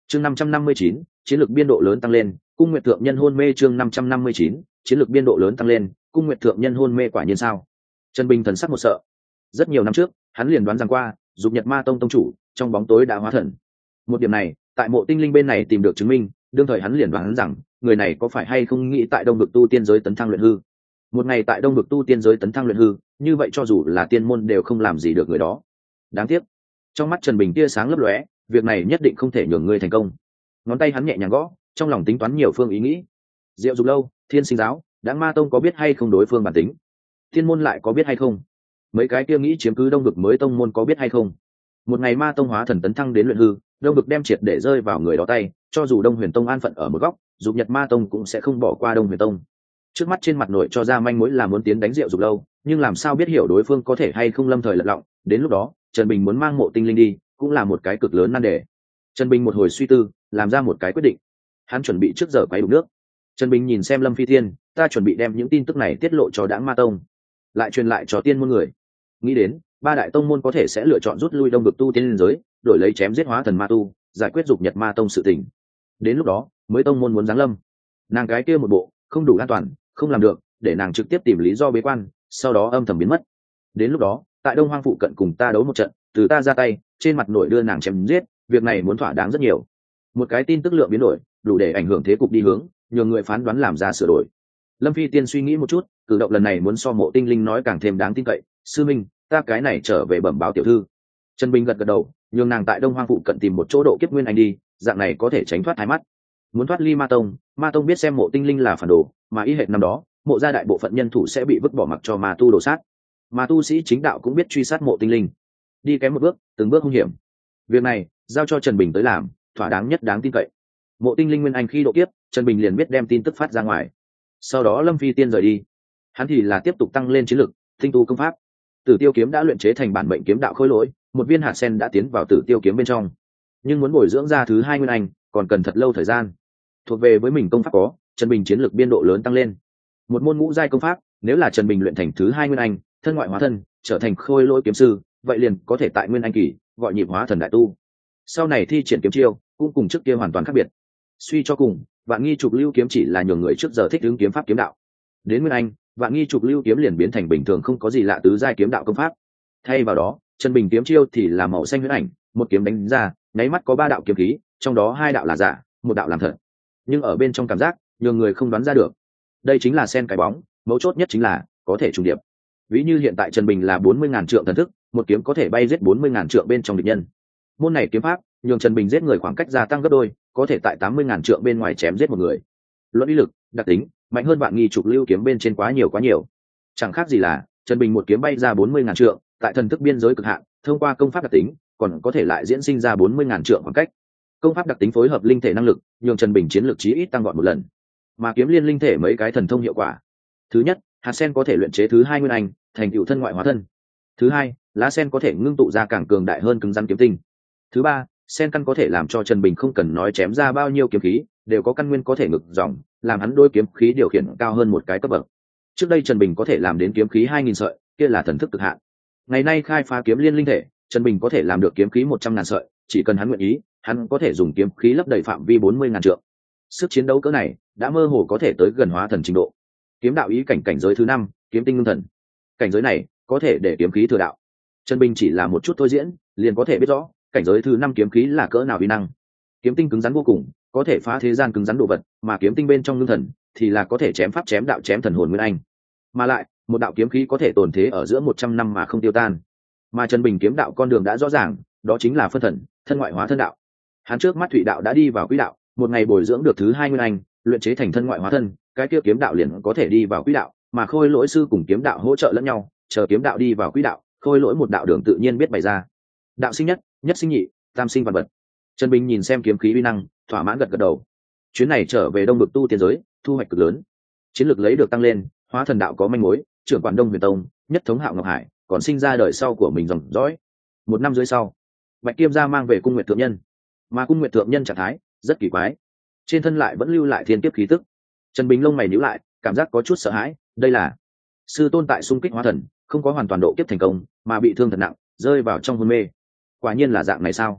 chương 559, chiến lược biên độ lớn tăng lên, cung nguyệt thượng nhân hôn mê. chương 559, chiến lược biên độ lớn tăng lên, cung nguyệt thượng nhân hôn mê. Quả nhiên sao? Trần Bình thần sắc một sợ. Rất nhiều năm trước hắn liền đoán rằng qua dục nhật ma tông tông chủ trong bóng tối đã hóa thần. Một điểm này tại mộ tinh linh bên này tìm được chứng minh, đương thời hắn liền đoán rằng người này có phải hay không nghĩ tại đông vực tu tiên giới tấn thăng luyện hư. Một ngày tại đông vực tu tiên giới tấn thăng luyện hư, như vậy cho dù là tiên môn đều không làm gì được người đó. Đáng tiếc, trong mắt Trần Bình tia sáng lấp lóe, việc này nhất định không thể nhường ngươi thành công. Ngón tay hắn nhẹ nhàng gõ, trong lòng tính toán nhiều phương ý nghĩ. Diệu Dục Lâu, Thiên Sinh Giáo, Đãng Ma Tông có biết hay không đối phương bản tính? Thiên môn lại có biết hay không? Mấy cái kia nghĩ chiếm cứ đông vực mới tông môn có biết hay không? Một ngày ma tông hóa thần tấn thăng đến luyện hư, đông vực đem triệt để rơi vào người đó tay, cho dù Đông Huyền Tông an phận ở một góc, Dục Nhật Ma Tông cũng sẽ không bỏ qua Đông Huyền Tông. Trước mắt trên mặt nội cho ra manh mối là muốn tiến đánh Diệu Dục Lâu, nhưng làm sao biết hiểu đối phương có thể hay không lâm thời lật lọng, đến lúc đó Trần Bình muốn mang Mộ Tinh Linh đi cũng là một cái cực lớn nan đề. Trần Bình một hồi suy tư, làm ra một cái quyết định. Hắn chuẩn bị trước giờ quấy đục nước. Trần Bình nhìn xem Lâm Phi Thiên, ta chuẩn bị đem những tin tức này tiết lộ cho Đãng Ma Tông, lại truyền lại cho tiên môn người. Nghĩ đến ba đại tông môn có thể sẽ lựa chọn rút lui đông vực tu tiên liên giới, đổi lấy chém giết hóa thần ma tu, giải quyết Dục Nhật Ma Tông sự tình. Đến lúc đó mới tông môn muốn giáng lâm, nàng cái kia một bộ không đủ an toàn, không làm được, để nàng trực tiếp tìm lý do bế quan, sau đó âm thầm biến mất. Đến lúc đó tại Đông Hoang phụ cận cùng ta đấu một trận, từ ta ra tay, trên mặt nổi đưa nàng chém giết, việc này muốn thỏa đáng rất nhiều. Một cái tin tức lượng biến đổi, đủ để ảnh hưởng thế cục đi hướng, nhường người phán đoán làm ra sửa đổi. Lâm Phi Tiên suy nghĩ một chút, cử động lần này muốn so Mộ Tinh Linh nói càng thêm đáng tin cậy. Sư minh, ta cái này trở về bẩm báo tiểu thư. Trần Bình gật gật đầu, nhường nàng tại Đông Hoang phụ cận tìm một chỗ độ kiếp nguyên anh đi, dạng này có thể tránh thoát hai mắt. Muốn thoát ly ma tông biết xem Mộ Tinh Linh là phản đồ, mà y hệt năm đó mộ gia đại bộ phận nhân thủ sẽ bị vứt bỏ mặc cho ma tu đổ sát, mà tu sĩ chính đạo cũng biết truy sát Mộ Tinh Linh, đi kém một bước từng bước hung hiểm. Việc này giao cho Trần Bình tới làm, thỏa đáng nhất, đáng tin cậy. Mộ Tinh Linh nguyên anh khi độ kiếp, Trần Bình liền biết đem tin tức phát ra ngoài. Sau đó Lâm Phi Tiên rời đi, hắn thì là tiếp tục tăng lên chiến lực, tinh tu công pháp. Tử Tiêu kiếm đã luyện chế thành bản mệnh kiếm đạo khối lỗi, một viên hạt sen đã tiến vào Tử Tiêu kiếm bên trong, nhưng muốn bồi dưỡng ra thứ hai nguyên anh còn cần thật lâu thời gian. Thuộc về với mình công pháp có, Trần Bình chiến lực biên độ lớn tăng lên. Một môn ngũ giai công pháp, nếu là Trần Bình luyện thành thứ hai nguyên anh, thân ngoại hóa thân, trở thành khôi lỗi kiếm sư, vậy liền có thể tại nguyên anh kỳ gọi nhịp hóa thần đại tu. Sau này thi triển kiếm chiêu cũng cùng trước kia hoàn toàn khác biệt. Suy cho cùng, Vạn Nghi Trục Lưu kiếm chỉ là nhường người trước giờ thích ứng kiếm pháp kiếm đạo. Đến nguyên anh, Vạn Nghi Trục Lưu kiếm liền biến thành bình thường không có gì lạ tứ giai kiếm đạo công pháp. Thay vào đó, Trần Bình kiếm chiêu thì là màu xanh huyễn ảnh, một kiếm đánh ra, nháy mắt có ba đạo kiếm khí, trong đó hai đạo là giả, một đạo làm thật. Nhưng ở bên trong cảm giác, nhiều người không đoán ra được. Đây chính là sen cái bóng, mấu chốt nhất chính là có thể trùng điệp. Ví như hiện tại Trần Bình là 40.000 trượng thần thức, một kiếm có thể bay giết 40.000 trượng bên trong địch nhân. Môn này kiếm pháp, nhường Trần Bình giết người khoảng cách gia tăng gấp đôi, có thể tại 80.000 trượng bên ngoài chém giết một người. Luận uy lực, đặc tính, mạnh hơn Vạn Nghi Trục Lưu kiếm bên trên quá nhiều. Chẳng khác gì là Trần Bình một kiếm bay ra 40.000 trượng, tại thần thức biên giới cực hạn, thông qua công pháp đặc tính, còn có thể lại diễn sinh ra 40.000 trượng khoảng cách. Công pháp đặc tính phối hợp linh thể năng lực, nhường Trần Bình chiến lược chí ít tăng gọn một lần. Mà kiếm liên linh thể mấy cái thần thông hiệu quả. Thứ nhất, hạt sen có thể luyện chế thứ hai nguyên anh, thành tựu thân ngoại hóa thân. Thứ hai, lá sen có thể ngưng tụ ra càng cường đại hơn cứng rắn kiếm tinh. Thứ ba, sen căn có thể làm cho Trần Bình không cần nói chém ra bao nhiêu kiếm khí, đều có căn nguyên có thể ngực dòng, làm hắn đôi kiếm khí điều khiển cao hơn một cái cấp bậc. Trước đây Trần Bình có thể làm đến kiếm khí 2.000 sợi, kia là thần thức cực hạn. Ngày nay khai phá kiếm liên linh thể, Trần Bình có thể làm được kiếm khí 100.000 sợi, chỉ cần hắn nguyện ý, hắn có thể dùng kiếm khí lấp đầy phạm vi 40.000 trượng. Sức chiến đấu cỡ này đã mơ hồ có thể tới gần hóa thần trình độ. Kiếm đạo ý cảnh cảnh giới thứ 5, kiếm tinh ngưng thần. Cảnh giới này có thể để kiếm khí thừa đạo. Trần Bình chỉ là một chút thôi diễn, liền có thể biết rõ cảnh giới thứ 5 kiếm khí là cỡ nào uy năng. Kiếm tinh cứng rắn vô cùng, có thể phá thế gian cứng rắn đồ vật, mà kiếm tinh bên trong ngưng thần thì là có thể chém pháp chém đạo chém thần hồn nguyên anh. Mà lại, một đạo kiếm khí có thể tồn thế ở giữa 100 năm mà không tiêu tan. Mà Trần Bình kiếm đạo con đường đã rõ ràng, đó chính là phân thần, thân ngoại hóa thân đạo. Hắn trước mắt thủy đạo đã đi vào quỹ đạo, một ngày bồi dưỡng được thứ hai nguyên anh, luyện chế thành thân ngoại hóa thân, cái kia kiếm đạo liền có thể đi vào quỹ đạo, mà khôi lỗi sư cùng kiếm đạo hỗ trợ lẫn nhau, chờ kiếm đạo đi vào quỹ đạo, khôi lỗi một đạo đường tự nhiên biết bày ra. Đạo sinh nhất, nhất sinh nhị, tam sinh vạn vật. Trần Bình nhìn xem kiếm khí uy năng, thỏa mãn gật gật đầu. Chuyến này trở về Đông Vực tu tiên giới, thu hoạch cực lớn. Chiến lược lấy được tăng lên, hóa thần đạo có manh mối, trưởng quản Đông Huyền Tông, nhất thống Hạo Ngọc Hải, còn sinh ra đời sau của mình dòng dõi. Một năm dưới sau, Bạch Kiêm gia mang về cung Nguyệt thượng nhân, mà cung Nguyệt thượng nhân trạng thái rất kỳ quái, trên thân lại vẫn lưu lại thiên kiếp khí tức. Trần Bình lông mày nhíu lại, cảm giác có chút sợ hãi, đây là sư tôn tại xung kích hóa thần, không có hoàn toàn độ kiếp thành công, mà bị thương thật nặng, rơi vào trong hôn mê. Quả nhiên là dạng này sao?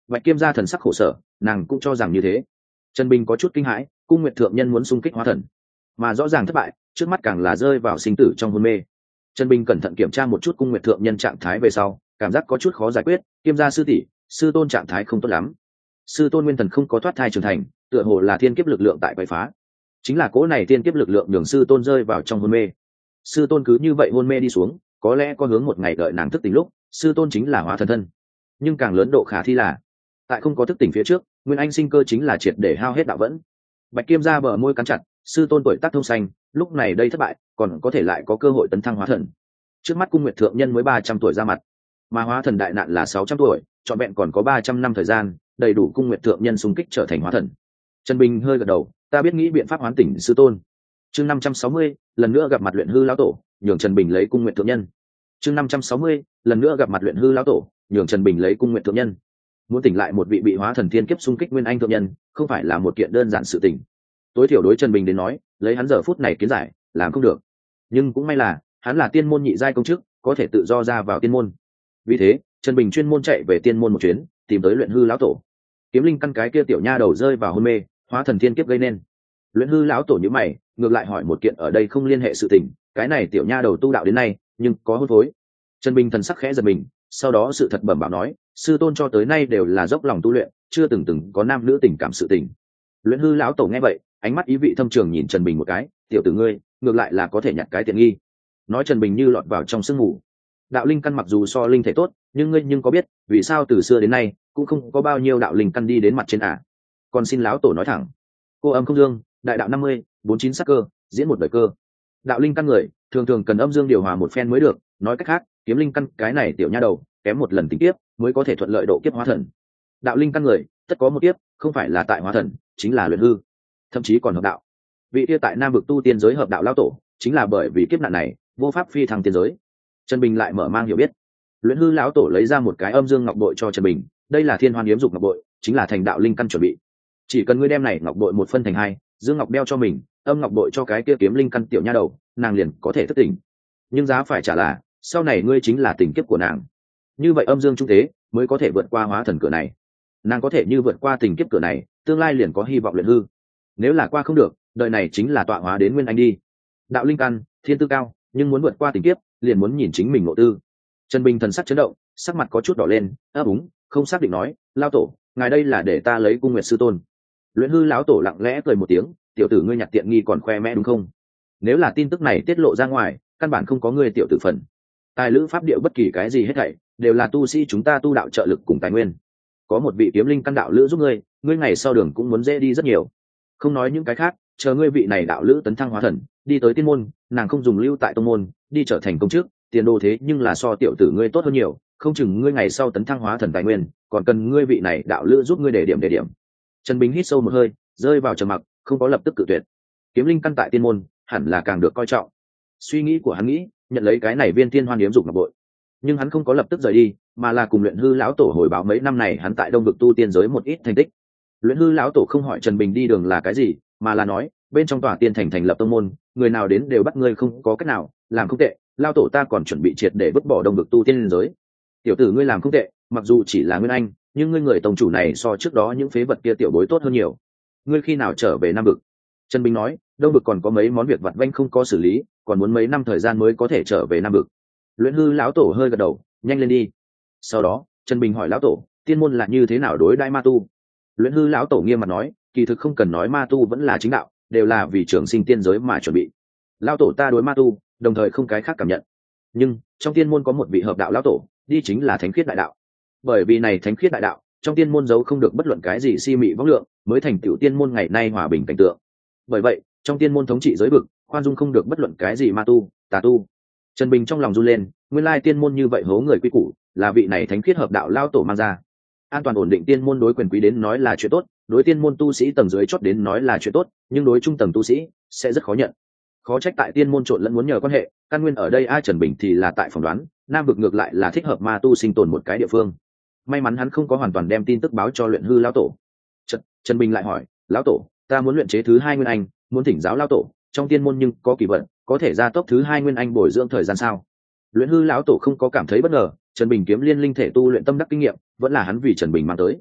Bạch Kiêm gia thần sắc khổ sở, nàng cũng cho rằng như thế. Trần Bình có chút kinh hãi, cung nguyệt thượng nhân muốn xung kích hóa thần mà rõ ràng thất bại, trước mắt càng là rơi vào sinh tử trong hôn mê. Trần Bình cẩn thận kiểm tra một chút cung nguyệt thượng nhân trạng thái về sau, cảm giác có chút khó giải quyết. Kiêm gia sư tỷ, sư tôn trạng thái không tốt lắm. Sư tôn nguyên thần không có thoát thai trưởng thành, tựa hồ là thiên kiếp lực lượng tại quậy phá. Chính là cỗ này thiên kiếp lực lượng đường sư tôn rơi vào trong hôn mê. Sư tôn cứ như vậy hôn mê đi xuống, có lẽ có hướng một ngày đợi nàng thức tỉnh lúc, sư tôn chính là hóa thần thân. Nhưng càng lớn độ khả thi là, tại không có thức tỉnh phía trước, nguyên anh sinh cơ chính là triệt để hao hết đạo vẫn. Bạch Kiêm gia bờ môi cắn chặt, sư tôn tuổi tác thông xanh, lúc này đây thất bại, còn có thể lại có cơ hội tấn thăng hóa thần. Trước mắt cung nguyệt thượng nhân mới 300 tuổi ra mặt, mà hóa thần đại nạn là 600 tuổi, trọn vẹn còn có 300 năm thời gian, đầy đủ cung nguyệt thượng nhân xung kích trở thành hóa thần. Trần Bình hơi gật đầu, ta biết nghĩ biện pháp hoán tỉnh sư tôn. Chương 560, lần nữa gặp mặt luyện hư lão tổ, nhường Trần Bình lấy cung nguyệt thượng nhân. Chương 560, lần nữa gặp mặt luyện hư lão tổ, nhường Trần Bình lấy cung nguyệt thượng nhân. Muốn tỉnh lại một vị bị hóa thần thiên kiếp xung kích nguyên anh thượng nhân, không phải là một kiện đơn giản sự tình. Tối thiểu đối Trần Bình đến nói, lấy hắn giờ phút này kiến giải, làm không được. Nhưng cũng may là, hắn là tiên môn nhị giai công chức, có thể tự do ra vào tiên môn. Vì thế, Trần Bình chuyên môn chạy về tiên môn một chuyến, tìm tới luyện hư lão tổ. Kiếm linh căn cái kia tiểu nha đầu rơi vào hôn mê, hóa thần thiên kiếp gây nên. Luyện hư lão tổ như mày, ngược lại hỏi một kiện ở đây không liên hệ sự tình, cái này tiểu nha đầu tu đạo đến nay, nhưng có hôn phối. Trần Bình thần sắc khẽ giật mình, sau đó sự thật bẩm bảo nói, sư tôn cho tới nay đều là dốc lòng tu luyện, chưa từng có nam nữ tình cảm sự tình. Luyện hư lão tổ nghe vậy, ánh mắt ý vị thâm trường nhìn Trần Bình một cái, tiểu tử ngươi, ngược lại là có thể nhặt cái tiện nghi. Nói Trần Bình như lọt vào trong sương mù. Đạo linh căn mặc dù so linh thể tốt, nhưng ngươi có biết, vì sao từ xưa đến nay cũng không có bao nhiêu đạo linh căn đi đến mặt trên à? Còn xin lão tổ nói thẳng. Cô âm không dương, đại đạo 50, 49 sắc cơ, diễn một đời cơ. Đạo linh căn người, thường thường cần âm dương điều hòa một phen mới được, nói cách khác, kiếm linh căn cái này tiểu nha đầu, kém một lần tính kiếp, mới có thể thuận lợi độ kiếp hóa thần. Đạo linh căn người, tất có một kiếp, không phải là tại hóa thần, chính là luyện hư, thậm chí còn hợp đạo. Vị kia tại Nam vực tu tiên giới hợp đạo lão tổ, chính là bởi vì kiếp nạn này, vô pháp phi thăng tiên giới. Trần Bình lại mở mang hiểu biết. Luyện hư lão tổ lấy ra một cái âm dương ngọc bội cho Trần Bình, đây là Thiên Hoan Yếm Dục ngọc bội, chính là thành đạo linh căn chuẩn bị. Chỉ cần ngươi đem này ngọc bội một phân thành hai, dương ngọc đeo cho mình, âm ngọc bội cho cái kia kiếm linh căn tiểu nha đầu, nàng liền có thể thức tỉnh. Nhưng giá phải trả là, sau này ngươi chính là tình kiếp của nàng. Như vậy âm dương trung thế mới có thể vượt qua hóa thần cửa này. Nàng có thể như vượt qua tình kiếp cửa này, tương lai liền có hy vọng luyện hư. Nếu là qua không được, đời này chính là tọa hóa đến nguyên anh đi. Đạo linh căn, thiên tư cao, nhưng muốn vượt qua tình kiếp, liền muốn nhìn chính mình nội tư. Trần Bình thần sắc chấn động, sắc mặt có chút đỏ lên, ấp úng, không xác định nói, lao tổ, ngài đây là để ta lấy cung nguyệt sư tôn. Luyện hư lão tổ lặng lẽ cười một tiếng, tiểu tử ngươi nhặt tiện nghi còn khoe mẽ đúng không? Nếu là tin tức này tiết lộ ra ngoài, căn bản không có ngươi tiểu tử phần. Tài lữ pháp điệu bất kỳ cái gì hết thảy, đều là tu sĩ chúng ta tu đạo trợ lực cùng tài nguyên. Có một vị kiếm linh căn đạo lữ giúp ngươi, ngươi ngày sau đường cũng muốn dễ đi rất nhiều. Không nói những cái khác, chờ ngươi vị này đạo lữ tấn thăng hóa thần, đi tới tiên môn, nàng không dùng lưu tại tông môn, đi trở thành công chức, tiền đồ thế nhưng là so tiểu tử ngươi tốt hơn nhiều, không chừng ngươi ngày sau tấn thăng hóa thần tài nguyên, còn cần ngươi vị này đạo lữ giúp ngươi để điểm. Trần Bình hít sâu một hơi, rơi vào trầm mặc, không có lập tức cự tuyệt. Kiếm linh căn tại tiên môn, hẳn là càng được coi trọng. Suy nghĩ của hắn nghĩ, nhận lấy cái này viên Thiên Hoan Yếm Dục ngọc bội. Nhưng hắn không có lập tức rời đi, mà là cùng luyện hư lão tổ hồi báo mấy năm này hắn tại Đông vực tu tiên giới một ít thành tích. Luyện hư lão tổ không hỏi Trần Bình đi đường là cái gì, mà là nói, bên trong tòa tiên thành thành lập tông môn, người nào đến đều bắt ngươi không có cách nào, làm không tệ, lão tổ ta còn chuẩn bị triệt để vứt bỏ Đông vực tu tiên giới. Tiểu tử ngươi làm không tệ, mặc dù chỉ là nguyên anh, nhưng ngươi người tông chủ này so trước đó những phế vật kia tiểu bối tốt hơn nhiều. Ngươi khi nào trở về Nam vực? Trần Bình nói, Đông vực còn có mấy món việc vặt vãnh không có xử lý, còn muốn mấy năm thời gian mới có thể trở về Nam vực. Luyện hư lão tổ hơi gật đầu, nhanh lên đi. Sau đó Trần Bình hỏi lão tổ, tiên môn là như thế nào đối đãi ma tu? Luyện hư lão tổ nghiêm mặt nói, kỳ thực không cần nói ma tu vẫn là chính đạo, đều là vì trường sinh tiên giới mà chuẩn bị. Lão tổ ta đối ma tu, đồng thời không cái khác cảm nhận. Nhưng trong tiên môn có một vị hợp đạo lão tổ, đi chính là thánh khiết đại đạo. Bởi vì này thánh khiết đại đạo, trong tiên môn giấu không được bất luận cái gì si mị võng lượng, mới thành tựu tiên môn ngày nay hòa bình cảnh tượng. Bởi vậy, trong tiên môn thống trị giới vực, khoan dung không được bất luận cái gì ma tu, tà tu. Trần Bình trong lòng run lên, nguyên lai tiên môn như vậy hố người quy củ, là vị này thánh khiết hợp đạo lao tổ mang ra. An toàn ổn định tiên môn đối quyền quý đến nói là chuyện tốt, đối tiên môn tu sĩ tầng dưới chót đến nói là chuyện tốt, nhưng đối trung tầng tu sĩ sẽ rất khó nhận. Khó trách tại tiên môn trộn lẫn muốn nhờ quan hệ, căn nguyên ở đây ai Trần Bình thì là tại phỏng đoán, Nam vực ngược lại là thích hợp ma tu sinh tồn một cái địa phương. May mắn hắn không có hoàn toàn đem tin tức báo cho luyện hư lão tổ. Trần Bình lại hỏi, lão tổ, ta muốn luyện chế thứ hai nguyên anh, muốn thỉnh giáo lão tổ, trong tiên môn nhưng có kỳ vận, có thể gia tốc thứ hai nguyên anh bồi dưỡng thời gian sao? Luyện hư lão tổ không có cảm thấy bất ngờ, Trần Bình kiếm liên linh thể tu luyện tâm đắc kinh nghiệm, vẫn là hắn vì Trần Bình mang tới.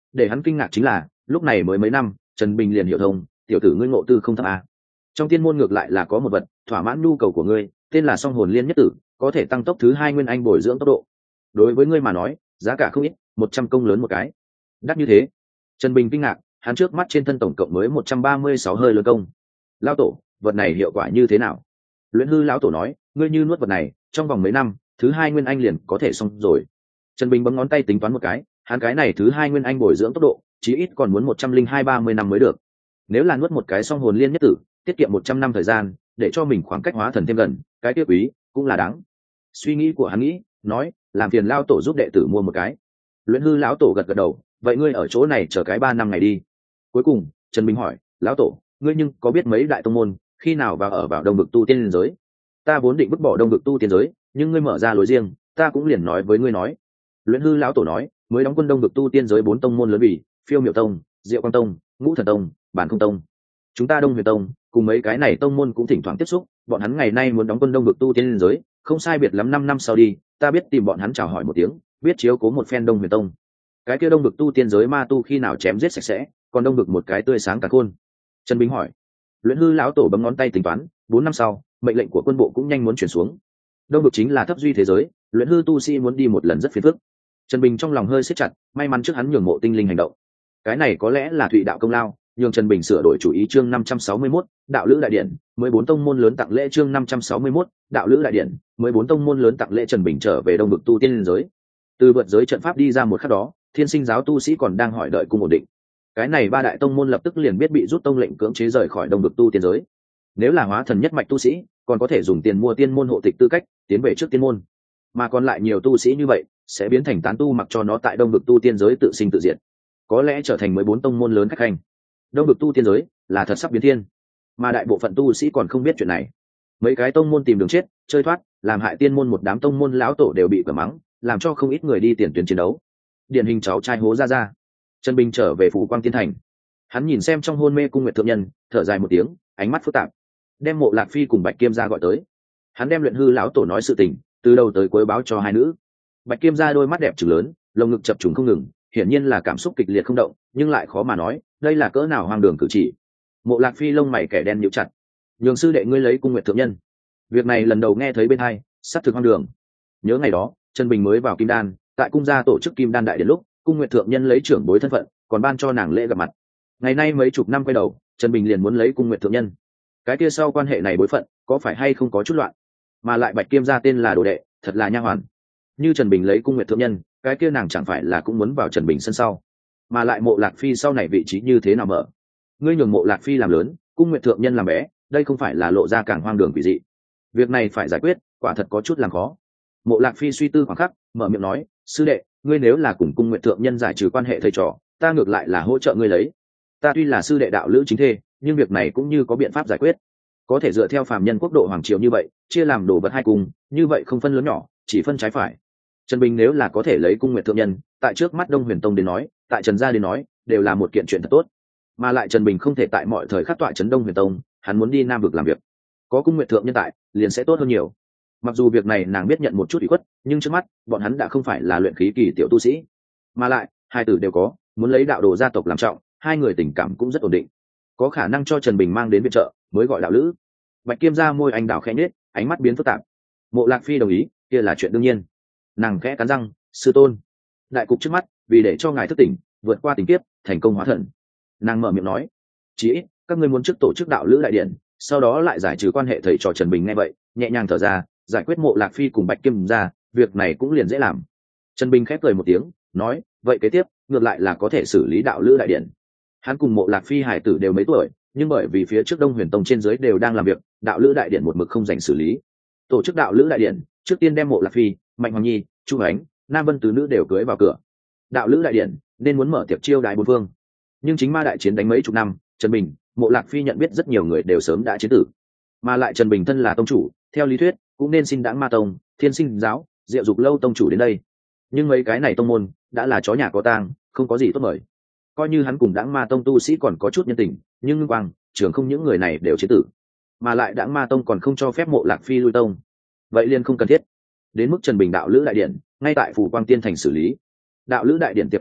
Để hắn kinh ngạc chính là lúc này mới mấy năm Trần Bình liền hiểu thông, tiểu tử ngươi ngộ tư không thấp à. Trong tiên môn ngược lại là có một vật thỏa mãn nhu cầu của ngươi, tên là song hồn liên nhất tử, có thể tăng tốc thứ 2 nguyên anh bồi dưỡng tốc độ. Đối với ngươi mà nói giá cả không ít, 100 công lớn một cái. Đắt như thế? Trần Bình kinh ngạc, hắn trước mắt trên thân tổng cộng mới 136 hơi lớn công. Lão tổ, vật này hiệu quả như thế nào? Luyện hư lão tổ nói, ngươi như nuốt vật này trong vòng mấy năm thứ 2 nguyên anh liền có thể xong rồi. Trần Bình bấm ngón tay tính toán một cái, hắn cái này thứ 2 nguyên anh bồi dưỡng tốc độ chí ít còn muốn 102-130 năm mới được. Nếu là nuốt một cái song hồn liên nhất tử, tiết kiệm 100 năm thời gian, để cho mình khoảng cách hóa thần thêm gần, cái kia quý cũng là đáng. Suy nghĩ của hắn nghĩ, nói, làm phiền lão tổ giúp đệ tử mua một cái. Luyện hư lão tổ gật gật đầu, vậy ngươi ở chỗ này chờ cái 3 năm ngày đi. Cuối cùng Trần Bình hỏi, lão tổ, ngươi nhưng có biết mấy đại tông môn khi nào vào đông vực tu tiên giới? Ta vốn định vứt bỏ đông vực tu tiên giới, nhưng ngươi mở ra lối riêng, ta cũng liền nói với ngươi nói. Luyện hư lão tổ nói, mới đóng quân đông vực tu tiên giới 4 tông môn lớn vì Phiêu Miểu Tông, Diệu Quang Tông, Ngũ Thần Tông, Bản Không Tông. Chúng ta Đông Huyền Tông cùng mấy cái này tông môn cũng thỉnh thoảng tiếp xúc, bọn hắn ngày nay muốn đóng quân đông vực tu tiên giới, không sai biệt lắm 5 năm sau đi, ta biết tìm bọn hắn chào hỏi một tiếng, biết chiếu cố một phen Đông Huyền Tông. Cái kia đông vực tu tiên giới ma tu khi nào chém giết sạch sẽ, còn đông vực một cái tươi sáng cả khôn. Trần Bình hỏi. Luyện hư lão tổ bấm ngón tay tính toán, 4 năm sau mệnh lệnh của quân bộ cũng nhanh muốn chuyển xuống. Đông vực chính là thấp duy thế giới, luyện hư tu sĩ muốn đi một lần rất phiền phức. Trần Bình trong lòng hơi siết chặt, may mắn trước hắn nhường mộ tinh linh hành động, cái này có lẽ là thụy đạo công lao, nhường Trần Bình sửa đổi chủ ý. Chương 561, đạo lữ đại điện, 14 tông môn lớn tặng lễ. Chương 561, đạo lữ đại điện, 14 tông môn lớn tặng lễ. Trần Bình trở về đông vực tu tiên giới, từ vượt giới trận pháp đi ra một khắc đó, Thiên Sinh giáo tu sĩ còn đang hỏi đợi cung ổn định. Cái này 3 đại tông môn lập tức liền biết bị rút tông lệnh cưỡng chế rời khỏi đông vực tu tiên giới. Nếu là hóa thần nhất mạch tu sĩ, còn có thể dùng tiền mua tiên môn hộ tịch tư cách tiến về trước tiên môn, mà còn lại nhiều tu sĩ như vậy sẽ biến thành tán tu, mặc cho nó tại đông vực tu tiên giới tự sinh tự diệt, có lẽ trở thành 14 tông môn lớn khách hành. Đông vực tu tiên giới là thật sắp biến thiên, mà đại bộ phận tu sĩ còn không biết chuyện này. Mấy cái tông môn tìm đường chết chơi thoát, làm hại tiên môn một đám tông môn lão tổ đều bị cửa mắng, làm cho không ít người đi tiền tuyến chiến đấu. Điển hình cháu trai hố ra. Trần Bình trở về phủ Quang Tiên Thành, hắn nhìn xem trong hôn mê cung nguyệt thượng nhân, thở dài một tiếng, ánh mắt phức tạp, đem Mộ Lạc Phi cùng Bạch Kiêm gia gọi tới. Hắn đem luyện hư lão tổ nói sự tình từ đầu tới cuối báo cho hai nữ. Bạch Kiêm gia đôi mắt đẹp trừng lớn, lồng ngực chập trùng không ngừng, hiển nhiên là cảm xúc kịch liệt không động, nhưng lại khó mà nói đây là cỡ nào hoang đường cử chỉ. Mộ Lạc Phi lông mày kẻ đen nhíu chặt, nhường sư đệ ngươi lấy cung nguyệt thượng nhân, việc này lần đầu nghe thấy bên hai, sắp thực hoang đường. Nhớ ngày đó Trần Bình mới vào Kim Đan, tại cung gia tổ chức Kim Đan đại điện lúc, cung nguyệt thượng nhân lấy trưởng bối thân phận còn ban cho nàng lễ gặp mặt. Ngày nay mấy chục năm quay đầu, Trần Bình liền muốn lấy cung nguyệt thượng nhân, cái kia sau quan hệ này bối phận có phải hay không có chút loạn? Mà lại Bạch Kiêm gia tên là đồ đệ, thật là nha hoàn. Như Trần Bình lấy cung nguyệt thượng nhân, cái kia nàng chẳng phải là cũng muốn vào Trần Bình sân sau? Mà lại Mộ Lạc Phi sau này vị trí như thế nào mở? Ngươi nhường Mộ Lạc Phi làm lớn, cung nguyệt thượng nhân làm bé, đây không phải là lộ ra càng hoang đường quỷ dị? Việc này phải giải quyết, quả thật có chút làm khó. Mộ Lạc Phi suy tư khoảng khắc, mở miệng nói, sư đệ, ngươi nếu là cùng cung nguyệt thượng nhân giải trừ quan hệ thầy trò, ta ngược lại là hỗ trợ ngươi lấy. Ta tuy là sư đệ đạo lữ chính thê, nhưng việc này cũng như có biện pháp giải quyết. Có thể dựa theo phàm nhân quốc độ hoàng triều như vậy, chia làm đồ vật hai cùng, như vậy không phân lớn nhỏ, chỉ phân trái phải. Trần Bình nếu là có thể lấy cung nguyệt thượng nhân, tại trước mắt Đông Huyền Tông đến nói, tại Trần gia đến nói, đều là một kiện chuyện thật tốt. Mà lại Trần Bình không thể tại mọi thời khắc tọa trấn Đông Huyền Tông, hắn muốn đi Nam vực làm việc, có cung nguyệt thượng nhân tại, liền sẽ tốt hơn nhiều. Mặc dù việc này nàng biết nhận một chút ủy khuất, nhưng trước mắt bọn hắn đã không phải là luyện khí kỳ tiểu tu sĩ, mà lại hai tử đều có, muốn lấy đạo đồ gia tộc làm trọng, hai người tình cảm cũng rất ổn định, có khả năng cho Trần Bình mang đến viện trợ, mới gọi đạo lữ. Bạch Kiêm gia môi anh đào khẽ nhếch, ánh mắt biến phức tạp. Mộ Lạc Phi đồng ý, kia là chuyện đương nhiên. Nàng khẽ cắn răng, sư tôn, đại cục trước mắt, vì để cho ngài thức tỉnh, vượt qua tình kiếp, thành công hóa thần. Nàng mở miệng nói, chỉ ít các ngươi muốn trước tổ chức đạo lữ đại điện, sau đó lại giải trừ quan hệ thầy trò. Trần Bình nghe vậy nhẹ nhàng thở ra, giải quyết Mộ Lạc Phi cùng Bạch Kiêm gia, việc này cũng liền dễ làm. Trần Bình khép cười một tiếng, nói, vậy kế tiếp ngược lại là có thể xử lý đạo lữ đại điện. Hắn cùng Mộ Lạc Phi hải tử đều mấy tuổi, nhưng bởi vì phía trước Đông Huyền Tông trên dưới đều đang làm việc, đạo lữ đại điện một mực không dành xử lý. Tổ chức đạo lữ đại điện, trước tiên đem Mộ Lạc Phi, Mạnh Hoàng Nhi, Chu Ánh, Nam Vân tứ nữ đều cưới vào cửa. Đạo lữ đại điện nên muốn mở tiệc chiêu đãi bốn phương, nhưng chính ma đại chiến đánh mấy chục năm, Trần Bình, Mộ Lạc Phi nhận biết rất nhiều người đều sớm đã chiến tử, mà lại Trần Bình thân là tông chủ, theo lý thuyết cũng nên xin Đãng Ma Tông, Thiên Sinh giáo, Diệu Dục lâu tông chủ đến đây. Nhưng mấy cái này tông môn đã là chó nhà có tang, không có gì tốt mời. Coi như hắn cùng Đãng Ma Tông tu sĩ còn có chút nhân tình, nhưng Quang Trường không những người này đều chiến tử, mà lại Đãng Ma Tông còn không cho phép Mộ Lạc Phi lui tông, vậy liền không cần thiết. Đến mức Trần Bình đạo lữ đại điện ngay tại phủ Quang Tiên Thành xử lý. Đạo lữ đại điện tiệc cơ động,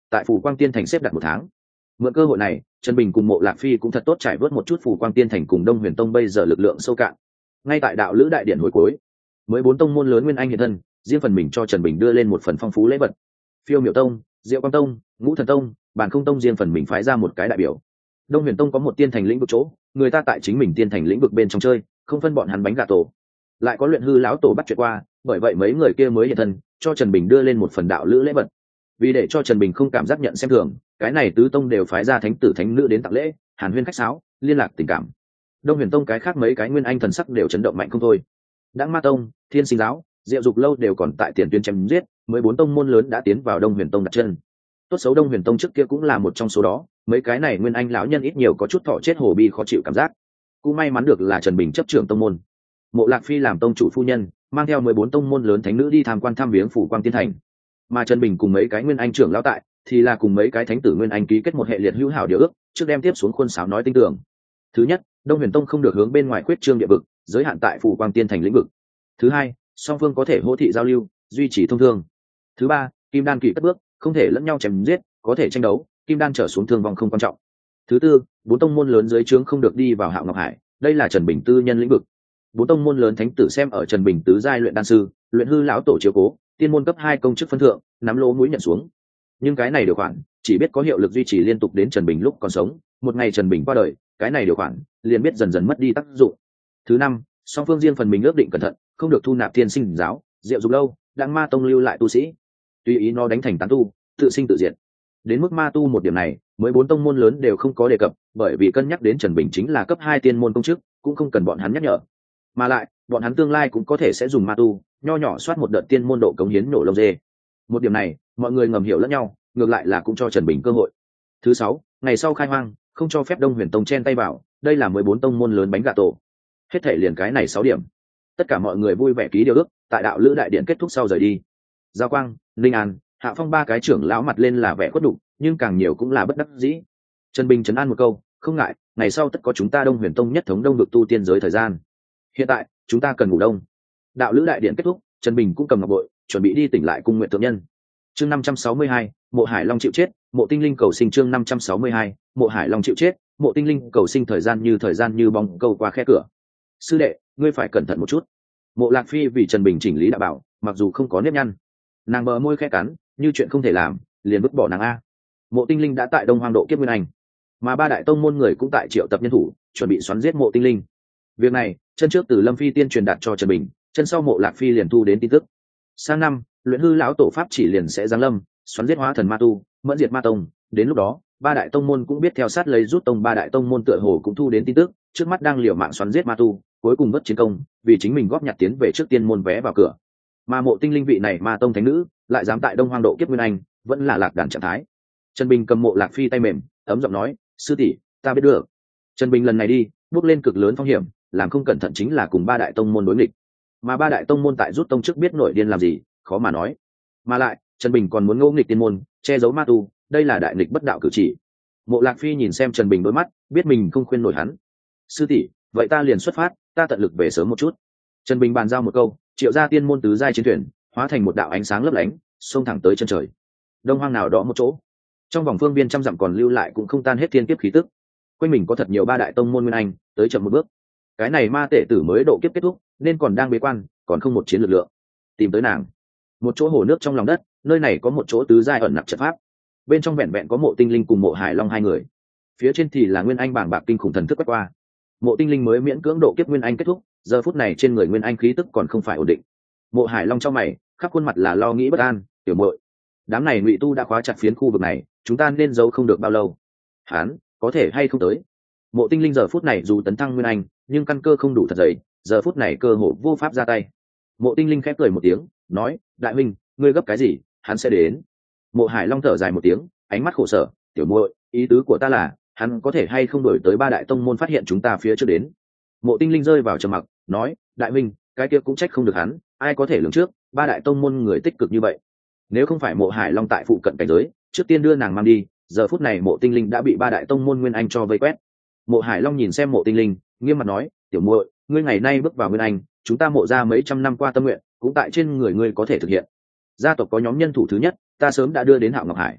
tại Phủ Quang Tiên Thành xếp đặt 1 tháng. Mượn cơ hội này, Trần Bình cùng Mộ Lạc Phi cũng thật tốt trải vớt một chút Phủ Quang Tiên Thành cùng Đông Huyền Tông bây giờ lực lượng sâu cạn. Ngay tại đạo lữ đại điện hồi cuối, mới 4 tông môn lớn nguyên anh hiện thân, riêng phần mình cho Trần Bình đưa lên một phần phong phú lễ vật. Phiêu Miểu Tông, Diệu Quang Tông, Ngũ Thần Tông, Bản Không Tông riêng phần mình phái ra một cái đại biểu. Đông Huyền Tông có một tiên thành lĩnh vực chỗ, người ta tại chính mình tiên thành lĩnh vực bên trong chơi, không phân bọn hắn bánh gà tổ. Lại có luyện hư lão tổ bắt chuyện qua, bởi vậy mấy người kia mới hiện thân, cho Trần Bình đưa lên một phần đạo lữ lễ vật. Vì để cho Trần Bình không cảm giác nhận xem thường, cái này tứ tông đều phái ra thánh tử thánh nữ đến tặng lễ, hàn huyên khách sáo, liên lạc tình cảm. Đông Huyền Tông cái khác mấy cái nguyên anh thần sắc đều chấn động mạnh không thôi. Đãng Ma Tông, Thiên Sinh Giáo, Diệu Dục Lâu đều còn tại tiền tuyến chém giết, 14 tông môn lớn đã tiến vào Đông Huyền Tông đặt chân. Tốt xấu Đông Huyền Tông trước kia cũng là một trong số đó, mấy cái này nguyên anh lão nhân ít nhiều có chút thọ chết hồ bi khó chịu cảm giác. Cũng may mắn được là Trần Bình chấp trưởng tông môn. Mộ Lạc Phi làm tông chủ phu nhân, mang theo 14 tông môn lớn thánh nữ đi tham quan thăm viếng Phủ Quang Tiên Thành. Mà Trần Bình cùng mấy cái nguyên anh trưởng lão tại, thì là cùng mấy cái thánh tử nguyên anh ký kết một hệ liệt hữu hảo điều ước, trước đem tiếp xuống khuôn sáo nói tinh tường. Thứ nhất, Đông Huyền Tông không được hướng bên ngoài khuyết trương địa vực, giới hạn tại Phủ Quang Tiên Thành lĩnh vực. Thứ hai, song phương có thể hỗ thị giao lưu, duy trì thông thương. Thứ ba, kim đan kỳ cất bước, không thể lẫn nhau chém giết, có thể tranh đấu, kim đan trở xuống thương vong không quan trọng. Thứ tư, 4 tông môn lớn dưới trướng không được đi vào Hạo Ngọc Hải, đây là Trần Bình tư nhân lĩnh vực. 4 tông môn lớn thánh tử xem ở Trần Bình tứ giai luyện đan sư, luyện hư lão tổ chiếu cố, tiên môn cấp 2 công chức phân thượng, nắm lỗ mũi nhận xuống. Nhưng cái này điều khoản chỉ biết có hiệu lực duy trì liên tục đến Trần Bình lúc còn sống, một ngày Trần Bình qua đời, cái này điều khoản liền biết dần dần mất đi tác dụng. Thứ năm, song phương riêng phần mình ước định cẩn thận, không được thu nạp Thiên Sinh Giáo, Diệu Dục Lâu, Đãng Ma Tông lưu lại tu sĩ, tùy ý nó đánh thành tán tu, tự sinh tự diệt. Đến mức ma tu một điểm này, mới 4 tông môn lớn đều không có đề cập, bởi vì cân nhắc đến Trần Bình chính là cấp 2 tiên môn công chức, cũng không cần bọn hắn nhắc nhở. Mà lại, bọn hắn tương lai cũng có thể sẽ dùng ma tu, nho nhỏ soát một đợt tiên môn độ cống hiến nổ lông dê. Một điểm này, mọi người ngầm hiểu lẫn nhau, ngược lại là cũng cho Trần Bình cơ hội. Thứ 6, ngày sau khai hoang, không cho phép Đông Huyền Tông chen tay vào, đây là 14 tông môn lớn bánh gà tổ. Hết thể liền cái này 6 điểm. Tất cả mọi người vui vẻ ký điều ước, tại đạo lữ đại điện kết thúc sau rời đi. Giao Quang, Linh An, Hạ Phong ba cái trưởng lão mặt lên là vẻ khuất đục, nhưng càng nhiều cũng là bất đắc dĩ. Trần Bình trấn an một câu, không ngại, ngày sau tất có chúng ta Đông Huyền Tông nhất thống đông vực tu tiên giới thời gian. Hiện tại, chúng ta cần ngủ đông. Đạo lữ đại điện kết thúc, Trần Bình cũng cầm ngọc bội, chuẩn bị đi tỉnh lại cung nguyện thượng nhân. Chương 562, Mộ Hải Long chịu chết, Mộ Tinh Linh cầu sinh. Chương 562, Mộ Hải Long chịu chết, Mộ Tinh Linh cầu sinh. Thời gian như bóng câu qua khe cửa. Sư đệ, ngươi phải cẩn thận một chút. Mộ Lạc Phi vì Trần Bình chỉnh lý đã bảo, mặc dù không có nếp nhăn, nàng bờ môi khẽ cắn, như chuyện không thể làm, liền vứt bỏ nàng a. Mộ Tinh Linh đã tại Đông Hoang độ kiếp nguyên anh, mà ba đại tông môn người cũng tại triệu tập nhân thủ, chuẩn bị xoắn giết Mộ Tinh Linh. Việc này, chân trước từ Lâm Phi tiên truyền đạt cho Trần Bình, chân sau Mộ Lạc Phi liền thu đến tin tức. Sang năm, luyện hư lão tổ pháp chỉ liền sẽ giáng lâm, xoắn giết hóa thần ma tu, mẫn diệt ma tông. Đến lúc đó, ba đại tông môn cũng biết theo sát lấy rút tông, ba đại tông môn tựa hồ cũng thu đến tin tức, trước mắt đang liều mạng xoắn giết ma tu, cuối cùng vất chiến công, vì chính mình góp nhặt tiến về trước tiên môn vé vào cửa. Mà Mộ Tinh Linh vị này ma tông thánh nữ, lại dám tại Đông Hoang độ kiếp nguyên anh, vẫn là lạc đàn trạng thái. Trần Bình cầm Mộ Lạc Phi tay mềm, ấm giọng nói, sư tỷ, ta biết được. Trần Bình lần này đi, bước lên cực lớn phong hiểm, làm không cẩn thận chính là cùng ba đại tông môn đối nghịch. Mà ba đại tông môn tại rút tông trước biết nổi điên làm gì, khó mà nói. Mà lại, Trần Bình còn muốn ngỗ nghịch tiên môn, che giấu ma tu, đây là đại nghịch bất đạo cử chỉ. Mộ Lạc Phi nhìn xem Trần Bình đôi mắt, biết mình không khuyên nổi hắn. Sư tỷ, vậy ta liền xuất phát, ta tận lực về sớm một chút. Trần Bình bàn giao một câu, triệu ra tiên môn tứ giai chiến thuyền, hóa thành một đạo ánh sáng lấp lánh, xông thẳng tới chân trời. Đông Hoang nào đó một chỗ, trong vòng phương viên trăm dặm còn lưu lại cũng không tan hết thiên kiếp khí tức. Quanh mình có thật nhiều ba đại tông môn nguyên anh, tới chậm một bước. Cái này ma tệ tử mới độ kiếp kết thúc, nên còn đang bế quan, còn không một chiến lực lượng. Tìm tới nàng. Một chỗ hồ nước trong lòng đất, nơi này có một chỗ tứ giai ẩn nặc trận pháp. Bên trong vẹn vẹn có Mộ Tinh Linh cùng Mộ Hải Long hai người. Phía trên thì là nguyên anh bảng bạc kinh khủng thần thức quét qua. Mộ Tinh Linh mới miễn cưỡng độ kiếp nguyên anh kết thúc, giờ phút này trên người nguyên anh khí tức còn không phải ổn định. Mộ Hải Long trong mày, khắp khuôn mặt là lo nghĩ bất an, tiểu muội, đám này ngụy tu đã khóa chặt phiến khu vực này, chúng ta nên giấu không được bao lâu. Hán, có thể hay không tới. Mộ Tinh Linh giờ phút này dù tấn thăng nguyên anh, nhưng căn cơ không đủ thật dày, giờ phút này cơ hội vô pháp ra tay. Mộ Tinh Linh khép cười một tiếng, nói, đại huynh, ngươi gấp cái gì, hắn sẽ đến. Mộ Hải Long thở dài một tiếng, ánh mắt khổ sở, tiểu muội, ý tứ của ta là, hắn có thể hay không đổi tới ba đại tông môn phát hiện chúng ta phía trước đến. Mộ Tinh Linh rơi vào trầm mặc, nói, đại huynh, cái kia cũng trách không được hắn, ai có thể lường trước, ba đại tông môn người tích cực như vậy. Nếu không phải Mộ Hải Long tại phụ cận cảnh giới, trước tiên đưa nàng mang đi, giờ phút này Mộ Tinh Linh đã bị ba đại tông môn nguyên anh cho vây quét. Mộ Hải Long nhìn xem Mộ Tinh Linh, nghiêm mặt nói, tiểu muội, ngươi ngày nay bước vào nguyên anh, chúng ta Mộ ra mấy trăm năm qua tâm nguyện, cũng tại trên người ngươi có thể thực hiện. Gia tộc có nhóm nhân thủ thứ nhất, ta sớm đã đưa đến Hạo Ngọc Hải.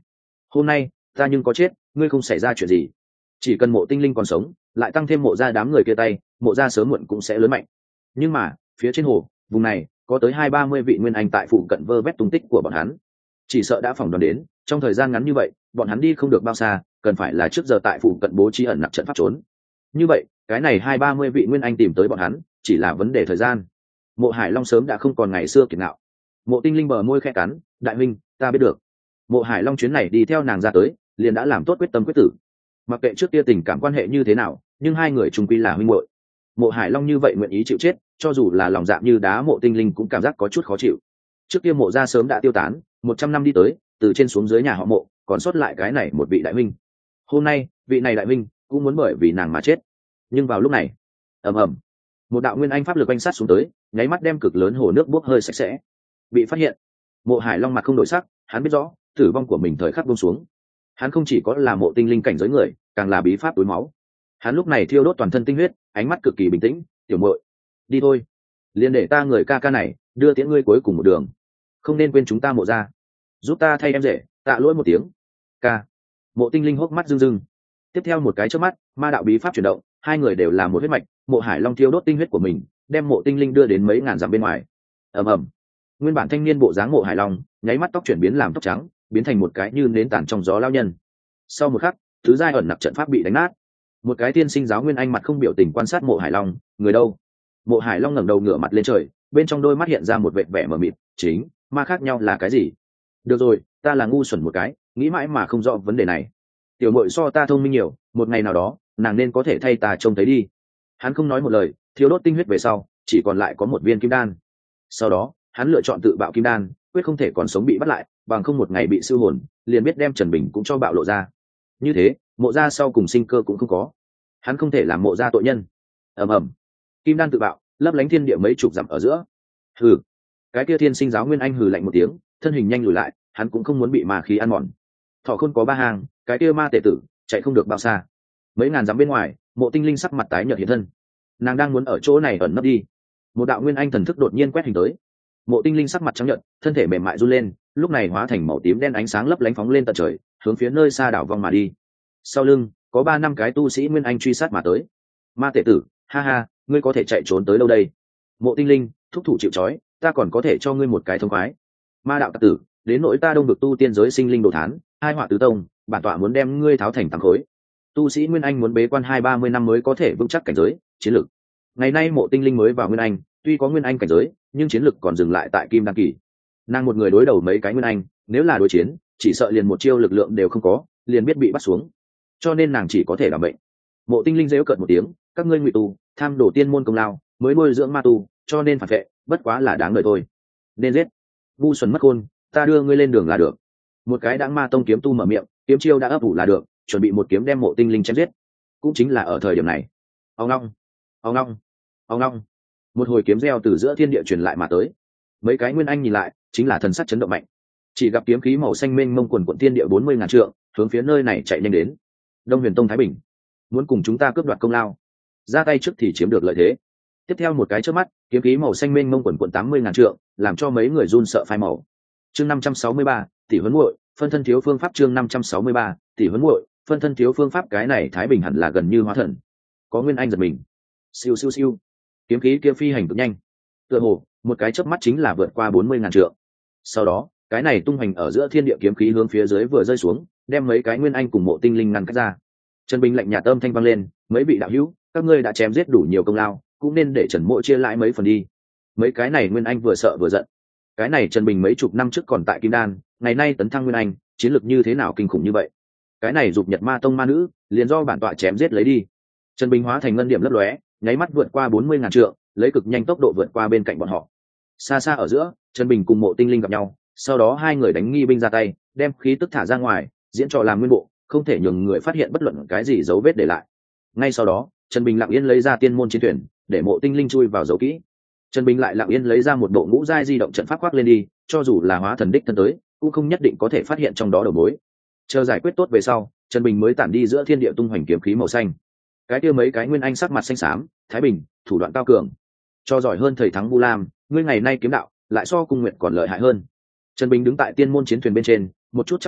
hôm nay ta nhưng có chết ngươi không xảy ra chuyện gì. Chỉ cần Mộ Tinh Linh còn sống, lại tăng thêm Mộ gia đám người kia tay, Mộ gia sớm muộn cũng sẽ lớn mạnh. Nhưng mà phía trên hồ vùng này có tới 20-30 vị nguyên anh tại phụ cận vơ vét tung tích của bọn hắn, chỉ sợ đã phỏng đoán đến trong thời gian ngắn như vậy bọn hắn đi không được bao xa, cần phải là trước giờ tại phụ cận bố trí ẩn nặc trận pháp trốn. Như vậy cái này 20-30 vị nguyên anh tìm tới bọn hắn chỉ là vấn đề thời gian. Mộ Hải Long sớm đã không còn ngày xưa kiệt ngạo. Mộ Tinh Linh bờ môi khẽ cắn, đại huynh ta biết được. Mộ Hải Long chuyến này đi theo nàng ra tới liền đã làm tốt quyết tâm quyết tử. Mặc kệ trước kia tình cảm quan hệ như thế nào, nhưng hai người chung quy là huynh muội. Mộ Hải Long như vậy nguyện ý chịu chết, cho dù là lòng dạ như đá, Mộ Tinh Linh cũng cảm giác có chút khó chịu. Trước kia Mộ gia sớm đã tiêu tán, 100 năm đi tới, từ trên xuống dưới nhà họ Mộ còn sót lại cái này một vị đại huynh. Hôm nay vị này đại huynh cũng muốn bởi vì nàng mà chết. Nhưng vào lúc này, ầm ầm, một đạo nguyên anh pháp lực oanh sát xuống tới, nháy mắt đem cực lớn hồ nước bốc hơi sạch sẽ. Bị phát hiện, Mộ Hải Long mặt không đổi sắc, hắn biết rõ tử vong của mình thời khắc buông xuống. Hắn không chỉ có là Mộ Tinh Linh cảnh giới người, càng là bí pháp túi máu. Hắn lúc này thiêu đốt toàn thân tinh huyết, ánh mắt cực kỳ bình tĩnh. Tiểu muội, đi thôi, liền để ta người ca ca này đưa tiễn ngươi cuối cùng một đường, không nên quên chúng ta Mộ gia, giúp ta thay em rể tạ lỗi một tiếng. Ca. Mộ Tinh Linh hốc mắt rưng rưng. Tiếp theo một cái chớp mắt, ma đạo bí pháp chuyển động, hai người đều là một huyết mạch. Mộ Hải Long thiêu đốt tinh huyết của mình, đem Mộ Tinh Linh đưa đến mấy ngàn dặm bên ngoài. ầm ầm, nguyên bản thanh niên bộ dáng Mộ Hải Long nháy mắt tóc chuyển biến làm tóc trắng, biến thành một cái như nến tàn trong gió lao nhân. Sau một khắc, thứ giai ẩn nặc trận pháp bị đánh nát. Một cái tiên sinh giáo nguyên anh mặt không biểu tình quan sát Mộ Hải Long, người đâu? Mộ Hải Long ngẩng đầu ngửa mặt lên trời, bên trong đôi mắt hiện ra một vệt vẻ mờ mịt. Chính ma khác nhau là cái gì? Được rồi, ta là ngu xuẩn một cái, nghĩ mãi mà không rõ vấn đề này. Tiểu muội so ta thông minh nhiều, một ngày nào đó nàng nên có thể thay ta trông thấy đi. Hắn không nói một lời, thiếu đốt tinh huyết về sau chỉ còn lại có một viên kim đan. Sau đó hắn lựa chọn tự bạo kim đan, quyết không thể còn sống bị bắt lại, bằng không một ngày bị siêu hồn liền biết đem Trần Bình cũng cho bạo lộ ra. Như thế Mộ gia sau cùng sinh cơ cũng không có, hắn không thể làm Mộ gia tội nhân. ầm ầm, kim đan tự bạo, lấp lánh thiên địa mấy chục dặm ở giữa. Hừ, cái kia thiên sinh giáo nguyên anh hừ lạnh một tiếng, thân hình nhanh lùi lại, hắn cũng không muốn bị ma khí ăn mòn. Thọ khôn có ba hàng, cái kia ma tể tử chạy không được bao xa. Mấy ngàn dặm bên ngoài, Mộ Tinh Linh sắc mặt tái nhợt hiện thân, nàng đang muốn ở chỗ này ẩn nấp đi. Một đạo nguyên anh thần thức đột nhiên quét hình tới. Mộ Tinh Linh sắc mặt trắng nhợt, thân thể mềm mại run lên, lúc này hóa thành màu tím đen ánh sáng lấp lánh phóng lên tận trời, hướng phía nơi xa đảo vong mà đi. Sau lưng có 3-5 cái tu sĩ nguyên anh truy sát mà tới. Ma tể tử, ha ha, ngươi có thể chạy trốn tới đâu đây? Mộ Tinh Linh, thúc thủ chịu trói, ta còn có thể cho ngươi một cái thông khoái. Ma đạo tặc tử, đến nỗi ta đông được tu tiên giới sinh linh đồ thán, hai họa tứ tông, bản tọa muốn đem ngươi tháo thành tám khối. Tu sĩ nguyên anh muốn bế quan 20-30 năm mới có thể vững chắc cảnh giới chiến lực. Ngày nay Mộ Tinh Linh mới vào nguyên anh, tuy có nguyên anh cảnh giới nhưng chiến lực còn dừng lại tại kim đan kỳ. Nàng một người đối đầu mấy cái nguyên anh, nếu là đối chiến chỉ sợ liền một chiêu lực lượng đều không có, liền biết bị bắt xuống, cho nên nàng chỉ có thể làm bệnh. Mộ Tinh Linh giễu cợt một tiếng, các ngươi ngụy tu tham đổ tiên môn công lao, mới nuôi dưỡng ma tu, cho nên phản vệ, bất quá là đáng đời thôi. Nên giết. Ngu xuẩn mất khôn, ta đưa ngươi lên đường là được. Một cái đãng ma tông kiếm tu mở miệng, kiếm chiêu đã ấp ủ là được, chuẩn bị một kiếm đem Mộ Tinh Linh chém giết. Cũng chính là ở thời điểm này, ong long, ong long, ong long, một hồi kiếm reo từ giữa thiên địa truyền lại mà tới. Mấy cái nguyên anh nhìn lại, chính là thần sắc chấn động mạnh. Chỉ gặp kiếm khí màu xanh mênh mông quần quận thiên địa 40.000 trượng, hướng phía nơi này chạy nhanh đến. Đông Huyền Tông Thái Bình muốn cùng chúng ta cướp đoạt công lao, ra tay trước thì chiếm được lợi thế. Tiếp theo một cái chớp mắt, kiếm khí màu xanh mênh mông quần quận 80.000 trượng, làm cho mấy người run sợ phai màu. Chương 563, tỷ huấn muội, phân thân thiếu phương pháp. Chương 563, tỷ huấn muội, phân thân thiếu phương pháp. Cái này Thái Bình hẳn là gần như hóa thần. Có nguyên anh giật mình. Siêu siêu siêu. Kiếm khí kia phi hành cực nhanh. Tựa hồ, một cái chớp mắt chính là vượt qua 40.000 trượng. Sau đó, cái này tung hành ở giữa thiên địa kiếm khí hướng phía dưới vừa rơi xuống, đem mấy cái nguyên anh cùng Mộ Tinh Linh ngăn cách ra. Trần Bình lạnh nhạt âm thanh vang lên, mấy vị đạo hữu, các ngươi đã chém giết đủ nhiều công lao, cũng nên để Trần Mộ chia lại mấy phần đi. Mấy cái này nguyên anh vừa sợ vừa giận. Cái này Trần Bình mấy chục năm trước còn tại Kim Đan, ngày nay tấn thăng nguyên anh, chiến lược như thế nào kinh khủng như vậy? Cái này dục Nhật Ma Tông ma nữ, liền do bản tọa chém giết lấy đi. Trần Bình hóa thành ngân điểm lấp lóe, nháy mắt vượt qua 40.000 trượng, lấy cực nhanh tốc độ vượt qua bên cạnh bọn họ. Xa xa ở giữa, Trần Bình cùng Mộ Tinh Linh gặp nhau, sau đó hai người đánh nghi binh ra tay, đem khí tức thả ra ngoài, diễn trò làm nguyên bộ, không thể nhường người phát hiện bất luận cái gì dấu vết để lại. Ngay sau đó, Trần Bình lặng yên lấy ra tiên môn chiến thuyền, để Mộ Tinh Linh chui vào giấu kỹ. Trần Bình lại lặng yên lấy ra một bộ ngũ giai di động trận pháp khoác lên đi, cho dù là hóa thần đích thân tới, cũng không nhất định có thể phát hiện trong đó đầu mối. Chờ giải quyết tốt về sau, Trần Bình mới tản đi giữa thiên địa tung hoành kiếm khí màu xanh. Cái kia mấy cái nguyên anh sắc mặt xanh xám, Thái Bình, thủ đoạn cao cường, cho giỏi hơn thầy thắng Vu Lam, ngươi ngày nay kiếm đạo lại so Cung Nguyệt còn lợi hại hơn. Trần Bình đứng tại tiên môn chiến thuyền bên trên, một chút chắp tay,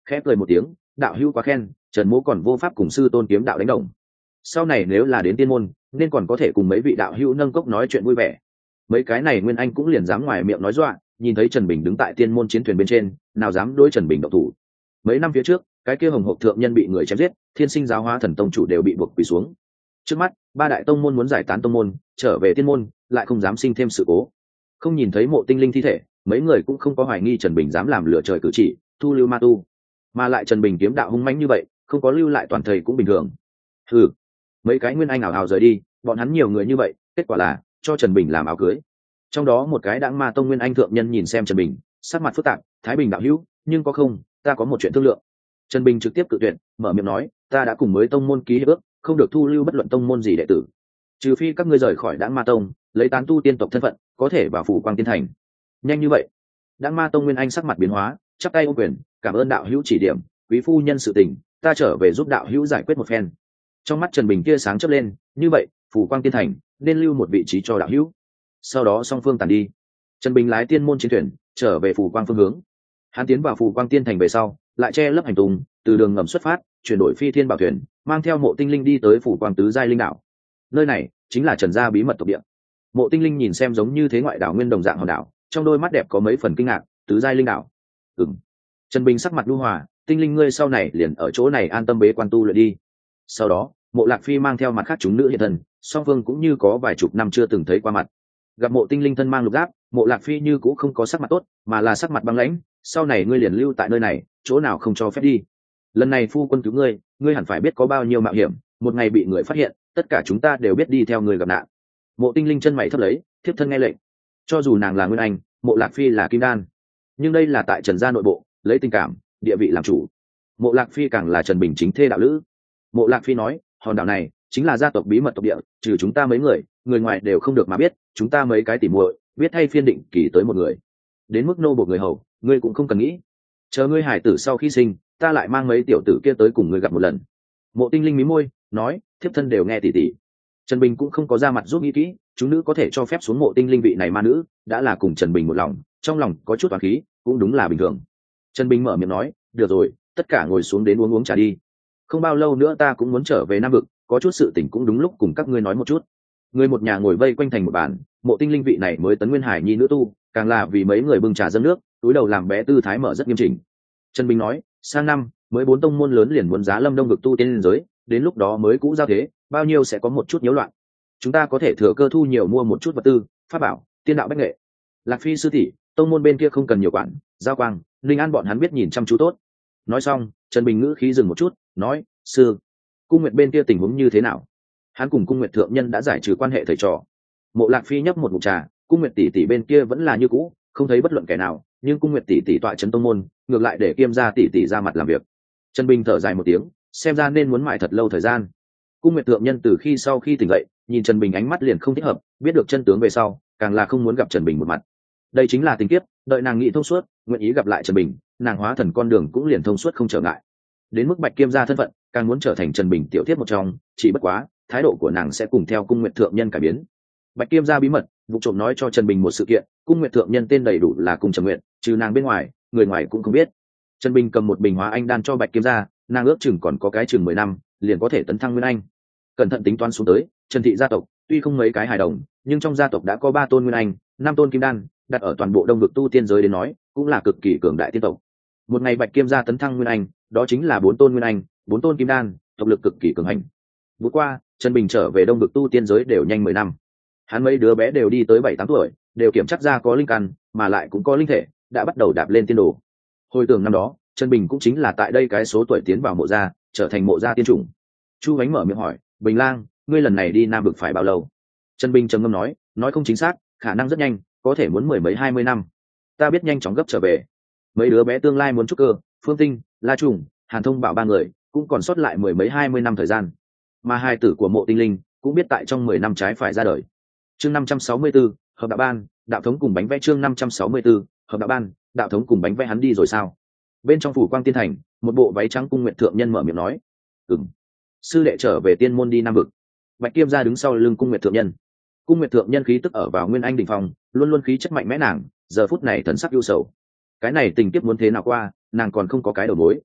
khẽ cười một tiếng, đạo hữu quá khen, Trần Mỗ còn vô pháp cùng sư tôn kiếm đạo đánh đồng, sau này nếu là đến tiên môn nên còn có thể cùng mấy vị đạo hữu nâng cốc nói chuyện vui vẻ. Mấy cái này nguyên anh cũng liền dám ngoài miệng nói dọa, nhìn thấy Trần Bình đứng tại tiên môn chiến thuyền bên trên, nào dám đối Trần Bình động thủ. Mấy năm phía trước, cái kia hồng hộc thượng nhân bị người chém giết, thiên sinh giáo hóa thần tông chủ đều bị buộc quỳ xuống. Trước mắt, ba đại tông môn muốn giải tán tông môn, trở về tiên môn, lại không dám sinh thêm sự cố. Không nhìn thấy mộ tinh linh thi thể, mấy người cũng không có hoài nghi Trần Bình dám làm lửa trời cử chỉ, thu lưu ma tu. Mà lại Trần Bình kiếm đạo hung mãnh như vậy, không có lưu lại toàn thầy cũng bình thường. Hừ, mấy cái nguyên anh ảo ảo rời đi, bọn hắn nhiều người như vậy, kết quả là cho Trần Bình làm áo cưới. Trong đó một cái đãng ma tông nguyên anh thượng nhân nhìn xem Trần Bình, sắc mặt phức tạp, Thái Bình đạo hữu, nhưng có không, ta có một chuyện thương lượng. Trần Bình trực tiếp cự tuyệt, mở miệng nói, ta đã cùng mới tông môn ký hiệp ước, không được thu lưu bất luận tông môn gì đệ tử, trừ phi các ngươi rời khỏi đãng ma tông, lấy tán tu tiên tộc thân phận, có thể vào phủ quang tiên thành. Nhanh như vậy? Đãng ma tông nguyên anh sắc mặt biến hóa, chắp tay ô quyền, cảm ơn đạo hữu chỉ điểm, quý phu nhân sự tình, ta trở về giúp đạo hữu giải quyết một phen. Trong mắt Trần Bình tia sáng chớp lên, như vậy, phủ quang tiên thành nên lưu một vị trí cho đạo hữu. Sau đó song phương tàn đi. Trần Bình lái tiên môn chiến thuyền trở về phủ quang phương hướng. Hắn tiến vào phủ quang tiên thành về sau, lại che lấp hành tung, từ đường ngầm xuất phát, chuyển đổi phi thiên bảo thuyền, mang theo mộ tinh linh đi tới phủ quang tứ giai linh đảo. Nơi này chính là Trần gia bí mật tộc địa. Mộ tinh linh nhìn xem giống như thế ngoại đảo nguyên đồng dạng hòn đảo, trong đôi mắt đẹp có mấy phần kinh ngạc. Tứ giai linh đảo? Ừm. Trần Bình sắc mặt nhu hòa, tinh linh ngươi sau này liền ở chỗ này an tâm bế quan tu luyện đi. Sau đó, Mộ Lạc Phi mang theo mặt khác chúng nữ hiện thân, song phương cũng như có vài chục năm chưa từng thấy qua mặt. Gặp Mộ tinh linh thân mang lục giáp, Mộ Lạc Phi như cũng không có sắc mặt tốt, mà là sắc mặt băng lãnh. Sau này ngươi liền lưu tại nơi này, chỗ nào không cho phép đi. Lần này phu quân cứu ngươi, ngươi hẳn phải biết có bao nhiêu mạo hiểm, một ngày bị người phát hiện, tất cả chúng ta đều biết đi theo người gặp nạn. Mộ tinh linh chân mày thấp lấy, thiếp thân nghe lệnh. Cho dù nàng là nguyên anh, Mộ Lạc Phi là kim đan, nhưng đây là tại Trần gia nội bộ, lấy tình cảm, địa vị làm chủ. Mộ Lạc Phi càng là Trần Bình chính thê đạo lữ. Mộ Lạc Phi nói, hòn đảo này chính là gia tộc bí mật tộc địa, trừ chúng ta mấy người, người ngoài đều không được mà biết. Chúng ta mấy cái tỉ muội biết thay phiên định kỳ tới một người, đến mức nô buộc người hầu, ngươi cũng không cần nghĩ. Chờ ngươi hải tử sau khi sinh, ta lại mang mấy tiểu tử kia tới cùng ngươi gặp một lần. Mộ tinh linh mí môi, nói, thiếp thân đều nghe tỉ tỉ. Trần Bình cũng không có ra mặt giúp nghĩ kỹ, chúng nữ có thể cho phép xuống mộ tinh linh vị này ma nữ, đã là cùng Trần Bình một lòng, trong lòng có chút oán khí, cũng đúng là bình thường. Trần Bình mở miệng nói, được rồi, tất cả ngồi xuống đến uống trà đi. Không bao lâu nữa ta cũng muốn trở về Nam Vực, có chút sự tình cũng đúng lúc cùng các ngươi nói một chút. Người một nhà ngồi vây quanh thành một bàn, mộ tinh linh vị này mới tấn nguyên hải nhi nữ tu, càng là vì mấy người bưng trà dâng nước, túi đầu làm bé tư thái mở rất nghiêm chỉnh. Trần Bình nói, sang năm mới 4 tông môn lớn liền muốn giá lâm Đông Vực tu tiên giới, đến lúc đó mới cũ giao thế, bao nhiêu sẽ có một chút nhiễu loạn. Chúng ta có thể thừa cơ thu nhiều mua một chút vật tư, pháp bảo, tiên đạo bách nghệ. Lạc Phi sư tỷ, tông môn bên kia không cần nhiều quản, Giao Quang, Linh An bọn hắn biết nhìn chăm chú tốt. Nói xong, Trần Bình ngữ khí dừng một chút, nói, sư, Cung Nguyệt bên kia tình huống như thế nào? Hắn cùng Cung Nguyệt thượng nhân đã giải trừ quan hệ thầy trò. Mộ Lạc Phi nhấp một ngụm trà, Cung Nguyệt tỷ tỷ bên kia vẫn là như cũ, không thấy bất luận kẻ nào, nhưng Cung Nguyệt tỷ tỷ tọa trấn tông môn, ngược lại để Kiêm gia tỷ tỷ ra mặt làm việc. Trần Bình thở dài một tiếng, xem ra nên muốn mãi thật lâu thời gian. Cung Nguyệt thượng nhân từ khi sau khi tỉnh dậy, nhìn Trần Bình ánh mắt liền không thích hợp, biết được chân tướng về sau, càng là không muốn gặp Trần Bình một mặt. Đây chính là tình kiếp, đợi nàng nghĩ thông suốt, nguyện ý gặp lại Trần Bình, nàng hóa thần con đường cũng liền thông suốt không trở ngại. Đến mức Bạch Kiêm gia thân phận, càng muốn trở thành Trần Bình tiểu thiết một trong, chỉ bất quá, thái độ của nàng sẽ cùng theo Cung Nguyệt thượng nhân cải biến. Bạch Kiêm gia bí mật, vụ trộm nói cho Trần Bình một sự kiện, Cung Nguyệt thượng nhân tên đầy đủ là Cung Trầm Nguyệt, trừ nàng bên ngoài, người ngoài cũng không biết. Trần Bình cầm một bình hóa anh đan cho Bạch Kiêm gia, nàng ước chừng còn có cái chừng 10 năm, liền có thể tấn thăng nguyên anh. Cẩn thận tính toán xuống tới, Trần thị gia tộc tuy không mấy cái hài đồng, nhưng trong gia tộc đã có 3 tôn nguyên anh, 5 tôn kim đan, đặt ở toàn bộ Đông Vực tu tiên giới đến nói, cũng là cực kỳ cường đại tiên tộc. Một ngày Bạch Kiêm gia tấn thăng nguyên anh, đó chính là 4 tôn nguyên anh, 4 tôn kim đan, tộc lực cực kỳ cường hành. Vừa qua, Trần Bình trở về Đông Vực tu tiên giới đều nhanh 10 năm. Hắn mấy đứa bé đều đi tới 7-8 tuổi, đều kiểm chắc ra có linh căn, mà lại cũng có linh thể, đã bắt đầu đạp lên tiên đồ. Hồi tưởng năm đó, Trần Bình cũng chính là tại đây cái số tuổi tiến vào mộ gia, trở thành mộ gia tiên chủng. Chu Ánh mở miệng hỏi, Bình Lang, ngươi lần này đi Nam Vực phải bao lâu? Trần Bình trầm ngâm nói không chính xác, khả năng rất nhanh, có thể muốn 10 mấy 20 năm. Ta biết nhanh chóng gấp trở về. Mấy đứa bé tương lai muốn trúc cơ, Phương Tinh, La Trùng, Hàn Thông Bảo 3 người, cũng còn sót lại 10 mấy 20 năm thời gian. Mà hai tử của Mộ Tinh Linh cũng biết tại trong 10 năm trái phải ra đời. Chương 564, hợp đạo ban, đạo thống cùng bánh vẽ. Chương 564, hợp đạo ban, đạo thống cùng bánh vẽ. Hắn đi rồi sao? Bên trong phủ Quang Tiên Thành, một bộ váy trắng Cung Nguyệt thượng nhân mở miệng nói, ừm, sư đệ trở về tiên môn đi Nam Vực. Bạch Kiêm gia đứng sau lưng Cung Nguyệt thượng nhân. Cung Nguyệt thượng nhân khí tức ở vào nguyên anh đỉnh phong, luôn luôn khí chất mạnh mẽ, nàng giờ phút này thần sắc ưu sầu. Cái này tình kiếp muốn thế nào qua, nàng còn không có cái đầu mối.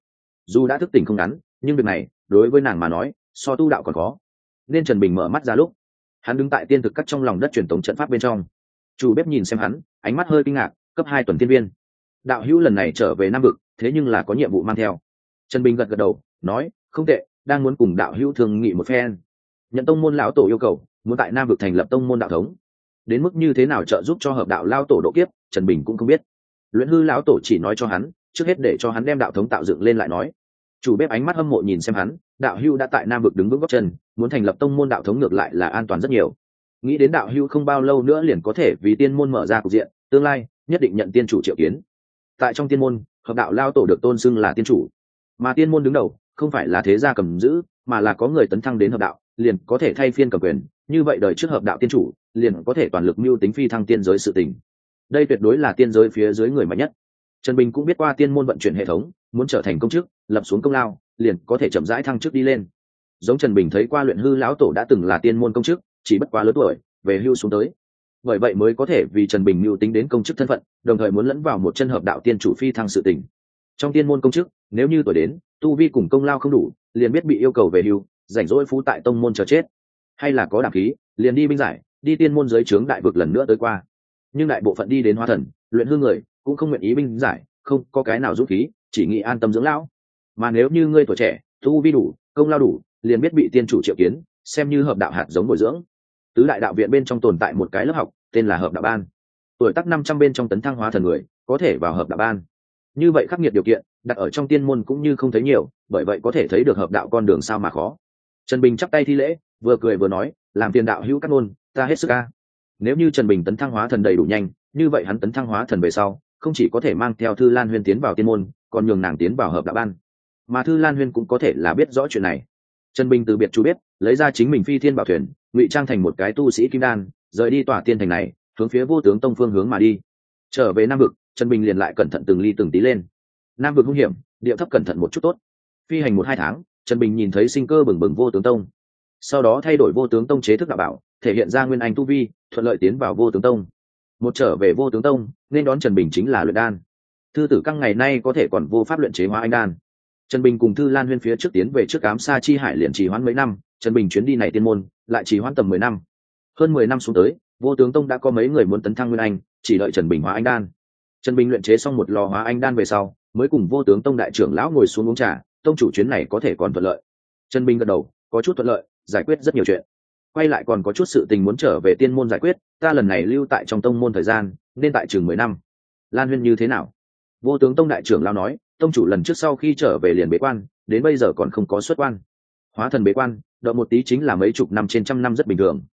dù đã thức tỉnh không ngắn, nhưng việc này đối với nàng mà nói so tu đạo còn khó. Nên Trần Bình mở mắt ra lúc hắn đứng tại tiên thực cắt trong lòng đất truyền thống trận pháp bên trong. Chủ bếp nhìn xem hắn, ánh mắt hơi kinh ngạc. Cấp 2 tuần tiên viên, đạo hữu lần này trở về Nam vực, thế nhưng là có nhiệm vụ mang theo. Trần Bình gật gật đầu nói, không tệ, đang muốn cùng đạo hữu thương nghị một phen. Nhận tông môn lão tổ yêu cầu, muốn tại Nam vực thành lập tông môn đạo thống. Đến mức như thế nào trợ giúp cho hợp đạo lao tổ độ kiếp, Trần Bình cũng không biết. Luyện hư lão tổ chỉ nói cho hắn, trước hết để cho hắn đem đạo thống tạo dựng lên lại nói. Chủ bếp ánh mắt hâm mộ nhìn xem hắn, đạo hữu đã tại Nam vực đứng vững góc chân, muốn thành lập tông môn đạo thống ngược lại là an toàn rất nhiều. Nghĩ đến đạo hữu không bao lâu nữa liền có thể vì tiên môn mở ra cục diện, tương lai nhất định nhận tiên chủ triệu kiến. Tại trong tiên môn, hợp đạo lao tổ được tôn xưng là tiên chủ, mà tiên môn đứng đầu không phải là thế gia cầm giữ, mà là có người tấn thăng đến hợp đạo liền có thể thay phiên cầm quyền. Như vậy đời trước hợp đạo tiên chủ liền có thể toàn lực mưu tính phi thăng tiên giới sự tình. Đây tuyệt đối là tiên giới phía dưới người mạnh nhất. Trần Bình cũng biết qua tiên môn vận chuyển hệ thống, muốn trở thành công chức, lập xuống công lao liền có thể chậm rãi thăng chức đi lên. Giống Trần Bình thấy qua luyện hư lão tổ đã từng là tiên môn công chức, chỉ bất quá lớn tuổi về hưu xuống tới, bởi vậy mới có thể vì Trần Bình mưu tính đến công chức thân phận, đồng thời muốn lẫn vào một chân hợp đạo tiên chủ phi thăng sự tình. Trong tiên môn công chức, nếu như tuổi đến tu vi cùng công lao không đủ, liền biết bị yêu cầu về hưu, rảnh rỗi phú tại tông môn chờ chết, hay là có đảm khí liền đi binh giải, đi tiên môn dưới trướng đại vực lần nữa tới qua. Nhưng đại bộ phận đi đến hóa thần luyện hư người cũng không nguyện ý binh giải, không có cái nào dũng khí, chỉ nghĩ an tâm dưỡng lão. Mà nếu như ngươi tuổi trẻ tu vi đủ công lao đủ, liền biết bị tiên chủ triệu kiến, xem như hợp đạo hạt giống bồi dưỡng. Tứ đại đạo viện bên trong tồn tại một cái lớp học tên là hợp đạo ban, tuổi tác 500 bên trong tấn thăng hóa thần người có thể vào hợp đạo ban. Như vậy khắc nghiệt điều kiện đặt ở trong tiên môn cũng như không thấy nhiều, bởi vậy có thể thấy được hợp đạo con đường sao mà khó. Trần Bình chắp tay thi lễ, vừa cười vừa nói, làm tiền đạo hữu cát ngôn, ta hết sức ca. Nếu như Trần Bình tấn thăng hóa thần đầy đủ nhanh, như vậy hắn tấn thăng hóa thần về sau không chỉ có thể mang theo Thư Lan Huyên tiến vào tiên môn, còn nhường nàng tiến vào hợp đạo ban. Mà Thư Lan Huyên cũng có thể là biết rõ chuyện này. Trần Bình từ biệt chú biết, lấy ra chính mình phi thiên bảo thuyền, ngụy trang thành một cái tu sĩ kim đan, rời đi tòa tiên thành này, hướng phía Vô Tướng Tông phương hướng mà đi. Trở về Nam vực, Trần Bình liền lại cẩn thận từng ly từng tí lên. Nam vực hung hiểm, điệu thấp cẩn thận một chút tốt. Phi hành 1-2 tháng, Trần Bình nhìn thấy sinh cơ bừng bừng Vô Tướng Tông, sau đó thay đổi Vô Tướng Tông chế thức đạo bảo, thể hiện ra nguyên anh tu vi, thuận lợi tiến vào Vô Tướng Tông. Một trở về Vô Tướng Tông, nên đón Trần Bình chính là luyện đan. Thư tử Căng ngày nay có thể còn vô pháp luyện chế hóa anh đan. Trần Bình cùng Thư Lan Huyên phía trước tiến về trước Ám Sa Chi Hải liền trì hoãn mấy năm, Trần Bình chuyến đi này tiên môn lại trì hoãn tầm 10 năm. Hơn 10 năm xuống tới, Vô Tướng Tông đã có mấy người muốn tấn thăng nguyên anh, chỉ đợi Trần Bình hóa anh đan. Trần Bình luyện chế xong một lò hóa anh đan về sau, mới cùng Vô Tướng Tông đại trưởng lão ngồi xuống uống trà, tông chủ chuyến này có thể còn thuận lợi. Trần Bình gật đầu, có chút thuận lợi, giải quyết rất nhiều chuyện. Quay lại còn có chút sự tình muốn trở về tiên môn giải quyết, ta lần này lưu tại trong tông môn thời gian, nên tại chừng 10 năm. Lan Huyên như thế nào? Vô Tướng Tông đại trưởng lão nói, tông chủ lần trước sau khi trở về liền bế quan, đến bây giờ còn không có xuất quan. Hóa thần bế quan, đợi một tí chính là mấy chục năm trên trăm năm rất bình thường.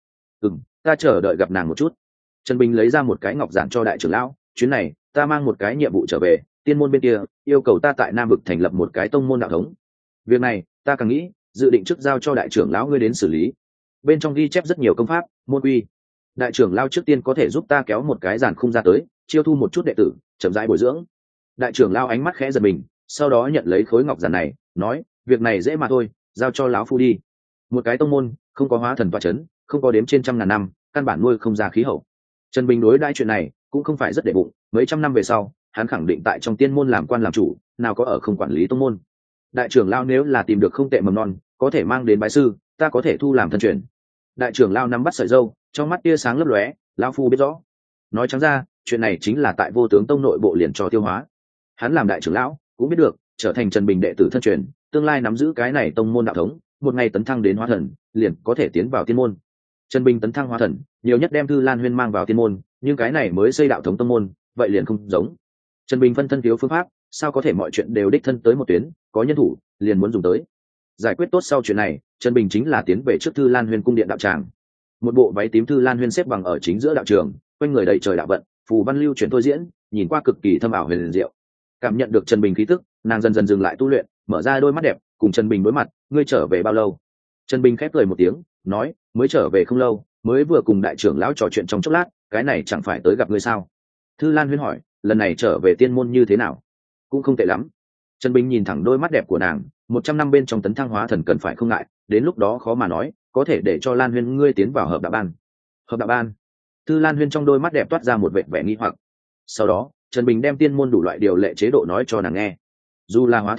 Ta chờ đợi gặp nàng một chút. Trần Bình lấy ra một cái ngọc giản cho đại trưởng lão, chuyến này ta mang một cái nhiệm vụ trở về, tiên môn bên kia yêu cầu ta tại Nam vực thành lập một cái tông môn đạo thống. Việc này ta càng nghĩ, dự định trước giao cho đại trưởng lão ngươi đến xử lý. Bên trong ghi chép rất nhiều công pháp môn quy, đại trưởng lão trước tiên có thể giúp ta kéo một cái giàn khung ra tới, chiêu thu một chút đệ tử, chậm rãi bồi dưỡng. Đại trưởng lão ánh mắt khẽ giật mình, sau đó nhận lấy khối ngọc giản này, nói, việc này dễ mà thôi, giao cho lão phu đi. Một cái tông môn không có hóa thần tọa chấn, không có đếm trên trăm ngàn năm, căn bản nuôi không ra khí hậu. Trần Bình đối đãi chuyện này cũng không phải rất để bụng, mấy trăm năm về sau hắn khẳng định tại trong tiên môn làm quan làm chủ, nào có ở không quản lý tông môn. Đại trưởng lão nếu là tìm được không tệ mầm non, có thể mang đến bái sư, ta có thể thu làm thân truyền. Đại trưởng lão nắm bắt sợi dâu, trong mắt tia sáng lấp lóe, lão phu biết rõ. Nói trắng ra, chuyện này chính là tại Vô Tướng Tông nội bộ liền cho tiêu hóa. Hắn làm đại trưởng lão cũng biết được, trở thành Trần Bình đệ tử thân truyền, tương lai nắm giữ cái này tông môn đạo thống, một ngày tấn thăng đến hóa thần, liền có thể tiến vào tiên môn. Trần Bình tấn thăng hóa thần, nhiều nhất đem Thư Lan Huyên mang vào tiên môn, nhưng cái này mới xây đạo thống tông môn, vậy liền không giống. Trần Bình phân thân thiếu phương pháp, sao có thể mọi chuyện đều đích thân tới một tuyến, có nhân thủ liền muốn dùng tới. Giải quyết tốt sau chuyện này, Trần Bình chính là tiến về trước Thư Lan Huyên cung điện đạo tràng. Một bộ váy tím Thư Lan Huyên xếp bằng ở chính giữa đạo trường, quanh người đầy trời đạo vận, phù văn lưu chuyển thôi diễn, nhìn qua cực kỳ thâm ảo huyền diệu. Cảm nhận được Trần Bình khí tức, nàng dần dần dừng lại tu luyện, mở ra đôi mắt đẹp, cùng Trần Bình đối mặt, ngươi trở về bao lâu? Trần Bình khép cười một tiếng, nói, mới trở về không lâu, mới vừa cùng đại trưởng lão trò chuyện trong chốc lát, cái này chẳng phải tới gặp ngươi sao? Thư Lan Huyên hỏi, lần này trở về tiên môn như thế nào? Cũng không tệ lắm. Trần Bình nhìn thẳng đôi mắt đẹp của nàng, 100 năm bên trong tấn thăng hóa thần cần phải không ngại, đến lúc đó khó mà nói, có thể để cho Lan Huyên ngươi tiến vào hợp đạo ban. Hợp đạo ban? Thư Lan Huyên trong đôi mắt đẹp toát ra một vẻ vẻ nghi hoặc. Sau đó, Trần Bình đem tiên môn đủ loại điều lệ chế độ nói cho nàng nghe. Dù là hóa thần thân,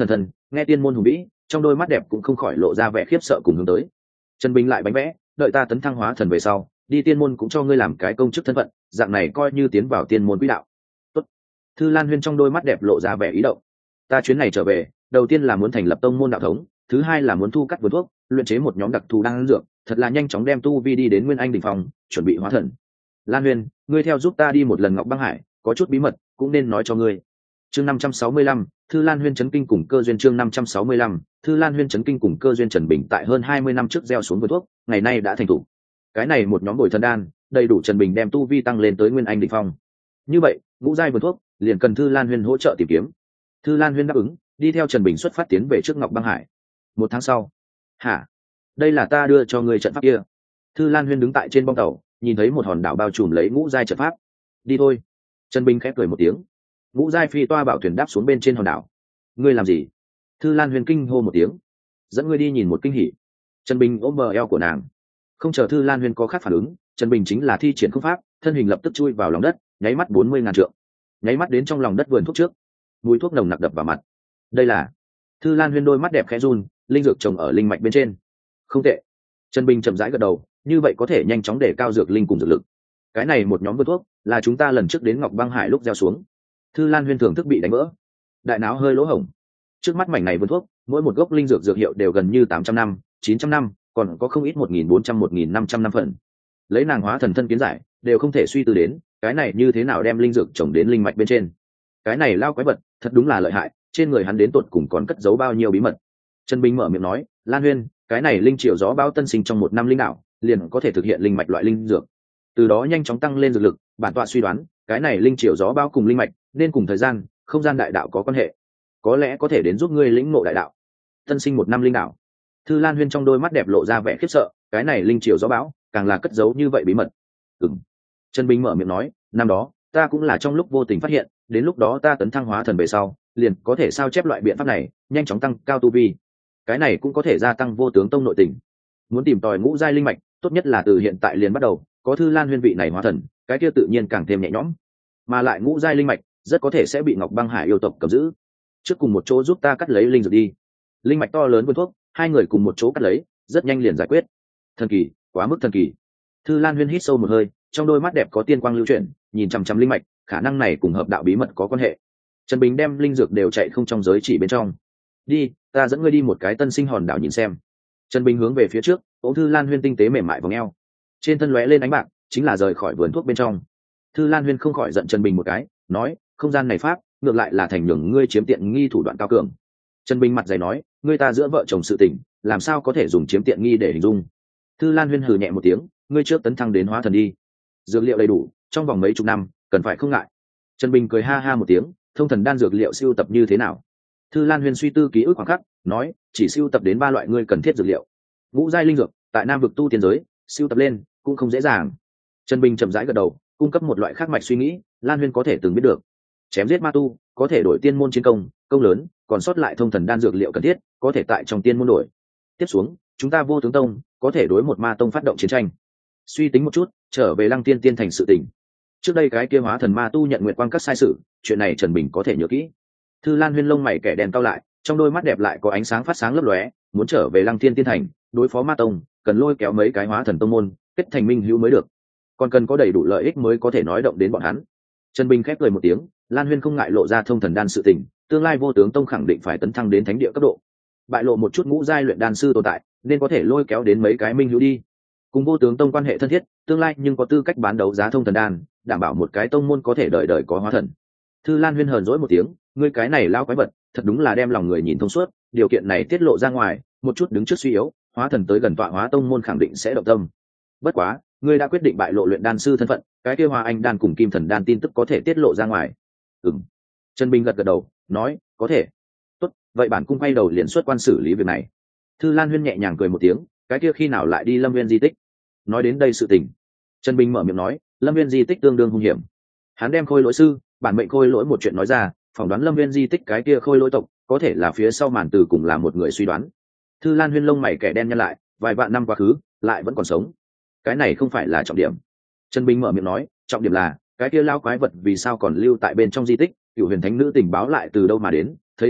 Nghe tiên môn hùng vĩ, trong đôi mắt đẹp cũng không khỏi lộ ra vẻ khiếp sợ cùng hướng tới. Trần Bình lại bánh vẽ, đợi ta tấn thăng hóa thần về sau, đi tiên môn cũng cho ngươi làm cái công chức thân phận, dạng này coi như tiến vào tiên môn quỹ đạo. Tốt. Thư Lan Huyên trong đôi mắt đẹp lộ ra vẻ ý động. Ta chuyến này trở về, đầu tiên là muốn thành lập tông môn đạo thống, thứ hai là muốn thu cắt vườn thuốc, luyện chế một nhóm đặc thù đan dược, thật là nhanh chóng đem tu vi đi đến Nguyên Anh đỉnh phong, chuẩn bị hóa thần. Lan Huyên, ngươi theo giúp ta đi một lần Ngọc Băng Hải, có chút bí mật cũng nên nói cho ngươi. Chương 565, Thư Lan Huyên chấn kinh cùng cơ duyên. Chương 565, Thư Lan Huyên chấn kinh cùng cơ duyên. Trần Bình tại hơn 20 năm trước gieo xuống vườn thuốc, ngày nay đã thành thủ. Cái này một nhóm bồi thần đan, đầy đủ Trần Bình đem tu vi tăng lên tới Nguyên Anh đỉnh phong. Như vậy, ngũ giai vườn thuốc, liền cần Thư Lan Huyên hỗ trợ tìm kiếm. Thư Lan Huyên đáp ứng, đi theo Trần Bình xuất phát tiến về trước Ngọc Băng Hải. Một tháng sau, hả? Đây là ta đưa cho người trận pháp kia. Thư Lan Huyên đứng tại trên bong tàu, nhìn thấy một hòn đảo bao trùm lấy ngũ giai trận pháp. Đi thôi. Trần Bình khẽ cười một tiếng. Ngũ giai phi toa bảo thuyền đáp xuống bên trên hòn đảo. Ngươi làm gì? Thư Lan Huyên kinh hô một tiếng. Dẫn ngươi đi nhìn một kinh hỉ. Trần Bình ôm bờ eo của nàng. Không chờ Thư Lan Huyên có khác phản ứng, Trần Bình chính là thi triển khúc pháp, thân hình lập tức chui vào lòng đất, nháy mắt 40.000 trượng. Nháy mắt đến trong lòng đất vườn thuốc trước. Mùi thuốc nồng nặc đập vào mặt. Đây là... Thư Lan Huyên đôi mắt đẹp khẽ run, linh dược trồng ở linh mạch bên trên. Không tệ. Trần Bình chậm rãi gật đầu, như vậy có thể nhanh chóng để cao dược linh cùng dược lực. Cái này một nhóm vườn thuốc là chúng ta lần trước đến Ngọc Băng Hải lúc gieo xuống. Thư Lan Huyên thưởng thức bị đánh vỡ, đại não hơi lỗ hổng. Trước mắt mảnh này vườn thuốc, mỗi một gốc linh dược dược hiệu đều gần như 800 năm, 900 năm, còn có không ít 1.400, 1.500 năm phần. Lấy nàng hóa thần thân kiến giải, đều không thể suy tư đến, cái này như thế nào đem linh dược trồng đến linh mạch bên trên. Cái này lao quái vật, thật đúng là lợi hại, trên người hắn đến tột cùng còn cất giấu bao nhiêu bí mật. Trần Bình mở miệng nói, Lan Huyên, cái này linh triệu gió bão tân sinh trong một năm linh đạo, liền có thể thực hiện linh mạch loại linh dược. Từ đó nhanh chóng tăng lên dược lực, bản tọa suy đoán, cái này linh triệu gió bão cùng linh mạch, nên cùng thời gian, không gian đại đạo có quan hệ. Có lẽ có thể đến giúp ngươi lĩnh ngộ đại đạo. Tân sinh một năm linh đạo. Thư Lan Huyên trong đôi mắt đẹp lộ ra vẻ khiếp sợ, cái này linh triệu gió bão, càng là cất giấu như vậy bí mật. Ừm. Trần Bình mở miệng nói, năm đó, ta cũng là trong lúc vô tình phát hiện, đến lúc đó ta tấn thăng hóa thần về sau, liền có thể sao chép loại biện pháp này, nhanh chóng tăng cao tu vi. Cái này cũng có thể gia tăng vô tướng tông nội tình. Muốn tìm tòi ngũ giai linh mạch, tốt nhất là từ hiện tại liền bắt đầu, có Thư Lan Huyên vị này hóa thần, cái kia tự nhiên càng thêm nhẹ nhõm. Mà lại ngũ giai linh mạch, rất có thể sẽ bị Ngọc Băng Hải yêu tộc cầm giữ. Trước cùng một chỗ giúp ta cắt lấy linh dược đi. Linh mạch to lớn vườn thuốc, hai người cùng một chỗ cắt lấy, rất nhanh liền giải quyết. Thần kỳ, quá mức thần kỳ. Thư Lan Huyên hít sâu một hơi, trong đôi mắt đẹp có tiên quang lưu chuyển, nhìn chằm chằm linh mạch, khả năng này cùng hợp đạo bí mật có quan hệ. Trần Bình đem linh dược đều chạy không trong giới chỉ bên trong. Đi, ta dẫn ngươi đi một cái tân sinh hòn đảo nhìn xem. Trần Bình hướng về phía trước, ôm Thư Lan Huyên tinh tế mềm mại vòng eo, trên thân lóe lên ánh bạc, chính là rời khỏi vườn thuốc bên trong. Thư Lan Huyên không khỏi giận Trần Bình một cái, nói, không gian này pháp, ngược lại là thành nhường ngươi chiếm tiện nghi thủ đoạn cao cường. Trần Bình mặt dày nói, ngươi ta giữa vợ chồng sự tình, làm sao có thể dùng chiếm tiện nghi để hình dung. Thư Lan Huyên hừ nhẹ một tiếng, ngươi trước tấn thăng đến hóa thần đi, dược liệu đầy đủ, trong vòng mấy chục năm, cần phải không ngại. Trần Bình cười ha ha một tiếng, thông thần đan dược liệu siêu tập như thế nào? Thư Lan Huyên suy tư ký ức khoảng khắc, nói, chỉ siêu tập đến 3 loại ngươi cần thiết dược liệu. Ngũ giai linh dược, tại Nam vực tu tiên giới, siêu tập lên cũng không dễ dàng. Trần Bình chậm rãi gật đầu, cung cấp một loại khác mạch suy nghĩ, Lan Huyên có thể từng biết được. Chém giết ma tu, có thể đổi tiên môn chiến công, công lớn, còn sót lại thông thần đan dược liệu cần thiết, có thể tại trong tiên môn đổi. Tiếp xuống, chúng ta Vô Tướng Tông, có thể đối một ma tông phát động chiến tranh. Suy tính một chút, trở về Lăng Tiên Tiên thành sự tình. Trước đây cái kia hóa thần ma tu nhận nguyện quang các sai sự, chuyện này Trần Bình có thể nhớ kỹ. Thư Lan Huyên lông mày kẻ đèn cao lại, trong đôi mắt đẹp lại có ánh sáng phát sáng lấp lóe, muốn trở về Lăng Thiên Tiên thành, đối phó ma tông, cần lôi kéo mấy cái hóa thần tông môn, kết thành minh hữu mới được. Còn cần có đầy đủ lợi ích mới có thể nói động đến bọn hắn. Trần Bình khép cười một tiếng, Lan Huyên không ngại lộ ra thông thần đan sự tình, tương lai Vô Tướng Tông khẳng định phải tấn thăng đến thánh địa cấp độ. Bại lộ một chút ngũ giai luyện đan sư tồn tại, nên có thể lôi kéo đến mấy cái minh hữu đi. Cùng Vô Tướng Tông quan hệ thân thiết, tương lai nhưng có tư cách bán đấu giá thông thần đan, đảm bảo một cái tông môn có thể đời đời có hóa thần. Thư Lan Huyên hờn dỗi một tiếng, ngươi cái này lao quái vật, thật đúng là đem lòng người nhìn thông suốt, điều kiện này tiết lộ ra ngoài, một chút đứng trước suy yếu, hóa thần tới gần tọa hóa tông môn khẳng định sẽ động tâm. Bất quá, ngươi đã quyết định bại lộ luyện đan sư thân phận, cái kia Hoa Anh đan cùng Kim Thần đan tin tức có thể tiết lộ ra ngoài. Ừm. Trần Bình gật gật đầu, nói, có thể. Tốt, vậy bản cung quay đầu liền xuất quan xử lý việc này. Thư Lan Huyên nhẹ nhàng cười một tiếng, cái kia khi nào lại đi Lâm Viên di tích? Nói đến đây sự tình, Trần Bình mở miệng nói, Lâm Viên di tích tương đương hung hiểm. Hắn đem Khôi Lỗi sư, bản mệnh Khôi Lỗi một chuyện nói ra, phỏng đoán Lâm Viên di tích cái kia Khôi Lỗi tộc, có thể là phía sau màn từ cùng là một người suy đoán. Thư Lan Huyên lông mày kẻ đen nhăn lại, vài vạn năm quá khứ, lại vẫn còn sống. Cái này không phải là trọng điểm. Trần Bình mở miệng nói, trọng điểm là, cái kia lao quái vật vì sao còn lưu tại bên trong di tích, Cửu Huyền Thánh nữ tình báo lại từ đâu mà đến, thấy thế nào,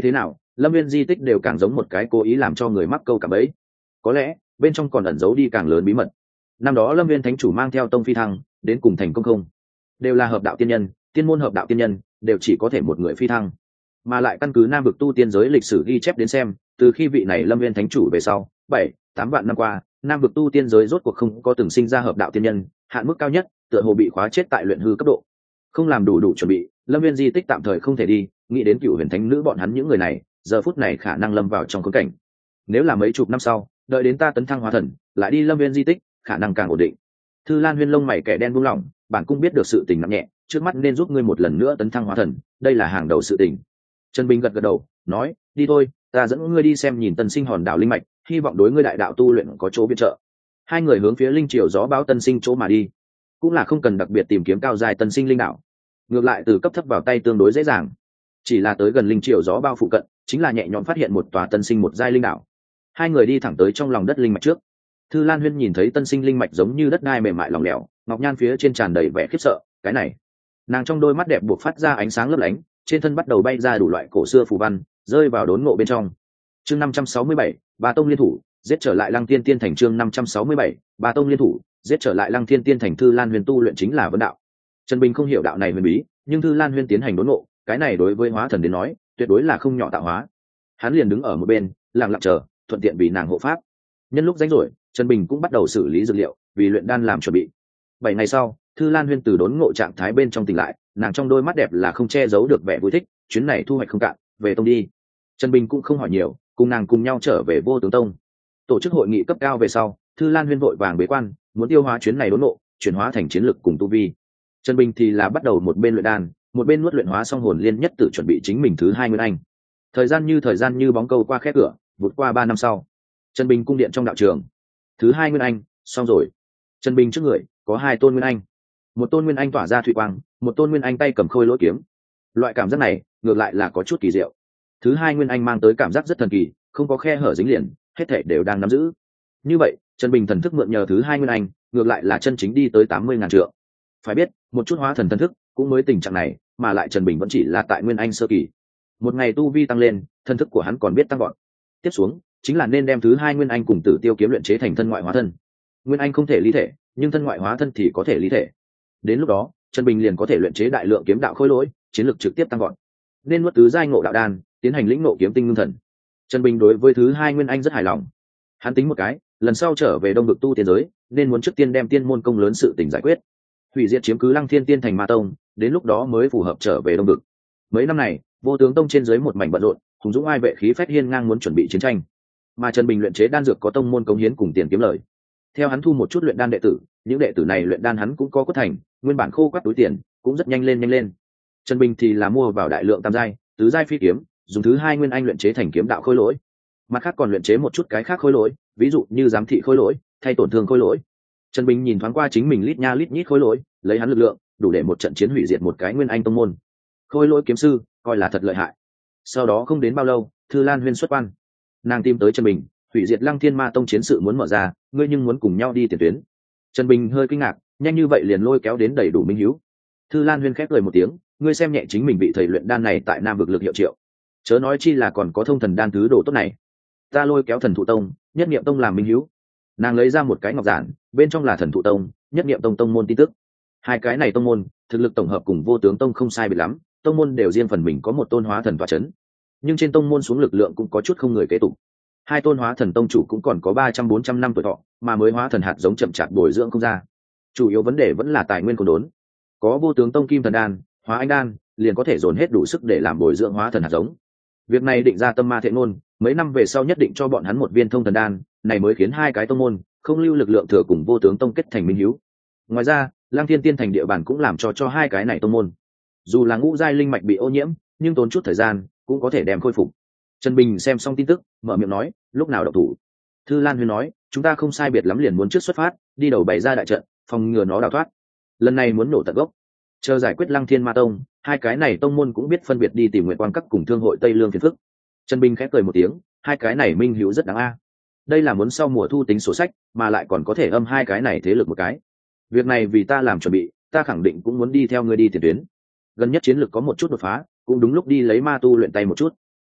Lâm Viên di tích đều càng giống một cái cố ý làm cho người mắc câu cảm ấy. Có lẽ bên trong còn ẩn giấu đi càng lớn bí mật. Năm đó Lâm Viên thánh chủ mang theo tông phi thăng đến cùng thành công không, đều là hợp đạo tiên nhân, tiên môn hợp đạo tiên nhân đều chỉ có thể một người phi thăng, mà lại căn cứ Nam vực tu tiên giới lịch sử ghi chép đến xem, từ khi vị này Lâm Viên thánh chủ về sau 7-8 vạn năm qua, Nam vực tu tiên giới rốt cuộc không có từng sinh ra hợp đạo tiên nhân, hạn mức cao nhất tựa hồ bị khóa chết tại luyện hư cấp độ. Không làm đủ chuẩn bị, Lâm Viên di tích tạm thời không thể đi, nghĩ đến Cựu Huyền Thánh nữ bọn hắn những người này giờ phút này khả năng lâm vào trong khốn cảnh. Nếu là mấy chục năm sau, đợi đến ta tấn thăng hóa thần lại đi Lâm Viên di tích, khả năng càng ổn định. Thư Lan Huyên lông mày kẻ đen buông lỏng, bản cung biết được sự tình nặng nhẹ, trước mắt nên giúp ngươi một lần nữa tấn thăng hóa thần, đây là hàng đầu sự tình. Trần Bình gật đầu nói, đi thôi, ta dẫn ngươi đi xem nhìn Tân Sinh hòn đảo linh mạch, hy vọng đối ngươi đại đạo tu luyện có chỗ viện trợ. Hai người hướng phía linh triều gió bão Tân Sinh chỗ mà đi, cũng là không cần đặc biệt tìm kiếm cao dài Tân Sinh linh đảo, ngược lại từ cấp thấp vào tay tương đối dễ dàng. Chỉ là tới gần linh triều gió bao phụ cận, chính là nhẹ nhõm phát hiện một tòa Tân Sinh một giai linh đảo. Hai người đi thẳng tới trong lòng đất linh mạch trước. Thư Lan Huyên nhìn thấy Tân Sinh linh mạch giống như đất đai mềm mại lỏng lẻo, ngọc nhan phía trên tràn đầy vẻ khiếp sợ, cái này, nàng trong đôi mắt đẹp buộc phát ra ánh sáng lấp lánh, trên thân bắt đầu bay ra đủ loại cổ xưa phù văn, rơi vào đốn ngộ bên trong. Chương 567, Ba tông liên thủ, giết trở lại Lăng Thiên Tiên thành. Chương 567, Ba tông liên thủ, giết trở lại Lăng Thiên Tiên thành. Thư Lan Huyên tu luyện chính là vấn đạo. Trần Bình không hiểu đạo này huyền bí, nhưng Thư Lan Huyên tiến hành đốn ngộ, cái này đối với hóa thần đến nói, tuyệt đối là không nhỏ tạo hóa. Hắn liền đứng ở một bên, lặng lặng chờ, thuận tiện vì nàng hộ pháp. Nhân lúc rảnh rỗi, Trần Bình cũng bắt đầu xử lý dược liệu, vì luyện đan làm chuẩn bị. 7 ngày sau, Thư Lan Huyên từ đốn ngộ trạng thái bên trong tỉnh lại, nàng trong đôi mắt đẹp là không che giấu được vẻ vui thích, chuyến này thu hoạch không cạn, về tông đi. Trần Bình cũng không hỏi nhiều, cùng nàng cùng nhau trở về Vô Tướng tông. Tổ chức hội nghị cấp cao về sau, Thư Lan Huyên vội vàng bế quan, muốn tiêu hóa chuyến này đốn ngộ, chuyển hóa thành chiến lực cùng tu vi. Trần Bình thì là bắt đầu một bên luyện đan, một bên nuốt luyện hóa xong hồn liên nhất tự chuẩn bị chính mình thứ 2 nguyên anh. Thời gian như bóng câu qua khe cửa, vượt qua 3 năm sau, Trần Bình cung điện trong đạo trường. Thứ 2 nguyên anh, xong rồi. Trần Bình trước người có 2 tôn nguyên anh. Một tôn nguyên anh tỏa ra thủy quang, một tôn nguyên anh tay cầm khôi lỗi kiếm. Loại cảm giác này ngược lại là có chút kỳ diệu. Thứ 2 nguyên anh mang tới cảm giác rất thần kỳ, không có khe hở dính liền, hết thảy đều đang nắm giữ. Như vậy, Trần Bình thần thức mượn nhờ thứ 2 nguyên anh, ngược lại là chân chính đi tới 80.000 trượng. Phải biết, một chút hóa thần thần thức cũng mới tình trạng này, mà lại Trần Bình vẫn chỉ là tại nguyên anh sơ kỳ. Một ngày tu vi tăng lên, thần thức của hắn còn biết tăng vọt. Tiếp xuống, chính là nên đem thứ 2 nguyên anh cùng Tử Tiêu kiếm luyện chế thành thân ngoại hóa thân. Nguyên anh không thể lý thể, nhưng thân ngoại hóa thân thì có thể lý thể. Đến lúc đó, Trần Bình liền có thể luyện chế đại lượng kiếm đạo khối lỗi, chiến lược trực tiếp tăng vọt. Nên nuốt tứ giai ngộ đạo đan, tiến hành lĩnh ngộ kiếm tinh ngưng thần. Trần Bình đối với thứ 2 nguyên anh rất hài lòng. Hắn tính một cái, lần sau trở về Đông vực tu tiên giới, nên muốn trước tiên đem tiên môn công lớn sự tình giải quyết, hủy diệt chiếm cứ Lăng Thiên Tiên thành Ma tông, đến lúc đó mới phù hợp trở về Đông vực. Mấy năm này, Vô Tướng tông trên dưới một mảnh bận rộn, hùng dũng ai vệ khí phách hiên ngang muốn chuẩn bị chiến tranh, mà Trần Bình luyện chế đan dược có tông môn cống hiến cùng tiền kiếm lời. Theo hắn thu một chút luyện đan đệ tử, những đệ tử này luyện đan hắn cũng có cốt thành, nguyên bản khô quắt túi tiền cũng rất nhanh lên. Trần Bình thì là mua vào đại lượng tam giai, tứ giai phi kiếm, dùng thứ 2 nguyên anh luyện chế thành kiếm đạo khối lỗi. Mặt khác còn luyện chế một chút cái khác khối lỗi, ví dụ như giám thị khối lỗi, thay tổn thương khối lỗi. Trần Bình nhìn thoáng qua chính mình lít nha lít nhít khối lỗi, lấy hắn lực lượng, đủ để một trận chiến hủy diệt một cái nguyên anh tông môn. Khối lỗi kiếm sư, coi là thật lợi hại. Sau đó không đến bao lâu, Thư Lan Huyên xuất quan. Nàng tìm tới Trần Bình, hủy diệt Lăng Thiên Ma tông chiến sự muốn mở ra, ngươi nhưng muốn cùng nhau đi tiền tuyến. Trần Bình hơi kinh ngạc, nhanh như vậy liền lôi kéo đến đầy đủ minh hiếu. Thư Lan Huyên khép cười một tiếng, ngươi xem nhẹ chính mình vị thầy luyện đan này tại Nam vực lực hiệu triệu, chớ nói chi là còn có thông thần đan thứ đồ tốt này. Ta lôi kéo Thần Thụ tông, Nhất Niệm tông làm minh hiếu. Nàng lấy ra một cái ngọc giản, bên trong là Thần Thụ tông, Nhất Niệm tông tông môn tin tức. Hai cái này tông môn thực lực tổng hợp cùng Vô Tướng tông không sai biệt lắm, tông môn đều riêng phần mình có một tôn hóa thần tọa chấn, nhưng trên tông môn xuống lực lượng cũng có chút không người kế tục. Hai tôn hóa thần tông chủ cũng còn có 300-400 năm tuổi thọ, mà mới hóa thần hạt giống chậm chạp bồi dưỡng không ra. Chủ yếu vấn đề vẫn là tài nguyên còn đốn. Có Vô Tướng tông kim thần đan, hóa anh đan, liền có thể dồn hết đủ sức để làm bồi dưỡng hóa thần hạt giống. Việc này định ra tâm ma thệ ngôn, mấy năm về sau nhất định cho bọn hắn một viên thông thần đan, này mới khiến hai cái tông môn không lưu lực lượng thừa cùng Vô Tướng tông kết thành minh hiếu. Ngoài ra, Lăng Thiên Tiên thành địa bàn cũng làm cho hai cái này tông môn, dù là ngũ giai linh mạch bị ô nhiễm, nhưng tốn chút thời gian cũng có thể đem khôi phục. Trần Bình xem xong tin tức, mở miệng nói, lúc nào động thủ? Thư Lan Huyên nói, chúng ta không sai biệt lắm liền muốn trước xuất phát, đi đầu bày ra đại trận, phòng ngừa nó đào thoát. Lần này muốn nổ tận gốc, chờ giải quyết Lăng Thiên Ma tông, hai cái này tông môn cũng biết phân biệt đi tìm Nguyệt Quan các cùng Thương hội Tây Lương phiền phức. Trần Bình khẽ cười một tiếng, hai cái này minh hữu rất đáng a. Đây là muốn sau mùa thu tính sổ sách, mà lại còn có thể âm hai cái này thế lực một cái. Việc này vì ta làm chuẩn bị, ta khẳng định cũng muốn đi theo ngươi đi tiền tuyến. Gần nhất chiến lược có một chút đột phá, cũng đúng lúc đi lấy ma tu luyện tay một chút.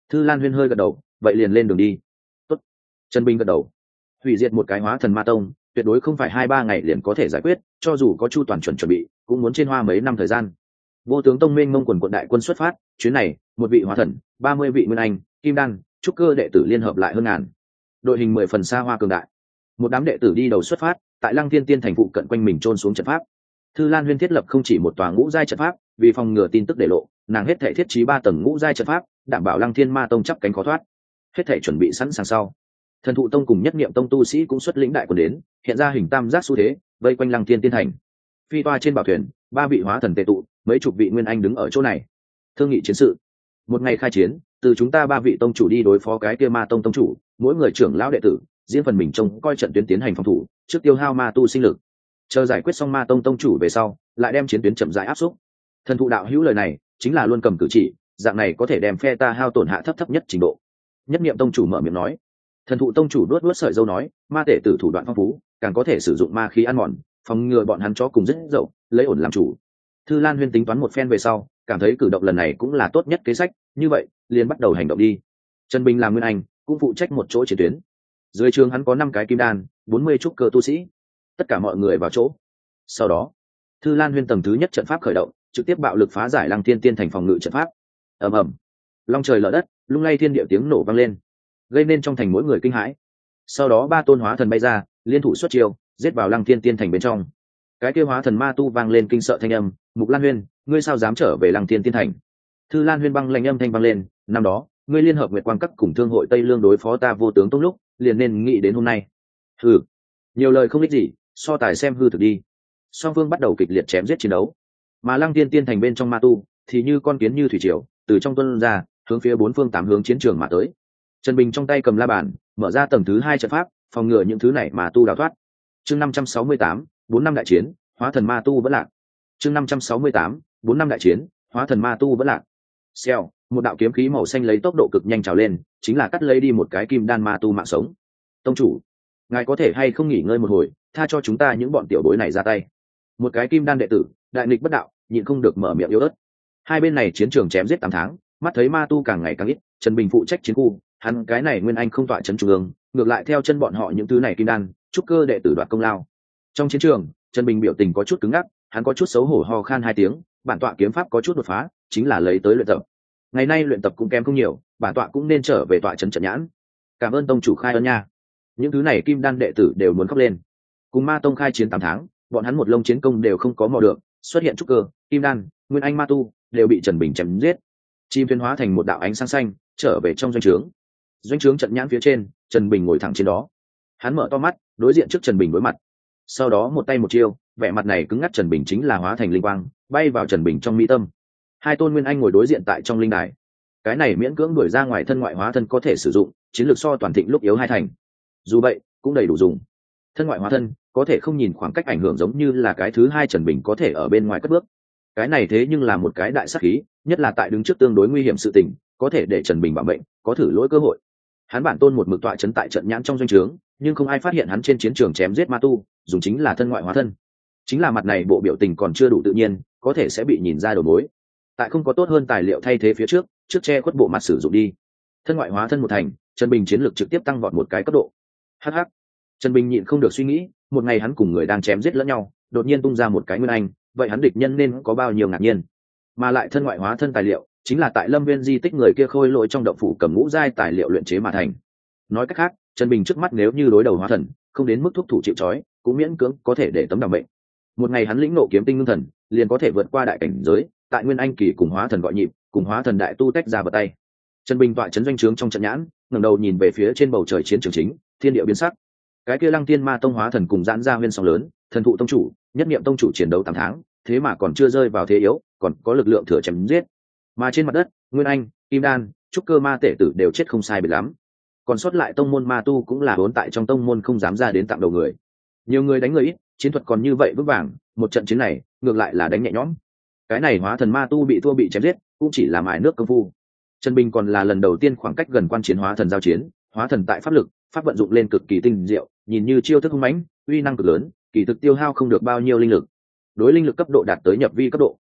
Thư Lan Huyên hơi gật đầu, vậy liền lên đường đi. Tốt. Trần Bình gật đầu. Hủy diệt một cái hóa thần ma tông tuyệt đối không phải 2-3 ngày liền có thể giải quyết, cho dù có chu toàn chuẩn bị cũng muốn trên hoa mấy năm thời gian. Vô tướng tông mênh mông quần quận đại quân xuất phát, chuyến này một vị hóa thần, 30 vị nguyên anh kim đan trúc cơ đệ tử liên hợp lại hơn ngàn, đội hình 10 phần xa hoa cường đại. Một đám đệ tử đi đầu xuất phát, tại Lăng Thiên Tiên thành phụ cận quanh mình trôn xuống trận pháp. Thư Lan Huyên thiết lập không chỉ một tòa ngũ giai trận pháp, vì phòng ngừa tin tức để lộ, nàng hết thảy thiết trí 3 tầng ngũ giai trận pháp, đảm bảo Lăng Thiên Ma tông chắp cánh khó thoát. Hết thảy chuẩn bị sẵn sàng sau, Thần Thụ tông cùng Nhất Niệm tông tu sĩ cũng xuất lĩnh đại quân đến, hiện ra hình tam giác xu thế, vây quanh Lăng Thiên Tiên thành. Phi toa trên bảo thuyền, 3 vị hóa thần tề tụ, mấy chục vị nguyên anh đứng ở chỗ này. Thương nghị chiến sự. Một ngày khai chiến, từ chúng ta 3 vị tông chủ đi đối phó cái kia Ma tông tông chủ, mỗi người trưởng lão đệ tử, riêng phần mình trông coi trận tuyến tiến hành phòng thủ, trước tiêu hao ma tu sinh lực. Chờ giải quyết xong Ma tông tông chủ về sau, lại đem chiến tuyến chậm rãi áp xúc. Thần Thụ đạo hữu lời này, chính là luôn cầm cử chỉ, dạng này có thể đem phe ta hao tổn hạ thấp nhất trình độ. Nhất Niệm tông chủ mở miệng nói. Thần Thụ tông chủ nuốt sợi dâu nói, ma tể tử thủ đoạn phong phú, càng có thể sử dụng ma khí ăn mòn, phòng ngừa bọn hắn chó cùng rất dậu, lấy ổn làm chủ. Thư Lan Huyên tính toán một phen về sau, cảm thấy cử động lần này cũng là tốt nhất kế sách, như vậy liền bắt đầu hành động đi. Trần Bình làm nguyên anh, cũng phụ trách một chỗ chiến tuyến. Dưới trường hắn có 5 cái kim đan, 40 trúc cơ tu sĩ, tất cả mọi người vào chỗ. Sau đó, Thư Lan Huyên tầng thứ nhất trận pháp khởi động, trực tiếp bạo lực phá giải Lăng Thiên Tiên thành phòng ngự trận pháp. Ầm ầm, long trời lở đất, lung lay thiên địa tiếng nổ vang lên, gây nên trong thành mỗi người kinh hãi. Sau đó 3 tôn hóa thần bay ra, liên thủ xuất chiêu, giết vào Lăng Thiên Tiên thành bên trong. Cái kia hóa thần ma tu vang lên kinh sợ thanh âm, Mục Lan Huyên, ngươi sao dám trở về Lăng Thiên Tiên thành? Thư Lan Huyên băng lạnh âm thanh vang lên, năm đó ngươi liên hợp Nguyệt Quang Các cùng Thương hội Tây Lương đối phó ta Vô tướng tông lúc, liền nên nghĩ đến hôm nay. Hừ, nhiều lời không ích gì, so tài xem hư thực đi. Song phương bắt đầu kịch liệt chém giết chiến đấu, mà Lăng Thiên Tiên thành bên trong ma tu thì như con kiến như thủy triều, từ trong tuôn ra, hướng phía 4 phương 8 hướng chiến trường mà tới. Trần Bình trong tay cầm la bàn, mở ra tầng thứ 2 trận pháp, phòng ngừa những thứ này mà tu đào thoát. Chương 568, 4 năm đại chiến, hóa thần ma tu vẫn lạc. Chương 568, 4 năm đại chiến, hóa thần ma tu vẫn lạc. Xèo, một đạo kiếm khí màu xanh lấy tốc độ cực nhanh trào lên, chính là cắt lấy đi một cái kim đan ma tu mạng sống. Tông chủ, ngài có thể hay không nghỉ ngơi một hồi, tha cho chúng ta những bọn tiểu bối này ra tay. Một cái kim đan đệ tử, đại nghịch bất đạo, nhịn không được mở miệng yếu ớt. Hai bên này chiến trường chém giết 8 tháng, mắt thấy ma tu càng ngày càng ít, Trần Bình phụ trách chiến khu, hắn cái này nguyên anh không tọa trấn trung ương, ngược lại theo chân bọn họ những thứ này kim đan, trúc cơ đệ tử đoạt công lao. Trong chiến trường, Trần Bình biểu tình có chút cứng ngắc, hắn có chút xấu hổ ho khan 2 tiếng, bản tọa kiếm pháp có chút đột phá, chính là lấy tới luyện tập. Ngày nay luyện tập cũng kém không nhiều, bản tọa cũng nên trở về tọa trấn trận nhãn. Cảm ơn tông chủ khai ân nha. Những thứ này kim đan đệ tử đều muốn khóc lên. Cùng ma tông khai chiến 8 tháng, bọn hắn một lông chiến công đều không có mò được, xuất hiện trúc cơ, kim đan, nguyên anh ma tu đều bị Trần Bình chém giết. Chim thuyền hóa thành một đạo ánh sáng xanh, trở về trong doanh trướng. Doanh trướng trận nhãn phía trên, Trần Bình ngồi thẳng trên đó. Hắn mở to mắt, đối diện trước Trần Bình đối mặt. Sau đó một tay một chiêu, vẻ mặt này cứng ngắc Trần Bình chính là hóa thành linh quang, bay vào Trần Bình trong mỹ tâm. 2 tôn nguyên anh ngồi đối diện tại trong linh đài. Cái này miễn cưỡng đuổi ra ngoài thân ngoại hóa thân có thể sử dụng, chiến lược so toàn thịnh lúc yếu 2 thành. Dù vậy, cũng đầy đủ dùng. Thân ngoại hóa thân có thể không nhìn khoảng cách ảnh hưởng giống như là cái thứ 2 Trần Bình có thể ở bên ngoài cất bước. Cái này thế nhưng là một cái đại sát khí, nhất là tại đứng trước tương đối nguy hiểm sự tình, có thể để Trần Bình bảo mệnh, có thử lỗi cơ hội. Hắn bản tôn một mực tọa trấn tại trận nhãn trong doanh trướng, nhưng không ai phát hiện hắn trên chiến trường chém giết ma tu, dùng chính là thân ngoại hóa thân. Chính là mặt này bộ biểu tình còn chưa đủ tự nhiên, có thể sẽ bị nhìn ra đầu mối. Tại không có tốt hơn tài liệu thay thế phía trước che khuất bộ mặt sử dụng đi. Thân ngoại hóa thân một thành, Trần Bình chiến lược trực tiếp tăng vọt một cái cấp độ. Hắc hắc. Trần Bình nhịn không được suy nghĩ, một ngày hắn cùng người đang chém giết lẫn nhau, đột nhiên tung ra một cái nguyên anh, vậy hắn địch nhân nên có bao nhiêu ngạc nhiên. Mà lại thân ngoại hóa thân tài liệu, chính là tại Lâm Viên di tích người kia khôi lỗi trong động phủ cầm ngũ giai tài liệu luyện chế mà thành. Nói cách khác, Trần Bình trước mắt nếu như đối đầu hóa thần, không đến mức thúc thủ chịu trói, cũng miễn cưỡng có thể để tấm đảm mệnh. Một ngày hắn lĩnh nộ kiếm tinh ngưng thần, liền có thể vượt qua đại cảnh giới, tại nguyên anh kỳ cùng hóa thần gọi nhịp, cùng hóa thần đại tu tách ra vào tay. Trần Bình tọa trấn doanh trướng trong trận nhãn, ngẩng đầu nhìn về phía trên bầu trời chiến trường chính, thiên địa biến sắc. Cái kia Lăng Tiên Ma tông hóa thần cùng giãn ra nguyên sóng lớn, Thần Thụ tông chủ, Nhất Niệm tông chủ chiến đấu 8 tháng, thế mà còn chưa rơi vào thế yếu, còn có lực lượng thừa chém giết. Mà trên mặt đất, nguyên anh, kim đan, trúc cơ ma tể tử đều chết không sai biệt lắm. Còn sót lại tông môn ma tu cũng là vốn tại trong tông môn không dám ra đến tặng đầu người. Nhiều người đánh người ít, chiến thuật còn như vậy vững vàng, một trận chiến này ngược lại là đánh nhẹ nhõm. Cái này hóa thần ma tu bị thua bị chém giết, cũng chỉ là mài nước công phu. Trần Bình còn là lần đầu tiên khoảng cách gần quan chiến hóa thần giao chiến, hóa thần tại pháp lực, pháp vận dụng lên cực kỳ tinh diệu, nhìn như chiêu thức hung mãnh, uy năng cực lớn, kỳ thực tiêu hao không được bao nhiêu linh lực. Đối linh lực cấp độ đạt tới nhập vi cấp độ.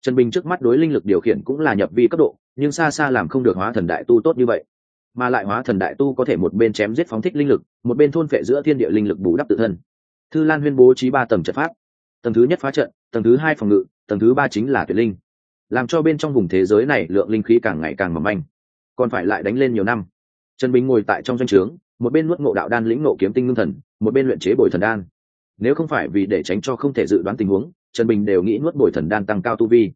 Trần Bình trước mắt đối linh lực điều khiển cũng là nhập vi cấp độ, nhưng xa xa làm không được hóa thần đại tu tốt như vậy. Mà lại hóa thần đại tu có thể một bên chém giết phóng thích linh lực, một bên thôn phệ giữa thiên địa linh lực bù đắp tự thân. Thư Lan Huyên bố trí 3 tầng trận pháp. Tầng thứ nhất phá trận, tầng thứ hai phòng ngự, tầng thứ ba chính là tuyệt linh, làm cho bên trong vùng thế giới này lượng linh khí càng ngày càng mỏng manh. Còn phải lại đánh lên nhiều năm. Trần Bình ngồi tại trong doanh trướng, một bên nuốt ngộ đạo đan lĩnh ngộ kiếm tinh ngưng thần, một bên luyện chế bồi thần đan. Nếu không phải vì để tránh cho không thể dự đoán tình huống, Trần Bình đều nghĩ nuốt bồi thần đan tăng cao tu vi.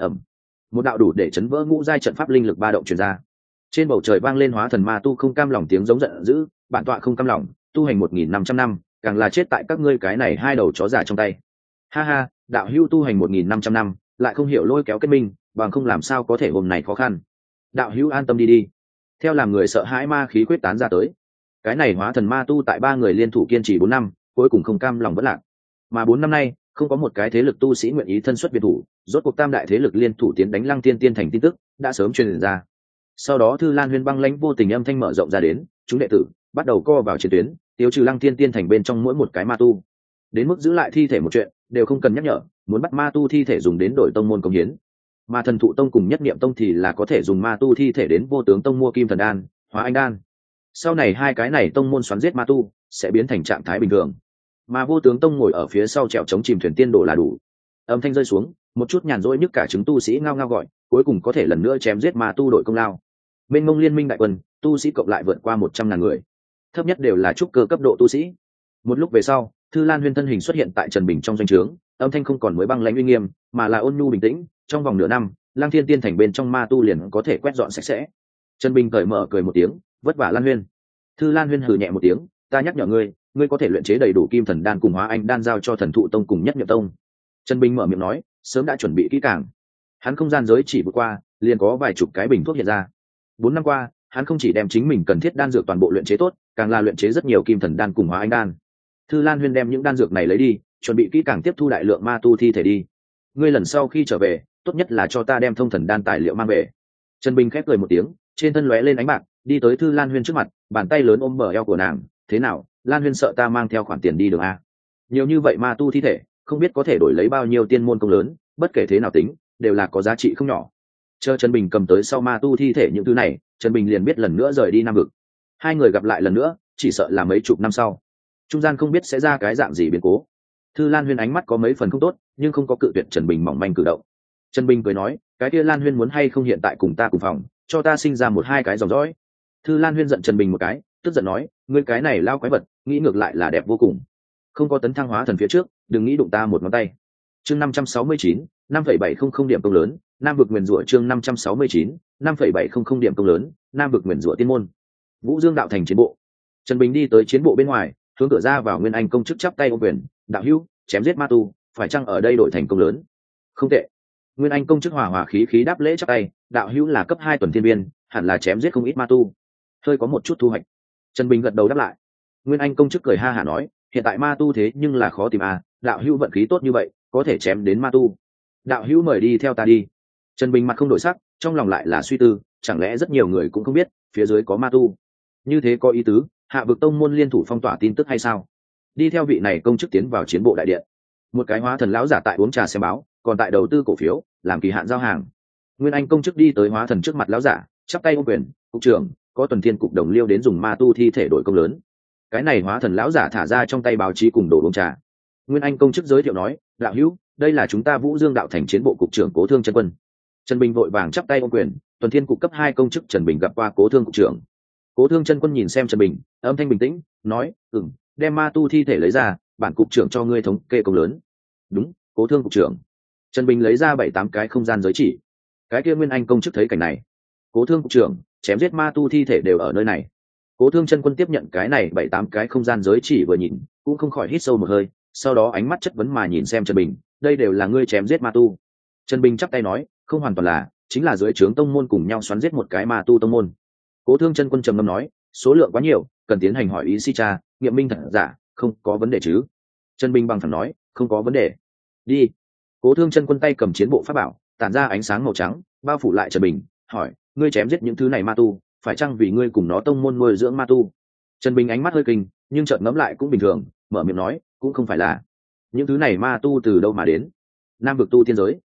Một đạo đủ để chấn vỡ ngũ giai trận pháp linh lực ba động truyền ra. Trên bầu trời vang lên hóa thần ma tu không cam lòng tiếng giống giận dữ, bản tọa không cam lòng, tu hành 1.500 năm, càng là chết tại các ngươi cái này hai đầu chó giả trong tay. Ha ha, đạo hữu tu hành 1.500 năm, lại không hiểu lôi kéo kết minh, bằng không làm sao có thể hôm này khó khăn. Đạo hữu an tâm đi đi. Theo làm người sợ hãi ma khí quyết tán ra tới. Cái này hóa thần ma tu tại 3 người liên thủ kiên trì 4 năm, cuối cùng không cam lòng vẫn lạc. Mà 4 năm nay, không có một cái thế lực tu sĩ nguyện ý thân xuất biệt thủ, rốt cuộc tam đại thế lực liên thủ tiến đánh Lăng Tiên Tiên thành tin tức đã sớm truyền ra. Sau đó Thư Lan Huyên băng lãnh vô tình âm thanh mở rộng ra đến, chúng đệ tử bắt đầu co vào chiến tuyến, tiêu trừ Lăng Tiên Tiên thành bên trong mỗi một cái ma tu. Đến mức giữ lại thi thể một chuyện, đều không cần nhắc nhở, muốn bắt ma tu thi thể dùng đến đổi tông môn công hiến. Mà Thần Thụ Tông cùng Nhất Niệm Tông thì là có thể dùng ma tu thi thể đến Vô Tướng Tông mua Kim Thần Đan, Hóa Anh Đan. Sau này hai cái này tông môn xoắn giết ma tu sẽ biến thành trạng thái bình thường, mà Vô Tướng Tông ngồi ở phía sau chèo chống chìm thuyền tiên đồ là đủ. Âm thanh rơi xuống, một chút nhàn rỗi nhức cả chứng tu sĩ ngao ngao gọi, cuối cùng có thể lần nữa chém giết ma tu đội công lao. Bên Mông Liên Minh đại quân, tu sĩ cộng lại vượt qua 100.000 người, thấp nhất đều là trúc cơ cấp độ tu sĩ. Một lúc về sau, Thư Lan Huyên thân hình xuất hiện tại Trần Bình trong doanh trướng, âm thanh không còn mới băng lãnh uy nghiêm, mà là ôn nhu bình tĩnh. Trong vòng nửa năm, Lang Thiên Tiên thành bên trong ma tu liền có thể quét dọn sạch sẽ. Trần Bình cởi mở cười một tiếng, vất vả Lan Huyên. Thư Lan Huyên hừ nhẹ một tiếng, ta nhắc nhở ngươi, ngươi có thể luyện chế đầy đủ Kim Thần Đan cùng Hóa Anh Đan giao cho Thần Thụ Tông cùng Nhất Niệm Tông. Trần Bình mở miệng nói, sớm đã chuẩn bị kỹ càng. Hắn không gian giới chỉ vượt qua, liền có vài chục cái bình thuốc hiện ra. 4 năm qua, hắn không chỉ đem chính mình cần thiết đan dược toàn bộ luyện chế tốt, càng là luyện chế rất nhiều Kim Thần Đan cùng Hóa Anh Đan. Thư Lan Huyên đem những đan dược này lấy đi, chuẩn bị kỹ càng tiếp thu đại lượng ma tu thi thể đi. Ngươi lần sau khi trở về, tốt nhất là cho ta đem Thông Thần Đan tài liệu mang về. Trần Bình khép cười một tiếng, trên thân lóe lên ánh bạc, đi tới Thư Lan Huyên trước mặt, bàn tay lớn ôm bờ eo của nàng, thế nào, Lan Huyên sợ ta mang theo khoản tiền đi đường a? Nhiều như vậy ma tu thi thể, không biết có thể đổi lấy bao nhiêu tiên môn công lớn, bất kể thế nào tính, đều là có giá trị không nhỏ. Chờ Trần Bình cầm tới sau ma tu thi thể những thứ này, Trần Bình liền biết lần nữa rời đi Nam Vực. Hai người gặp lại lần nữa, chỉ sợ là mấy chục năm sau. Trung gian không biết sẽ ra cái dạng gì biến cố. Thư Lan Huyên ánh mắt có mấy phần không tốt, nhưng không có cự tuyệt Trần Bình mỏng manh cử động. Trần Bình cười nói, cái kia Lan Huyên muốn hay không hiện tại cùng ta cùng phòng, cho ta sinh ra 1-2 cái dòng dõi. Thư Lan Huyên giận Trần Bình một cái, tức giận nói, ngươi cái này lao quái vật, nghĩ ngược lại là đẹp vô cùng. Không có tấn thăng hóa thần phía trước, đừng nghĩ đụng ta một ngón tay. Chương 569, 5,700 điểm công lớn, Nam Vực nguyền rủa chương 569, 5,700 điểm công lớn, Nam Vực nguyền rủa tiên môn. Vũ Dương đạo thành chiến bộ. Trần Bình đi tới chiến bộ bên ngoài, hướng cửa ra vào Nguyên Anh công chức chắp tay ôm quyền, đạo hữu, chém giết ma tu, phải chăng ở đây đổi thành công lớn? Không tệ. Nguyên Anh công chức hòa hòa khí khí đáp lễ chắp tay, đạo hữu là cấp 2 tuần thiên viên, hẳn là chém giết không ít ma tu, hơi có một chút thu hoạch. Trần Bình gật đầu đáp lại. Nguyên Anh công chức cười ha hả nói, hiện tại ma tu thế nhưng là khó tìm à, đạo hữu vận khí tốt như vậy, có thể chém đến ma tu. Đạo hữu mời đi theo ta đi. Trần Bình mặt không đổi sắc, trong lòng lại là suy tư, chẳng lẽ rất nhiều người cũng không biết phía dưới có ma tu? Như thế có ý tứ, Hạ Vực tông môn liên thủ phong tỏa tin tức hay sao? Đi theo vị này công chức tiến vào chiến bộ đại điện. Một cái hóa thần lão giả tại uống trà xem báo, còn tại đầu tư cổ phiếu, làm kỳ hạn giao hàng. Nguyên Anh công chức đi tới hóa thần trước mặt lão giả, chắp tay ôm quyền, cục trưởng, có tuần thiên cục đồng liêu đến dùng ma tu thi thể đổi công lớn. Cái này hóa thần lão giả thả ra trong tay báo chí cùng đổ uống trà. Nguyên Anh công chức giới thiệu nói, đạo hữu, đây là chúng ta Vũ Dương đạo thành chiến bộ cục trưởng Cố Thương chân quân. Trần Bình vội vàng chắp tay ôm quyền, tuần thiên cục cấp 2 công chức Trần Bình gặp qua Cố Thương cục trưởng. Cố Thương chân quân nhìn xem Trần Bình, âm thanh bình tĩnh, nói, đem ma tu thi thể lấy ra, bản cục trưởng cho ngươi thống kê công lớn. Đúng, Cố Thương cục trưởng. Trần Bình lấy ra 7-8 cái không gian giới chỉ. Cái kia Nguyên Anh công chức thấy cảnh này, Cố Thương cục trưởng, chém giết ma tu thi thể đều ở nơi này. Cố Thương chân quân tiếp nhận cái này 7-8 cái không gian giới chỉ vừa nhìn, cũng không khỏi hít sâu một hơi, sau đó ánh mắt chất vấn mà nhìn xem Trần Bình, đây đều là ngươi chém giết ma tu. Trần Bình chắp tay nói, không hoàn toàn là, chính là dưới trướng tông môn cùng nhau xoắn giết một cái ma tu tông môn. Cố Thương chân quân trầm ngâm nói, số lượng quá nhiều, cần tiến hành hỏi ý si tra, nghiệm minh thật giả, không có vấn đề chứ? Trần Bình bằng phẳng nói, không có vấn đề. Đi. Cố Thương chân quân tay cầm chiến bộ pháp bảo, tản ra ánh sáng màu trắng, bao phủ lại Trần Bình, hỏi, ngươi chém giết những thứ này ma tu, phải chăng vì ngươi cùng nó tông môn nuôi dưỡng ma tu? Trần Bình ánh mắt hơi kinh, nhưng chợt ngẫm lại cũng bình thường, mở miệng nói, cũng không phải là. Những thứ này ma tu từ đâu mà đến? Nam Vực tu tiên giới.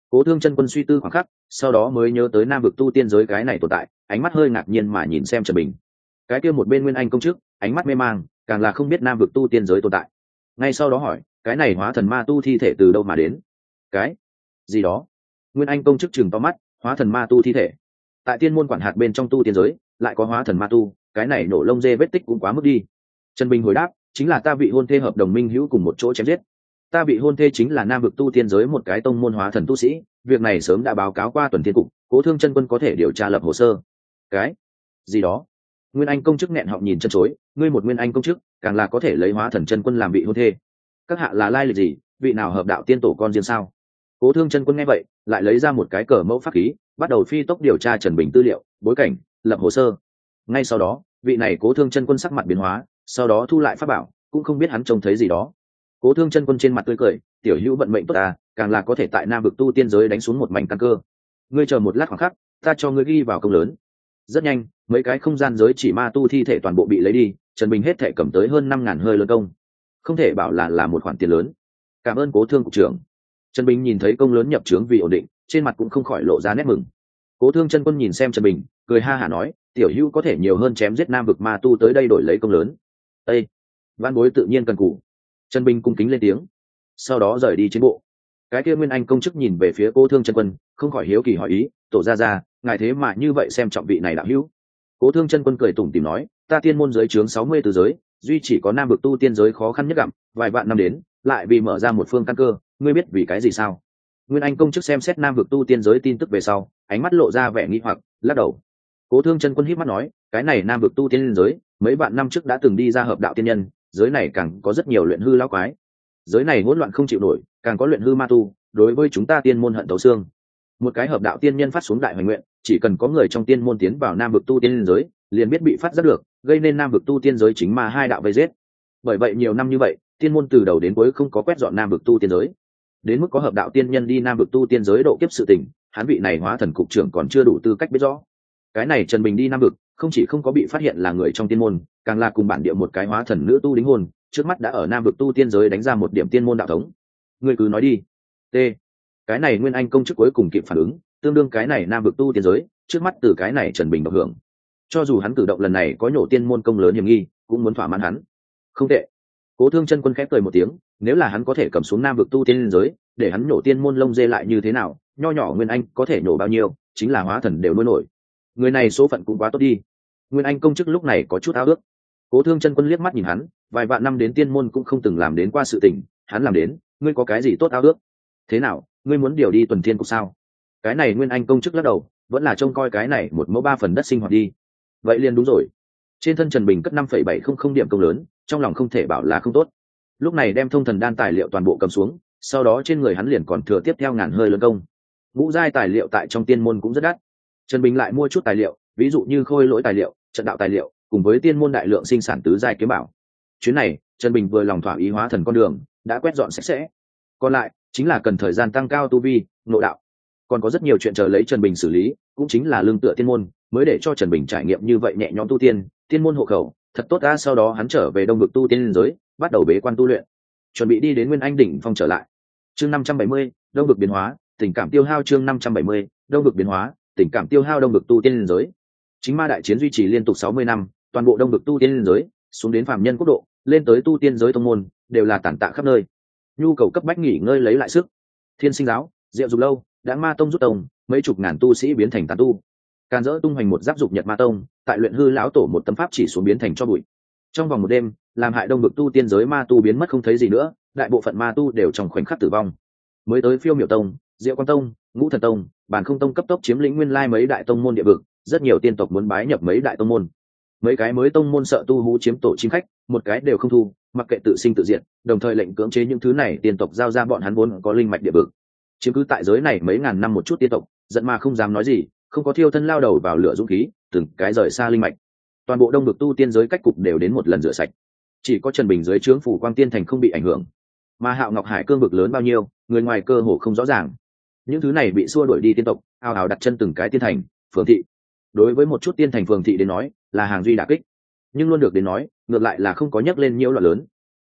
Cố Thương Chân Quân suy tư khoảng khắc, sau đó mới nhớ tới Nam vực tu tiên giới cái này tồn tại, ánh mắt hơi ngạc nhiên mà nhìn xem Trần Bình. Cái kia một bên Nguyên Anh công chức, ánh mắt mê mang, càng là không biết Nam vực tu tiên giới tồn tại. Ngay sau đó hỏi, cái này hóa thần ma tu thi thể từ đâu mà đến? Cái gì đó? Nguyên Anh công chức trừng to mắt, hóa thần ma tu thi thể? Tại tiên môn quản hạt bên trong tu tiên giới, lại có hóa thần ma tu, cái này nổ lông dê vết tích cũng quá mức đi. Trần Bình hồi đáp, chính là ta vị hôn thê hợp đồng minh hữu cùng một chỗ chém giết. Ta vị hôn thê chính là Nam vực tu tiên giới một cái tông môn hóa thần tu sĩ, việc này sớm đã báo cáo qua Tuần Thiên cục, Cố Thương Chân Quân có thể điều tra lập hồ sơ. Cái gì đó? Nguyên Anh công chức nghẹn họng nhìn chân chối, ngươi một Nguyên Anh công chức, càng là có thể lấy hóa thần chân quân làm vị hôn thê. Các hạ là lai lịch gì, vị nào hợp đạo tiên tổ con riêng sao? Cố Thương Chân Quân nghe vậy, lại lấy ra một cái cờ mẫu pháp khí, bắt đầu phi tốc điều tra Trần Bình tư liệu, bối cảnh, lập hồ sơ. Ngay sau đó, vị này Cố Thương Chân Quân sắc mặt biến hóa, sau đó thu lại pháp bảo, cũng không biết hắn trông thấy gì đó. Cố Thương Chân Quân trên mặt tươi cười, tiểu hữu vận mệnh tốt à, càng là có thể tại Nam vực tu tiên giới đánh xuống một mảnh căn cơ. Ngươi chờ một lát khoảng khắc, ta cho ngươi ghi vào công lớn. Rất nhanh, mấy cái không gian giới chỉ ma tu thi thể toàn bộ bị lấy đi, Trần Bình hết thể cầm tới hơn 5.000 hơi lớn công, không thể bảo là một khoản tiền lớn. Cảm ơn Cố Thương cục trưởng. Trần Bình nhìn thấy công lớn nhập trướng vì ổn định, trên mặt cũng không khỏi lộ ra nét mừng. Cố Thương Chân Quân nhìn xem Trần Bình, cười ha hả nói, tiểu hữu có thể nhiều hơn chém giết Nam vực ma tu tới đây đổi lấy công lớn. Ê, văn bối tự nhiên cần cù. Trần Bình cung kính lên tiếng, sau đó rời đi chiến bộ. Cái kia Nguyên Anh công chức nhìn về phía Cố Thương Chân Quân, không khỏi hiếu kỳ hỏi ý, tổ ra, ngài thế mà như vậy xem trọng vị này đạo hữu. Cố Thương Chân Quân cười tủm tỉm nói, ta tiên môn giới chướng 60 từ giới, duy chỉ có Nam vực tu tiên giới khó khăn nhất gặm, vài vạn năm đến, lại vì mở ra một phương căn cơ, ngươi biết vì cái gì sao? Nguyên Anh công chức xem xét Nam vực tu tiên giới tin tức về sau, ánh mắt lộ ra vẻ nghi hoặc, lắc đầu. Cố Thương Chân Quân híp mắt nói, cái này Nam vực tu tiên giới, mấy vạn năm trước đã từng đi ra hợp đạo tiên nhân, giới này càng có rất nhiều luyện hư lão quái. Giới này hỗn loạn không chịu nổi, càng có luyện hư ma tu, đối với chúng ta tiên môn hận thấu xương. Một cái hợp đạo tiên nhân phát xuống đại hoành nguyện, chỉ cần có người trong tiên môn tiến vào Nam vực tu tiên giới, liền biết bị phát giác được, gây nên Nam vực tu tiên giới chính ma hai đạo vây giết. Bởi vậy nhiều năm như vậy, tiên môn từ đầu đến cuối không có quét dọn Nam vực tu tiên giới. Đến mức có hợp đạo tiên nhân đi Nam vực tu tiên giới độ kiếp sự tình, hắn vị này hóa thần cục trưởng còn chưa đủ tư cách biết rõ. Cái này Trần Bình đi Nam vực, không chỉ không có bị phát hiện là người trong tiên môn, càng là cùng bản địa một cái hóa thần nữ tu đính hôn, trước mắt đã ở Nam vực tu tiên giới đánh ra một điểm tiên môn đạo thống. Ngươi cứ nói đi. T. Cái này Nguyên Anh công chức cuối cùng kịp phản ứng, tương đương cái này Nam vực tu tiên giới, trước mắt từ cái này Trần Bình độc hưởng. Cho dù hắn cử động lần này có nhổ tiên môn công lớn hiểm nghi, cũng muốn thỏa mãn hắn. Không tệ. Cố Thương Chân Quân khép cười một tiếng, nếu là hắn có thể cầm xuống Nam vực tu tiên giới, để hắn nhổ tiên môn lông dê lại như thế nào, nho nhỏ Nguyên Anh có thể nhổ bao nhiêu, chính là hóa thần đều nuôi nổi. Người này số phận cũng quá tốt đi. Nguyên Anh công chức lúc này có chút ao ước. Cố Thương Chân Quân liếc mắt nhìn hắn, vài vạn năm đến tiên môn cũng không từng làm đến qua sự tình, hắn làm đến, ngươi có cái gì tốt ao ước? Thế nào, ngươi muốn điều đi Tuần Thiên cục sao? Cái này Nguyên Anh công chức lắc đầu, vẫn là trông coi cái này một mẫu 3 phần đất sinh hoạt đi. Vậy liền đúng rồi. Trên thân Trần Bình cất 5,700 điểm công lớn, trong lòng không thể bảo là không tốt. Lúc này đem thông thần đan tài liệu toàn bộ cầm xuống, sau đó trên người hắn liền còn thừa tiếp theo ngàn hơi lớn công. Ngũ giai tài liệu tại trong tiên môn cũng rất đắt. Trần Bình lại mua chút tài liệu, ví dụ như khôi lỗi tài liệu, trận đạo tài liệu, cùng với tiên môn đại lượng sinh sản tứ giai kiếm bảo. Chuyến này, Trần Bình vừa lòng thỏa ý hóa thần con đường, đã quét dọn sạch sẽ. Còn lại, chính là cần thời gian tăng cao tu vi, nội đạo. Còn có rất nhiều chuyện chờ lấy Trần Bình xử lý, cũng chính là lương tựa tiên môn, mới để cho Trần Bình trải nghiệm như vậy nhẹ nhõm tu tiên, tiên môn hộ khẩu, thật tốt đã. Sau đó hắn trở về Đông vực tu tiên giới, bắt đầu bế quan tu luyện, chuẩn bị đi đến Nguyên Anh đỉnh phong trở lại. Chương 570, Đông vực biến hóa, tình cảm tiêu hao. Chương 570, Đông vực biến hóa, tình cảm tiêu hao. Đông vực tu tiên giới. Chính ma đại chiến duy trì liên tục 60 năm, toàn bộ Đông vực tu tiên giới, xuống đến phàm nhân quốc độ, lên tới tu tiên giới tông môn, đều là tản tạ khắp nơi. Nhu cầu cấp bách nghỉ ngơi lấy lại sức. Thiên Sinh giáo, Diệu Dục lâu, Đãng Ma tông rút tông, mấy chục ngàn tu sĩ biến thành tán tu. Càn Dỡ tung hoành một giáp dục Nhật Ma tông, tại luyện hư lão tổ một tấm pháp chỉ xuống biến thành cho bụi. Trong vòng một đêm, làm hại Đông vực tu tiên giới ma tu biến mất không thấy gì nữa, đại bộ phận ma tu đều trong khoảnh khắc tử vong. Mới tới Phiêu Miểu tông, Diệu Quan tông, Ngũ Thần tông, Bàn Không tông cấp tốc chiếm lĩnh nguyên lai mấy đại tông môn địa vực, rất nhiều tiên tộc muốn bái nhập mấy đại tông môn. Mấy cái mới tông môn sợ tu hú chiếm tổ chim khách, một cái đều không thu, mặc kệ tự sinh tự diệt, đồng thời lệnh cưỡng chế những thứ này tiên tộc giao ra bọn hắn vốn có linh mạch địa vực. Chiếm cứ tại giới này mấy ngàn năm một chút tiên tộc, giận mà không dám nói gì, không có thiêu thân lao đầu vào lửa dũng khí, từng cái rời xa linh mạch. Toàn bộ Đông vực tu tiên giới cách cục đều đến một lần rửa sạch. Chỉ có Trần Bình dưới trướng phủ Quang Tiên thành không bị ảnh hưởng. Mà Hạo Ngọc Hải cương vực lớn bao nhiêu, người ngoài cơ hồ không rõ ràng. Những thứ này bị xua đuổi đi tiên tộc, ào ào đặt chân từng cái tiên thành, phường thị. Đối với một chút tiên thành phường thị đến nói, là hàng duy đả kích, nhưng luôn được đến nói, ngược lại là không có nhắc lên nhiễu loạn lớn.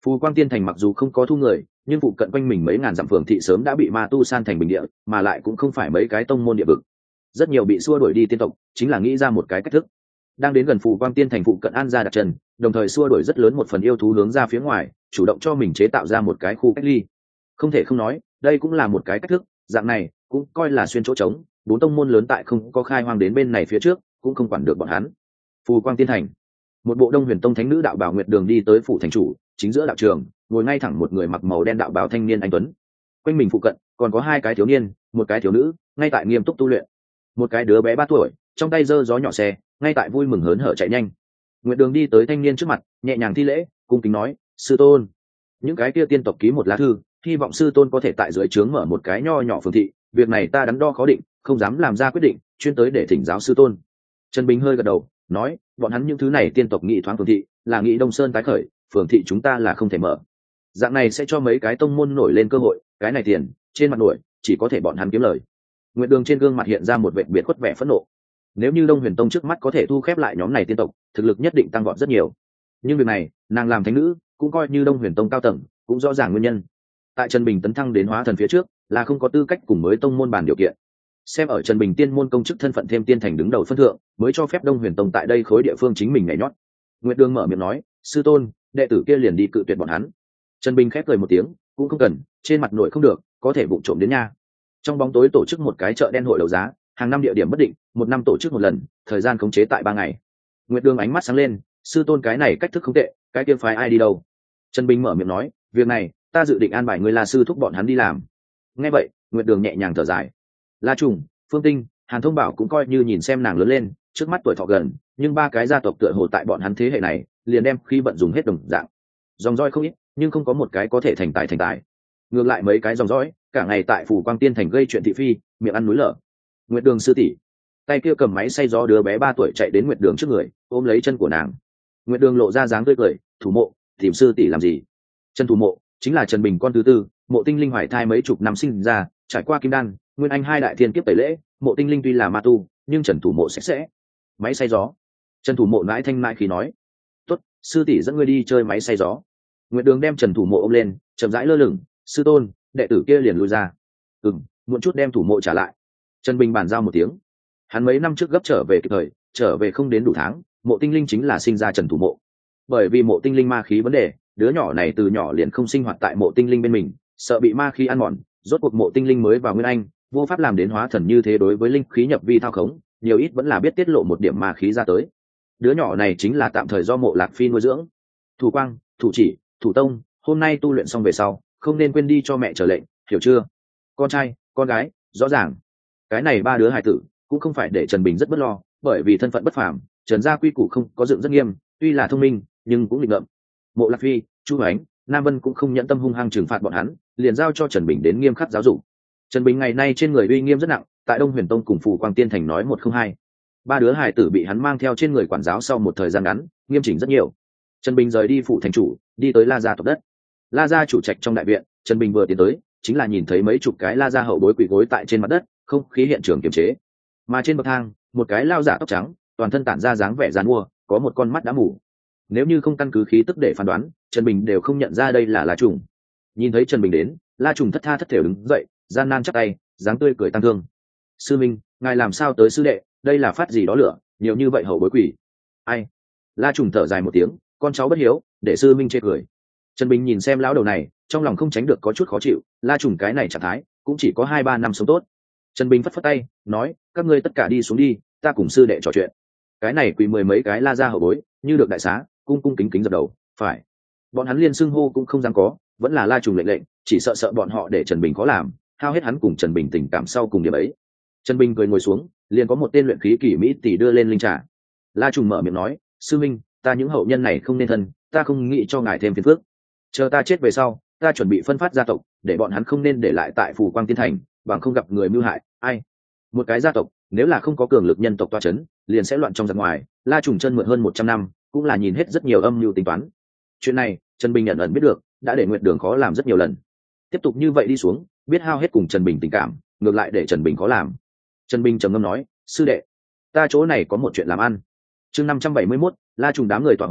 Phù Quang Tiên Thành mặc dù không có thu người, nhưng phụ cận quanh mình mấy ngàn dặm phường thị sớm đã bị ma tu san thành bình địa, mà lại cũng không phải mấy cái tông môn địa vực. Rất nhiều bị xua đuổi đi tiên tộc, chính là nghĩ ra một cái cách thức. Đang đến gần Phù Quang Tiên Thành phụ cận an gia đặt chân, đồng thời xua đuổi rất lớn một phần yêu thú hướng ra phía ngoài, chủ động cho mình chế tạo ra một cái khu cách ly. Không thể không nói, đây cũng là một cái cách thức, dạng này cũng coi là xuyên chỗ trống, bốn tông môn lớn tại không có khai hoang đến bên này phía trước, cũng không quản được bọn hắn. Phù Quang Tiên Thành, một bộ Đông Huyền Tông thánh nữ đạo bảo Nguyệt Đường đi tới phủ thành chủ, chính giữa đạo trường ngồi ngay thẳng một người mặc màu đen đạo bào thanh niên anh tuấn. Quanh mình phụ cận còn có hai cái thiếu niên, một cái thiếu nữ ngay tại nghiêm túc tu luyện, một cái đứa bé 3 tuổi trong tay giơ gió nhỏ xe ngay tại vui mừng hớn hở chạy nhanh. Nguyệt Đường đi tới thanh niên trước mặt, nhẹ nhàng thi lễ, cung kính nói: sư tôn. Những cái kia tiên tộc ký một lá thư, hy vọng sư tôn có thể tại dưới trướng mở một cái nho nhỏ phường thị, việc này ta đắn đo khó định, không dám làm ra quyết định, chuyên tới để thỉnh giáo sư tôn. Trần Bình hơi gật đầu, nói: bọn hắn những thứ này tiên tộc nghị thoáng phường thị, là nghị Đông Sơn tái khởi, phường thị chúng ta là không thể mở. Dạng này sẽ cho mấy cái tông môn nổi lên cơ hội, cái này tiền trên mặt nổi chỉ có thể bọn hắn kiếm lời. Nguyệt Đường trên gương mặt hiện ra một vẻ biệt khuất vẻ phẫn nộ. Nếu như Đông Huyền Tông trước mắt có thể thu khép lại nhóm này tiên tộc, thực lực nhất định tăng vọt rất nhiều. Nhưng việc này, nàng làm thánh nữ, cũng coi như Đông Huyền Tông cao tầng, cũng rõ ràng nguyên nhân. Tại Trần Bình tấn thăng đến hóa thần phía trước, là không có tư cách cùng mới tông môn bàn điều kiện. Xem ở Trần Bình tiên môn công chức thân phận thêm tiên thành đứng đầu phân thượng, mới cho phép Đông Huyền Tông tại đây khối địa phương chính mình nhảy nhót. Nguyệt Đường mở miệng nói: sư tôn, đệ tử kia liền đi cự tuyệt bọn hắn. Trần Bình khép cười một tiếng, cũng không cần, trên mặt nổi không được, có thể vụng trộm đến nha. Trong bóng tối tổ chức một cái chợ đen hội đấu giá, hàng năm địa điểm bất định, một năm tổ chức một lần, thời gian khống chế tại 3 ngày. Nguyệt Đường ánh mắt sáng lên: sư tôn cái này cách thức không tệ, cái kia phái ai đi đâu? Trần Bình mở miệng nói: việc này ta dự định an bài người La sư thúc bọn hắn đi làm. Nghe vậy, Nguyệt Đường nhẹ nhàng thở dài. La Trùng, Phương Tinh, Hàn Thông Bảo cũng coi như nhìn xem nàng lớn lên, trước mắt tuổi thọ gần, nhưng 3 cái gia tộc tựa hồ tại bọn hắn thế hệ này liền đem khi bận dùng hết đồng dạng. Dòng dõi không ít, nhưng không có một cái có thể thành tài. Ngược lại mấy cái dòng dõi cả ngày tại Phủ Quang Tiên Thành gây chuyện thị phi, miệng ăn núi lở. Nguyệt Đường sư tỷ, tay kia cầm máy xay gió đứa bé 3 tuổi chạy đến Nguyệt Đường trước người, ôm lấy chân của nàng. Nguyệt Đường lộ ra dáng tươi cười: thủ mộ, tìm sư tỷ làm gì? Trần Thủ Mộ chính là Trần Bình con thứ tư, Mộ Tinh Linh hoài thai mấy chục năm sinh ra, trải qua Kim Đan, Nguyên Anh 2 đại thiên kiếp tẩy lễ, Mộ Tinh Linh tuy là ma tu, nhưng Trần Thủ Mộ sẽ máy xay gió. Trần Thủ Mộ nãi thanh mãi khí nói: tốt, sư tỷ dẫn ngươi đi chơi máy xay gió. Nguyệt Đường đem Trần Thủ Mộ ôm lên, chậm rãi lơ lửng: sư tôn, đệ tử kia liền lui ra. Muộn chút đem Thủ Mộ trả lại. Trần Bình bàn giao một tiếng. Hắn mấy năm trước gấp trở về kịp thời, trở về không đến đủ tháng, Mộ Tinh Linh chính là sinh ra Trần Thủ Mộ. Bởi vì Mộ Tinh Linh ma khí vấn đề, đứa nhỏ này từ nhỏ liền không sinh hoạt tại Mộ Tinh Linh bên mình, sợ bị ma khí ăn mòn, rốt cuộc Mộ Tinh Linh mới vào Nguyên Anh, vô pháp làm đến hóa thần như thế, đối với linh khí nhập vi thao khống, nhiều ít vẫn là biết tiết lộ một điểm ma khí ra tới. Đứa nhỏ này chính là tạm thời do Mộ Lạc Phi nuôi dưỡng. Thủ Quang, Thủ Chỉ, Thủ Tông, hôm nay tu luyện xong về sau, không nên quên đi cho mẹ trở lệnh, hiểu chưa? Con trai, con gái, rõ ràng. Cái này 3 đứa hài tử cũng không phải để Trần Bình rất bất lo, bởi vì thân phận bất phàm, Trần gia quy củ không có dựng rất nghiêm, tuy là thông minh, nhưng cũng lịch ngợm. Mộ Lạc Phi, Chu Ánh, Nam Vân cũng không nhẫn tâm hung hăng trừng phạt bọn hắn, liền giao cho Trần Bình đến nghiêm khắc giáo dục. Trần Bình ngày nay trên người uy nghiêm rất nặng, tại Đông Huyền Tông cùng Phù Quang Tiên Thành nói một không hai. 3 đứa hài tử bị hắn mang theo trên người quản giáo sau một thời gian ngắn, nghiêm chỉnh rất nhiều. Trần Bình rời đi phủ thành chủ, đi tới La gia tộc đất. La gia chủ trạch trong đại viện, Trần Bình vừa tiến tới, chính là nhìn thấy mấy chục cái La gia hậu bối quỳ gối tại trên mặt đất, không khí hiện trường kiềm chế. Mà trên bậc thang, một cái lao giả tóc trắng, toàn thân tản ra dáng vẻ giàn mua, có một con mắt đã mù. Nếu như không căn cứ khí tức để phán đoán, Trần Bình đều không nhận ra đây là La Trùng. Nhìn thấy Trần Bình đến, La Trùng thất tha thất thểu đứng dậy, gian nan chắp tay, dáng tươi cười tăng thương. Sư minh, ngài làm sao tới sư đệ, đây là phát gì đó lửa, nhiều như vậy hậu bối quỷ. Ai? La Trùng thở dài một tiếng, con cháu bất hiếu, để sư minh chê cười. Trần Bình nhìn xem lão đầu này, trong lòng không tránh được có chút khó chịu. La Trùng cái này trạng thái cũng chỉ có 2-3 năm sống tốt. Trần Bình phất phất tay, nói: các ngươi tất cả đi xuống đi, ta cùng sư đệ trò chuyện. Cái này quỳ 10 mấy cái La gia hậu bối, như được đại xá, cung cung kính kính dập đầu. Phải. Bọn hắn liên xưng hô cũng không dám có, vẫn là La Trùng lệnh, chỉ sợ bọn họ để Trần Bình khó làm, hao hết hắn cùng Trần Bình tình cảm sau cùng điểm ấy. Trần Bình cười ngồi xuống, liền có một tên luyện khí kỳ mỹ tỷ đưa lên linh trà. La Trùng mở miệng nói: sư minh, ta những hậu nhân này không nên thân, ta không nghĩ cho ngài thêm phiền phức. Chờ ta chết về sau, ta chuẩn bị phân phát gia tộc, để bọn hắn không nên để lại tại Phù Quang Tiên Thành, bằng không gặp người mưu hại. Ai? Một cái gia tộc, nếu là không có cường lực nhân tộc toa chấn, liền sẽ loạn trong giặc ngoài. La Trùng chân mượn hơn 100 năm, cũng là nhìn hết rất nhiều âm mưu tính toán. Chuyện này, Trần Bình nhận ẩn biết được, đã để Nguyệt Đường khó làm rất nhiều lần. Tiếp tục như vậy đi xuống, biết hao hết cùng Trần Bình tình cảm, ngược lại để Trần Bình khó làm. Trần Bình trầm ngâm nói: sư đệ, ta chỗ này có một chuyện làm ăn. Chương 571, La Trùng đám người tọa hóa,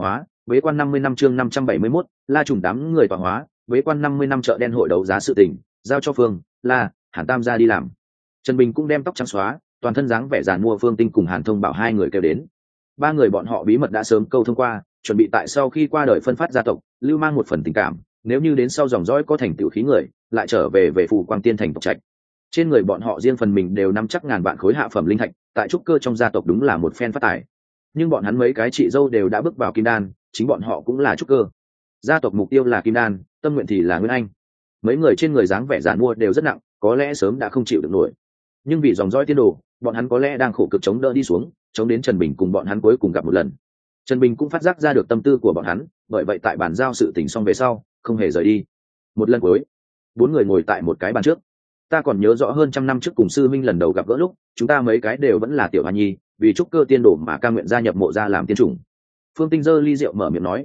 Bế quan 50 năm chương 571, La Trùng đám người tọa hóa, bế quan 50 năm chợ đen hội đấu giá sự tình, giao cho Phương, La, Hàn Tam gia đi làm. Trần Bình cũng đem tóc trắng xóa, toàn thân dáng vẻ giàn mua Phương Tinh cùng Hàn Thông Bảo hai người kêu đến. Ba người bọn họ bí mật đã sớm câu thông qua, chuẩn bị tại sau khi qua đời phân phát gia tộc, lưu mang một phần tình cảm, nếu như đến sau dòng dõi có thành tựu khí người, lại trở về phủ Quang Tiên thành tộc trạch. Trên người bọn họ riêng phần mình đều nắm chắc ngàn vạn khối hạ phẩm linh thạch, tại trúc cơ trong gia tộc đúng là một phen phát tài. Nhưng bọn hắn mấy cái chị dâu đều đã bước vào kim đan, chính bọn họ cũng là trúc cơ. Gia tộc mục tiêu là kim đan, tâm nguyện thì là nguyên anh. Mấy người trên người dáng vẻ giản mua đều rất nặng, có lẽ sớm đã không chịu được nổi. Nhưng vì dòng dõi tiên đồ, bọn hắn có lẽ đang khổ cực chống đỡ đi xuống, chống đến Trần Bình cùng bọn hắn cuối cùng gặp một lần. Trần Bình cũng phát giác ra được tâm tư của bọn hắn, bởi vậy tại bàn giao sự tình xong về sau, không hề rời đi. Một lần cuối, bốn người ngồi tại một cái bàn trước. Ta còn nhớ rõ hơn trăm năm trước cùng sư minh lần đầu gặp gỡ lúc, chúng ta mấy cái đều vẫn là tiểu hoa nhi, vì trúc cơ tiên đồ mà ca nguyện gia nhập mộ gia làm tiên chủng. Phương Tinh giơ ly rượu mở miệng nói,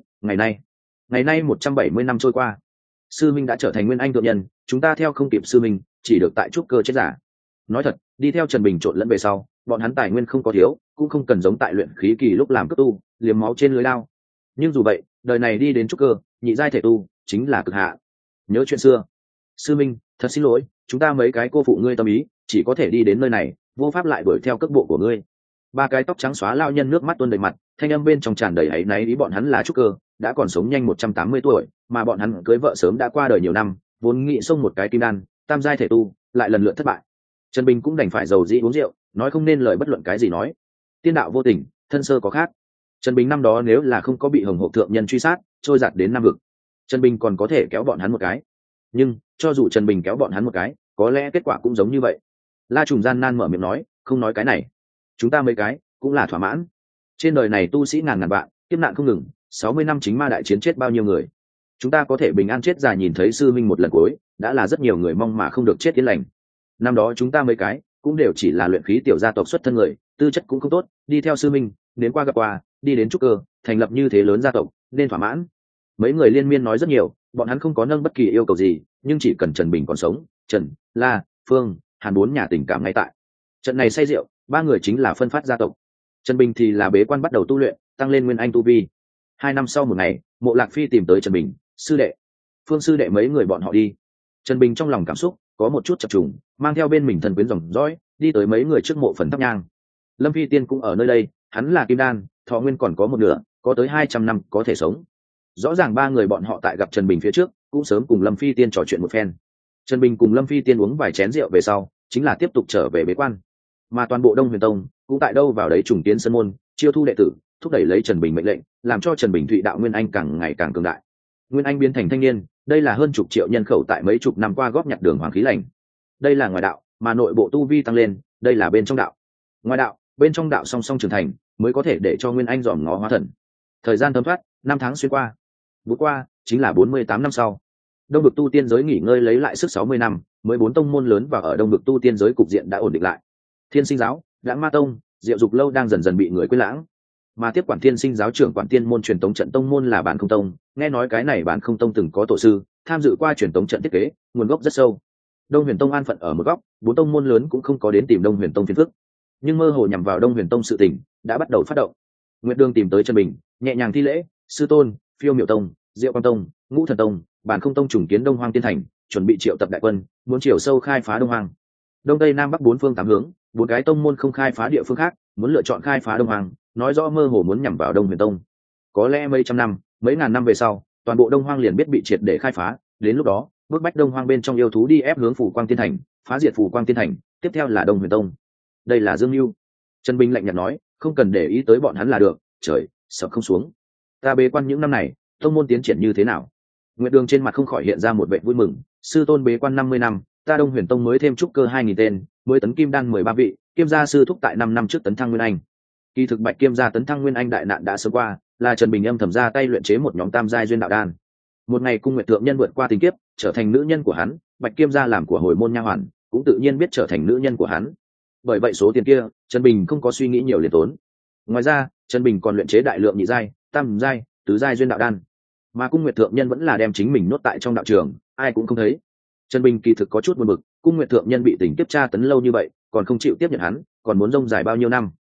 ngày nay 170 năm trôi qua, sư minh đã trở thành nguyên anh thượng nhân, chúng ta theo không kịp sư minh, chỉ được tại trúc cơ chết giả. Nói thật, đi theo Trần Bình trộn lẫn về sau, bọn hắn tài nguyên không có thiếu, cũng không cần giống tại luyện khí kỳ lúc làm cấp tu, liếm máu trên lưới lao. Nhưng dù vậy, đời này đi đến trúc cơ, nhị giai thể tu, chính là cực hạ. Nhớ chuyện xưa, sư minh, thật xin lỗi, chúng ta mấy cái cô phụ ngươi tâm ý, chỉ có thể đi đến nơi này, vô pháp lại đuổi theo cước bộ của ngươi. Ba cái tóc trắng xóa lao nhân nước mắt tuôn đầy mặt, thanh âm bên trong tràn đầy áy náy ý, bọn hắn là trúc cơ, đã còn sống nhanh 180 tuổi, mà bọn hắn cưới vợ sớm đã qua đời nhiều năm, vốn nghĩ xông một cái kim đan, tam giai thể tu, lại lần lượt thất bại. Trần Bình cũng đành phải dầu dĩ uống rượu, nói không nên lời bất luận cái gì nói. Tiên đạo vô tình, thân sơ có khác. Trần Bình năm đó nếu là không có bị Hồng Hộp thượng nhân truy sát, trôi giạt đến Nam vực, Trần Bình còn có thể kéo bọn hắn một cái. Nhưng cho dù Trần Bình kéo bọn hắn một cái, có lẽ kết quả cũng giống như vậy. La Trùng gian nan mở miệng nói, không nói cái này, chúng ta mấy cái cũng là thỏa mãn. Trên đời này tu sĩ ngàn ngàn vạn, kiếp nạn không ngừng, 60 năm chính ma đại chiến chết bao nhiêu người, chúng ta có thể bình an chết già nhìn thấy sư minh một lần cuối, đã là rất nhiều người mong mà không được chết yên lành. Năm đó chúng ta mấy cái cũng đều chỉ là luyện khí tiểu gia tộc xuất thân người, tư chất cũng không tốt, đi theo sư minh đến qua gặp qua, đi đến trúc cơ, thành lập như thế lớn gia tộc, nên thỏa mãn. Mấy người liên miên nói rất nhiều, bọn hắn không có nâng bất kỳ yêu cầu gì, nhưng chỉ cần Trần Bình còn sống, Trần, La, Phương, Hàn bốn nhà tình cảm ngay tại. Trận này say rượu, ba người chính là phân phát gia tộc. Trần Bình thì là bế quan bắt đầu tu luyện, tăng lên nguyên anh tu vi. 2 năm sau một ngày, Mộ Lạc Phi tìm tới Trần Bình, sư đệ, Phương sư đệ mấy người bọn họ đi. Trần Bình trong lòng cảm xúc có một chút chập trùng, mang theo bên mình thần quyến dòng dõi, đi tới mấy người trước mộ phần thắp nhang. Lâm Phi Tiên cũng ở nơi đây, hắn là kim đan, thọ nguyên còn có một nửa, có tới 200 năm có thể sống. Rõ ràng ba người bọn họ tại gặp Trần Bình phía trước, cũng sớm cùng Lâm Phi Tiên trò chuyện một phen. Trần Bình cùng Lâm Phi Tiên uống vài chén rượu về sau, chính là tiếp tục trở về bế quan. Mà toàn bộ Đông Huyền Tông cũng tại đâu vào đấy trùng kiến sân môn, chiêu thu đệ tử, thúc đẩy lấy Trần Bình mệnh lệnh, làm cho Trần Bình thụy đạo nguyên anh càng ngày càng cường đại. Nguyên anh biến thành thanh niên, đây là hơn chục triệu nhân khẩu tại mấy chục năm qua góp nhặt đường hoàng khí lành. Đây là ngoài đạo, mà nội bộ tu vi tăng lên, đây là bên trong đạo. Ngoài đạo, bên trong đạo song song trưởng thành, mới có thể để cho nguyên anh dòm ngó hóa thần. Thời gian thấm thoát, 5 tháng xuyên qua. Vừa qua, chính là 48 năm sau. Đông vực tu tiên giới nghỉ ngơi lấy lại sức 60 năm, mới 4 tông môn lớn và ở Đông vực tu tiên giới cục diện đã ổn định lại. Thiên Sinh giáo, Đãng Ma tông, Diệu Dục lâu đang dần dần bị người quên lãng. Mà tiếp quản Thiên Sinh giáo trưởng quản tiên môn truyền tống trận tông môn là Bản Không tông, nghe nói cái này Bản Không tông từng có tổ sư tham dự qua truyền tống trận thiết kế, nguồn gốc rất sâu. Đông Huyền tông an phận ở một góc, 4 tông môn lớn cũng không có đến tìm Đông Huyền tông phiền phức, nhưng mơ hồ nhằm vào Đông Huyền tông sự tình đã bắt đầu phát động. Nguyệt Đường tìm tới Trần Bình, nhẹ nhàng thi lễ, sư tôn, Phiêu Miểu tông, Diệu Quang tông, Ngũ Thần tông, Bản Không tông trùng kiến Đông Hoang tiên thành, chuẩn bị triệu tập đại quân, muốn chiều sâu khai phá Đông Hoang. Đông Tây Nam Bắc 4 phương 8 hướng, 4 cái tông môn không khai phá địa phương khác, muốn lựa chọn khai phá Đông Hoang, nói rõ mơ hồ muốn nhằm vào Đông Huyền tông. Có lẽ mấy trăm năm, mấy ngàn năm về sau, toàn bộ Đông Hoang liền biết bị triệt để khai phá, đến lúc đó, bước bách Đông Hoang bên trong yêu thú đi ép hướng Phủ Quang tiên thành, phá diệt Phủ Quang tiên thành, tiếp theo là Đông Huyền tông. Đây là Dương Nưu. Trần Bình lạnh nhạt nói, không cần để ý tới bọn hắn là được, trời, sợ không xuống. Ta bế quan những năm này, tông môn tiến triển như thế nào? Nguyệt Đường trên mặt không khỏi hiện ra một vẻ vui mừng, sư tôn bế quan 50 năm, ta Đông Huyền tông mới thêm trúc cơ 2000 tên, mới tấn kim đan 13 vị, Kiêm gia sư thúc tại 5 năm trước tấn thăng nguyên anh. Kỳ thực Bạch Kiêm gia tấn thăng nguyên anh đại nạn đã sớm qua, là Trần Bình âm thầm ra tay luyện chế một nhóm tam giai duyên đạo đan. Một ngày cung Nguyệt thượng nhân vượt qua tình kiếp, trở thành nữ nhân của hắn, Bạch Kiêm gia làm của hồi môn nha hoàn, cũng tự nhiên biết trở thành nữ nhân của hắn. Bởi vậy số tiền kia, Trần Bình không có suy nghĩ nhiều liền tốn. Ngoài ra, Trần Bình còn luyện chế đại lượng nhị giai, tam giai, tứ giai duyên đạo đan. Mà cung Nguyệt thượng nhân vẫn là đem chính mình nốt tại trong đạo trường, ai cũng không thấy. Trần Bình kỳ thực có chút buồn bực, cung Nguyệt thượng nhân bị tình kiếp tra tấn lâu như vậy, còn không chịu tiếp nhận hắn, còn muốn rông dài bao nhiêu năm.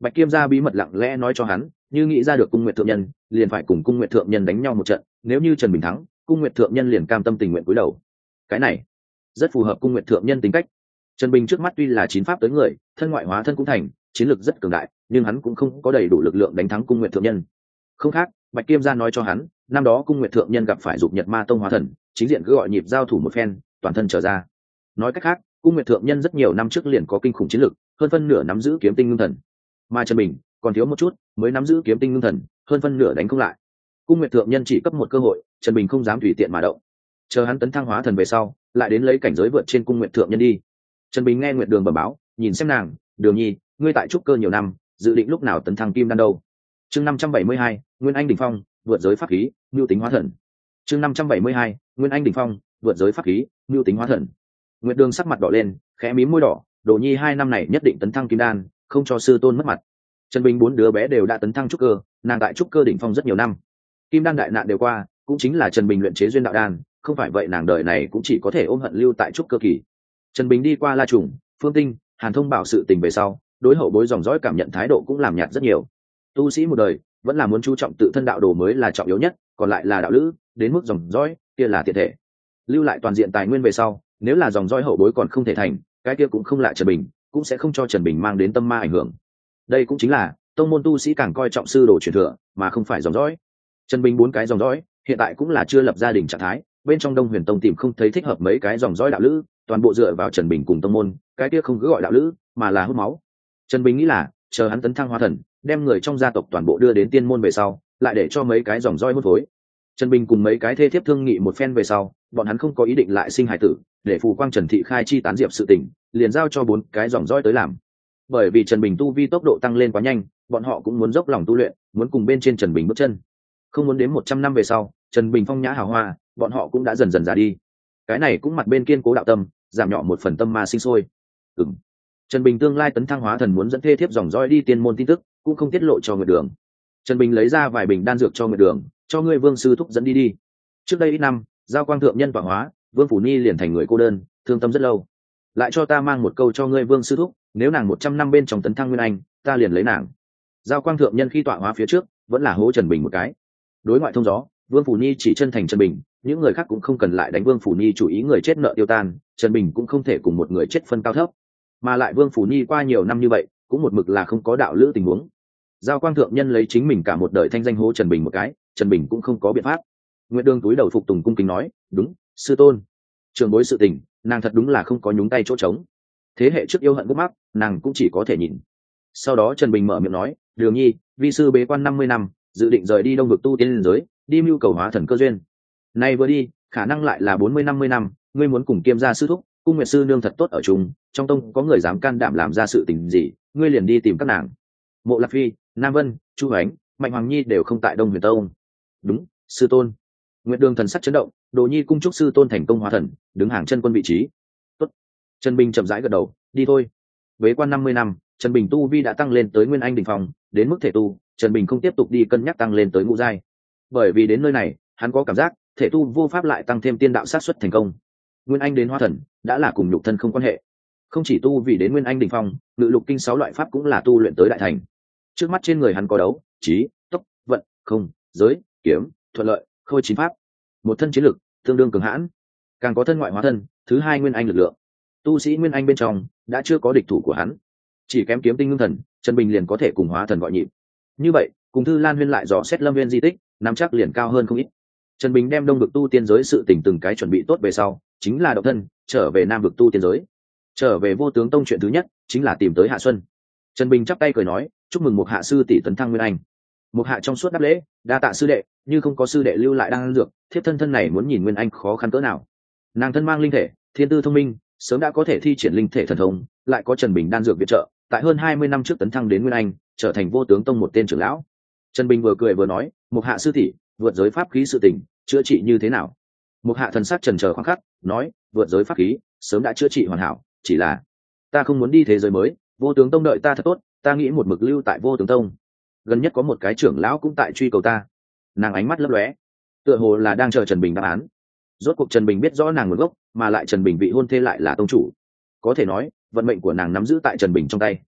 Bạch Kiêm gia bí mật lặng lẽ nói cho hắn, như nghĩ ra được cung nguyệt thượng nhân liền phải cùng cung nguyệt thượng nhân đánh nhau một trận, nếu như Trần Bình thắng, cung nguyệt thượng nhân liền cam tâm tình nguyện cúi đầu. Cái này rất phù hợp cung nguyệt thượng nhân tính cách. Trần Bình trước mắt tuy là chín pháp tới người, thân ngoại hóa thân cũng thành, chiến lược rất cường đại, nhưng hắn cũng không có đầy đủ lực lượng đánh thắng cung nguyệt thượng nhân. Không khác, Bạch Kiêm gia nói cho hắn, năm đó cung nguyệt thượng nhân gặp phải dục Nhật Ma Tông hóa thần, chính diện cứ gọi nhịp giao thủ một phen, toàn thân trở ra. Nói cách khác, cung nguyệt thượng nhân rất nhiều năm trước liền có kinh khủng chiến lược, hơn phân nửa nắm giữ kiếm tinh ngưng thần. Mà Trần Bình còn thiếu một chút, mới nắm giữ kiếm tinh ngưng thần, hơn phân nửa đánh không lại. Cung nguyệt thượng nhân chỉ cấp một cơ hội, Trần Bình không dám tùy tiện mà động. Chờ hắn tấn thăng hóa thần về sau, lại đến lấy cảnh giới vượt trên cung nguyệt thượng nhân đi. Trần Bình nghe Nguyệt Đường bẩm báo, nhìn xem nàng, Đường Nhi, ngươi tại trúc cơ nhiều năm, dự định lúc nào tấn thăng kim đan đâu? Chương 572, Nguyên Anh đỉnh phong, vượt giới pháp khí, nhu tính hóa thần. Chương 572, Nguyên Anh đỉnh phong, vượt giới pháp khí, nhu tính hóa thần. Nguyệt Đường sắc mặt đỏ lên, khẽ mím môi đỏ, Đồ Nhi 2 năm này nhất định tấn thăng kim đan, không cho sư tôn mất mặt. Trần Bình 4 đứa bé đều đã tấn thăng trúc cơ, nàng tại trúc cơ đỉnh phong rất nhiều năm. Kim đan đại nạn đều qua, cũng chính là Trần Bình luyện chế duyên đạo đan, không phải vậy nàng đời này cũng chỉ có thể ôm hận lưu tại trúc cơ kỳ. Trần Bình đi qua La Trùng, Phương Tinh, Hàn Thông bảo sự tình về sau, đối hậu bối dòng dõi cảm nhận thái độ cũng làm nhạt rất nhiều. Tu sĩ một đời, vẫn là muốn chú trọng tự thân đạo đồ mới là trọng yếu nhất, còn lại là đạo lữ, đến mức dòng dõi, kia là tiện thể. Lưu lại toàn diện tài nguyên về sau, nếu là dòng dõi hậu bối còn không thể thành, cái kia cũng không lạ Trần Bình, cũng sẽ không cho Trần Bình mang đến tâm ma ảnh hưởng. Đây cũng chính là tông môn tu sĩ càng coi trọng sư đồ truyền thừa, mà không phải dòng dõi. Trần Bình 4 cái dòng dõi, hiện tại cũng là chưa lập gia đình trạng thái, bên trong Đông Huyền Tông tìm không thấy thích hợp mấy cái dòng dõi đạo lữ, toàn bộ dựa vào Trần Bình cùng tông môn, cái kia không cứ gọi đạo lữ, mà là hút máu. Trần Bình nghĩ là, chờ hắn tấn thăng hóa thần, đem người trong gia tộc toàn bộ đưa đến tiên môn về sau, lại để cho mấy cái dòng dõi hút phối. Trần Bình cùng mấy cái thê thiếp thương nghị một phen về sau, bọn hắn không có ý định lại sinh hải tử, để phù quang Trần Thị khai chi tán diệp sự tình, liền giao cho 4 cái dòng dõi tới làm. Bởi vì Trần Bình tu vi tốc độ tăng lên quá nhanh, bọn họ cũng muốn dốc lòng tu luyện, muốn cùng bên trên Trần Bình bước chân. Không muốn đến 100 năm về sau, Trần Bình phong nhã hào hoa, bọn họ cũng đã dần dần già đi. Cái này cũng mặt bên kiên cố đạo tâm, giảm nhỏ một phần tâm ma sinh sôi. Trần Bình tương lai tấn thăng hóa thần muốn dẫn thê thiếp dòng dõi đi tiên môn tin tức, cũng không tiết lộ cho Nguyệt Đường. Trần Bình lấy ra vài bình đan dược cho Nguyệt Đường, cho ngươi Vương sư thúc dẫn đi đi. Trước đây ít năm, giao quang thượng nhân tọa hóa, Vương Phủ Ni liền thành người cô đơn, thương tâm rất lâu. Lại cho ta mang một câu cho ngươi Vương sư thúc, nếu nàng 100 năm bên trong tấn thăng nguyên anh, ta liền lấy nàng. Giao quang thượng nhân khi tọa hóa phía trước, vẫn là hố Trần Bình một cái. Đối ngoại thông gió, Vương Phủ Ni chỉ chân thành Trần Bình, những người khác cũng không cần lại đánh Vương Phủ Ni chủ ý người chết nợ tiêu tan, Trần Bình cũng không thể cùng một người chết phân cao thấp. Mà lại Vương Phủ Ni qua nhiều năm như vậy, cũng một mực là không có đạo lữ tình huống. Giao quang thượng nhân lấy chính mình cả một đời thanh danh hố Trần Bình một cái, Trần Bình cũng không có biện pháp. Nguyệt Đường túi đầu phục tùng cung kính nói, đúng, sư tôn. Trường bối sự tình, nàng thật đúng là không có nhúng tay chỗ trống. Thế hệ trước yêu hận gốc mắc, nàng cũng chỉ có thể nhìn. Sau đó Trần Bình mở miệng nói, Đường Nhi, vi sư bế quan 50 năm, dự định rời đi Đông vực tu tiên liên giới, đi mưu cầu hóa thần cơ duyên. Nay vừa đi, khả năng lại là 40-50 năm, ngươi muốn cùng Kiêm gia sư thúc, cung Nguyệt sư nương thật tốt ở chung, trong tông có người dám can đảm làm ra sự tình gì, ngươi liền đi tìm các nàng. Mộ Lạc Phi, Nam Vân, Chu Ánh, Mạnh Hoàng Nhi đều không tại Đông Huyền Tông. Đúng, sư tôn. Nguyệt Đường thần sắc chấn động, Đồ Nhi cung chúc sư tôn thành công hóa thần, đứng hàng chân quân vị trí. Tốt. Trần Bình chậm rãi gật đầu, đi thôi. Bế quan 50 năm, Trần Bình tu vi đã tăng lên tới Nguyên Anh đỉnh phong, đến mức thể tu, Trần Bình không tiếp tục đi cân nhắc tăng lên tới ngũ giai. Bởi vì đến nơi này, hắn có cảm giác, thể tu vô pháp lại tăng thêm tiên đạo sát suất thành công. Nguyên Anh đến hóa thần, đã là cùng nhục thân không quan hệ. Không chỉ tu vì đến Nguyên Anh đỉnh phong, ngự lục kinh 6 loại pháp cũng là tu luyện tới đại thành. Trước mắt trên người hắn có đấu, trí, tốc, vận, không, giới, kiếm, thuận lợi, khôi 9 pháp. Một thân chiến lực tương đương cường hãn, càng có thân ngoại hóa thân, thứ 2 Nguyên Anh lực lượng. Tu sĩ Nguyên Anh bên trong đã chưa có địch thủ của hắn, chỉ kém kiếm tinh ngưng thần, Trần Bình liền có thể cùng hóa thần gọi nhịp. Như vậy, cùng Thư Lan Huyên lại dò xét Lâm Viên di tích, nắm chắc liền cao hơn không ít. Trần Bình đem Đông vực tu tiên giới sự tình từng cái chuẩn bị tốt về sau, chính là động thân trở về Nam vực tu tiên giới. Trở về Vô Tướng Tông chuyện thứ nhất chính là tìm tới Hạ Xuân. Trần Bình chắp tay cười nói, chúc mừng một hạ sư tỷ tấn thăng Nguyên Anh. Một hạ trong suốt đáp lễ, đa tạ sư đệ, như không có sư đệ lưu lại đan dược, thiếp thân này muốn nhìn Nguyên Anh khó khăn cỡ nào. Nàng thân mang linh thể, thiên tư thông minh, sớm đã có thể thi triển linh thể thần thông, lại có Trần Bình đan dược viện trợ, tại hơn 20 năm trước tấn thăng đến Nguyên Anh, trở thành Vô Tướng Tông một tên trưởng lão. Trần Bình vừa cười vừa nói, một hạ sư tỷ, vượt giới pháp khí sự tình, chữa trị như thế nào? Một hạ thần sắc chần chờ khoáng khắc, nói, vượt giới pháp khí, sớm đã chữa trị hoàn hảo, chỉ là ta không muốn đi thế giới mới, Vô Tướng Tông đợi ta thật tốt, ta nghĩ một mực lưu tại Vô Tướng Tông. Gần nhất có một cái trưởng lão cũng tại truy cầu ta. Nàng ánh mắt lấp lóe, tựa hồ là đang chờ Trần Bình đáp án. Rốt cuộc Trần Bình biết rõ nàng nguồn gốc, mà lại Trần Bình vị hôn thê lại là tông chủ, có thể nói vận mệnh của nàng nắm giữ tại Trần Bình trong tay.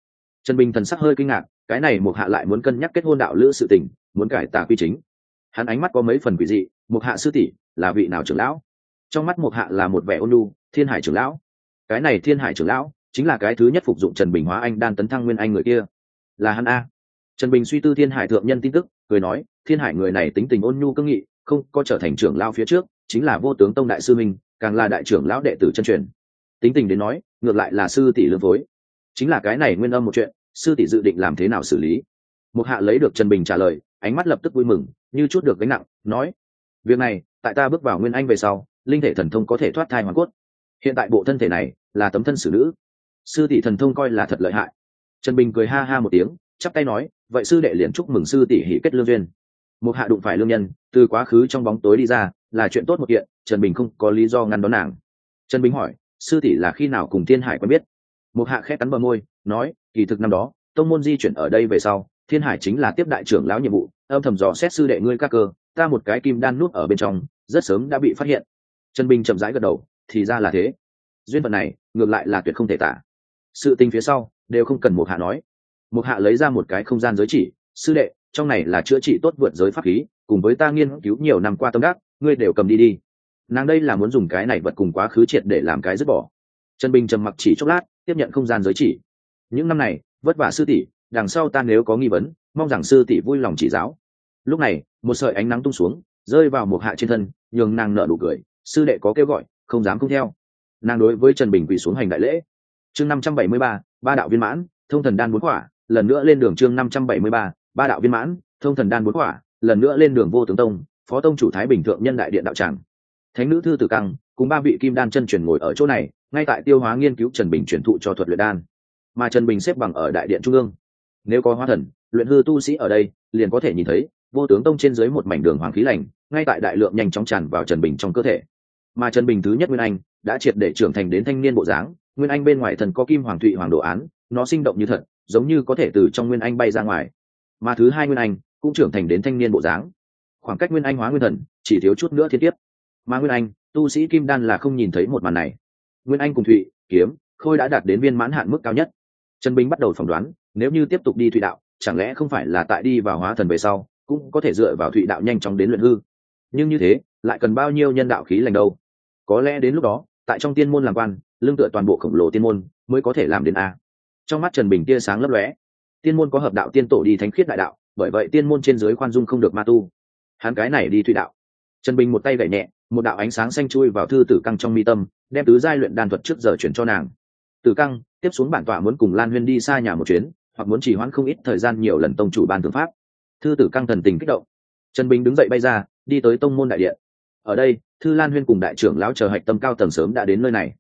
Trần Bình thần sắc hơi kinh ngạc, cái này Mục Hạ lại muốn cân nhắc kết hôn đạo lữ sự tình, muốn cải tà quy chính. Hắn ánh mắt có mấy phần quỷ dị, Mục Hạ sư tỷ là vị nào trưởng lão? Trong mắt Mục Hạ là một vẻ ôn nhu, Thiên Hải trưởng lão. Cái này Thiên Hải trưởng lão chính là cái thứ nhất phục dụng Trần Bình hóa anh đan tấn thăng nguyên anh người kia, là hắn a. Trần Bình suy tư Thiên Hải thượng nhân tin tức, cười nói, Thiên Hải người này tính tình ôn nhu cương nghị, không có trở thành trưởng lão phía trước, chính là Vô Tướng Tông đại sư minh, càng là đại trưởng lão đệ tử chân truyền. Tính tình đến nói, ngược lại là sư tỷ lương phối. Chính là cái này nguyên âm một chuyện, sư tỷ dự định làm thế nào xử lý? Mục Hạ lấy được Trần Bình trả lời, ánh mắt lập tức vui mừng, như chút được gánh nặng, nói: việc này, tại ta bước vào nguyên anh về sau, linh thể thần thông có thể thoát thai hoàn cốt. Hiện tại bộ thân thể này là tấm thân xử nữ, sư tỷ thần thông coi là thật lợi hại. Trần Bình cười ha ha một tiếng, chắp tay nói: vậy sư đệ liền chúc mừng sư tỷ hỷ kết lương duyên. Mục Hạ đụng phải lương nhân, từ quá khứ trong bóng tối đi ra, là chuyện tốt một kiện, Trần Bình không có lý do ngăn đón nàng. Trần Bình hỏi: sư tỷ là khi nào cùng Thiên Hải quen biết? Mục Hạ khẽ cắn bờ môi, nói: kỳ thực năm đó tông môn di chuyển ở đây về sau, Thiên Hải chính là tiếp đại trưởng lão nhiệm vụ, âm thầm dò xét sư đệ ngươi các cơ, ta một cái kim đan nút ở bên trong, rất sớm đã bị phát hiện. Trần Bình chậm rãi gật đầu, thì ra là thế. Duyên phận này ngược lại là tuyệt không thể tả. Sự tình phía sau đều không cần Mục Hạ nói. Mục Hạ lấy ra một cái không gian giới chỉ, sư đệ, trong này là chữa trị tốt vượt giới pháp khí, cùng với ta nghiên cứu nhiều năm qua tâm đắc, ngươi đều cầm đi đi. Nàng đây là muốn dùng cái này vật cùng quá khứ triệt để làm cái dứt bỏ. Trần Bình trầm mặc chỉ chốc lát, tiếp nhận không gian giới chỉ. Những năm này vất vả sư tỷ, đằng sau ta nếu có nghi vấn, mong rằng sư tỷ vui lòng chỉ giáo. Lúc này một sợi ánh nắng tung xuống, rơi vào Mục Hạ trên thân, nhường nàng nở nụ cười. Sư đệ có kêu gọi, không dám không theo. Nàng đối với Trần Bình quỳ xuống hành đại lễ. Chương 573, ba đạo viên mãn, thông thần đan 4 quả, lần nữa lên đường. Chương 573, ba đạo viên mãn, thông thần đan 4 quả, lần nữa lên đường. Vô Tướng Tông, phó tông chủ Thái Bình thượng nhân đại điện đạo tràng. Thánh nữ Thư Tử Căng cùng 3 vị kim đan chân truyền ngồi ở chỗ này, ngay tại tiêu hóa nghiên cứu Trần Bình truyền thụ cho thuật luyện đan. Mà Trần Bình xếp bằng ở đại điện trung ương. Nếu có hóa thần, luyện hư tu sĩ ở đây, liền có thể nhìn thấy Vô Tướng Tông trên dưới một mảnh đường hoàng khí lạnh, ngay tại đại lượng nhanh chóng tràn vào Trần Bình trong cơ thể. Mà Trần Bình thứ nhất nguyên anh đã triệt để trưởng thành đến thanh niên bộ dáng, nguyên anh bên ngoài thần có kim hoàng thụy hoàng đồ án, nó sinh động như thật, giống như có thể từ trong nguyên anh bay ra ngoài. Mà thứ hai nguyên anh cũng trưởng thành đến thanh niên bộ dáng. Khoảng cách nguyên anh hóa nguyên thần chỉ thiếu chút nữa thiên kiếp. Mà nguyên anh, tu sĩ kim đan là không nhìn thấy một màn này. Nguyên anh cùng thụy, kiếm, khôi đã đạt đến viên mãn hạn mức cao nhất. Trần Bình bắt đầu phỏng đoán, nếu như tiếp tục đi thụy đạo, chẳng lẽ không phải là tại đi vào hóa thần về sau, cũng có thể dựa vào thụy đạo nhanh chóng đến luyện hư. Nhưng như thế, lại cần bao nhiêu nhân đạo khí lành đâu? Có lẽ đến lúc đó, tại trong tiên môn làm quan, lương tựa toàn bộ khổng lồ tiên môn, mới có thể làm đến a. Trong mắt Trần Bình tia sáng lấp lóe. Tiên môn có hợp đạo tiên tổ đi thánh khiết đại đạo, bởi vậy tiên môn trên dưới khoan dung không được ma tu. Hắn cái này đi thụy đạo. Trần Bình một tay gảy nhẹ, một đạo ánh sáng xanh chui vào Thư Tử Căng trong mi tâm, đem tứ giai luyện đan thuật trước giờ chuyển cho nàng. Tử Căng, tiếp xuống bản tọa muốn cùng Lan Huyên đi xa nhà một chuyến, hoặc muốn trì hoãn không ít thời gian nhiều lần tông chủ ban thượng pháp. Thư Tử Căng thần tình kích động. Trần Bình đứng dậy bay ra, đi tới tông môn đại điện. Ở đây, Thư Lan Huyên cùng đại trưởng lão chờ hạch tâm cao tầng sớm đã đến nơi này.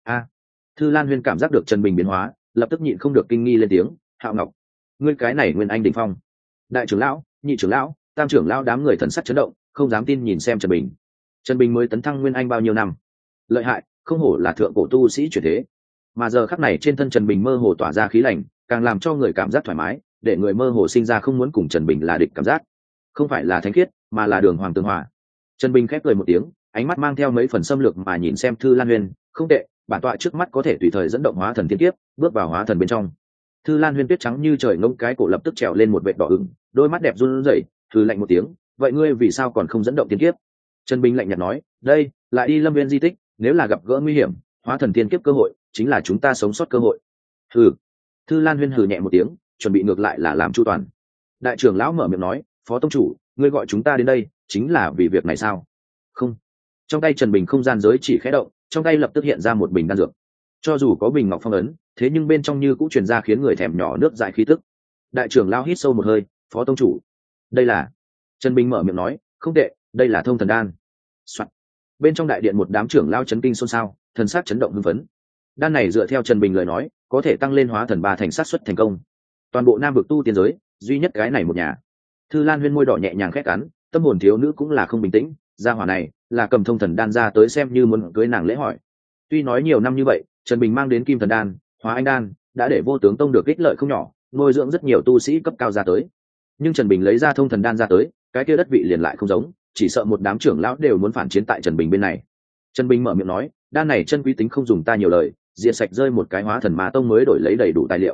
Thư Lan Huyên cảm giác được Trần Bình biến hóa, lập tức nhịn không được kinh nghi lên tiếng: Hạo Ngọc, ngươi cái này nguyên anh đỉnh phong. Đại trưởng lão, nhị trưởng lão, tam trưởng lão đám người thần sắc chấn động, không dám tin nhìn xem Trần Bình. Trần Bình mới tấn thăng nguyên anh bao nhiêu năm? Lợi hại, không hổ là thượng cổ tu sĩ chuyển thế. Mà giờ khắc này trên thân Trần Bình mơ hồ tỏa ra khí lạnh, càng làm cho người cảm giác thoải mái, để người mơ hồ sinh ra không muốn cùng Trần Bình là địch cảm giác. Không phải là thánh khiết, mà là đường hoàng tương hòa. Trần Bình khép cười một tiếng, ánh mắt mang theo mấy phần xâm lược mà nhìn xem Thư Lan Huyên, không tệ, bản tọa trước mắt có thể tùy thời dẫn động hóa thần thiên kiếp, bước vào hóa thần bên trong. Thư Lan Huyên tuyết trắng như trời ngông cái cổ lập tức trèo lên một vệt đỏ ửng, đôi mắt đẹp run rẩy, thư lạnh một tiếng, vậy ngươi vì sao còn không dẫn động thiên kiếp? Trần Bình lạnh nhạt nói, đây, lại đi Lâm Viên di tích, nếu là gặp gỡ nguy hiểm, hóa thần thiên kiếp cơ hội, chính là chúng ta sống sót cơ hội. Hừ. Thư Lan Huyên hừ nhẹ một tiếng, chuẩn bị ngược lại là làm chu toàn. Đại trưởng lão mở miệng nói, phó tông chủ, ngươi gọi chúng ta đến đây, chính là vì việc này sao? Không. Trong tay Trần Bình không gian giới chỉ khẽ động, trong tay lập tức hiện ra một bình đan dược. Cho dù có bình ngọc phong ấn, thế nhưng bên trong như cũng truyền ra khiến người thèm nhỏ nước dại khí tức. Đại trưởng lão hít sâu một hơi, phó tông chủ, đây là. Trần Bình mở miệng nói, không tệ, đây là thông thần đan. Soạn. Bên trong đại điện một đám trưởng lão chấn kinh xôn xao, thần sắc chấn động hưng phấn. Đan này dựa theo Trần Bình lời nói, có thể tăng lên hóa thần 3 thành sát suất thành công. Toàn bộ Nam vực tu tiên giới, duy nhất cái này một nhà. Thư Lan Huyên môi đỏ nhẹ nhàng khẽ cắn, tâm hồn thiếu nữ cũng là không bình tĩnh, gia hỏa này là cầm thông thần đan ra tới xem như muốn cưới nàng lễ hỏi. Tuy nói nhiều năm như vậy, Trần Bình mang đến kim thần đan, hóa anh đan, đã để Vô Tướng Tông được ích lợi không nhỏ, nuôi dưỡng rất nhiều tu sĩ cấp cao ra tới. Nhưng Trần Bình lấy ra thông thần đan ra tới, cái kia đất vị liền lại không giống, chỉ sợ một đám trưởng lão đều muốn phản chiến tại Trần Bình bên này. Trần Bình mở miệng nói, đan này chân quý tính không dùng ta nhiều lời, diệt sạch rơi một cái hóa thần mà tông mới đổi lấy đầy đủ tài liệu.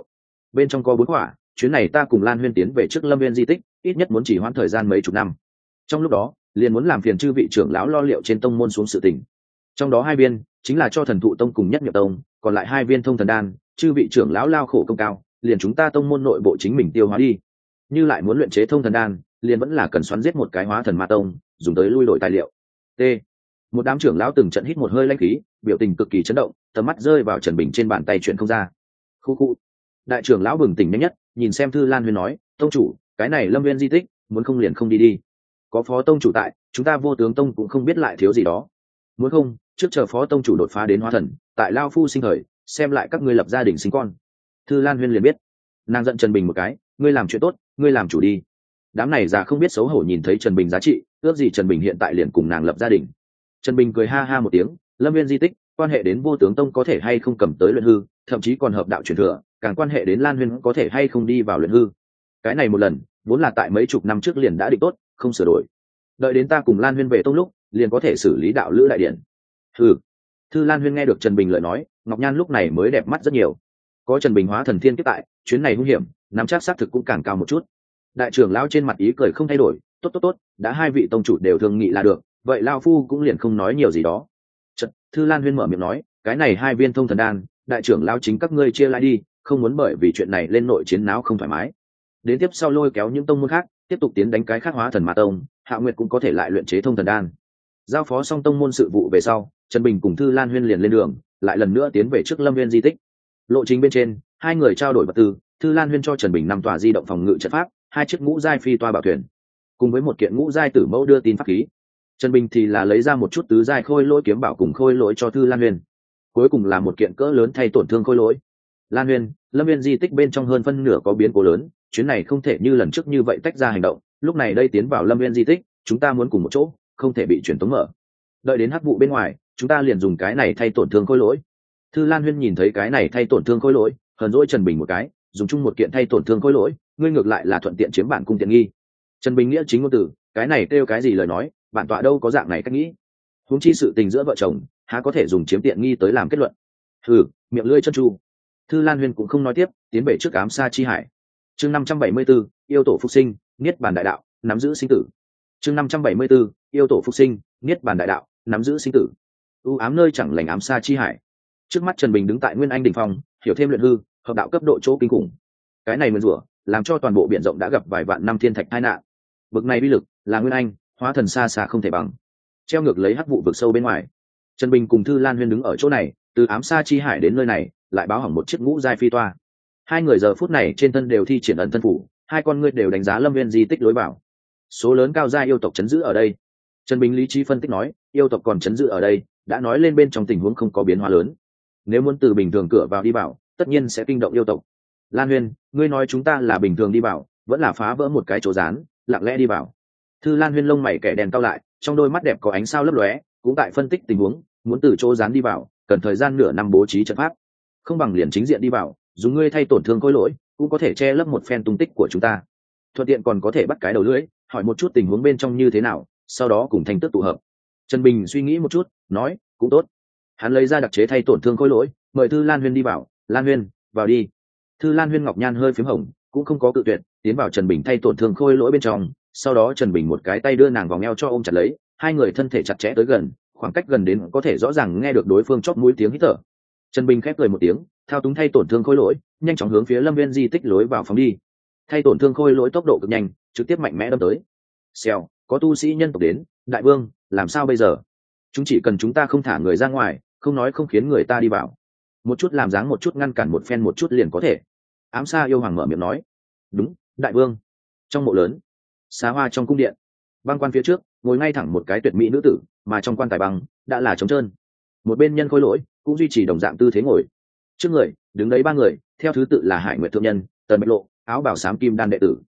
bên trong có 4 quả, chuyến này ta cùng Lan Huyên tiến về trước Lâm Viên di tích, ít nhất muốn chỉ hoãn thời gian mấy chục năm. Trong lúc đó, liền muốn làm phiền chư vị trưởng lão lo liệu trên tông môn xuống sự tình. Trong đó 2 viên chính là cho Thần Thụ Tông cùng Nhất Nhập Tông, còn lại 2 viên Thông Thần Đan, chư vị trưởng lão lao khổ công cao, liền chúng ta tông môn nội bộ chính mình tiêu hóa đi. Như lại muốn luyện chế Thông Thần Đan, liền vẫn là cần xoắn giết một cái Hóa Thần Ma Tông, dùng tới lui đổi tài liệu. T. Một đám trưởng lão từng trận hít một hơi lãnh khí, biểu tình cực kỳ chấn động, tầm mắt rơi vào Trần Bình trên bàn tay chuyện không ra. Khu khu. Đại trưởng lão bừng tỉnh nhanh nhất, nhìn xem Thư Lan Huyên nói, tông chủ, cái này Lâm Viên di tích, muốn không liền không đi đi. Có phó tông chủ tại, chúng ta Vô Tướng Tông cũng không biết lại thiếu gì đó. Muốn không, trước chờ phó tông chủ đột phá đến Hóa Thần, tại lao phu sinh thời, xem lại các ngươi lập gia đình sinh con. Thư Lan Huyên liền biết, nàng giận Trần Bình một cái, ngươi làm chuyện tốt, ngươi làm chủ đi. Đám này già không biết xấu hổ nhìn thấy Trần Bình giá trị, ước gì Trần Bình hiện tại liền cùng nàng lập gia đình. Trần Bình cười ha ha một tiếng, Lâm Viên di tích, quan hệ đến Vô Tướng Tông có thể hay không cầm tới luyện hư, thậm chí còn hợp đạo truyền thừa, càng quan hệ đến Lan Huyên có thể hay không đi vào luyện hư. Cái này một lần, vốn là tại mấy chục năm trước liền đã định tốt, không sửa đổi. Đợi đến ta cùng Lan Huyên về tông lúc, liền có thể xử lý đạo lữ đại điện. Hừ. Thư Lan Huyên nghe được Trần Bình lời nói, Ngọc Nhan lúc này mới đẹp mắt rất nhiều. Có Trần Bình hóa thần thiên kiếp tại, chuyến này hung hiểm, nắm chắc xác thực cũng càng cao một chút. Đại trưởng lão trên mặt ý cười không thay đổi, tốt, đã 2 vị tông chủ đều thương nghị là được, vậy lao phu cũng liền không nói nhiều gì đó. Thư Lan Huyên mở miệng nói, cái này 2 viên Thông Thần Đan, đại trưởng lão chính các ngươi chia lại đi, không muốn bởi vì chuyện này lên nội chiến náo không thoải mái. Đến tiếp sau lôi kéo những tông môn khác, tiếp tục tiến đánh cái khác Hóa Thần Ma Tông, Hạo Nguyệt cũng có thể lại luyện chế Thông Thần Đan. Giao phó xong tông môn sự vụ về sau, Trần Bình cùng Thư Lan Huyên liền lên đường, lại lần nữa tiến về trước Lâm Viên di tích. Lộ trình bên trên, 2 người trao đổi vật tư, Thư Lan Huyên cho Trần Bình 5 tòa di động phòng ngự trận pháp, 2 chiếc ngũ giai phi toa bảo thuyền, cùng với một kiện ngũ giai tử mẫu đưa tin pháp khí. Trần Bình thì là lấy ra một chút tứ giai khôi lỗi kiếm bảo cùng khôi lỗi cho Thư Lan Huyên, cuối cùng là một kiện cỡ lớn thay tổn thương khôi lỗi. Lan Huyên, Lâm Viên di tích bên trong hơn phân nửa có biến cố lớn, chuyến này không thể như lần trước như vậy tách ra hành động, lúc này đây tiến vào Lâm Viên di tích, chúng ta muốn cùng một chỗ, không thể bị truyền tống mở. Đợi đến hắc vụ bên ngoài, chúng ta liền dùng cái này thay tổn thương khôi lỗi. Thư Lan Huyên nhìn thấy cái này thay tổn thương khôi lỗi, hờn dỗi Trần Bình một cái, dùng chung một kiện thay tổn thương khôi lỗi, ngươi ngược lại là thuận tiện chiếm bản cung tiện nghi. Trần Bình nghĩa chính ngôn từ, cái này kêu cái gì lời nói, bản tọa đâu có dạng này cách nghĩ. Huống chi sự tình giữa vợ chồng, há có thể dùng chiếm tiện nghi tới làm kết luận. Hừ, miệng lưỡi chân tru. Thư Lan Huyên cũng không nói tiếp, tiến về trước ám sa chi hải. Chương 574, yêu tổ phục sinh, niết bàn đại đạo, nắm giữ sinh tử. Chương 574, yêu tổ phục sinh, niết bàn đại đạo, nắm giữ sinh tử. U ám nơi chẳng lành ám sa chi hải. Trước mắt Trần Bình đứng tại Nguyên Anh đỉnh phong, hiểu thêm luyện hư, hợp đạo cấp độ chỗ kinh khủng. Cái này mượn rủa, làm cho toàn bộ biển rộng đã gặp vài vạn năm thiên thạch tai nạn. Bực này uy lực, là Nguyên Anh, Hóa Thần xa xa không thể bằng. Treo ngược lấy hắc vụ vực sâu bên ngoài. Trần Bình cùng Thư Lan Huyên đứng ở chỗ này, từ ám sa chi hải đến nơi này, lại báo hỏng một chiếc ngũ giai phi toa. 2 người giờ phút này trên thân đều thi triển ẩn thân phủ, 2 con ngươi đều đánh giá Lâm Viên di tích lối vào. Số lớn cao giai yêu tộc chấn giữ ở đây. Trần Bình lý trí phân tích nói, yêu tộc còn chấn giữ ở đây, đã nói lên bên trong tình huống không có biến hóa lớn. Nếu muốn từ bình thường cửa vào đi vào, tất nhiên sẽ kinh động yêu tộc. Lan Huyên, ngươi nói chúng ta là bình thường đi vào, vẫn là phá vỡ một cái chỗ rán, lặng lẽ đi vào. Thư Lan Huyên lông mày kẻ đèn cao lại, trong đôi mắt đẹp có ánh sao lấp lóe, cũng tại phân tích tình huống, muốn từ chỗ rán đi vào, cần thời gian nửa năm bố trí trận pháp. Không bằng liền chính diện đi vào, dùng ngươi thay tổn thương khối lỗi, cũng có thể che lấp một phen tung tích của chúng ta. Thuận tiện còn có thể bắt cái đầu lưỡi, hỏi một chút tình huống bên trong như thế nào, sau đó cùng thành tước tụ hợp. Trần Bình suy nghĩ một chút, nói, cũng tốt. Hắn lấy ra đặc chế thay tổn thương khối lỗi, mời Thư Lan Huyên đi vào. Lan Huyên, vào đi. Thư Lan Huyên ngọc nhan hơi phím hồng, cũng không có cự tuyệt, tiến vào Trần Bình thay tổn thương khôi lỗi bên trong. Sau đó Trần Bình một cái tay đưa nàng vào eo cho ôm chặt lấy, 2 người thân thể chặt chẽ tới gần, khoảng cách gần đến có thể rõ ràng nghe được đối phương chóp mũi tiếng hít thở. Trần Bình khép cười một tiếng, thao túng thay tổn thương khôi lỗi, nhanh chóng hướng phía Lâm Viên di tích lối vào phóng đi. Thay tổn thương khôi lỗi tốc độ cực nhanh, trực tiếp mạnh mẽ đâm tới. Xèo, có tu sĩ nhân tộc đến, đại vương, làm sao bây giờ? Chúng chỉ cần chúng ta không thả người ra ngoài, không nói không khiến người ta đi vào. Một chút làm dáng một chút ngăn cản một phen một chút liền có thể. Ám Sa yêu hoàng mở miệng nói. Đúng, đại vương. Trong mộ lớn, xá hoa trong cung điện, băng quan phía trước ngồi ngay thẳng một cái tuyệt mỹ nữ tử, mà trong quan tài băng đã là trống trơn. Một bên nhân khôi lỗi cũng duy trì đồng dạng tư thế ngồi. Trước người đứng đấy 3 người, theo thứ tự là Hải Nguyệt thượng nhân, Tần Bạch Lộ, áo bào xám kim đan đệ tử.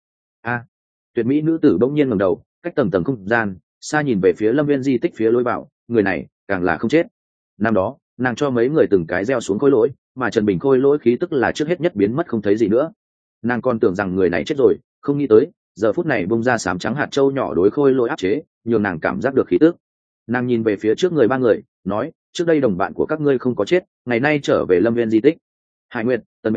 Tuyệt mỹ nữ tử bỗng nhiên ngẩng đầu, cách tầng tầng không gian xa nhìn về phía Lâm Viên di tích phía lối vào, người này càng là không chết. Năm đó nàng cho mấy người từng cái gieo xuống khôi lỗi, mà Trần Bình khôi lỗi khí tức là trước hết nhất biến mất không thấy gì nữa. Nàng còn tưởng rằng người này chết rồi, không nghĩ tới giờ phút này bung ra sám trắng hạt châu nhỏ đối khôi lỗi áp chế, nhường nàng cảm giác được khí tức. Nàng nhìn về phía trước người 3 người, nói, trước đây đồng bạn của các ngươi không có chết, ngày nay trở về Lâm Viên di tích. Hải Nguyệt, Tần Bạch Lộ,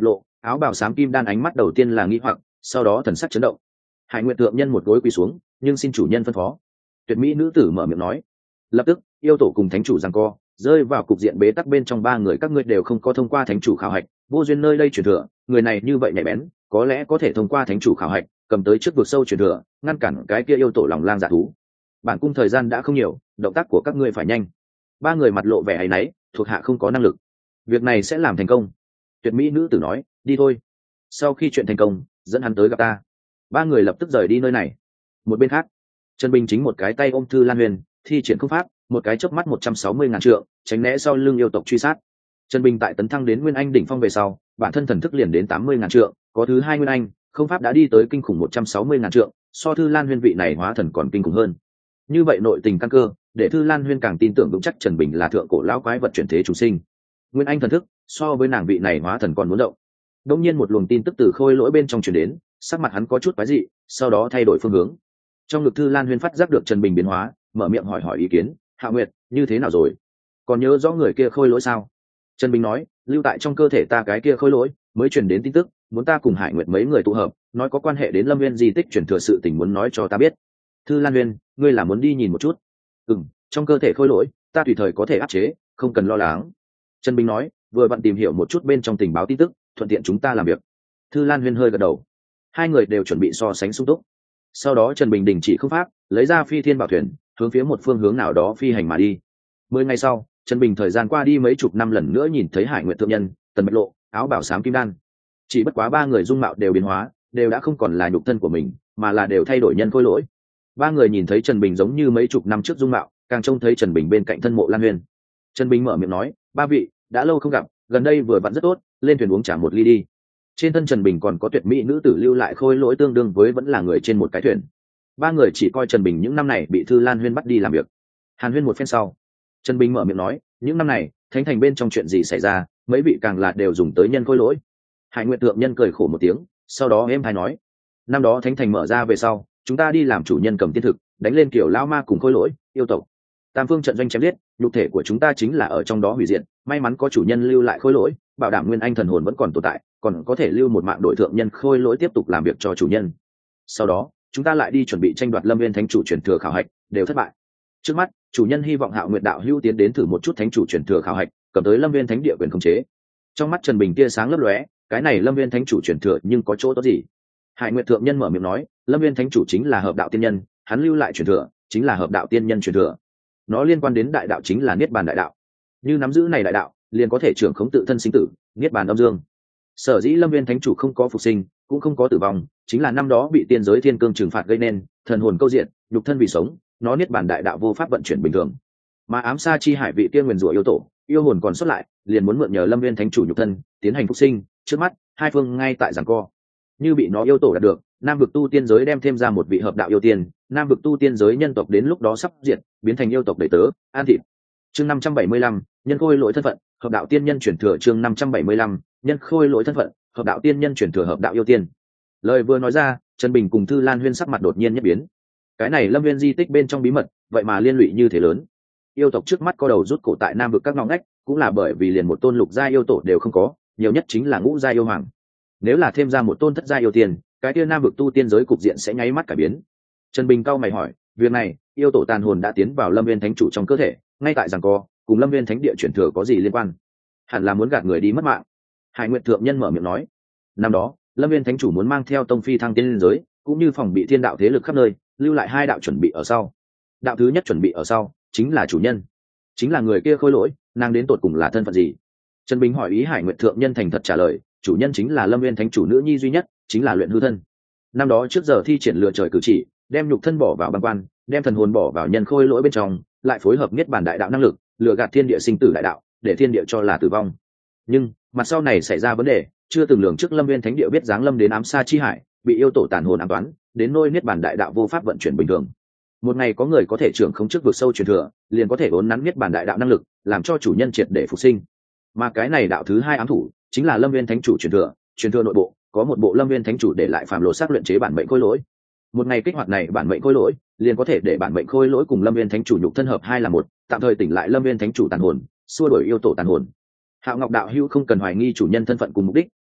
Áo bào xám kim đan ánh mắt đầu tiên là nghi hoặc, sau đó thần sắc chấn động. Hải Nguyệt thượng nhân một gối quỳ xuống, nhưng xin chủ nhân phân phó. Tuyệt mỹ nữ tử mở miệng nói. Lập tức, yêu tổ cùng thánh chủ giằng co, rơi vào cục diện bế tắc bên trong ba người các ngươi đều không có thông qua thánh chủ khảo hạch, vô duyên nơi đây truyền thừa, người này như vậy nhạy bén, có lẽ có thể thông qua thánh chủ khảo hạch, cầm tới trước vực sâu truyền thừa, ngăn cản cái kia yêu tổ lòng lang dạ thú. Bản cung thời gian đã không nhiều, động tác của các ngươi phải nhanh. Ba người mặt lộ vẻ áy náy, thuộc hạ không có năng lực. Việc này sẽ làm thành công. Tuyệt mỹ nữ tử nói, đi thôi. Sau khi chuyện thành công, dẫn hắn tới gặp ta. Ba người lập tức rời đi nơi này. Một bên khác, Trần Bình chính một cái tay ôm Thư Lan Huyền, thi triển công pháp, một cái chớp mắt 160.000 trượng, tránh né sau lưng yêu tộc truy sát. Trần Bình tại tấn thăng đến Nguyên Anh đỉnh phong về sau, bản thân thần thức liền đến 80.000 trượng, có thứ hai Nguyên Anh, không pháp đã đi tới kinh khủng 160.000 trượng, so Thư Lan Huyền vị này hóa thần còn kinh khủng hơn. Như vậy nội tình căn cơ, để Thư Lan Huyền càng tin tưởng vững chắc Trần Bình là thượng cổ lão quái vật chuyển thế chúng sinh. Nguyên Anh thần thức, so với nàng vị này hóa thần còn muốn động. Đột nhiên một luồng tin tức từ khôi lỗi bên trong truyền đến, sắc mặt hắn có chút quái dị, sau đó thay đổi phương hướng. Trong ngực Thư Lan Huyền phát giác được Trần Bình biến hóa, mở miệng hỏi ý kiến, Hạ Nguyệt, như thế nào rồi? Còn nhớ rõ người kia khôi lỗi sao? Trần Bình nói, lưu tại trong cơ thể ta cái kia khôi lỗi, mới truyền đến tin tức, muốn ta cùng Hải Nguyệt mấy người tụ hợp, nói có quan hệ đến Lâm Viên di tích truyền thừa sự tình muốn nói cho ta biết. Thư Lan Huyền, ngươi là muốn đi nhìn một chút? Trong cơ thể khôi lỗi, ta tùy thời có thể áp chế, không cần lo lắng. Trần Bình nói, vừa vặn tìm hiểu một chút bên trong tình báo tin tức, thuận tiện chúng ta làm việc. Thư Lan Huyền hơi gật đầu. Hai người đều chuẩn bị so sánh sung túc. Sau đó Trần Bình đình chỉ không pháp, lấy ra phi thiên bảo thuyền, hướng phía một phương hướng nào đó phi hành mà đi. 10 ngày sau, Trần Bình thời gian qua đi mấy chục năm lần nữa nhìn thấy Hải Nguyệt thượng nhân, Tần Bạch Lộ, áo bảo xám kim đan. Chỉ bất quá ba người dung mạo đều biến hóa, đều đã không còn là nhục thân của mình, mà là đều thay đổi nhân khôi lỗi. Ba người nhìn thấy Trần Bình giống như mấy chục năm trước dung mạo, càng trông thấy Trần Bình bên cạnh thân mộ Lan Huyền. Trần Bình mở miệng nói, ba vị, đã lâu không gặp, gần đây vừa vặn rất tốt, lên thuyền uống trà một ly đi. Trên thân Trần Bình còn có tuyệt mỹ nữ tử lưu lại khôi lỗi tương đương với vẫn là người trên một cái thuyền. Ba người chỉ coi Trần Bình những năm này bị Thư Lan Huyền bắt đi làm việc. Hàn Huyên một phen sau, Trần Bình mở miệng nói, những năm này thánh thành bên trong chuyện gì xảy ra, mấy vị càng là đều dùng tới nhân khôi lỗi. Hải Nguyệt thượng nhân cười khổ một tiếng, sau đó êm hay nói, năm đó thánh thành mở ra về sau, chúng ta đi làm chủ nhân cầm tiên thực, đánh lên kiểu lão ma cùng khôi lỗi yêu tộc, tam phương trận doanh chém giết, nhục thể của chúng ta chính là ở trong đó hủy diệt. May mắn có chủ nhân lưu lại khôi lỗi, bảo đảm nguyên anh thần hồn vẫn còn tồn tại, còn có thể lưu một mạng đội thượng nhân khôi lỗi tiếp tục làm việc cho chủ nhân. Sau đó chúng ta lại đi chuẩn bị tranh đoạt Lâm Viên thánh chủ truyền thừa khảo hạch, đều thất bại. Trước mắt chủ nhân hy vọng Hạo Nguyệt đạo hữu tiến đến thử một chút thánh chủ truyền thừa khảo hạch, cầm tới Lâm Viên thánh địa quyền khống chế. Trong mắt Trần Bình tia sáng lấp lóe, cái này Lâm Viên thánh chủ truyền thừa nhưng có chỗ tốt gì? Hải Nguyệt thượng nhân mở miệng nói, Lâm Viên thánh chủ chính là hợp đạo tiên nhân, hắn lưu lại truyền thừa chính là hợp đạo tiên nhân truyền thừa, nó liên quan đến đại đạo, chính là niết bàn đại đạo. Như nắm giữ này đại đạo, liền có thể trưởng khống tự thân sinh tử, niết bàn âm dương. Sở dĩ Lâm Viên thánh chủ không có phục sinh, cũng không có tử vong, chính là năm đó bị tiên giới thiên cương trừng phạt gây nên, thần hồn câu diện, nhục thân vì sống, nó niết bàn đại đạo vô pháp vận chuyển bình thường. Mà ám sa chi hải vị kia nguyền rủa yêu tổ, yêu hồn còn xuất lại, liền muốn mượn nhờ Lâm Viên thánh chủ nhục thân tiến hành phục sinh. Trước mắt hai phương ngay tại giằng co, như bị nó yêu tổ đạt được, nam vực tu tiên giới đem thêm ra một vị hợp đạo yêu tiên, nam vực tu tiên giới nhân tộc đến lúc đó sắp diệt, biến thành yêu tộc đầy tớ an thịt. Chương 575, nhân khôi lỗi thân phận, hợp đạo tiên nhân chuyển thừa. Chương 575, nhân khôi lỗi thân phận, hợp đạo tiên nhân chuyển thừa hợp đạo yêu tiên. Lời vừa nói ra, Trần Bình cùng Thư Lan Huyên sắc mặt đột nhiên nhất biến. Cái này Lâm Viên di tích bên trong bí mật, vậy mà liên lụy như thế lớn. Yêu tộc trước mắt có đầu rút cổ tại nam vực các ngõ ngách, cũng là bởi vì liền một tôn lục gia yêu tổ đều không có, nhiều nhất chính là ngũ gia yêu hoàng. Nếu là thêm ra một tôn thất gia yêu tiên, cái kia nam vực tu tiên giới cục diện sẽ nháy mắt cải biến. Trần Bình cao mày hỏi, việc này yêu tổ tàn hồn đã tiến vào Lâm Viên thánh chủ trong cơ thể, ngay tại giằng co, cùng Lâm Viên thánh địa chuyển thừa có gì liên quan? Hẳn là muốn gạt người đi mất mạng. Hải Nguyệt thượng nhân mở miệng nói, năm đó Lâm Viên thánh chủ muốn mang theo tông phi thăng tiên liên giới, cũng như phòng bị thiên đạo thế lực khắp nơi, lưu lại hai đạo chuẩn bị ở sau. Đạo thứ nhất chuẩn bị ở sau chính là chủ nhân, chính là người kia khôi lỗi, nàng đến tột cùng là thân phận gì? Trần Bình hỏi ý. Hải Nguyệt thượng nhân thành thật trả lời, chủ nhân chính là Lâm Viên thánh chủ nữ nhi duy nhất, chính là luyện hư thân. Năm đó trước giờ thi triển lựa trời cử chỉ, đem nhục thân bỏ vào băng quan, đem thần hồn bỏ vào nhân khôi lỗi bên trong, lại phối hợp niết bàn đại đạo năng lực, lừa gạt thiên địa sinh tử đại đạo, để thiên địa cho là tử vong. Nhưng mặt sau này xảy ra vấn đề, chưa từng lường trước Lâm Viên thánh địa biết giáng lâm đến ám sa chi hải, bị yêu tổ tàn hồn ám toán, đến nôi niết bàn đại đạo vô pháp vận chuyển bình thường. Một ngày có người có thể trưởng không trước vực sâu truyền thừa, liền có thể uốn nắn niết bàn đại đạo năng lực, làm cho chủ nhân triệt để phục sinh. Mà cái này đạo thứ hai ám thủ chính là Lâm Viên thánh chủ truyền thừa nội bộ có một bộ Lâm Viên thánh chủ để lại phàm lỗ xác luyện chế bản mệnh khôi lỗi. Một ngày kích hoạt này bản mệnh khôi lỗi, liền có thể để bản mệnh khôi lỗi cùng Lâm Viên thánh chủ nhục thân hợp hai là một, tạm thời tỉnh lại Lâm Viên thánh chủ tàn hồn, xua đuổi yêu tổ tàn hồn. Hạo Ngọc đạo hữu không cần hoài nghi chủ nhân thân phận cùng mục đích,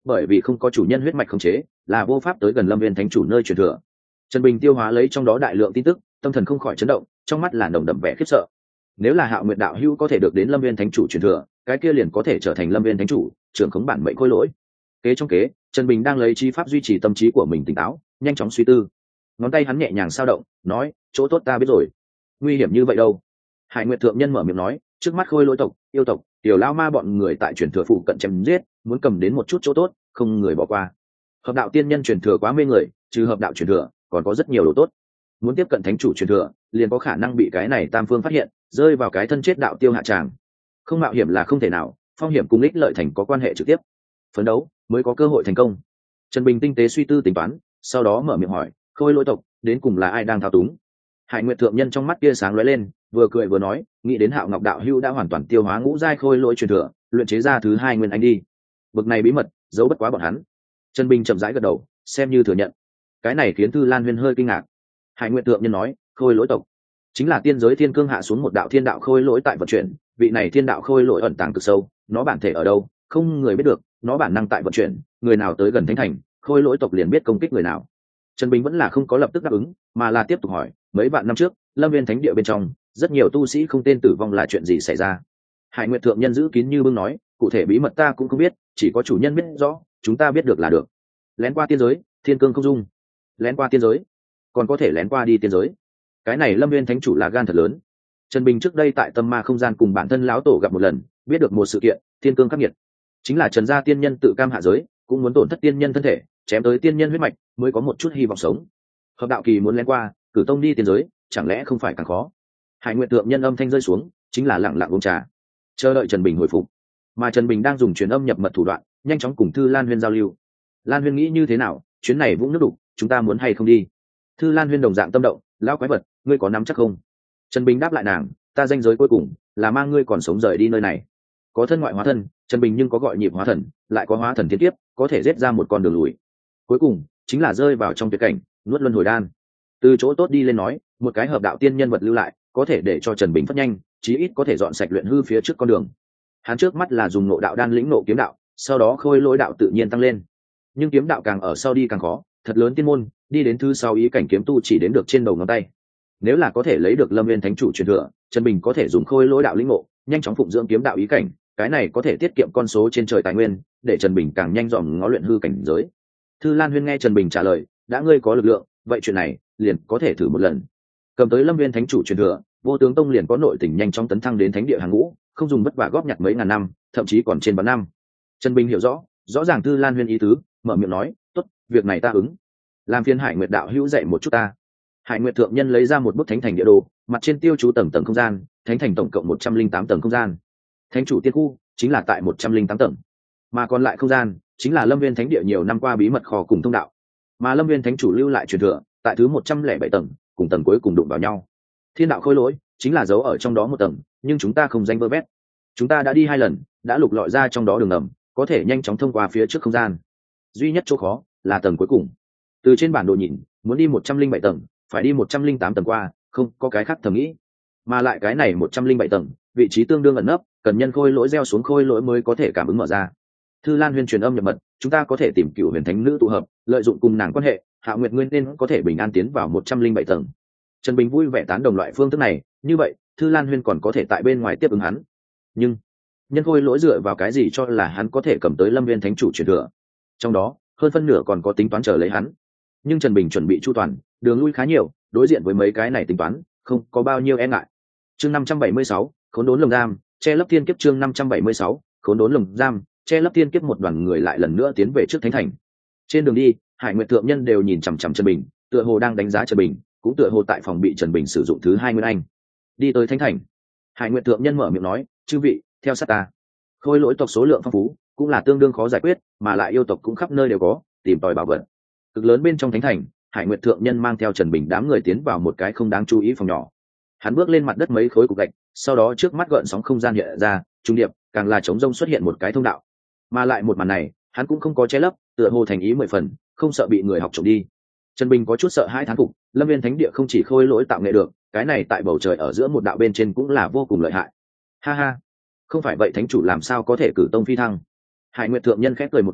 bởi vì không có chủ nhân huyết mạch khống chế là vô pháp tới gần lâm viên thánh chủ nơi truyền thừa. Trần Bình tiêu hóa lấy trong đó đại lượng tin tức, tâm thần không khỏi chấn động, trong mắt là nồng đậm vẻ khiếp sợ. Nếu là Hạo Nguyệt đạo hữu có thể được đến lâm viên thánh chủ truyền thừa, cái kia liền có thể trở thành lâm viên thánh chủ, trưởng khống bản mệnh khôi lỗi. Kế trong kế, Trần Bình đang lấy chi pháp duy trì tâm trí của mình tỉnh táo, nhanh chóng suy tư. Ngón tay hắn nhẹ nhàng sao động, nói, chỗ tốt ta biết rồi. Nguy hiểm như vậy đâu? Hải Nguyệt thượng nhân mở miệng nói, trước mắt khôi lỗi tộc, yêu tộc, tiểu lao ma bọn người tại truyền thừa phụ cận chém giết, muốn cầm đến một chút chỗ tốt, không người bỏ qua. Hợp đạo tiên nhân truyền thừa quá mê người, trừ hợp đạo truyền thừa, còn có rất nhiều đồ tốt. Muốn tiếp cận thánh chủ truyền thừa, liền có khả năng bị cái này tam phương phát hiện, rơi vào cái thân chết đạo tiêu hạ tràng. Không mạo hiểm là không thể nào, phong hiểm cùng ích lợi thành có quan hệ trực tiếp. Phấn đấu mới có cơ hội thành công. Trần Bình tinh tế suy tư tính toán, sau đó mở miệng hỏi, khôi lỗi tộc đến cùng là ai đang thao túng? Hải Nguyệt thượng nhân trong mắt tia sáng lóe lên, vừa cười vừa nói, nghĩ đến Hạo Ngọc đạo hữu đã hoàn toàn tiêu hóa ngũ giai khôi lỗi truyền thừa, luyện chế ra thứ hai nguyên anh đi. Bực này bí mật, giấu bất quá bọn hắn. Trần Bình chậm rãi gật đầu, xem như thừa nhận. Cái này khiến Thư Lan Huyên hơi kinh ngạc. Hải Nguyệt thượng nhân nói, khôi lỗi tộc chính là tiên giới thiên cương hạ xuống một đạo thiên đạo khôi lỗi tại vận chuyển, vị này thiên đạo khôi lỗi ẩn tàng cực sâu, nó bản thể ở đâu, không người biết được, nó bản năng tại vận chuyển, người nào tới gần thánh thành, khôi lỗi tộc liền biết công kích người nào. Trần Bình vẫn là không có lập tức đáp ứng, mà là tiếp tục hỏi, mấy vạn năm trước, Lâm Viên thánh địa bên trong, rất nhiều tu sĩ không tên tử vong là chuyện gì xảy ra? Hải Nguyệt thượng nhân giữ kín như bưng nói, cụ thể bí mật ta cũng không biết, chỉ có chủ nhân biết rõ, chúng ta biết được là được. Lén qua tiên giới, thiên cương không dung. Lén qua tiên giới, còn có thể lén qua đi tiên giới. Cái này Lâm Viên thánh chủ là gan thật lớn. Trần Bình trước đây tại tâm ma không gian cùng bản thân lão tổ gặp một lần, biết được một sự kiện, thiên cương khắc nghiệt, chính là Trần gia tiên nhân tự cam hạ giới, cũng muốn tổn thất tiên nhân thân thể, chém tới tiên nhân huyết mạch, mới có một chút hy vọng sống. Hợp đạo kỳ muốn lén qua, cử tông đi tiên giới, chẳng lẽ không phải càng khó? Hải Nguyệt tượng nhân âm thanh rơi xuống, chính là lặng lặng uống trà, chờ đợi Trần Bình hồi phục. Mà Trần Bình đang dùng truyền âm nhập mật thủ đoạn, nhanh chóng cùng Thư Lan Huyên giao lưu. Lan Huyên nghĩ như thế nào, chuyến này vũng nước đục, chúng ta muốn hay không đi? Thư Lan Huyên đồng dạng tâm động, lão quái vật, ngươi có nắm chắc không? Trần Bình đáp lại nàng, ta danh giới cuối cùng là mang ngươi còn sống rời đi nơi này. Có thân ngoại hóa thân, Trần Bình nhưng có gọi nhịp hóa thần, lại có hóa thần thiên kiếp, có thể giết ra một con đường lùi. Cuối cùng chính là rơi vào trong tuyệt cảnh, nuốt luân hồi đan. Từ chỗ tốt đi lên nói, một cái hợp đạo tiên nhân vật lưu lại, có thể để cho Trần Bình phát nhanh, chí ít có thể dọn sạch luyện hư phía trước con đường. Hắn trước mắt là dùng nộ đạo đan lĩnh nộ kiếm đạo, sau đó khôi lỗi đạo tự nhiên tăng lên. Nhưng kiếm đạo càng ở sau đi càng khó, thật lớn tiên môn, đi đến thứ sau ý cảnh kiếm tu chỉ đến được trên đầu ngón tay. Nếu là có thể lấy được Lâm Viên thánh chủ truyền thừa, Trần Bình có thể dùng khôi lỗi đạo lĩnh ngộ, nhanh chóng phụng dưỡng kiếm đạo ý cảnh, cái này có thể tiết kiệm con số trên trời tài nguyên, để Trần Bình càng nhanh dòm ngó luyện hư cảnh giới. Thư Lan Huyên nghe Trần Bình trả lời, đã ngươi có lực lượng, vậy chuyện này liền có thể thử một lần. Cầm tới Lâm Viên thánh chủ truyền thừa, Vô Tướng Tông liền có nội tình nhanh chóng tấn thăng đến thánh địa hàng ngũ, không dùng vất vả góp nhặt mấy ngàn năm, thậm chí còn trên vạn năm. Trần Bình hiểu rõ ràng Thư Lan Huyên ý tứ, mở miệng nói, tốt, việc này ta ứng. Làm phiền Hải Nguyệt đạo hữu dạy một chút ta. Hải Nguyệt thượng nhân lấy ra một bức thánh thành địa đồ, mặt trên tiêu chú tầng không gian, thánh thành tổng cộng 108 tầng không gian. Thánh chủ tiên khu chính là tại 108 tầng, mà còn lại không gian chính là Lâm Viên thánh địa nhiều năm qua bí mật kho cùng thông đạo. Mà Lâm Viên thánh chủ lưu lại truyền thừa, tại thứ 107 tầng, cùng tầng cuối cùng đụng vào nhau. Thiên đạo khôi lỗi chính là giấu ở trong đó một tầng, nhưng chúng ta không danh vơ vét. Chúng ta đã đi 2 lần, đã lục lọi ra trong đó đường ngầm, có thể nhanh chóng thông qua phía trước không gian. Duy nhất chỗ khó là tầng cuối cùng. Từ trên bản đồ nhìn, muốn đi 107 tầng, phải đi 108 tầng qua, không có cái khác thầm nghĩ. Mà lại cái này 107 tầng, vị trí tương đương ẩn nấp, cần nhân khôi lỗi gieo xuống khôi lỗi mới có thể cảm ứng mở ra. Thư Lan Huyên truyền âm nhập mật, chúng ta có thể tìm cửu huyền thánh nữ tụ hợp, lợi dụng cùng nàng quan hệ, Hạo Nguyệt Nguyên nên có thể bình an tiến vào 107 tầng. Trần Bình vui vẻ tán đồng loại phương thức này, như vậy, Thư Lan Huyên còn có thể tại bên ngoài tiếp ứng hắn. Nhưng nhân khôi lỗi dựa vào cái gì cho là hắn có thể cầm tới Lâm Viên thánh chủ truyền thừa? Trong đó, hơn phân nửa còn có tính toán chờ lấy hắn. Nhưng Trần Bình chuẩn bị chu toàn, đường lui khá nhiều, đối diện với mấy cái này tính toán, không có bao nhiêu e ngại. Chương 576, khốn đốn lồng giam, che lấp thiên kiếp. Chương 576, khốn đốn lồng giam, che lấp thiên kiếp. Một đoàn người lại lần nữa tiến về trước thánh thành. Trên đường đi, Hải Nguyệt thượng nhân đều nhìn chằm chằm Trần Bình, tựa hồ đang đánh giá Trần Bình, cũng tựa hồ tại phòng bị Trần Bình sử dụng thứ 2 nguyên anh. Đi tới thánh thành, Hải Nguyệt thượng nhân mở miệng nói, chư vị, theo sát ta. Khôi lỗi tộc số lượng phong phú, cũng là tương đương khó giải quyết, mà lại yêu tộc cũng khắp nơi đều có, tìm tòi bảo vật. Cực lớn bên trong thánh thành, Hải Nguyệt thượng nhân mang theo Trần Bình đám người tiến vào một cái không đáng chú ý phòng nhỏ. Hắn bước lên mặt đất mấy khối cục gạch, sau đó trước mắt gợn sóng không gian hiện ra, trung điệp, càng là trống rông xuất hiện một cái thông đạo. Mà lại một màn này, hắn cũng không có che lấp, tựa hồ thành ý 10 phần, không sợ bị người học trộm đi. Trần Bình có chút sợ hãi thán phục, Lâm Viên thánh địa không chỉ khôi lỗi tạo nghệ được, cái này tại bầu trời ở giữa một đạo bên trên cũng là vô cùng lợi hại. Ha ha, không phải vậy thánh chủ làm sao có thể cử tông phi thăng? Hải Nguyệt thượng nhân khép cười một tiếng,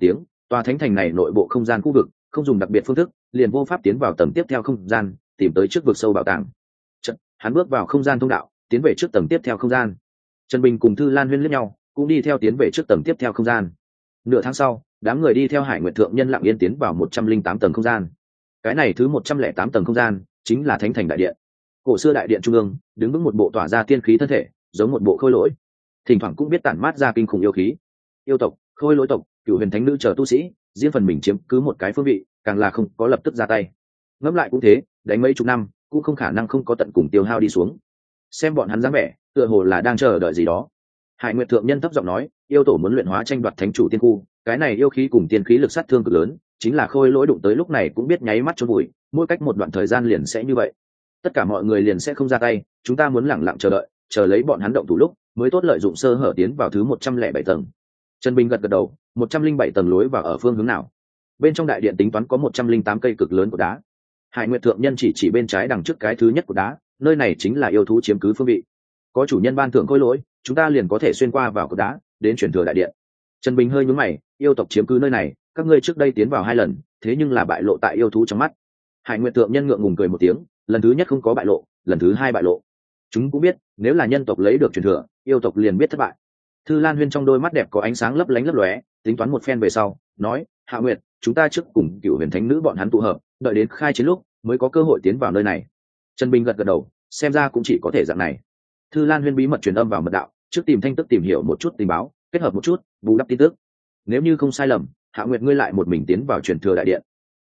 Tòa thánh thành này nội bộ không gian khu vực không dùng đặc biệt phương thức, liền vô pháp tiến vào tầng tiếp theo không gian, tìm tới trước vực sâu bảo tàng. Hắn bước vào không gian thông đạo, tiến về trước tầng tiếp theo không gian. Trần Bình cùng Thư Lan Huyên liếc nhau, cũng đi theo tiến về trước tầng tiếp theo không gian. Nửa tháng sau, đám người đi theo Hải Nguyệt thượng nhân lặng yên tiến vào 108 tầng không gian. Cái này thứ 108 tầng không gian chính là thánh thành đại điện. Cổ xưa đại điện trung ương đứng vững một bộ tỏa ra tiên khí thân thể, giống một bộ khôi lỗi, thỉnh thoảng cũng biết tản mát ra kinh khủng yêu khí. Yêu tộc, khôi lỗi tộc, cửu huyền thánh nữ chờ tu sĩ, riêng phần mình chiếm cứ một cái phương vị, càng là không có lập tức ra tay. Ngẫm lại cũng thế, đánh mấy chục năm cũng không khả năng không có tận cùng tiêu hao đi xuống. Xem bọn hắn dáng vẻ, tựa hồ là đang chờ đợi gì đó. Hải Nguyệt thượng nhân thấp giọng nói, yêu tổ muốn luyện hóa tranh đoạt thánh chủ tiên khu, cái này yêu khí cùng tiên khí lực sát thương cực lớn, chính là khôi lỗi đụng tới lúc này cũng biết nháy mắt chôn vùi, mỗi cách một đoạn thời gian liền sẽ như vậy. Tất cả mọi người liền sẽ không ra tay, chúng ta muốn lẳng lặng chờ đợi, chờ lấy bọn hắn động thủ lúc, mới tốt lợi dụng sơ hở tiến vào thứ 107 tầng. Trần Bình gật gật đầu, 107 tầng lối vào ở phương hướng nào? Bên trong đại điện tính toán có 108 cây cực lớn của đá. Hải Nguyệt thượng nhân chỉ bên trái đằng trước cái thứ nhất của đá, nơi này chính là yêu thú chiếm cứ phương vị. Có chủ nhân ban thưởng khôi lỗi, chúng ta liền có thể xuyên qua vào cột đá, đến chuyển thừa đại điện. Trần Bình hơi nhướng mày, yêu tộc chiếm cứ nơi này, các ngươi trước đây tiến vào 2 lần, thế nhưng là bại lộ tại yêu thú trong mắt. Hải Nguyệt thượng nhân ngượng ngùng cười một tiếng, lần thứ nhất không có bại lộ, lần thứ 2 bại lộ. Chúng cũng biết, nếu là nhân tộc lấy được truyền thừa, yêu tộc liền biết thất bại. Thư Lan Huyên trong đôi mắt đẹp có ánh sáng lấp lánh lấp lóe, tính toán một phen về sau, nói: Hạ Nguyệt, chúng ta trước cùng cựu huyền thánh nữ bọn hắn tụ hợp, đợi đến khai chiến lúc mới có cơ hội tiến vào nơi này. Trần Bình gật gật đầu, xem ra cũng chỉ có thể dạng này. Thư Lan Huyên bí mật truyền âm vào mật đạo, trước tìm Thanh Tức tìm hiểu một chút tình báo, kết hợp một chút bù đắp tin tức. Nếu như không sai lầm, Hạ Nguyệt ngươi lại một mình tiến vào truyền thừa đại điện.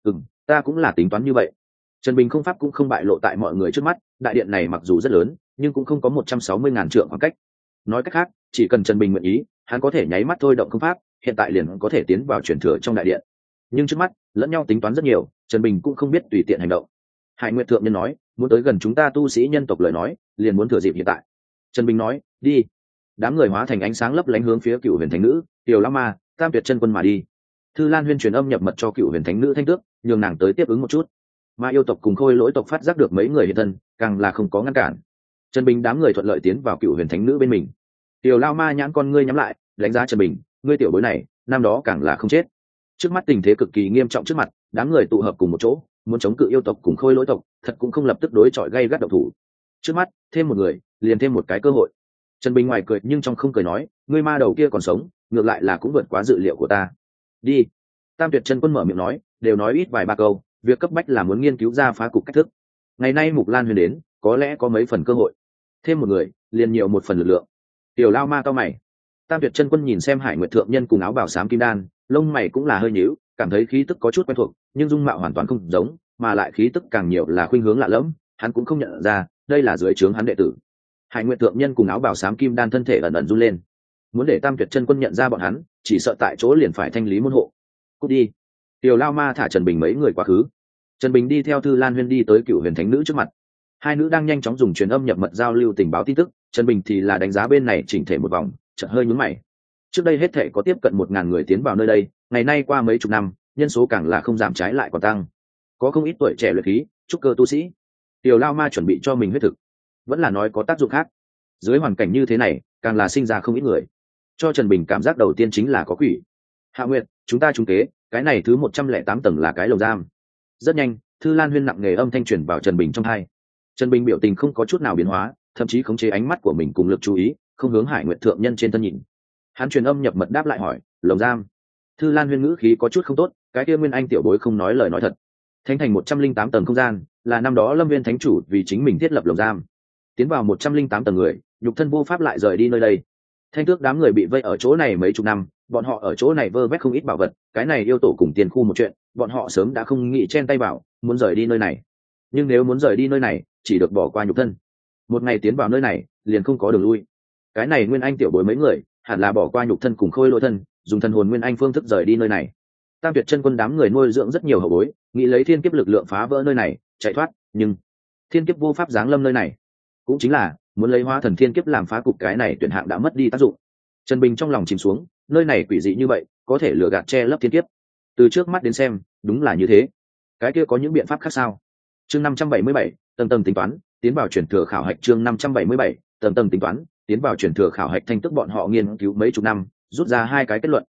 Ta cũng là tính toán như vậy. Trần Bình không pháp cũng không bại lộ tại mọi người trước mắt, đại điện này mặc dù rất lớn, nhưng cũng không có 160.000 trượng khoảng cách. Nói cách khác, chỉ cần Trần Bình nguyện ý, hắn có thể nháy mắt thôi động không pháp, hiện tại liền có thể tiến vào truyền thừa trong đại điện. Nhưng trước mắt, lẫn nhau tính toán rất nhiều, Trần Bình cũng không biết tùy tiện hành động. Hải Nguyệt thượng nhân nói, muốn tới gần chúng ta tu sĩ nhân tộc lời nói, liền muốn thừa dịp hiện tại. Trần Bình nói, đi. Đám người hóa thành ánh sáng lấp lánh hướng phía Cửu Huyền Thánh Nữ, Tiểu Lam Ma, Tam Tuyệt Chân Quân mà đi. Thư Lan Huyên truyền âm nhập mật cho Cửu Huyền Thánh Nữ Thanh Tước, nhường nàng tới tiếp ứng một chút. Mà yêu tộc cùng khôi lỗi tộc phát giác được mấy người hiện thân, càng là không có ngăn cản. Trần Bình đám người thuận lợi tiến vào Cửu Huyền Thánh Nữ bên mình. Tiểu Lao Ma nhãn con ngươi nhắm lại, đánh giá Trần Bình, ngươi tiểu bối này, năm đó càng là không chết. Trước mắt tình thế cực kỳ nghiêm trọng trước mặt, đám người tụ hợp cùng một chỗ, muốn chống cự yêu tộc cùng khôi lỗi tộc, thật cũng không lập tức đối chọi gay gắt động thủ. Trước mắt, thêm một người, liền thêm một cái cơ hội. Trần Bình ngoài cười nhưng trong không cười nói, ngươi ma đầu kia còn sống, ngược lại là cũng vượt quá dự liệu của ta. Đi. Tam Tuyệt Chân Quân mở miệng nói, đều nói ít vài ba câu, việc cấp bách là muốn nghiên cứu ra phá cục cách thức. Ngày nay Mục Lan Huyền đến, có lẽ có mấy phần cơ hội. Thêm một người, liền nhiều một phần lực lượng. Tiểu Lao Ma cao mày. Tam Tuyệt Chân Quân nhìn xem Hải Nguyệt thượng nhân cùng áo bào xám kim đan, lông mày cũng là hơi nhíu, cảm thấy khí tức có chút quen thuộc, nhưng dung mạo hoàn toàn không giống, mà lại khí tức càng nhiều là khuynh hướng lạ lẫm, hắn cũng không nhận ra, đây là dưới trướng hắn đệ tử. Hải Nguyệt thượng nhân cùng áo bào xám kim đan thân thể ẩn ẩn run lên. Muốn để Tam Tuyệt Chân Quân nhận ra bọn hắn, chỉ sợ tại chỗ liền phải thanh lý môn hộ. Cút đi. Tiểu Lao Ma thả Trần Bình mấy người quá khứ. Trần Bình đi theo Thư Lan Huyên đi tới Cửu Huyền Thánh Nữ trước mặt. Hai nữ đang nhanh chóng dùng truyền âm nhập mật giao lưu tình báo tin tức, Trần Bình thì là đánh giá bên này chỉnh thể một vòng, chợt hơi nhướng mày. Trước đây hết thể có tiếp cận 1.000 người tiến vào nơi đây, ngày nay qua mấy chục năm, nhân số càng là không giảm trái lại còn tăng. Có không ít tuổi trẻ luyện khí, trúc cơ tu sĩ. Tiểu Lao Ma chuẩn bị cho mình huyết thực, vẫn là nói có tác dụng khác. Dưới hoàn cảnh như thế này, càng là sinh ra không ít người. Cho Trần Bình cảm giác đầu tiên chính là có quỷ. Hạ Nguyệt, chúng ta trúng kế, cái này thứ 108 tầng là cái lồng giam. Rất nhanh, Thư Lan Huyên nặng nề âm thanh truyền vào Trần Bình trong tai. Trần Bình biểu tình không có chút nào biến hóa, thậm chí khống chế ánh mắt của mình cùng lực chú ý, không hướng Hải Nguyệt thượng nhân trên thân nhìn. Hắn truyền âm nhập mật đáp lại hỏi, lồng giam. Thư Lan Huyên ngữ khí có chút không tốt, cái kia Nguyên Anh tiểu bối không nói lời nói thật. Thánh thành 108 tầng không gian, là năm đó Lâm Viên thánh chủ vì chính mình thiết lập lồng giam. Tiến vào 108 tầng người, nhục thân vô pháp lại rời đi nơi đây. Thanh Tước đám người bị vây ở chỗ này mấy chục năm, bọn họ ở chỗ này vơ vét không ít bảo vật, cái này yêu tổ cùng tiền khu một chuyện, bọn họ sớm đã không nghĩ chen tay vào, muốn rời đi nơi này. Nhưng nếu muốn rời đi nơi này, chỉ được bỏ qua nhục thân. Một ngày tiến vào nơi này, liền không có đường lui. Cái này Nguyên Anh tiểu bối mấy người, hẳn là bỏ qua nhục thân cùng khôi lỗi thân, dùng thần hồn Nguyên Anh phương thức rời đi nơi này. Tam Tuyệt Chân Quân đám người nuôi dưỡng rất nhiều hậu bối, nghĩ lấy thiên kiếp lực lượng phá vỡ nơi này, chạy thoát, nhưng thiên kiếp vô pháp giáng lâm nơi này. Cũng chính là muốn lấy hóa thần thiên kiếp làm phá cục, cái này tuyển hạng đã mất đi tác dụng. Trần Bình trong lòng chìm xuống, nơi này quỷ dị như vậy, có thể lừa gạt che lấp thiên kiếp. Từ trước mắt đến xem, đúng là như thế. Cái kia có những biện pháp khác sao? Chương 577, tầng tầng tính toán, tiến vào chuyển thừa khảo hạch. Chương 577, tầng tầng tính toán, tiến vào chuyển thừa khảo hạch. Thanh Tức bọn họ nghiên cứu mấy chục năm, rút ra 2 cái kết luận.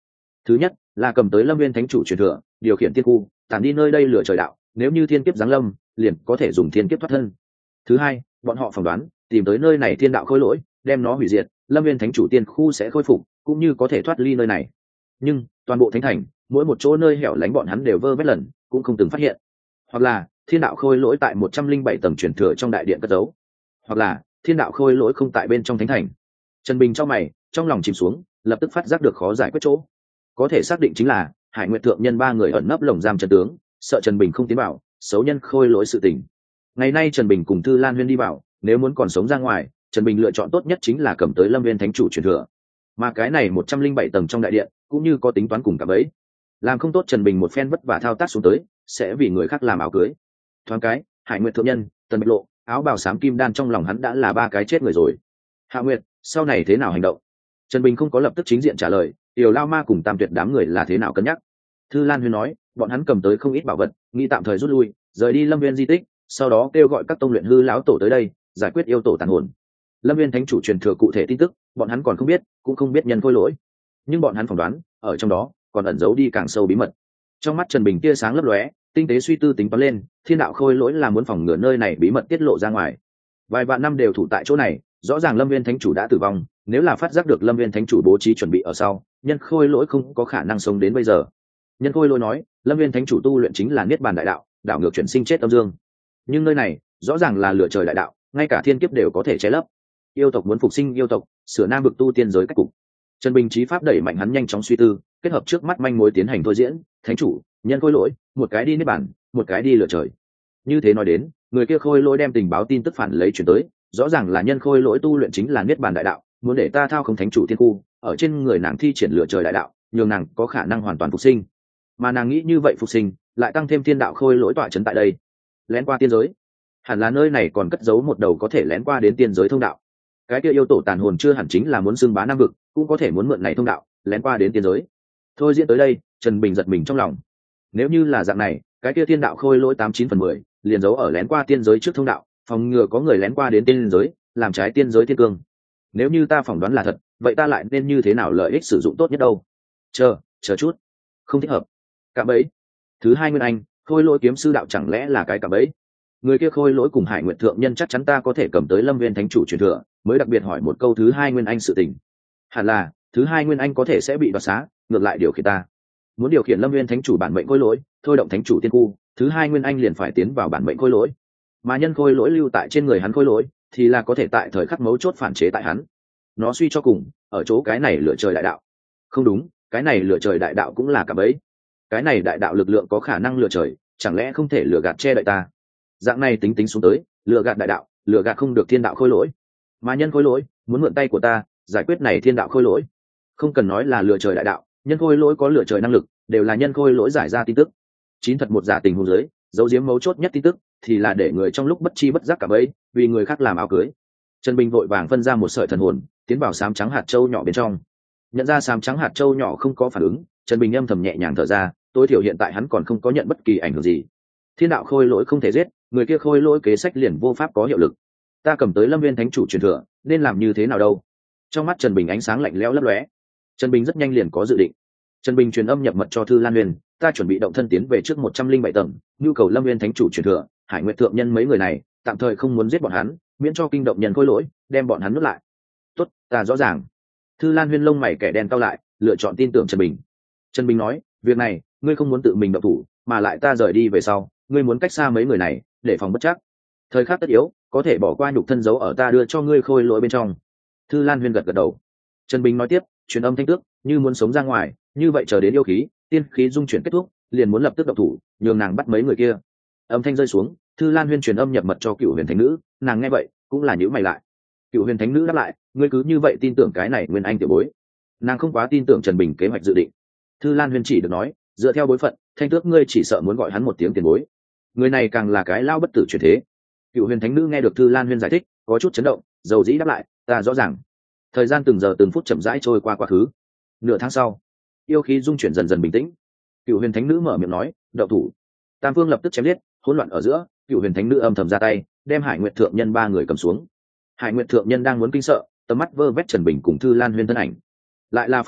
Thứ nhất là cầm tới lâm viên thánh chủ truyền thừa, điều khiển tiên khu tản đi nơi đây lửa trời đạo, nếu như thiên kiếp giáng lâm liền có thể dùng thiên kiếp thoát thân. Thứ hai, bọn họ phỏng đoán tìm tới nơi này thiên đạo khôi lỗi, đem nó hủy diệt, lâm viên thánh chủ tiên khu sẽ khôi phục, cũng như có thể thoát ly nơi này. Nhưng toàn bộ thánh thành mỗi một chỗ nơi hẻo lánh bọn hắn đều vơ vét lần cũng không từng phát hiện. Hoặc là thiên đạo khôi lỗi tại 107 tầng truyền thừa trong đại điện cất giấu, hoặc là thiên đạo khôi lỗi không tại bên trong thánh thành. Trần Bình cho mày, trong lòng chìm xuống, lập tức phát giác được khó giải quyết chỗ. Có thể xác định chính là Hải Nguyệt thượng nhân ba người ẩn nấp lồng giam chân tướng, sợ Trần Bình không tiến vào, xấu nhân khôi lỗi sự tình. Ngày nay Trần Bình cùng Thư Lan Huyên đi vào, nếu muốn còn sống ra ngoài, Trần Bình lựa chọn tốt nhất chính là cầm tới Lâm Viên thánh chủ truyền thừa. Mà cái này 107 tầng trong đại điện cũng như có tính toán cùng cả bấy. Làm không tốt Trần Bình một phen vất vả thao tác xuống tới, sẽ vì người khác làm áo cưới. Thoáng cái, Hải Nguyệt thượng nhân, Tần Bạch Lộ, áo bào xám kim đan trong lòng hắn đã là ba cái chết người rồi. Hạ Nguyệt, sau này thế nào hành động? Trần Bình không có lập tức chính diện trả lời, Tiểu Lao Ma cùng Tam Tuyệt đám người là thế nào cân nhắc. Thư Lan Huyên nói, bọn hắn cầm tới không ít bảo vật, nghĩ tạm thời rút lui, rời đi Lâm Viên di tích, sau đó kêu gọi các tông luyện hư lão tổ tới đây, giải quyết yêu tổ tàn hồn. Lâm Viên thánh chủ truyền thừa cụ thể tin tức, bọn hắn còn không biết, cũng không biết nhân khôi lỗi. Nhưng bọn hắn phỏng đoán, ở trong đó còn ẩn giấu đi càng sâu bí mật. Trong mắt Trần Bình tia sáng lấp lóe, tinh tế suy tư tính toán lên, thiên đạo khôi lỗi là muốn phòng ngừa nơi này bí mật tiết lộ ra ngoài. Vài vạn năm đều thủ tại chỗ này, rõ ràng Lâm Viên thánh chủ đã tử vong, nếu là phát giác được Lâm Viên thánh chủ bố trí chuẩn bị ở sau, nhân khôi lỗi không có khả năng sống đến bây giờ. Nhân khôi lỗi nói, Lâm Viên thánh chủ tu luyện chính là niết bàn đại đạo, đảo ngược chuyển sinh chết âm dương. Nhưng nơi này rõ ràng là lửa trời đại đạo, ngay cả thiên kiếp đều có thể che lấp. Yêu tộc muốn phục sinh yêu tộc, sửa nam vực tu tiên giới cách cục. Trần Bình trí pháp đẩy mạnh hắn nhanh chóng suy tư, kết hợp trước mắt manh mối tiến hành thôi diễn, thánh chủ, nhân khôi lỗi, một cái đi niết bàn, một cái đi lửa trời. Như thế nói đến, người kia khôi lỗi đem tình báo tin tức phản lấy chuyển tới, rõ ràng là nhân khôi lỗi tu luyện chính là niết bàn đại đạo, muốn để ta thao không thánh chủ thiên khu, ở trên người nàng thi triển lửa trời đại đạo, nhường nàng có khả năng hoàn toàn phục sinh. Mà nàng nghĩ như vậy phục sinh, lại tăng thêm thiên đạo khôi lỗi tọa trấn tại đây, lén qua tiên giới. Hẳn là nơi này còn cất giấu một đầu có thể lén qua đến tiên giới thông đạo. Cái kia yêu tổ tàn hồn chưa hẳn chính là muốn xưng bá nam vực, cũng có thể muốn mượn này thông đạo lén qua đến tiên giới. Thôi diễn tới đây, Trần Bình giật mình trong lòng. Nếu như là dạng này, cái kia thiên đạo khôi lỗi 89/10 liền giấu ở lén qua tiên giới trước thông đạo, phòng ngừa có người lén qua đến tiên giới, làm trái tiên giới thiên cương. Nếu như ta phỏng đoán là thật, vậy ta lại nên như thế nào lợi ích sử dụng tốt nhất đâu? Chờ chút, không thích hợp. Cạm bẫy. Thứ hai Nguyên Anh, khôi lỗi kiếm sư đạo chẳng lẽ là cái cạm bẫy? Người kia khôi lỗi cùng Hải Nguyệt thượng nhân chắc chắn ta có thể cầm tới Lâm Viên thánh chủ truyền thừa, mới đặc biệt hỏi một câu thứ hai Nguyên Anh sự tình. Hẳn là thứ hai Nguyên Anh có thể sẽ bị đoạt xá, ngược lại điều khiển ta. Muốn điều khiển Lâm Viên thánh chủ bản mệnh khôi lỗi, thôi động thánh chủ tiên khu, thứ hai Nguyên Anh liền phải tiến vào bản mệnh khôi lỗi. Mà nhân khôi lỗi lưu tại trên người hắn khôi lỗi, thì là có thể tại thời khắc mấu chốt phản chế tại hắn. Nó suy cho cùng, ở chỗ cái này lửa trời đại đạo. Không đúng, cái này lửa trời đại đạo cũng là cạm bẫy. Cái này đại đạo lực lượng có khả năng lừa trời, chẳng lẽ không thể lừa gạt che đậy ta? Dạng này tính tính xuống tới, lừa gạt đại đạo, lừa gạt không được thiên đạo khôi lỗi. Mà nhân khôi lỗi muốn mượn tay của ta giải quyết này thiên đạo khôi lỗi. Không cần nói là lừa trời đại đạo, nhân khôi lỗi có lừa trời năng lực, đều là nhân khôi lỗi giải ra tin tức. Chín thật một giả tình huống dưới, dấu giếm mấu chốt nhất tin tức thì là để người trong lúc bất chi bất giác cả bấy, vì người khác làm áo cưới. Trần Bình vội vàng phân ra một sợi thần hồn, tiến vào xám trắng hạt châu nhỏ bên trong. Nhận ra xám trắng hạt châu nhỏ không có phản ứng, Trần Bình âm thầm nhẹ nhàng thở ra, tối thiểu hiện tại hắn còn không có nhận bất kỳ ảnh hưởng gì. Thiên đạo khôi lỗi không thể giết, người kia khôi lỗi kế sách liền vô pháp có hiệu lực. Ta cầm tới Lâm Viên thánh chủ truyền thừa, nên làm như thế nào đâu? Trong mắt Trần Bình ánh sáng lạnh lẽo lấp lóe. Trần Bình rất nhanh liền có dự định. Trần Bình truyền âm nhập mật cho Thư Lan Huyền, ta chuẩn bị động thân tiến về trước 107 tầng, nhu cầu Lâm Viên thánh chủ truyền thừa, Hải Nguyệt thượng nhân mấy người này, tạm thời không muốn giết bọn hắn, miễn cho kinh động nhân khôi lỗi, đem bọn hắn nuốt lại. Tốt, ta rõ ràng. Thư Lan Huyền lông mày kẻ đen cau lại, lựa chọn tin tưởng Trần Bình. Trần Bình nói, việc này ngươi không muốn tự mình động thủ, mà lại ta rời đi về sau, ngươi muốn cách xa mấy người này, để phòng bất chắc. Thời khắc tất yếu, có thể bỏ qua nhục thân giấu ở ta đưa cho ngươi khôi lỗi bên trong. Thư Lan Huyền gật gật đầu. Trần Bình nói tiếp, truyền âm thanh tước, như muốn sống ra ngoài, như vậy chờ đến yêu khí, tiên khí dung chuyển kết thúc, liền muốn lập tức động thủ, nhường nàng bắt mấy người kia. Âm thanh rơi xuống, Thư Lan Huyền truyền âm nhập mật cho Cựu Huyền Thánh Nữ, nàng nghe vậy, cũng là nhíu mày lại. Cựu Huyền Thánh Nữ đáp lại, ngươi cứ như vậy tin tưởng cái này Nguyên Anh tiểu bối. Nàng không quá tin tưởng Trần Bình kế hoạch dự định. Thư Lan Huyền chỉ được nói, dựa theo bối phận, thanh tước ngươi chỉ sợ muốn gọi hắn một tiếng tiền bối. Người này càng là cái lao bất tử chuyển thế. Cựu Huyền Thánh Nữ nghe được Thư Lan Huyền giải thích, có chút chấn động, dầu dĩ đáp lại, ta rõ ràng. Thời gian từng giờ từng phút chậm rãi trôi qua quá khứ. Nửa tháng sau, yêu khí dung chuyển dần dần bình tĩnh. Cựu Huyền Thánh Nữ mở miệng nói, đậu thủ. Tam Vương lập tức chém giết, hỗn loạn ở giữa, Cựu Huyền Thánh Nữ âm thầm ra tay, đem Hải Nguyệt thượng nhân ba người cầm xuống. Hải Nguyệt thượng nhân đang muốn kinh sợ, tầm mắt vơ vét Trần Bình cùng Thư Lan Huyền thân ảnh, lại là phát hiện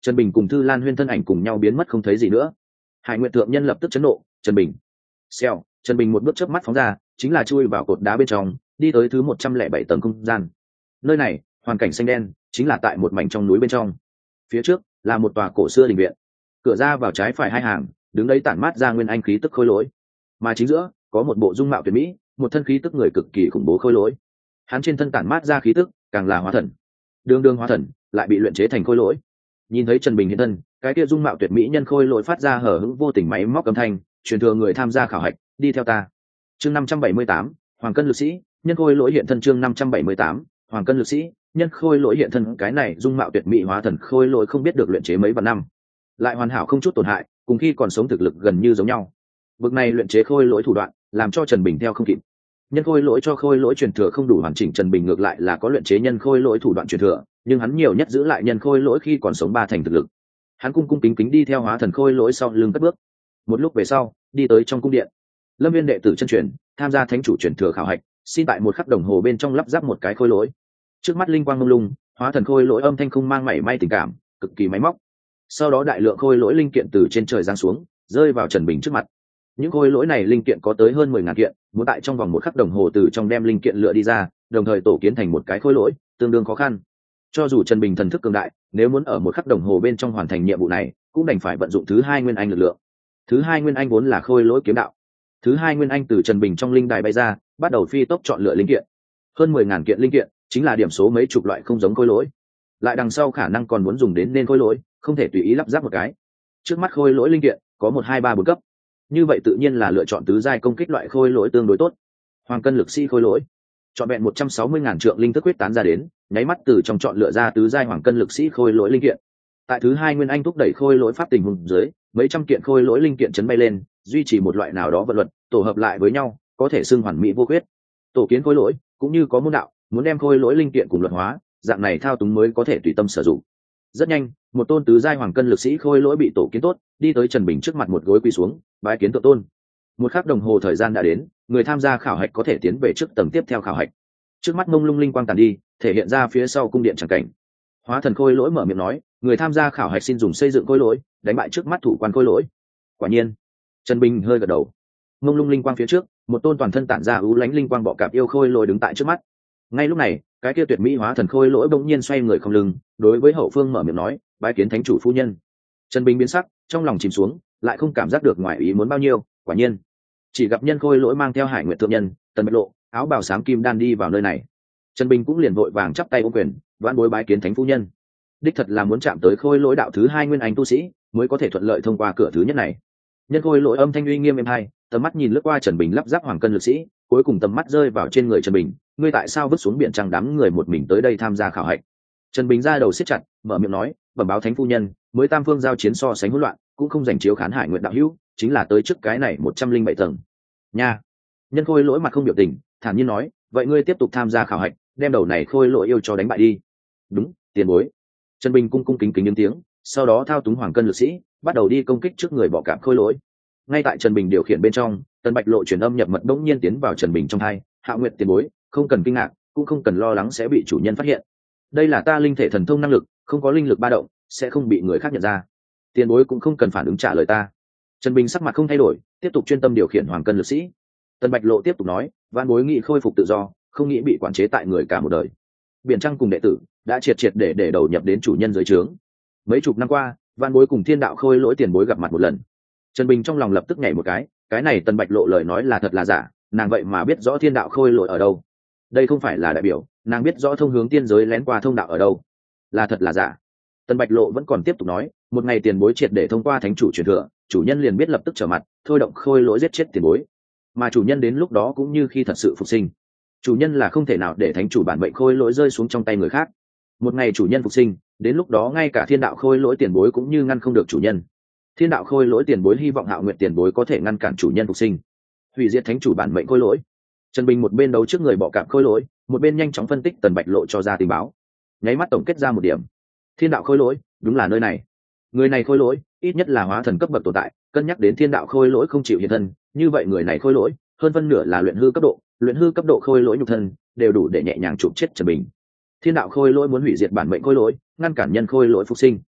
Trần Bình cùng Thư Lan Huyên thân ảnh cùng nhau biến mất không thấy gì nữa. Hải Nguyệt thượng nhân lập tức chấn nộ, Trần Bình. Xèo, Trần Bình một bước chớp mắt phóng ra, chính là chui vào cột đá bên trong, đi tới thứ 107 tầng không gian. Nơi này, hoàn cảnh xanh đen, chính là tại một mảnh trong núi bên trong. Phía trước là một tòa cổ xưa đình viện. Cửa ra vào trái phải hai hàng, đứng đấy tản mát ra nguyên anh khí tức khôi lỗi. Mà chính giữa, có một bộ dung mạo tuyệt mỹ, một thân khí tức người cực kỳ khủng bố khôi lỗi. Hắn trên thân tản mát ra khí tức, càng là hóa thần. Đương hóa thần, lại bị luyện chế thành khôi lỗi. Nhìn thấy Trần Bình hiện thân, cái kia dung mạo tuyệt mỹ nhân khôi lỗi phát ra hở hững vô tình máy móc âm thanh, truyền thừa người tham gia khảo hạch, đi theo ta. Chương 578, Hoàng Cân Lực Sĩ, nhân khôi lỗi hiện thân. Chương 578, Hoàng Cân Lực Sĩ, nhân khôi lỗi hiện thân. Cái này dung mạo tuyệt mỹ hóa thần khôi lỗi không biết được luyện chế mấy vạn năm, lại hoàn hảo không chút tổn hại, cùng khi còn sống thực lực gần như giống nhau. Bực này luyện chế khôi lỗi thủ đoạn, làm cho Trần Bình theo không kịp. Nhân khôi lỗi cho khôi lỗi truyền thừa không đủ hoàn chỉnh, Trần Bình ngược lại là có luyện chế nhân khôi lỗi thủ đoạn truyền thừa, nhưng hắn nhiều nhất giữ lại nhân khôi lỗi khi còn sống 3 thành thực lực. Hắn cung kính kính đi theo hóa thần khôi lỗi sau lưng cất bước. Một lúc về sau, đi tới trong cung điện. Lâm Viên đệ tử chân truyền, tham gia thánh chủ truyền thừa khảo hạch, xin tại một khắc đồng hồ bên trong lắp ráp một cái khôi lỗi. Trước mắt linh quang mông lung, hóa thần khôi lỗi âm thanh không mang mảy may tình cảm, cực kỳ máy móc. Sau đó đại lượng khôi lỗi linh kiện từ trên trời giáng xuống, rơi vào Trần Bình trước mặt. Những khôi lỗi này linh kiện có tới hơn 10.000 kiện, muốn tại trong vòng một khắc đồng hồ từ trong đem linh kiện lựa đi ra, đồng thời tổ kiến thành một cái khôi lỗi, tương đương khó khăn. Cho dù Trần Bình thần thức cường đại, nếu muốn ở một khắc đồng hồ bên trong hoàn thành nhiệm vụ này, cũng đành phải vận dụng thứ 2 nguyên anh lực lượng. Thứ 2 nguyên anh vốn là khôi lỗi kiếm đạo. Thứ 2 nguyên anh từ Trần Bình trong linh đài bay ra, bắt đầu phi tốc chọn lựa linh kiện. Hơn 10.000 kiện linh kiện, chính là điểm số mấy chục loại không giống khôi lỗi. Lại đằng sau khả năng còn muốn dùng đến nên khôi lỗi, không thể tùy ý lắp ráp một cái. Trước mắt khôi lỗi linh kiện có 1 2 3 4 cấp. Như vậy tự nhiên là lựa chọn tứ giai công kích loại khôi lỗi tương đối tốt. Hoàng Cân Lực Sĩ khôi lỗi, chọn vẹn 160.000 trượng linh thức quyết tán ra đến, nháy mắt từ trong chọn lựa ra tứ giai Hoàng Cân Lực Sĩ khôi lỗi linh kiện. Tại thứ 2 nguyên anh thúc đẩy khôi lỗi pháp tình huống dưới, mấy trăm kiện khôi lỗi linh kiện chấn bay lên, duy trì một loại nào đó vận luật, tổ hợp lại với nhau, có thể xưng hoàn mỹ vô khuyết. Tổ kiến khôi lỗi cũng như có môn đạo, muốn đem khôi lỗi linh kiện cùng luật hóa, dạng này thao túng mới có thể tùy tâm sử dụng. Rất nhanh, một tôn tứ giai Hoàng Cân Lực Sĩ khôi lỗi bị tổ kiến tốt, đi tới Trần Bình trước mặt một gối quỳ xuống, bái kiến thượng tôn. Một khắc đồng hồ thời gian đã đến, người tham gia khảo hạch có thể tiến về trước tầng tiếp theo khảo hạch. Trước mắt mông lung linh quang tàn đi, thể hiện ra phía sau cung điện tràng cảnh. Hóa thần khôi lỗi mở miệng nói, người tham gia khảo hạch xin dùng xây dựng khôi lỗi, đánh bại trước mắt thủ quan khôi lỗi. Quả nhiên, Trần Bình hơi gật đầu. Mông lung linh quang phía trước, một tôn toàn thân tản ra ưu lánh linh quang bọ cạp yêu khôi lỗi đứng tại trước mắt. Ngay lúc này, cái kia tuyệt mỹ hóa thần khôi lỗi bỗng nhiên xoay người không lưng, đối với hậu phương mở miệng nói, bái kiến thánh chủ phu nhân. Trần Bình biến sắc, trong lòng chìm xuống, lại không cảm giác được ngoài ý muốn bao nhiêu. Quả nhiên, chỉ gặp nhân khôi lỗi mang theo Hải Nguyệt thượng nhân, Tần Bạch Lộ, áo bào xám kim đan đi vào nơi này. Trần Bình cũng liền vội vàng chắp tay ôm quyền, vãn bối bái kiến thánh phu nhân. Đích thật là muốn chạm tới khôi lỗi đạo thứ 2 nguyên anh tu sĩ, mới có thể thuận lợi thông qua cửa thứ nhất này. Nhân khôi lỗi âm thanh uy nghiêm êm hai, tầm mắt nhìn lướt qua Trần Bình lắp ráp Hoàng Cân Lực Sĩ, cuối cùng tầm mắt rơi vào trên người Trần Bình. Ngươi tại sao vứt xuống biển trăng đám người một mình tới đây tham gia khảo hạch? Trần Bình ra đầu siết chặt, mở miệng nói, bẩm báo thánh phu nhân, mới tam phương giao chiến so sánh hỗn loạn, cũng không giành chiếu khán Hải Nguyệt đạo hữu, chính là tới trước cái này 107 tầng. Nha. Nhân khôi lỗi mặt không biểu tình, thản nhiên nói, vậy ngươi tiếp tục tham gia khảo hạch, đem đầu này khôi lỗi yêu cho đánh bại đi. Đúng, tiền bối. Trần Bình cung kính những tiếng, sau đó thao túng Hoàng Cân Lực Sĩ, bắt đầu đi công kích trước người bọ cạp khôi lỗi. Ngay tại Trần Bình điều khiển bên trong, Tần Bạch Lộ truyền âm nhập mật bỗng nhiên tiến vào Trần Bình trong tai, Hạo Nguyệt tiền bối, không cần kinh ngạc, cũng không cần lo lắng sẽ bị chủ nhân phát hiện. Đây là ta linh thể thần thông năng lực, không có linh lực ba động, sẽ không bị người khác nhận ra. Tiền bối cũng không cần phản ứng trả lời ta. Trần Bình sắc mặt không thay đổi, tiếp tục chuyên tâm điều khiển Hoàng Cân Lực Sĩ. Tần Bạch Lộ tiếp tục nói, van bối nghị khôi phục tự do, không nghĩ bị quản chế tại người cả một đời. Biển Trăng cùng đệ tử đã triệt để đầu nhập đến chủ nhân dưới trướng. Mấy chục năm qua, van bối cùng thiên đạo khôi lỗi tiền bối gặp mặt một lần. Trần Bình trong lòng lập tức nhảy một cái này Tần Bạch Lộ lời nói là thật là giả, nàng vậy mà biết rõ thiên đạo khôi lỗi ở đâu. Đây không phải là đại biểu, nàng biết rõ thông hướng tiên giới lén qua thông đạo ở đâu. Là thật là giả. Tần Bạch Lộ vẫn còn tiếp tục nói, một ngày tiền bối triệt để thông qua thánh chủ truyền thừa, chủ nhân liền biết lập tức trở mặt, thôi động khôi lỗi giết chết tiền bối. Mà chủ nhân đến lúc đó cũng như khi thật sự phục sinh. Chủ nhân là không thể nào để thánh chủ bản mệnh khôi lỗi rơi xuống trong tay người khác. Một ngày chủ nhân phục sinh, đến lúc đó ngay cả thiên đạo khôi lỗi tiền bối cũng như ngăn không được chủ nhân. Thiên đạo khôi lỗi tiền bối hy vọng Hạo Nguyệt tiền bối có thể ngăn cản chủ nhân phục sinh, hủy diệt thánh chủ bản mệnh khôi lỗi. Trần Bình một bên đấu trước người bọ cạp khôi lỗi, một bên nhanh chóng phân tích Tần Bạch Lộ cho ra tình báo. Nháy mắt tổng kết ra một điểm, thiên đạo khôi lỗi đúng là nơi này. Người này khôi lỗi ít nhất là hóa thần cấp bậc tồn tại, cân nhắc đến thiên đạo khôi lỗi không chịu hiện thân, như vậy người này khôi lỗi hơn phân nửa là luyện hư cấp độ khôi lỗi nhục thân, đều đủ để nhẹ nhàng chụp chết Trần Bình. Thiên đạo khôi lỗi muốn hủy diệt bản mệnh khôi lỗi, ngăn cản nhân khôi lỗi phục sinh.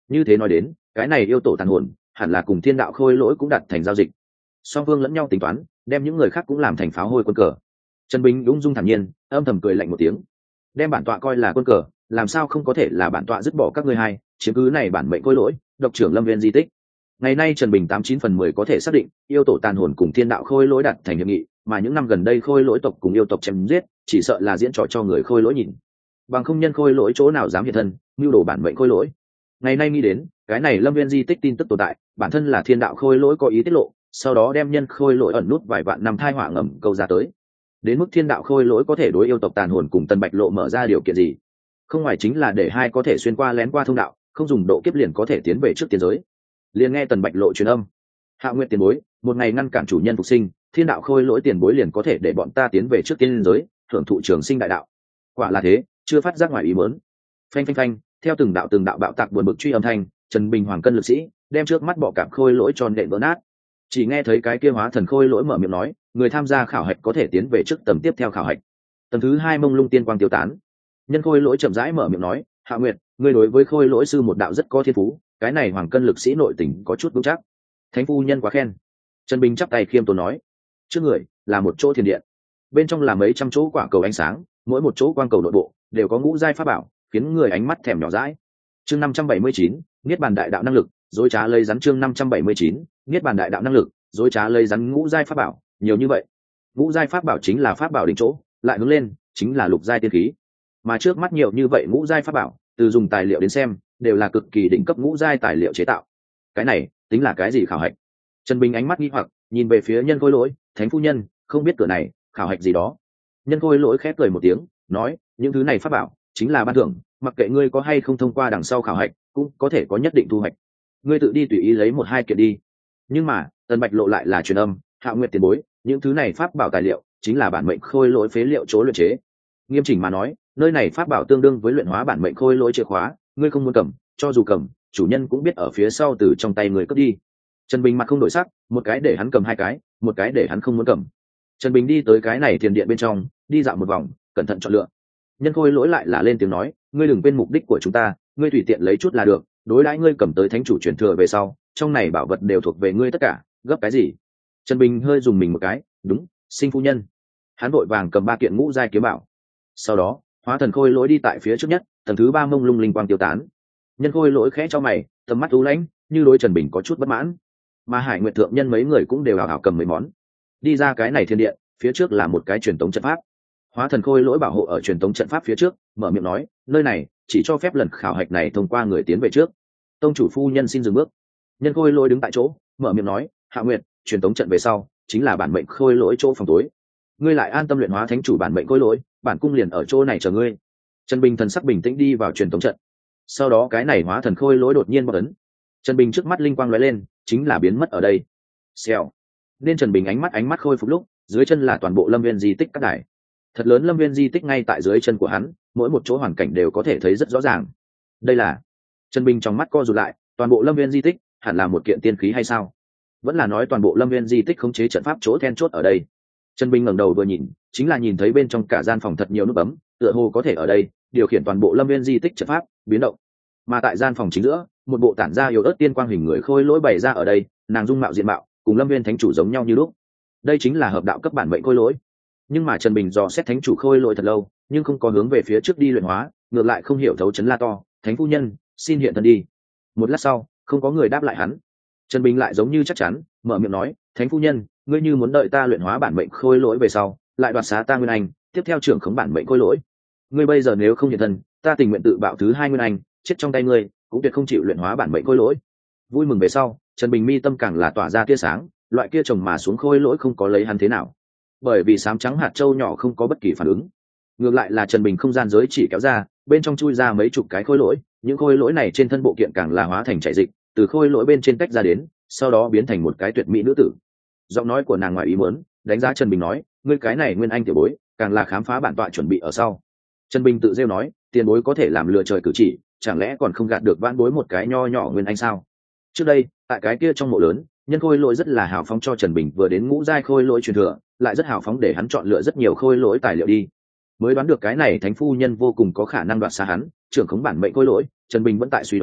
Như thế nói đến, cái này yêu tổ tàn hồn hẳn là cùng thiên đạo khôi lỗi cũng đặt thành giao dịch, song phương lẫn nhau tính toán, đem những người khác cũng làm thành pháo hôi quân cờ. Trần Bình ung dung thản nhiên, âm thầm cười lạnh một tiếng. Đem bản tọa coi là quân cờ, làm sao không có thể là bản tọa dứt bỏ các ngươi hai, chiếm cứ này bản mệnh khôi lỗi, độc trưởng Lâm Viên di tích. Ngày nay Trần Bình 89/10 có thể xác định, yêu tổ tàn hồn cùng thiên đạo khôi lỗi đặt thành hiệp nghị, mà những năm gần đây khôi lỗi tộc cùng yêu tộc chém giết, chỉ sợ là diễn trò cho người khôi lỗi nhìn. Bằng không nhân khôi lỗi chỗ nào dám hiện thân, mưu đồ bản mệnh khôi lỗi. Ngày nay nghĩ đến, cái này Lâm Viên di tích tin tức tồn tại, bản thân là thiên đạo khôi lỗi có ý tiết lộ, sau đó đem nhân khôi lỗi ẩn nút vài vạn năm thai họa ngầm câu ra tới. Đến mức thiên đạo khôi lỗi có thể đối yêu tộc tàn hồn cùng Tân Bạch Lộ mở ra điều kiện gì? Không ngoài chính là để hai có thể xuyên qua lén qua thông đạo, không dùng độ kiếp liền có thể tiến về trước tiên giới. Liền nghe Tần Bạch Lộ truyền âm, Hạ Nguyệt tiền bối, một ngày ngăn cản chủ nhân phục sinh, thiên đạo khôi lỗi tiền bối liền có thể để bọn ta tiến về trước tiên giới, hưởng thụ trường sinh đại đạo. Quả là thế, chưa phát giác ngoài ý muốn. Phanh phanh phanh, theo từng đạo bạo tạc buồn bực truy âm thanh, Trần Bình hoàng cân lực sĩ đem trước mắt bọ cạp khôi lỗi tròn nện vỡ nát. Chỉ nghe thấy cái kia hóa thần khôi lỗi mở miệng nói, người tham gia khảo hạch có thể tiến về trước tầm tiếp theo khảo hạch. Tầm thứ 2 mông lung tiên quang tiêu tán. Nhân khôi lỗi chậm rãi mở miệng nói, Hạ Nguyệt, ngươi đối với khôi lỗi sư một đạo rất có thiên phú, cái này hoàng cân lực sĩ nội tình có chút vững chắc. Thánh phu nhân quá khen. Trần Bình chắp tay khiêm tốn nói, trước người là một chỗ thiền điện, bên trong là mấy trăm chỗ quả cầu ánh sáng, mỗi một chỗ quang cầu nội bộ đều có ngũ giai pháp bảo, khiến người ánh mắt thèm nhỏ dãi. Chương 579, niết bàn đại đạo năng lực, dối trá lây rắn. Chương 579, niết bàn đại đạo năng lực, dối trá lây rắn. Ngũ giai pháp bảo nhiều như vậy, ngũ giai pháp bảo chính là pháp bảo đỉnh chỗ, lại hướng lên chính là lục giai tiên khí, mà trước mắt nhiều như vậy ngũ giai pháp bảo, từ dùng tài liệu đến xem đều là cực kỳ đỉnh cấp ngũ giai tài liệu chế tạo. Cái này tính là cái gì khảo hạch? Trần Bình ánh mắt nghi hoặc nhìn về phía nhân khôi lỗi, thánh phu nhân, không biết cửa này khảo hạch gì đó. Nhân khôi lỗi khép cười một tiếng, nói, những thứ này pháp bảo chính là ban thưởng, mặc kệ ngươi có hay không thông qua đằng sau khảo hạch, cũng có thể có nhất định thu hoạch. Ngươi tự đi tùy ý lấy một hai kiện đi. Nhưng mà Tần Bạch Lộ lại là truyền âm, Hạ Nguyệt tiền bối, những thứ này pháp bảo tài liệu chính là bản mệnh khôi lỗi phế liệu chỗ luyện chế. Nghiêm chỉnh mà nói, nơi này pháp bảo tương đương với luyện hóa bản mệnh khôi lỗi chìa khóa, ngươi không muốn cầm, cho dù cầm, chủ nhân cũng biết ở phía sau từ trong tay người cướp đi. Trần Bình mặt không đổi sắc, một cái để hắn cầm hai cái, một cái để hắn không muốn cầm. Trần Bình đi tới cái này thiền điện bên trong, đi dạo một vòng, cẩn thận chọn lựa. Nhân khôi lỗi lại là lên tiếng nói, ngươi đừng quên mục đích của chúng ta, ngươi tùy tiện lấy chút là được, đối đãi ngươi cầm tới thánh chủ truyền thừa về sau, trong này bảo vật đều thuộc về ngươi tất cả, gấp cái gì? Trần Bình hơi dùng mình một cái, đúng, sinh phu nhân. Hắn vội vàng cầm 3 kiện ngũ giai kiếm bảo. Sau đó, hóa thần khôi lỗi đi tại phía trước nhất, tầng thứ 3 mông lung linh quang tiêu tán. Nhân khôi lỗi khẽ cho mày, tầm mắt u lãnh, như đối Trần Bình có chút bất mãn. Mà Hải Nguyệt thượng nhân mấy người cũng đều hào hào cầm mấy món. Đi ra cái này thiên điện, phía trước là một cái truyền tống trận pháp. Hóa thần khôi lỗi bảo hộ ở truyền tống trận pháp phía trước, mở miệng nói, nơi này chỉ cho phép lần khảo hạch này thông qua người tiến về trước. Tông chủ phu nhân xin dừng bước. Nhân khôi lỗi đứng tại chỗ, mở miệng nói, Hạ Nguyệt, truyền tống trận về sau chính là bản mệnh khôi lỗi chỗ phòng tối, ngươi lại an tâm luyện hóa thánh chủ bản mệnh khôi lỗi, bản cung liền ở chỗ này chờ ngươi. Trần Bình thần sắc bình tĩnh đi vào truyền tống trận. Sau đó cái này hóa thần khôi lỗi đột nhiên bất ấn. Trần Bình trước mắt linh quang lóe lên, chính là biến mất ở đây. Xèo. Nên Trần Bình ánh mắt khôi phục lúc, dưới chân là toàn bộ Lâm Viên di tích các đài. Thật lớn Lâm Viên di tích ngay tại dưới chân của hắn, mỗi một chỗ hoàn cảnh đều có thể thấy rất rõ ràng. Đây là Trần Bình trong mắt co rụt lại, toàn bộ Lâm Viên di tích hẳn là một kiện tiên khí hay sao? Vẫn là nói toàn bộ Lâm Viên di tích khống chế trận pháp chỗ then chốt ở đây? Trần Bình ngẩng đầu vừa nhìn, chính là nhìn thấy bên trong cả gian phòng thật nhiều nút bấm, tựa hồ có thể ở đây điều khiển toàn bộ Lâm Viên di tích trận pháp biến động. Mà tại gian phòng chính giữa, một bộ tản ra yếu ớt tiên quang hình người khôi lỗi bày ra ở đây, nàng dung mạo diện mạo cùng Lâm Viên thánh chủ giống nhau như lúc. Đây chính là hợp đạo cấp bản mệnh khôi lỗi. Nhưng mà Trần Bình dò xét thánh chủ khôi lỗi thật lâu, nhưng không có hướng về phía trước đi luyện hóa, ngược lại không hiểu thấu chấn la to, thánh phu nhân, xin hiện thân đi. Một lát sau, không có người đáp lại hắn. Trần Bình lại giống như chắc chắn, mở miệng nói, thánh phu nhân, ngươi như muốn đợi ta luyện hóa bản mệnh khôi lỗi về sau, lại đoạt xá ta nguyên anh, tiếp theo trưởng khống bản mệnh khôi lỗi. Ngươi bây giờ nếu không hiện thân, ta tình nguyện tự bạo thứ 2 nguyên anh, chết trong tay ngươi, cũng tuyệt không chịu luyện hóa bản mệnh khôi lỗi. Vui mừng về sau, Trần Bình mi tâm càng là tỏa ra tia sáng, loại kia trồng mà xuống khôi lỗi không có lấy hắn thế nào, bởi vì sám trắng hạt châu nhỏ không có bất kỳ phản ứng. Ngược lại là Trần Bình không gian giới chỉ kéo ra, bên trong chui ra mấy chục cái khôi lỗi, những khôi lỗi này trên thân bộ kiện càng là hóa thành chạy dịch, từ khôi lỗi bên trên tách ra đến, sau đó biến thành một cái tuyệt mỹ nữ tử. Giọng nói của nàng ngoài ý muốn, đánh giá Trần Bình nói, ngươi cái này nguyên anh tiểu bối, càng là khám phá bản tọa chuẩn bị ở sau. Trần Bình tự rêu nói, tiền bối có thể làm lừa trời cử chỉ, chẳng lẽ còn không gạt được vãn bối một cái nho nhỏ nguyên anh sao? Trước đây, tại cái kia trong mộ lớn, nhân khôi lỗi rất là hào phóng cho Trần Bình vừa đến ngũ giai khôi lỗi truyền thừa, lại rất hào phóng để hắn chọn lựa rất nhiều khôi lỗi tài liệu đi. Mới đoán được cái này thánh phu nhân vô cùng có khả năng đoạt xa hắn, trưởng khống bản mệnh khôi lỗi, Trần Bình vẫn tại suy đoán,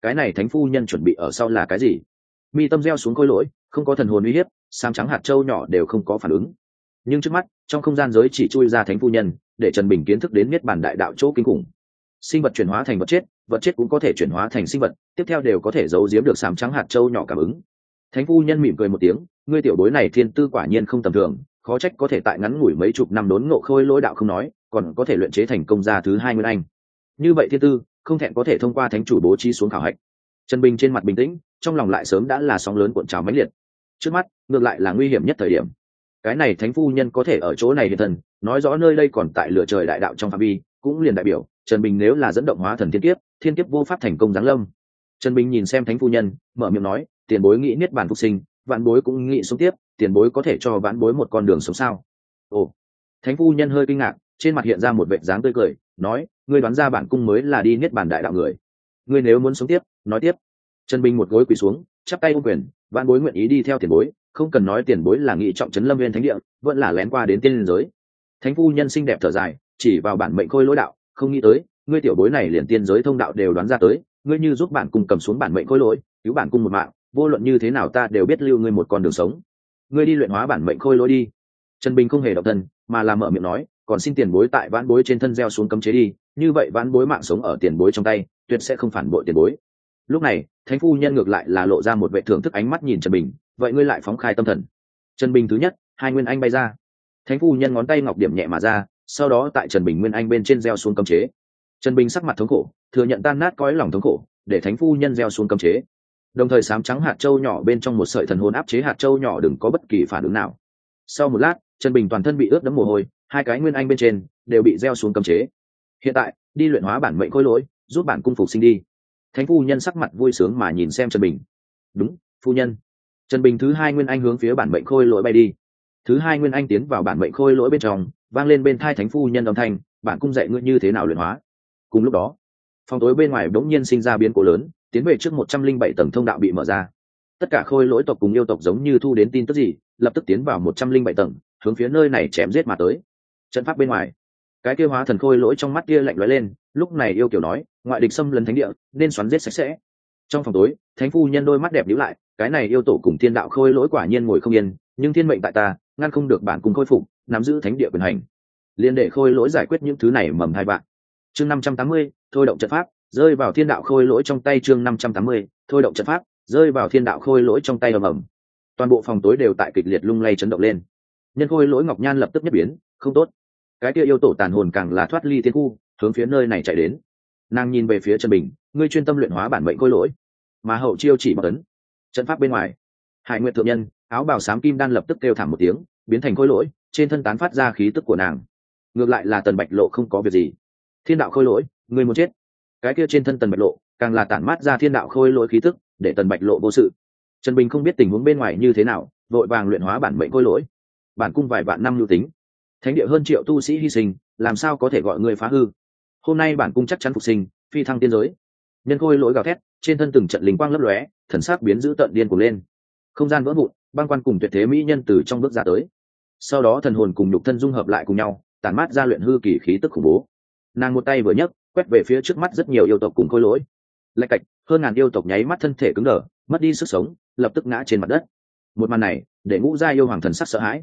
cái này thánh phu nhân chuẩn bị ở sau là cái gì? Mi tâm gieo xuống khôi lỗi, không có thần hồn uy hiếp, xám trắng hạt châu nhỏ đều không có phản ứng. Nhưng trước mắt, trong không gian giới chỉ chui ra thánh phu nhân, để Trần Bình kiến thức đến niết bàn đại đạo chỗ kinh khủng. Sinh vật chuyển hóa thành vật chết cũng có thể chuyển hóa thành sinh vật, tiếp theo đều có thể giấu giếm được xám trắng hạt châu nhỏ cảm ứng. Thánh phu nhân mỉm cười một tiếng, ngươi tiểu bối này thiên tư quả nhiên không tầm thường, khó trách có thể tại ngắn ngủi mấy chục năm đốn ngộ khôi lỗi đạo không nói, còn có thể luyện chế thành công gia thứ 2 nguyên anh. Như vậy thiên tư, không thẹn có thể thông qua thánh chủ bố trí xuống khảo hạch. Trần Bình trên mặt bình tĩnh, trong lòng lại sớm đã là sóng lớn cuộn trào mãnh liệt. Trước mắt, ngược lại là nguy hiểm nhất thời điểm. Cái này thánh phu nhân có thể ở chỗ này hiện thần, nói rõ nơi đây còn tại lửa trời đại đạo trong phạm vi, cũng liền đại biểu Trần Bình nếu là dẫn động hóa thần thiên kiếp vô pháp thành công giáng lâm. Trần Bình nhìn xem thánh phu nhân, mở miệng nói, tiền bối nghĩ niết bàn phục sinh, vạn bối cũng nghĩ sống tiếp, tiền bối có thể cho vạn bối một con đường sống sao? Ồ, thánh phu nhân hơi kinh ngạc, trên mặt hiện ra một vẻ dáng tươi cười, nói, ngươi đoán ra bản cung mới là đi niết bàn đại đạo người. Ngươi nếu muốn sống tiếp, nói tiếp. Trần Bình một gối quỳ xuống, chắp tay ôm quyền, vạn bối nguyện ý đi theo tiền bối, không cần nói tiền bối là nghị trọng trấn lâm viên thánh địa, vẫn là lén qua đến tiên liên giới. Thánh phu nhân xinh đẹp thở dài, chỉ vào bản mệnh khôi lỗi đạo, không nghĩ tới, ngươi tiểu bối này liền tiên giới thông đạo đều đoán ra tới, ngươi như giúp bản cung cầm xuống bản mệnh khôi lỗi, cứu bản cung một mạng, vô luận như thế nào ta đều biết lưu ngươi một con đường sống. Ngươi đi luyện hóa bản mệnh khôi lỗi đi. Trần Bình không hề động thân, mà là mở miệng nói, còn xin tiền bối tại vãn bối trên thân gieo xuống cấm chế đi, như vậy vãn bối mạng sống ở tiền bối trong tay, tuyệt sẽ không phản bội tiền bối. Lúc này, thánh phu nhân ngược lại là lộ ra một vẻ thưởng thức ánh mắt nhìn Trần Bình, vậy ngươi lại phóng khai tâm thần. Trần Bình thứ nhất, 2 nguyên anh bay ra. Thánh phu nhân ngón tay ngọc điểm nhẹ mà ra, sau đó tại Trần Bình nguyên anh bên trên gieo xuống cấm chế. Trần Bình sắc mặt thống khổ, thừa nhận tan nát cõi lòng thống khổ, để thánh phu nhân gieo xuống cấm chế. Đồng thời sám trắng hạt châu nhỏ bên trong một sợi thần hồn áp chế hạt châu nhỏ đừng có bất kỳ phản ứng nào. Sau một lát, Trần Bình toàn thân bị ướt đẫm mồ hôi, 2 cái nguyên anh bên trên đều bị gieo xuống cấm chế. Hiện tại, đi luyện hóa bản mệnh khôi lỗi, giúp bản cung phục sinh đi. Thánh phu nhân sắc mặt vui sướng mà nhìn xem Trần Bình. Đúng, phu nhân. Trần Bình thứ 2 nguyên anh hướng phía bản mệnh khôi lỗi bay đi. Thứ 2 nguyên anh tiến vào bản mệnh khôi lỗi bên trong, vang lên bên tai thánh phu nhân âm thanh, bản cung dạy ngươi như thế nào luyện hóa. Cùng lúc đó, phòng tối bên ngoài bỗng nhiên sinh ra biến cố lớn, tiến về trước 107 tầng thông đạo bị mở ra. Tất cả khôi lỗi tộc cùng yêu tộc giống như thu đến tin tức gì, lập tức tiến vào 107 tầng, hướng phía nơi này chém giết mà tới. Trận pháp bên ngoài, cái kia hóa thần khôi lỗi trong mắt kia lạnh lóe lên, lúc này yêu kiểu nói, ngoại địch xâm lấn thánh địa, nên xoắn giết sạch sẽ. Trong phòng tối, thánh phu nhân đôi mắt đẹp nhíu lại, cái này yêu tổ cùng thiên đạo khôi lỗi quả nhiên ngồi không yên, nhưng thiên mệnh tại ta, ngăn không được bản cung khôi phục, nắm giữ thánh địa quyền hành. Liên để khôi lỗi giải quyết những thứ này mầm hai bạn. Chương 580, thôi động trận pháp, rơi vào thiên đạo khôi lỗi trong tay. Chương 580, thôi động trận pháp, rơi vào thiên đạo khôi lỗi trong tay ầm ầm. Toàn bộ phòng tối đều tại kịch liệt lung lay chấn động lên. Nhân khôi lỗi ngọc nhan lập tức nhất biến, không tốt. Cái kia yêu tổ tàn hồn càng là thoát ly thiên khu, hướng phía nơi này chạy đến. Nàng nhìn về phía Trần Bình, ngươi chuyên tâm luyện hóa bản mệnh khôi lỗi, mà hậu chiêu chỉ một tấn. Trận pháp bên ngoài, Hải Nguyệt thượng nhân, áo bào xám kim đan lập tức kêu thảm một tiếng, biến thành khôi lỗi, trên thân tán phát ra khí tức của nàng. Ngược lại là Tần Bạch Lộ không có việc gì. Thiên đạo khôi lỗi, ngươi muốn chết. Cái kia trên thân Tần Bạch Lộ càng là tản mát ra thiên đạo khôi lỗi khí tức, để Tần Bạch Lộ vô sự. Trần Bình không biết tình huống bên ngoài như thế nào, vội vàng luyện hóa bản mệnh khôi lỗi. Bản cung vài vạn năm lưu tính, thánh địa hơn triệu tu sĩ hy sinh, làm sao có thể gọi ngươi phá hư. Hôm nay bản cung chắc chắn phục sinh, phi thăng tiên giới. Nhân khôi lỗi gào thét, trên thân từng trận linh quang lấp lóe, thần sắc biến dữ tợn điên cuồng lên. Không gian vỡ vụn, băng quan cùng tuyệt thế mỹ nhân từ trong bước ra tới. Sau đó thần hồn cùng nhục thân dung hợp lại cùng nhau, tản mát ra luyện hư kỳ khí tức khủng bố. Nàng một tay vừa nhấc, quét về phía trước mắt rất nhiều yêu tộc cùng khôi lỗi. Lạch cạch, hơn ngàn yêu tộc nháy mắt thân thể cứng đờ, mất đi sức sống, lập tức ngã trên mặt đất. Một màn này, để ngũ gia yêu hoàng thần sắc sợ hãi.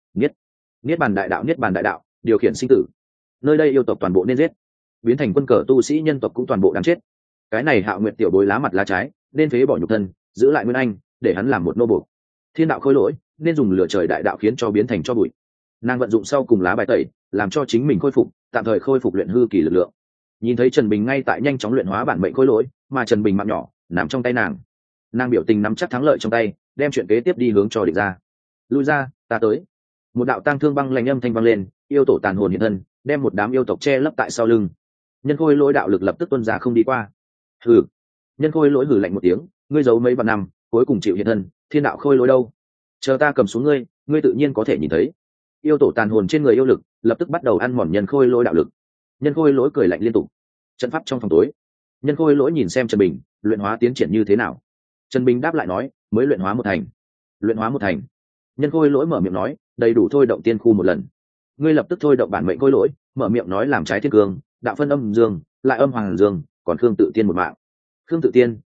Niết bàn đại đạo, điều khiển sinh tử. Nơi đây yêu tộc toàn bộ nên giết, biến thành quân cờ tu sĩ nhân tộc cũng toàn bộ đáng chết. Cái này Hạo Nguyệt tiểu bối lá mặt lá trái, nên phế bỏ nhục thân, giữ lại nguyên anh, để hắn làm một nô bộc. Thiên đạo khôi lỗi, nên dùng lửa trời đại đạo khiến cho biến thành cho bụi. Nàng vận dụng sau cùng lá bài tẩy, làm cho chính mình khôi phục, tạm thời khôi phục luyện hư kỳ lực lượng. Nhìn thấy Trần Bình ngay tại nhanh chóng luyện hóa bản mệnh khôi lỗi, mà Trần Bình mạng nhỏ nằm trong tay nàng. Nàng biểu tình nắm chắc thắng lợi trong tay, đem chuyện kế tiếp đi hướng cho địch ra. Lui ra, ta tới. Một đạo tang thương băng lạnh âm thanh vang lên, yêu tổ tàn hồn hiện thân, đem một đám yêu tộc che lấp tại sau lưng. Nhân khôi lỗi đạo lực lập tức tuôn ra không đi qua. Hừ. Nhân khôi lỗi hừ lạnh một tiếng, ngươi giấu mấy vạn năm, cuối cùng chịu hiện thân, thiên đạo khôi lỗi đâu? Chờ ta cầm xuống ngươi, ngươi tự nhiên có thể nhìn thấy. Yêu tổ tàn hồn trên người yêu lực, lập tức bắt đầu ăn mòn nhân khôi lỗi đạo lực. Nhân khôi lỗi cười lạnh liên tục. Trận pháp trong phòng tối, nhân khôi lỗi nhìn xem Trần Bình, luyện hóa tiến triển như thế nào? Trần Bình đáp lại nói, mới luyện hóa một thành. Luyện hóa một thành. Nhân khôi lỗi mở miệng nói, đầy đủ thôi động tiên khu một lần. Ngươi lập tức thôi động bản mệnh khôi lỗi, mở miệng nói làm trái thiên cương, đạo phân âm dương, lại âm hoàng dương, còn khương tự tiên một mạng. Khương tự tiên,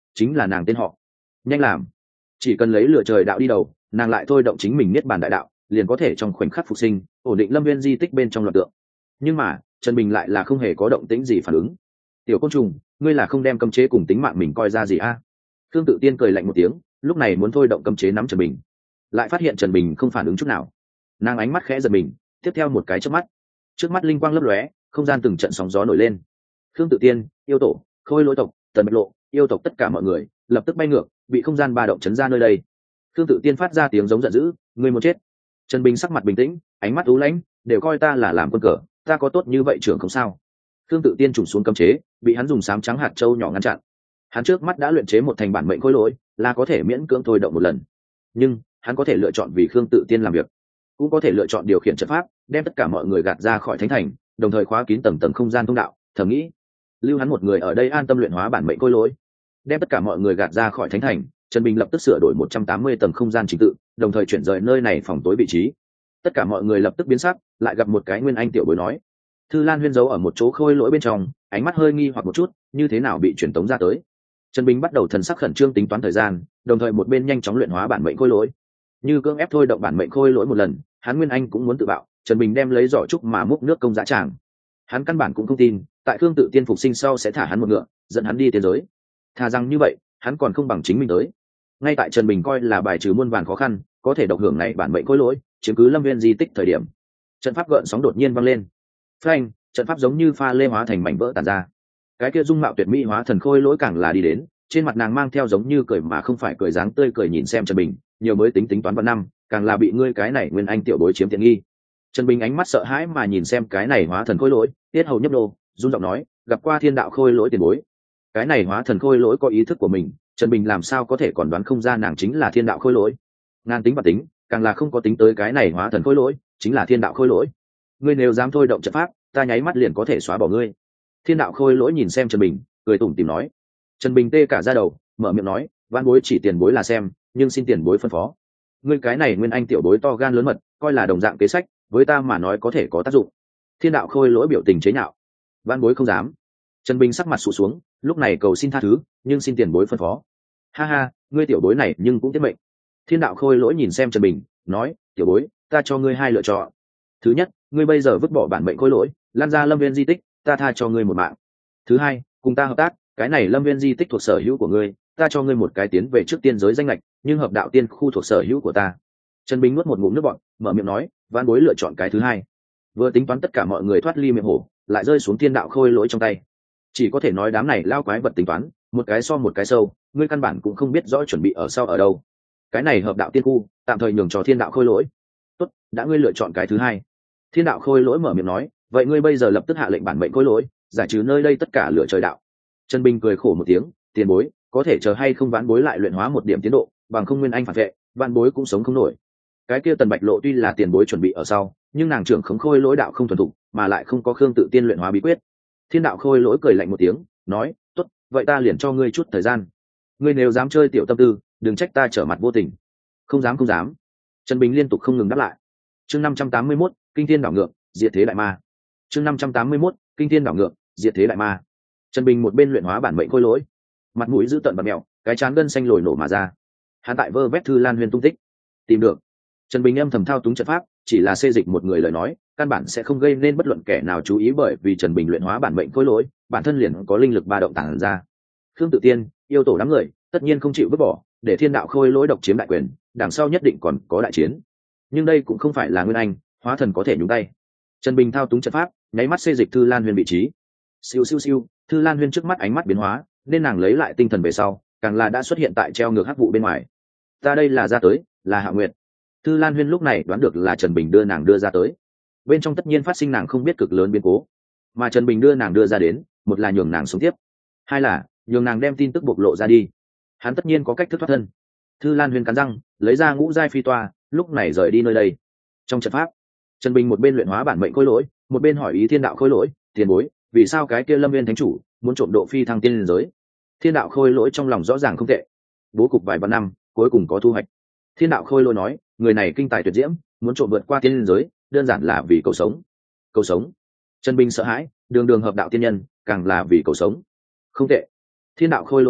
chính là nàng tên họ. Nhanh làm, chỉ cần lấy lửa trời đạo đi đầu, nàng lại thôi động chính mình niết bàn đại đạo, liền có thể trong khoảnh khắc phục sinh, ổn định lâm viên di tích bên trong loạt tượng. Nhưng mà Trần Bình lại là không hề có động tĩnh gì phản ứng. Tiểu côn trùng, ngươi là không đem cấm chế cùng tính mạng mình coi ra gì a? Khương Tự Tiên cười lạnh một tiếng, lúc này muốn thôi động cấm chế nắm Trần Bình, lại phát hiện Trần Bình không phản ứng chút nào. Nàng ánh mắt khẽ giật mình, tiếp theo một cái chớp mắt, trước mắt linh quang lấp lóe, không gian từng trận sóng gió nổi lên. Khương Tự Tiên, yêu tổ, Khôi Lỗi tộc, Tần Bạch Lộ, yêu tộc tất cả mọi người lập tức bay ngược, bị không gian ba động chấn ra nơi đây. Khương Tự Tiên phát ra tiếng giống giận dữ, ngươi muốn chết. Trần Bình sắc mặt bình tĩnh, ánh mắt u lãnh, đều coi ta là làm quân cờ, ta có tốt như vậy trưởng không sao? Khương Tự Tiên trùng xuống cấm chế, bị hắn dùng sám trắng hạt châu nhỏ ngăn chặn. Hắn trước mắt đã luyện chế một thành bản mệnh khôi lỗi, là có thể miễn cưỡng thôi động một lần. Nhưng hắn có thể lựa chọn vì Khương Tự Tiên làm việc, cũng có thể lựa chọn điều khiển trận pháp, đem tất cả mọi người gạt ra khỏi thánh thành, đồng thời khóa kín tầng tầng không gian thông đạo. Thầm nghĩ, lưu hắn một người ở đây an tâm luyện hóa bản mệnh khôi lỗi, đem tất cả mọi người gạt ra khỏi thánh thành. Trần Bình lập tức sửa đổi 180 tầng không gian trình tự, đồng thời chuyển rời nơi này phòng tối vị trí. Tất cả mọi người lập tức biến sắc, lại gặp một cái nguyên anh tiểu bối nói: Thư Lan Huyên giấu ở một chỗ khôi lỗi bên trong, ánh mắt hơi nghi hoặc một chút, như thế nào bị truyền tống ra tới. Trần Bình bắt đầu thần sắc khẩn trương tính toán thời gian, đồng thời một bên nhanh chóng luyện hóa bản mệnh khôi lỗi. Như cưỡng ép thôi động bản mệnh khôi lỗi một lần, hắn nguyên anh cũng muốn tự bạo. Trần Bình đem lấy giỏ trúc mà múc nước công dã tràng. Hắn căn bản cũng không tin, tại Khương Tự Tiên phục sinh sau sẽ thả hắn một ngựa, dẫn hắn đi tiên giới. Thà rằng như vậy, hắn còn không bằng chính mình tới. Ngay tại Trần Bình coi là bài trừ muôn vàn khó khăn, có thể độc hưởng này bản mệnh khôi lỗi, chiếm cứ lâm viên di tích thời điểm, trận pháp gợn sóng đột nhiên vang lên. Phanh, trận pháp giống như pha lê hóa thành mảnh vỡ tàn ra. Cái kia dung mạo tuyệt mỹ hóa thần khôi lỗi càng là đi đến, trên mặt nàng mang theo giống như cười mà không phải cười dáng tươi cười nhìn xem Trần Bình, nhiều mới tính toán vào năm, càng là bị ngươi cái này nguyên anh tiểu bối chiếm tiện nghi. Trần Bình ánh mắt sợ hãi mà nhìn xem cái này hóa thần khôi lỗi, tiết hầu nhấp đô, run giọng nói, gặp qua thiên đạo khôi lỗi tiền bối. Cái này hóa thần khôi lỗi có ý thức của mình, Trần Bình làm sao có thể còn đoán không ra nàng chính là thiên đạo khôi lỗi. Ngan tính và tính, càng là không có tính tới cái này hóa thần khôi lỗi chính là thiên đạo khôi lỗi. Ngươi nếu dám thôi động trận pháp, ta nháy mắt liền có thể xóa bỏ ngươi. Thiên đạo khôi lỗi nhìn xem Trần Bình, cười tủm tỉm nói. Trần Bình tê cả da đầu, mở miệng nói, van bối chỉ tiền bối là xem, nhưng xin tiền bối phân phó. Ngươi cái này nguyên anh tiểu bối to gan lớn mật, coi là đồng dạng kế sách, với ta mà nói có thể có tác dụng. Thiên đạo khôi lỗi biểu tình chế nhạo. Van bối không dám. Trần Bình sắc mặt sụ xuống, lúc này cầu xin tha thứ, nhưng xin tiền bối phân phó. Ha ha, ngươi tiểu bối này nhưng cũng tiết mệnh. Thiên đạo khôi lỗi nhìn xem Trần Bình, nói, tiểu bối, ta cho ngươi hai lựa chọn. Thứ nhất, ngươi bây giờ vứt bỏ bản mệnh khôi lỗi, lan ra lâm viên di tích, ta tha cho ngươi một mạng. Thứ hai, cùng ta hợp tác, cái này lâm viên di tích thuộc sở hữu của ngươi, ta cho ngươi một cái tiến về trước tiên giới danh lệch, nhưng hợp đạo tiên khu thuộc sở hữu của ta. Trần Bình nuốt một ngụm nước bọt, mở miệng nói, van bối lựa chọn cái thứ hai. Vừa tính toán tất cả mọi người thoát ly miệng hổ, lại rơi xuống thiên đạo khôi lỗi trong tay. Chỉ có thể nói đám này lao quái vật tính toán, một cái so một cái sâu, ngươi căn bản cũng không biết rõ chuẩn bị ở sau ở đâu. Cái này hợp đạo tiên khu, tạm thời nhường cho thiên đạo khôi lỗi. Tốt, đã ngươi lựa chọn cái thứ hai. Thiên đạo khôi lỗi mở miệng nói, vậy ngươi bây giờ lập tức hạ lệnh bản mệnh khôi lỗi, giải trừ nơi đây tất cả lửa trời đạo. Trần Bình cười khổ một tiếng, tiền bối, có thể chờ hay không vãn bối lại luyện hóa một điểm tiến độ, bằng không nguyên anh phản vệ, vãn bối cũng sống không nổi. Cái kia Tần Bạch Lộ tuy là tiền bối chuẩn bị ở sau, nhưng nàng trưởng khống khôi lỗi đạo không thuần thục, mà lại không có Khương Tự Tiên luyện hóa bí quyết. Thiên đạo khôi lỗi cười lạnh một tiếng, nói, tốt, vậy ta liền cho ngươi chút thời gian. Ngươi nếu dám chơi tiểu tâm tư, đừng trách ta trở mặt vô tình. Không dám không dám. Trần Bình liên tục không ngừng đáp lại. Chương 581, kinh thiên đảo ngược, diệt thế đại ma. Chương 581, kinh thiên đảo ngược, diệt thế đại ma. Trần Bình một bên luyện hóa bản mệnh khôi lỗi, mặt mũi dữ tợn bặm mèo, cái trán gân xanh lồi nổ mà ra. Hắn tại vơ vét Thư Lan Huyên tung tích, tìm được. Trần Bình âm thầm thao túng trận pháp, chỉ là xê dịch một người lời nói, căn bản sẽ không gây nên bất luận kẻ nào chú ý, bởi vì Trần Bình luyện hóa bản mệnh khôi lỗi, bản thân liền có linh lực ba động tản ra. Khương Tự Tiên, yêu tổ đám người, tất nhiên không chịu vứt bỏ, để thiên đạo khôi lỗi độc chiếm đại quyền, đằng sau nhất định còn có đại chiến. Nhưng đây cũng không phải là nguyên anh, hóa thần có thể nhúng tay. Trần Bình thao túng trận pháp, nháy mắt xê dịch Thư Lan Huyên vị trí. Siêu siêu siêu, Thư Lan Huyên trước mắt ánh mắt biến hóa, nên nàng lấy lại tinh thần về sau, càng là đã xuất hiện tại treo ngược hắc vụ bên ngoài. Ta đây là ra tới, là Hạ Nguyệt. Thư Lan Huyên lúc này đoán được là Trần Bình đưa nàng đưa ra tới. Bên trong tất nhiên phát sinh nàng không biết cực lớn biến cố, mà Trần Bình đưa nàng đưa ra đến, một là nhường nàng sống tiếp, hai là nhường nàng đem tin tức bộc lộ ra đi. Hắn tất nhiên có cách thức thoát thân. Thư Lan Huyên cắn răng, lấy ra ngũ giai phi toa, lúc này rời đi nơi đây. Trong trận pháp, Trần Bình một bên luyện hóa bản mệnh khôi lỗi, một bên hỏi ý thiên đạo khôi lỗi, tiền bối, vì sao cái kia Lâm Viên thánh chủ muốn trộm độ phi thăng tiên liên giới? Thiên đạo khôi lỗi trong lòng rõ ràng không tệ, bố cục vài vạn năm, cuối cùng có thu hoạch. Thiên đạo khôi lỗi nói, người này kinh tài tuyệt diễm, muốn trộm vượt qua tiên liên giới, đơn giản là vì cầu sống. Cầu sống? Trần Bình sợ hãi, đường đường hợp đạo tiên nhân, càng là vì cầu sống. Không tệ. Thiên đạo khôi lỗi nói,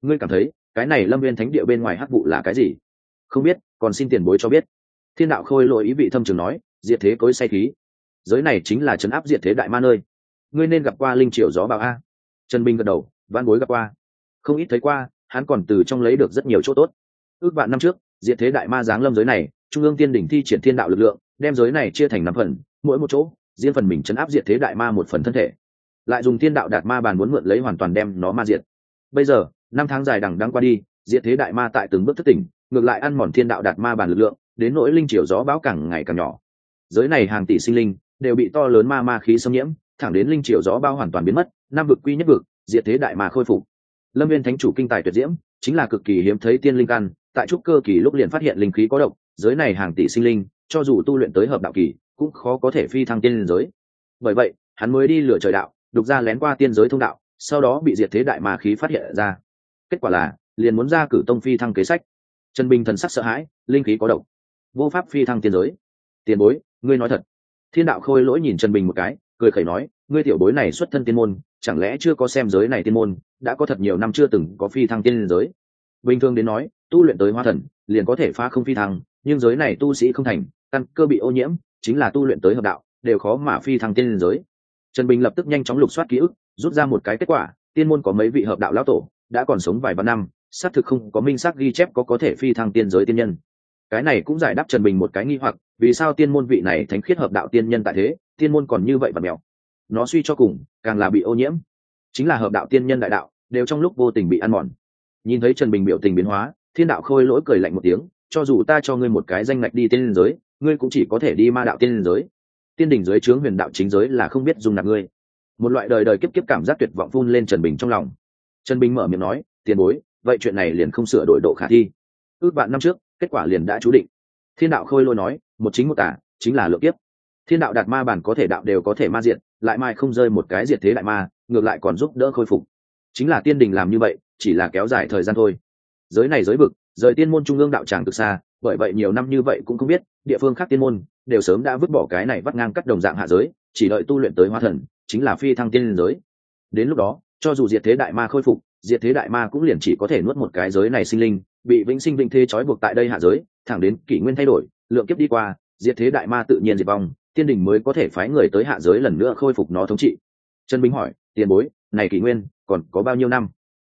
ngươi cảm thấy cái này lâm viên thánh địa bên ngoài hắc vụ là cái gì? Không biết, còn xin tiền bối cho biết. Thiên đạo khôi lỗi ý vị thâm trường nói, diệt thế cối say khí, giới này chính là trấn áp diệt thế đại ma nơi, ngươi nên gặp qua linh triều gió bão a. Trần Bình gật đầu, vãn bối gặp qua, không ít thấy qua, hắn còn từ trong lấy được rất nhiều chỗ tốt. Ước vạn năm trước diệt thế đại ma giáng lâm giới này, trung ương tiên đỉnh thi triển thiên đạo lực lượng, đem giới này chia thành 5 phần, mỗi một chỗ riêng phần mình trấn áp diệt thế đại ma một phần thân thể, lại dùng thiên đạo đạt ma bàn muốn mượn lấy hoàn toàn đem nó ma diệt. Bây giờ 5 tháng dài đằng đẵng qua đi, diệt thế đại ma tại từng bước thức tỉnh, ngược lại ăn mòn thiên đạo đạt ma bàn lực lượng, đến nỗi linh triều gió bão càng ngày càng nhỏ. Giới này hàng tỷ sinh linh đều bị to lớn ma khí xâm nhiễm, thẳng đến linh triều gió bão hoàn toàn biến mất, năm vực quy nhất vực, diệt thế đại ma khôi phục. Lâm Viên thánh chủ kinh tài tuyệt diễm, chính là cực kỳ hiếm thấy tiên linh căn, tại trúc cơ kỳ lúc liền phát hiện linh khí có độc, giới này hàng tỷ sinh linh, cho dù tu luyện tới hợp đạo kỳ, cũng khó có thể phi thăng tiên giới. Bởi vậy, hắn mới đi lựa trời đạo, đục ra lén qua tiên giới thông đạo, sau đó bị diệt thế đại ma khí phát hiện ra. Kết quả là, liền muốn ra cử tông phi thăng kế sách. Trần Bình thần sắc sợ hãi, linh khí có độc, vô pháp phi thăng tiên giới. Tiền bối, ngươi nói thật? Thiên đạo khôi lỗi nhìn Trần Bình một cái, cười khẩy nói, ngươi tiểu bối này xuất thân tiên môn, chẳng lẽ chưa có xem giới này tiên môn, đã có thật nhiều năm chưa từng có phi thăng tiên giới. Bình thường đến nói, tu luyện tới hóa thần, liền có thể phá không phi thăng, nhưng giới này tu sĩ không thành, căn cơ bị ô nhiễm, chính là tu luyện tới hợp đạo, đều khó mà phi thăng tiên giới. Trần Bình lập tức nhanh chóng lục soát ký ức, rút ra một cái kết quả, tiên môn có mấy vị hợp đạo lão tổ, đã còn sống vài vạn năm, xác thực không có minh xác ghi chép có thể phi thăng tiên giới tiên nhân. Cái này cũng giải đáp Trần Bình một cái nghi hoặc, vì sao tiên môn vị này thánh khiết hợp đạo tiên nhân tại thế, tiên môn còn như vậy và mèo. Nó suy cho cùng, càng là bị ô nhiễm, chính là hợp đạo tiên nhân đại đạo, đều trong lúc vô tình bị ăn mòn. Nhìn thấy Trần Bình biểu tình biến hóa, Thiên đạo khôi lỗi cười lạnh một tiếng, cho dù ta cho ngươi một cái danh ngạch đi tiên giới, ngươi cũng chỉ có thể đi ma đạo tiên giới. Tiên đỉnh dưới trướng huyền đạo chính giới là không biết dung nạp ngươi. Một loại đời đời kiếp kiếp cảm giác tuyệt vọng phun lên Trần Bình trong lòng. Trần Bình mở miệng nói, tiền bối, vậy chuyện này liền không sửa đổi độ khả thi. Ước vạn năm trước, kết quả liền đã chú định. Thiên đạo khôi lỗi nói, một chính một tả, chính là lượng kiếp. Thiên đạo đạt ma bản có thể đạo đều có thể ma diệt, lại mai không rơi một cái diệt thế đại ma, ngược lại còn giúp đỡ khôi phục. Chính là tiên đình làm như vậy, chỉ là kéo dài thời gian thôi. Giới này giới vực, rời tiên môn trung ương đạo tràng cực xa, bởi vậy nhiều năm như vậy cũng không biết, địa phương khác tiên môn đều sớm đã vứt bỏ cái này vắt ngang cắt đồng dạng hạ giới, chỉ đợi tu luyện tới hóa thần, chính là phi thăng tiên giới. Đến lúc đó, cho dù diệt thế đại ma khôi phục, diệt thế đại ma cũng liền chỉ có thể nuốt một cái giới này sinh linh, bị vĩnh sinh vĩnh thế trói buộc tại đây hạ giới, thẳng đến kỷ nguyên thay đổi, lượng kiếp đi qua, diệt thế đại ma tự nhiên diệt vong, tiên đình mới có thể phái người tới hạ giới lần nữa khôi phục nó thống trị. Trần Bình hỏi, tiền bối, này kỷ nguyên còn có bao nhiêu năm?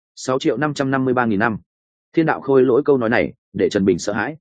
6.553.000 năm. Thiên đạo khôi lỗi câu nói này để Trần Bình sợ hãi.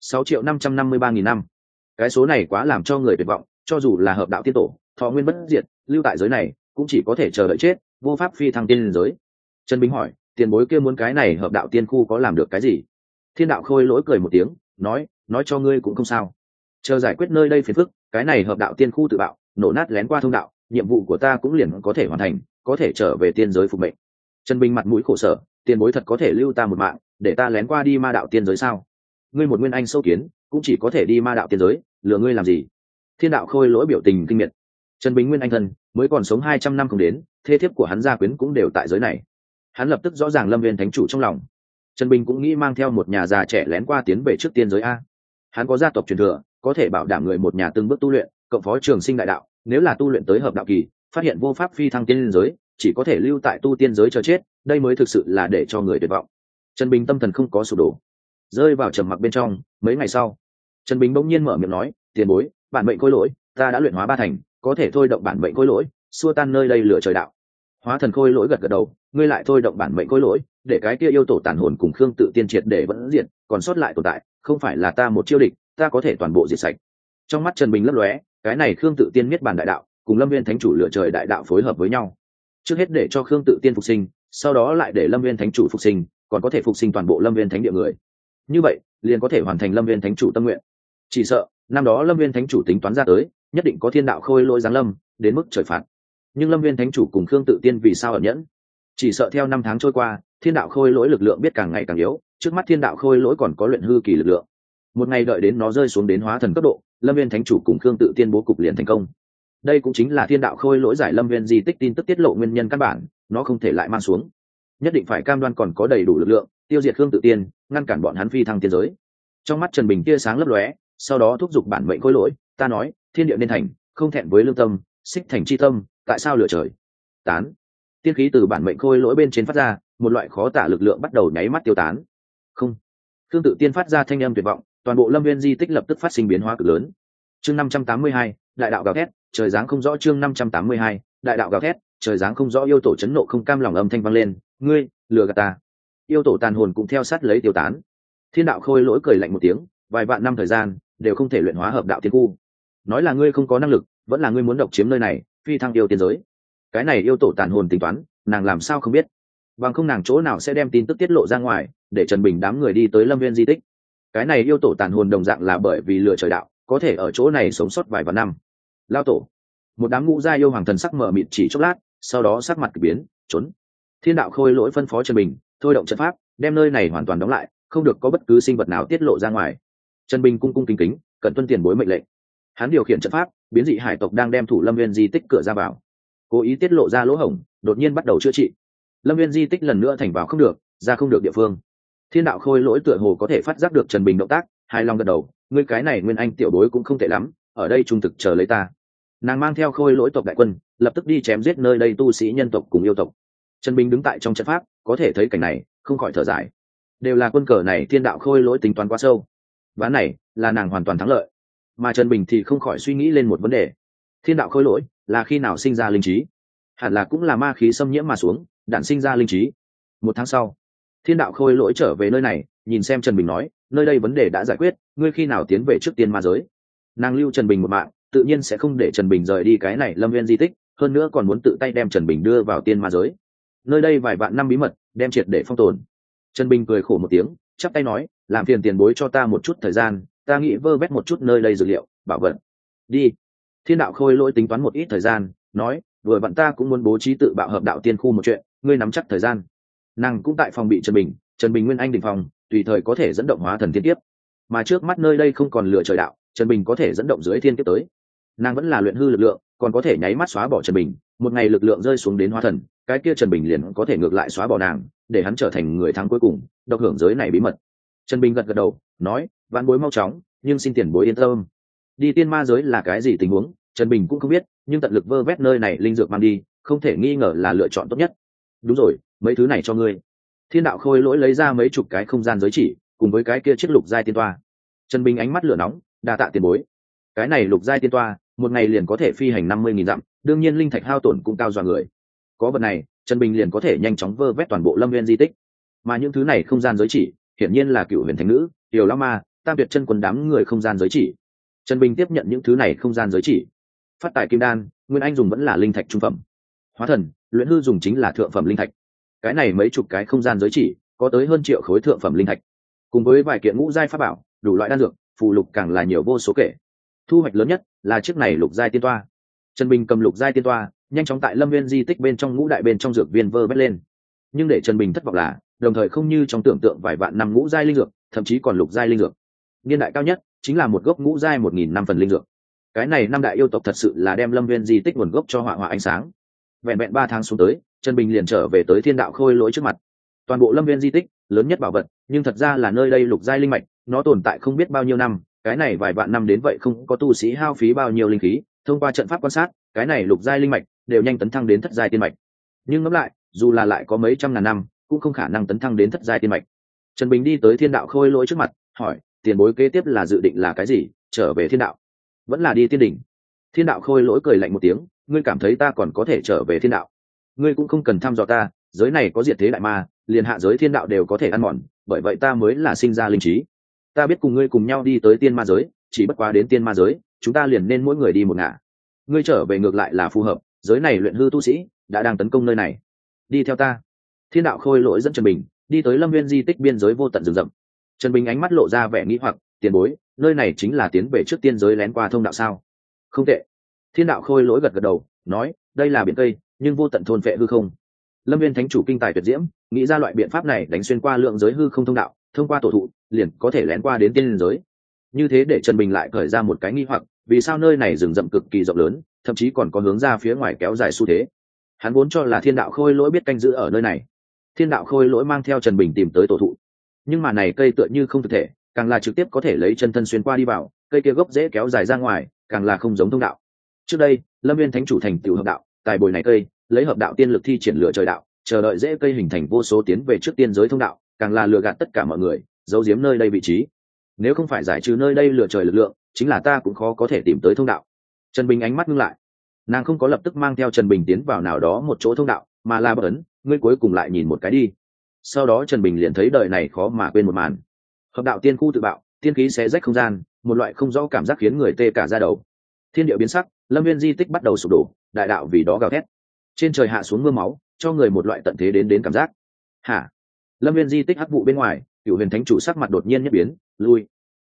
6.553.000 năm, cái số này quá làm cho người tuyệt vọng, cho dù là hợp đạo tiên tổ, thọ nguyên bất diệt, lưu tại giới này cũng chỉ có thể chờ đợi chết, vô pháp phi thăng tiên giới. Trần Bình hỏi, tiền bối kia muốn cái này hợp đạo tiên khu có làm được cái gì? Thiên đạo khôi lỗi cười một tiếng, nói cho ngươi cũng không sao, chờ giải quyết nơi đây phiền phức, cái này hợp đạo tiên khu tự bạo, nổ nát lén qua thông đạo, nhiệm vụ của ta cũng liền có thể hoàn thành, có thể trở về tiên giới phục mệnh. Trần Bình mặt mũi khổ sở, tiền bối thật có thể lưu ta một mạng, để ta lén qua đi ma đạo tiên giới sao? Ngươi một nguyên anh sâu kiến, cũng chỉ có thể đi ma đạo tiên giới, lừa ngươi làm gì? Thiên đạo khôi lỗi biểu tình kinh miệt. Trần Bình nguyên anh thân, mới còn sống 200 năm không đến, thê thiếp của hắn gia quyến cũng đều tại giới này. Hắn lập tức rõ ràng Lâm Viên thánh chủ trong lòng. Trần Bình cũng nghĩ mang theo một nhà già trẻ lén qua tiến về trước tiên giới a. Hắn có gia tộc truyền thừa, có thể bảo đảm người một nhà từng bước tu luyện, cộng phó trường sinh đại đạo, nếu là tu luyện tới hợp đạo kỳ, phát hiện vô pháp phi thăng tiên giới, chỉ có thể lưu tại tu tiên giới chờ chết, đây mới thực sự là để cho người tuyệt vọng. Trần Bình tâm thần không có sụp đổ, rơi vào trầm mặc bên trong. Mấy ngày sau, Trần Bình bỗng nhiên mở miệng nói, tiền bối, bản mệnh khôi lỗi, ta đã luyện hóa 3 thành, có thể thôi động bản mệnh khôi lỗi, xua tan nơi đây lửa trời đạo. Hóa thần khôi lỗi gật gật đầu, ngươi lại thôi động bản mệnh khôi lỗi, để cái kia yêu tổ tàn hồn cùng Khương Tự Tiên triệt để vẫn diệt, còn sót lại tồn tại, không phải là ta một chiêu địch, ta có thể toàn bộ diệt sạch. Trong mắt Trần Bình lấp lóe, cái này Khương Tự Tiên miết bàn đại đạo, cùng Lâm Viên thánh chủ lửa trời đại đạo phối hợp với nhau. Trước hết để cho Khương Tự Tiên phục sinh, sau đó lại để Lâm Viên thánh chủ phục sinh, còn có thể phục sinh toàn bộ Lâm Viên thánh địa người. Như vậy, liền có thể hoàn thành Lâm Viên thánh chủ tâm nguyện. Chỉ sợ, năm đó Lâm Viên thánh chủ tính toán ra tới, nhất định có thiên đạo khôi lỗi giáng lâm, đến mức trời phạt. Nhưng Lâm Viên thánh chủ cùng Khương Tự Tiên vì sao ẩn nhẫn? Chỉ sợ theo năm tháng trôi qua, thiên đạo khôi lỗi lực lượng biết càng ngày càng yếu, trước mắt thiên đạo khôi lỗi còn có luyện hư kỳ lực lượng. Một ngày đợi đến nó rơi xuống đến hóa thần cấp độ, Lâm Viên thánh chủ cùng Khương Tự Tiên bố cục liền thành công. Đây cũng chính là thiên đạo khôi lỗi giải Lâm Viên di tích tin tức tiết lộ nguyên nhân căn bản, nó không thể lại mang xuống, nhất định phải cam đoan còn có đầy đủ lực lượng tiêu diệt Khương Tự Tiên, ngăn cản bọn hắn phi thăng tiên giới. Trong mắt Trần Bình tia sáng lấp lóe, sau đó thúc giục bản mệnh khôi lỗi, ta nói, thiên địa nên thành, không thẹn với lương tâm, xích thành chi tâm, tại sao lựa trời tán? Tiên khí từ bản mệnh khôi lỗi bên trên phát ra, một loại khó tả lực lượng bắt đầu nháy mắt tiêu tán. Không. Tương tự tiên phát ra thanh âm tuyệt vọng, toàn bộ lâm viên di tích lập tức phát sinh biến hóa cực lớn. Chương 582, đại đạo gào thét, trời giáng không rõ. Chương 582, đại đạo gào thét, trời giáng không rõ. Yêu tổ chấn nộ không cam lòng âm thanh vang lên, ngươi lừa gạt ta. Yêu tổ tàn hồn cũng theo sát lấy tiêu tán. Thiên đạo khôi lỗi cười lạnh một tiếng, vài vạn năm thời gian đều không thể luyện hóa hợp đạo tiên khu. Nói là ngươi không có năng lực, vẫn là ngươi muốn độc chiếm nơi này, phi thăng yêu tiên giới. Cái này yêu tổ tàn hồn tính toán, nàng làm sao không biết? Bằng không nàng chỗ nào sẽ đem tin tức tiết lộ ra ngoài, để Trần Bình đám người đi tới lâm viên di tích. Cái này yêu tổ tàn hồn đồng dạng là bởi vì lừa trời đạo, có thể ở chỗ này sống sót vài vạn năm. Lao tổ, một đám ngũ gia yêu hoàng thần sắc mở mịt chỉ chốc lát, sau đó sắc mặt kỳ biến, trốn. Thiên đạo khôi lỗi phân phó Trần Bình thôi động trận pháp, đem nơi này hoàn toàn đóng lại, không được có bất cứ sinh vật nào tiết lộ ra ngoài. Trần Bình cung cung kính kính cẩn tuân tiền bối mệnh lệnh. Hắn điều khiển trận pháp, biến dị hải tộc đang đem thủ lâm viên di tích cửa ra vào, cố ý tiết lộ ra lỗ hổng, đột nhiên bắt đầu chữa trị. Lâm viên di tích lần nữa thành vào không được, ra không được địa phương. Thiên đạo khôi lỗi tựa hồ có thể phát giác được Trần Bình động tác, hài lòng gật đầu, ngươi cái này nguyên anh tiểu bối cũng không tệ lắm, ở đây trung thực chờ lấy ta. Nàng mang theo khôi lỗi tộc đại quân, lập tức đi chém giết nơi đây tu sĩ nhân tộc cùng yêu tộc. Trần Bình đứng tại trong trận pháp, có thể thấy cảnh này, không khỏi thở dài. Đều là quân cờ này thiên đạo khôi lỗi tính toán quá sâu. Ván này là nàng hoàn toàn thắng lợi. Mà Trần Bình thì không khỏi suy nghĩ lên một vấn đề. Thiên đạo khôi lỗi là khi nào sinh ra linh trí? Hẳn là cũng là ma khí xâm nhiễm mà xuống, đản sinh ra linh trí. 1 tháng sau, thiên đạo khôi lỗi trở về nơi này, nhìn xem Trần Bình nói, nơi đây vấn đề đã giải quyết, ngươi khi nào tiến về trước tiên ma giới? Nàng lưu Trần Bình một mạng, tự nhiên sẽ không để Trần Bình rời đi cái này lâm viên di tích, hơn nữa còn muốn tự tay đem Trần Bình đưa vào tiên ma giới. Nơi đây vài vạn năm bí mật, đem triệt để phong tồn. Trần Bình cười khổ một tiếng, chắp tay nói, làm phiền tiền bối cho ta một chút thời gian, ta nghĩ vơ vét một chút nơi đây dược liệu, bảo vật. Đi. Thiên đạo khôi lỗi tính toán một ít thời gian, nói, vừa vặn ta cũng muốn bố trí tự bạo hợp đạo tiên khu một chuyện, ngươi nắm chắc thời gian. Nàng cũng tại phòng bị Trần Bình nguyên anh đỉnh phòng, tùy thời có thể dẫn động hóa thần thiên kiếp. Mà trước mắt nơi đây không còn lựa trời đạo, Trần Bình có thể dẫn động dưới thiên kiếp tới. Nàng vẫn là luyện hư lực lượng, còn có thể nháy mắt xóa bỏ Trần Bình, một ngày lực lượng rơi xuống đến hóa thần, cái kia Trần Bình liền có thể ngược lại xóa bỏ nàng, để hắn trở thành người thắng cuối cùng, độc hưởng giới này bí mật. Trần Bình gật gật đầu, nói, vãn bối mau chóng, nhưng xin tiền bối yên tâm. Đi tiên ma giới là cái gì tình huống, Trần Bình cũng không biết, nhưng tận lực vơ vét nơi này linh dược mang đi, không thể nghi ngờ là lựa chọn tốt nhất. Đúng rồi, mấy thứ này cho ngươi. Thiên đạo khôi lỗi lấy ra mấy chục cái không gian giới chỉ, cùng với cái kia chiếc lục giai tiên toa. Trần Bình ánh mắt lửa nóng, đa tạ tiền bối. Cái này lục giai tiên toa, một ngày liền có thể phi hành 50.000 dặm, đương nhiên linh thạch hao tổn cũng cao dọa người. Có vật này, Trần Bình liền có thể nhanh chóng vơ vét toàn bộ lâm viên di tích. Mà những thứ này không gian giới chỉ, hiển nhiên là Cựu Huyền Thánh Nữ, Tiểu Lão Ma, Tam Tuyệt Chân Quân đám người không gian giới chỉ. Trần Bình tiếp nhận những thứ này không gian giới chỉ. Phát tài kim đan, nguyên anh dùng vẫn là linh thạch trung phẩm. Hóa thần, luyện hư dùng chính là thượng phẩm linh thạch. Cái này mấy chục cái không gian giới chỉ, có tới hơn triệu khối thượng phẩm linh thạch. Cùng với vài kiện ngũ giai pháp bảo, đủ loại đan dược, phù lục càng là nhiều vô số kể. Thu hoạch lớn nhất là chiếc này lục giai tiên toa. Trần Bình cầm lục giai tiên toa, nhanh chóng tại lâm viên di tích bên trong ngũ đại bên trong dược viên vơ vét lên. Nhưng để Trần Bình thất vọng là, đồng thời không như trong tưởng tượng vài vạn năm ngũ giai linh dược, thậm chí còn lục giai linh dược. Niên đại cao nhất chính là một gốc ngũ giai 1.000 năm phần linh dược. Cái này năm đại yêu tộc thật sự là đem lâm viên di tích nguồn gốc cho hỏa hỏa ánh sáng. Vẹn vẹn 3 tháng xuống tới, Trần Bình liền trở về tới thiên đạo khôi lỗi trước mặt. Toàn bộ lâm viên di tích lớn nhất bảo vật, nhưng thật ra là nơi đây lục giai linh mạch, nó tồn tại không biết bao nhiêu năm, cái này vài vạn năm đến vậy không có tu sĩ hao phí bao nhiêu linh khí, thông qua trận pháp quan sát, cái này lục giai linh mạch đều nhanh tấn thăng đến thất giai tiên mạch. Nhưng ngẫm lại, dù là lại có mấy trăm ngàn năm, cũng không khả năng tấn thăng đến thất giai tiên mạch. Trần Bình đi tới thiên đạo khôi lỗi trước mặt, hỏi, tiền bối kế tiếp là dự định là cái gì, trở về thiên đạo, vẫn là đi tiên đỉnh? Thiên đạo khôi lỗi cười lạnh một tiếng, ngươi cảm thấy ta còn có thể trở về thiên đạo? Ngươi cũng không cần thăm dò ta, giới này có diệt thế đại ma, liền hạ giới thiên đạo đều có thể ăn mòn, bởi vậy ta mới là sinh ra linh trí. Ta biết cùng ngươi cùng nhau đi tới tiên ma giới, chỉ bất quá đến tiên ma giới, chúng ta liền nên mỗi người đi một ngả. Ngươi trở về ngược lại là phù hợp, giới này luyện hư tu sĩ đã đang tấn công nơi này. Đi theo ta. Thiên đạo khôi lỗi dẫn Trần Bình đi tới lâm viên di tích biên giới vô tận rừng rậm. Trần Bình ánh mắt lộ ra vẻ nghĩ hoặc, tiền bối, nơi này chính là tiến về trước tiên giới lén qua thông đạo sao? Không tệ. Thiên đạo khôi lỗi gật gật đầu, nói, đây là biển cây, nhưng vô tận thôn phệ hư không. Lâm viên thánh chủ kinh tài tuyệt diễm, nghĩ ra loại biện pháp này đánh xuyên qua lượng giới hư không thông đạo, thông qua tổ thụ liền có thể lén qua đến tiên giới. Như thế để Trần Bình lại khởi ra một cái nghi hoặc, vì sao nơi này rừng rậm cực kỳ rộng lớn, thậm chí còn có hướng ra phía ngoài kéo dài xu thế. Hắn vốn cho là thiên đạo khôi lỗi biết canh giữ ở nơi này. Thiên đạo khôi lỗi mang theo Trần Bình tìm tới tổ thụ, nhưng mà này cây tựa như không thực thể, càng là trực tiếp có thể lấy chân thân xuyên qua đi vào, cây kia gốc dễ kéo dài ra ngoài, càng là không giống thông đạo. Trước đây Lâm viên thánh chủ thành tựu hợp đạo, tài bồi này cây, lấy hợp đạo tiên lực thi triển lửa trời đạo, chờ đợi dễ cây hình thành vô số tiến về trước tiên giới thông đạo, càng là lừa gạt tất cả mọi người, giấu giếm nơi đây vị trí. Nếu không phải giải trừ nơi đây lừa trời lực lượng, chính là ta cũng khó có thể tìm tới thông đạo. Trần Bình ánh mắt ngưng lại, nàng không có lập tức mang theo Trần Bình tiến vào nào đó một chỗ thông đạo, mà là bất ấn, ngươi cuối cùng lại nhìn một cái đi. Sau đó Trần Bình liền thấy đời này khó mà quên một màn. Hợp đạo tiên khu tự bạo, tiên khí xé rách không gian, một loại không rõ cảm giác khiến người tê cả da đầu. Thiên địa biến sắc, Lâm Viên di tích bắt đầu sụp đổ, đại đạo vì đó gào thét. Trên trời hạ xuống mưa máu, cho người một loại tận thế đến cảm giác. Hả? Lâm Viên di tích hắc vụ bên ngoài, Cửu Huyền Thánh chủ sắc mặt đột nhiên nhất biến, lui.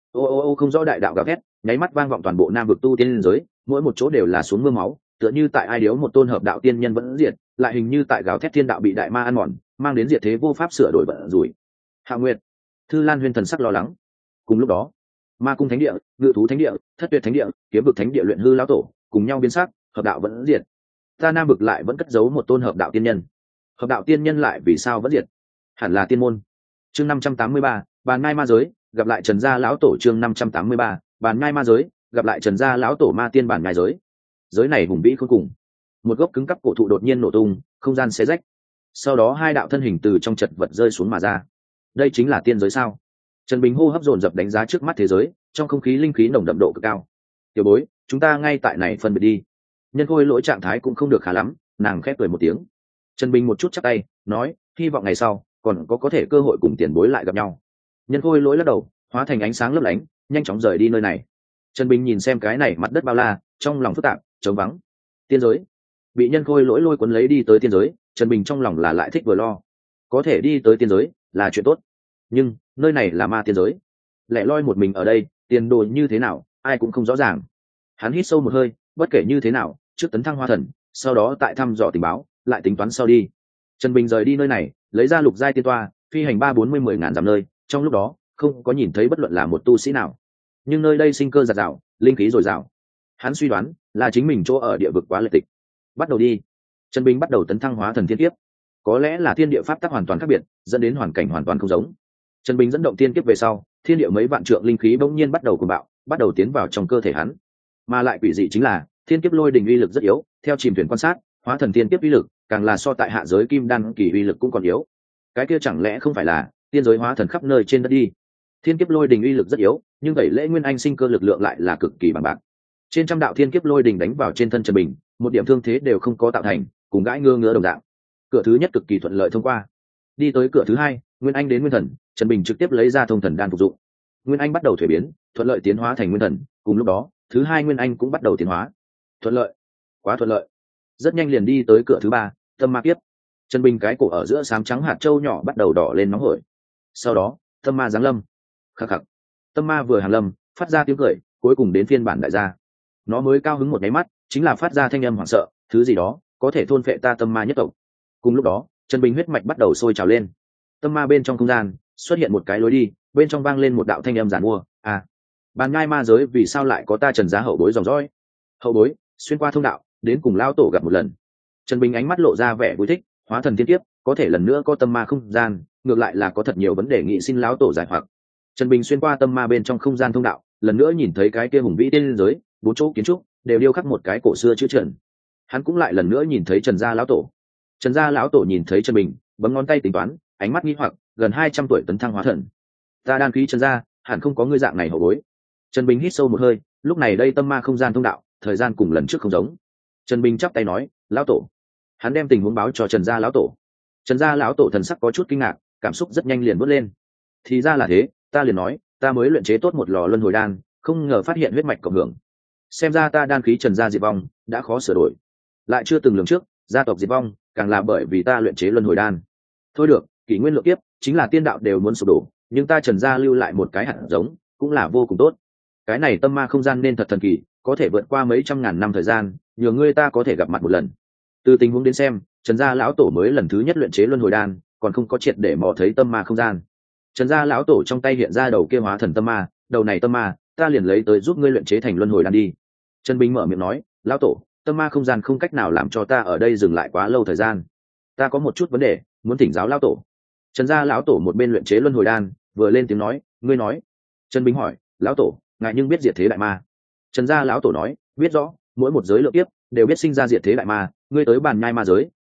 Ô không rõ đại đạo gào thét, nháy mắt vang vọng toàn bộ Nam vực tu tiên giới, mỗi một chỗ đều là xuống mưa máu, tựa như tại ai điếu một tôn hợp đạo tiên nhân vẫn diệt, lại hình như tại gào thét thiên đạo bị đại ma ăn mòn, mang đến diệt thế vô pháp sửa đổi bận rủi. Hạ Nguyệt, Thư Lan Huyên thần sắc lo lắng. Cùng lúc đó, Ma cung thánh địa, Ngự thú thánh địa, Thất tuyệt thánh địa, Kiếm vực thánh địa luyện hư lão tổ cùng nhau biến sắc, hợp đạo vẫn diệt. Ta Nam vực lại vẫn cất giấu một tôn hợp đạo tiên nhân. Hợp đạo tiên nhân lại vì sao vẫn diệt? Hẳn là tiên môn. Chương 583, bàn ngai ma giới, gặp lại Trần gia lão tổ. Chương 583, bàn ngai ma giới, gặp lại Trần gia lão tổ. Ma tiên bản ngai giới. Giới này hùng vĩ cuối cùng. Một gốc cứng cắp cổ thụ đột nhiên nổ tung, không gian xé rách. Sau đó hai đạo thân hình từ trong chật vật rơi xuống mà ra. Đây chính là tiên giới sao? Trần Bình hô hấp dồn dập đánh giá trước mắt thế giới, trong không khí linh khí nồng đậm độ cực cao. Tiểu bối, chúng ta ngay tại này phân biệt đi. Nhân Khôi Lỗi trạng thái cũng không được khá lắm, nàng khép cười một tiếng. Trần Bình một chút chắp tay, nói, hy vọng ngày sau còn có thể cơ hội cùng tiền bối lại gặp nhau. Nhân Khôi Lỗi lắc đầu, hóa thành ánh sáng lấp lánh, nhanh chóng rời đi nơi này. Trần Bình nhìn xem cái này mặt đất bao la, trong lòng phức tạp, trống vắng. Tiên giới, bị Nhân Khôi Lỗi lôi cuốn lấy đi tới tiên giới, Trần Bình trong lòng là lại thích vừa lo. Có thể đi tới tiên giới là chuyện tốt, nhưng nơi này là ma tiên giới, lẻ loi một mình ở đây, tiền đồ như thế nào ai cũng không rõ ràng. Hắn hít sâu một hơi, bất kể như thế nào, trước tấn thăng hoa thần, sau đó tại thăm dò tình báo, lại tính toán sau đi. Trần Bình rời đi nơi này, lấy ra lục giai tiên toa, phi hành 3-40-10 ngàn dặm nơi, trong lúc đó không có nhìn thấy bất luận là một tu sĩ nào, nhưng nơi đây sinh cơ dạt dào, linh khí dồi dào. Hắn suy đoán là chính mình chỗ ở địa vực quá lệ tịch. Bắt đầu đi. Trần Bình bắt đầu tấn thăng hóa thần thiên kiếp. Có lẽ là thiên địa pháp tắc hoàn toàn khác biệt, dẫn đến hoàn cảnh hoàn toàn không giống. Trần Bình dẫn động tiên kiếp về sau, thiên địa mấy vạn trượng linh khí bỗng nhiên bắt đầu cuồng bạo, bắt đầu tiến vào trong cơ thể hắn. Mà lại quỷ dị chính là, thiên kiếp lôi đình uy lực rất yếu, theo chìm thuyền quan sát, hóa thần thiên kiếp uy lực càng là so tại hạ giới kim đan kỳ uy lực cũng còn yếu. Cái kia chẳng lẽ không phải là tiên giới hóa thần khắp nơi trên đất đi? Thiên kiếp lôi đình uy lực rất yếu, nhưng vậy lễ nguyên anh sinh cơ lực lượng lại là cực kỳ bằng bạc. Trên trăm đạo thiên kiếp lôi đình đánh vào trên thân Trần Bình, một điểm thương thế đều không có tạo thành, cùng gãi ngứa đồng dạng. Cửa thứ nhất cực kỳ thuận lợi thông qua. Đi tới cửa thứ hai, nguyên anh đến nguyên thần, Trần Bình trực tiếp lấy ra thông thần đan phục dụng. Nguyên anh bắt đầu thuế biến, thuận lợi tiến hóa thành nguyên thần, cùng lúc đó thứ hai nguyên anh cũng bắt đầu tiến hóa. Thuận lợi, quá thuận lợi. Rất nhanh liền đi tới cửa thứ ba, tâm ma kiếp. Trần Bình cái cổ ở giữa xám trắng hạt châu nhỏ bắt đầu đỏ lên nóng hổi. Sau đó tâm ma giáng lâm. Khắc khắc, tâm ma vừa hàng lâm, phát ra tiếng cười, cuối cùng đến phiên bản đại gia. Nó mới cao hứng một nháy mắt, chính là phát ra thanh âm hoảng sợ, thứ gì đó có thể thôn phệ ta tâm ma nhất tộc. Cùng lúc đó Trần Bình huyết mạch bắt đầu sôi trào lên. Tâm ma bên trong không gian xuất hiện một cái lối đi, bên trong vang lên một đạo thanh âm giản mua, bàn ngai ma giới vì sao lại có ta Trần gia hậu bối dòng dõi? Hậu bối xuyên qua thông đạo đến cùng lao tổ gặp một lần. Trần Bình ánh mắt lộ ra vẻ vui thích, hóa thần thiên kiếp có thể lần nữa có tâm ma không gian, ngược lại là có thật nhiều vấn đề nghị xin lão tổ giải hoặc. Trần Bình xuyên qua tâm ma bên trong không gian thông đạo, lần nữa nhìn thấy cái kia hùng vĩ tiên giới, bốn chỗ kiến trúc đều điêu khắc một cái cổ xưa chữ Trần. Hắn cũng lại lần nữa nhìn thấy Trần gia lão tổ. Trần gia lão tổ nhìn thấy Trần Bình, bấm ngón tay tính toán, ánh mắt nghi hoặc, gần 200 tuổi tấn thăng hóa thần. Ta đan khí Trần gia, hẳn không có ngươi dạng này hậu bối. Trần Bình hít sâu một hơi, lúc này đây tâm ma không gian thông đạo, thời gian cùng lần trước không giống. Trần Bình chắp tay nói, lão tổ. Hắn đem tình huống báo cho Trần gia lão tổ. Trần gia lão tổ thần sắc có chút kinh ngạc, cảm xúc rất nhanh liền vút lên. Thì ra là thế, ta liền nói, ta mới luyện chế tốt một lò luân hồi đan, không ngờ phát hiện huyết mạch cộng hưởng. Xem ra ta đan khí Trần gia diệt vong, đã khó sửa đổi. Lại chưa từng lường trước, gia tộc diệt vong, càng là bởi vì ta luyện chế luân hồi đan. Thôi được, kỷ nguyên lượng kiếp, chính là tiên đạo đều muốn sụp đổ, nhưng ta Trần gia lưu lại một cái hạt giống, cũng là vô cùng tốt. Cái này tâm ma không gian nên thật thần kỳ, có thể vượt qua mấy trăm ngàn năm thời gian, nhờ ngươi ta có thể gặp mặt một lần. Từ tình huống đến xem, Trần gia lão tổ mới lần thứ nhất luyện chế luân hồi đan, còn không có triệt để mò thấy tâm ma không gian. Trần gia lão tổ trong tay hiện ra đầu kia hóa thần tâm ma, đầu này tâm ma, ta liền lấy tới giúp ngươi luyện chế thành luân hồi đan đi. Trần Bình mở miệng nói, lão tổ, tâm ma không gian không cách nào làm cho ta ở đây dừng lại quá lâu thời gian. Ta có một chút vấn đề, muốn thỉnh giáo lão tổ. Trần gia lão tổ một bên luyện chế luân hồi đan, vừa lên tiếng nói, ngươi nói. Trần Bình hỏi, lão tổ, ngài nhưng biết diệt thế đại ma? Trần gia lão tổ nói, biết rõ, mỗi một giới lượng kiếp đều biết sinh ra diệt thế đại ma, ngươi tới bàn nhai ma giới,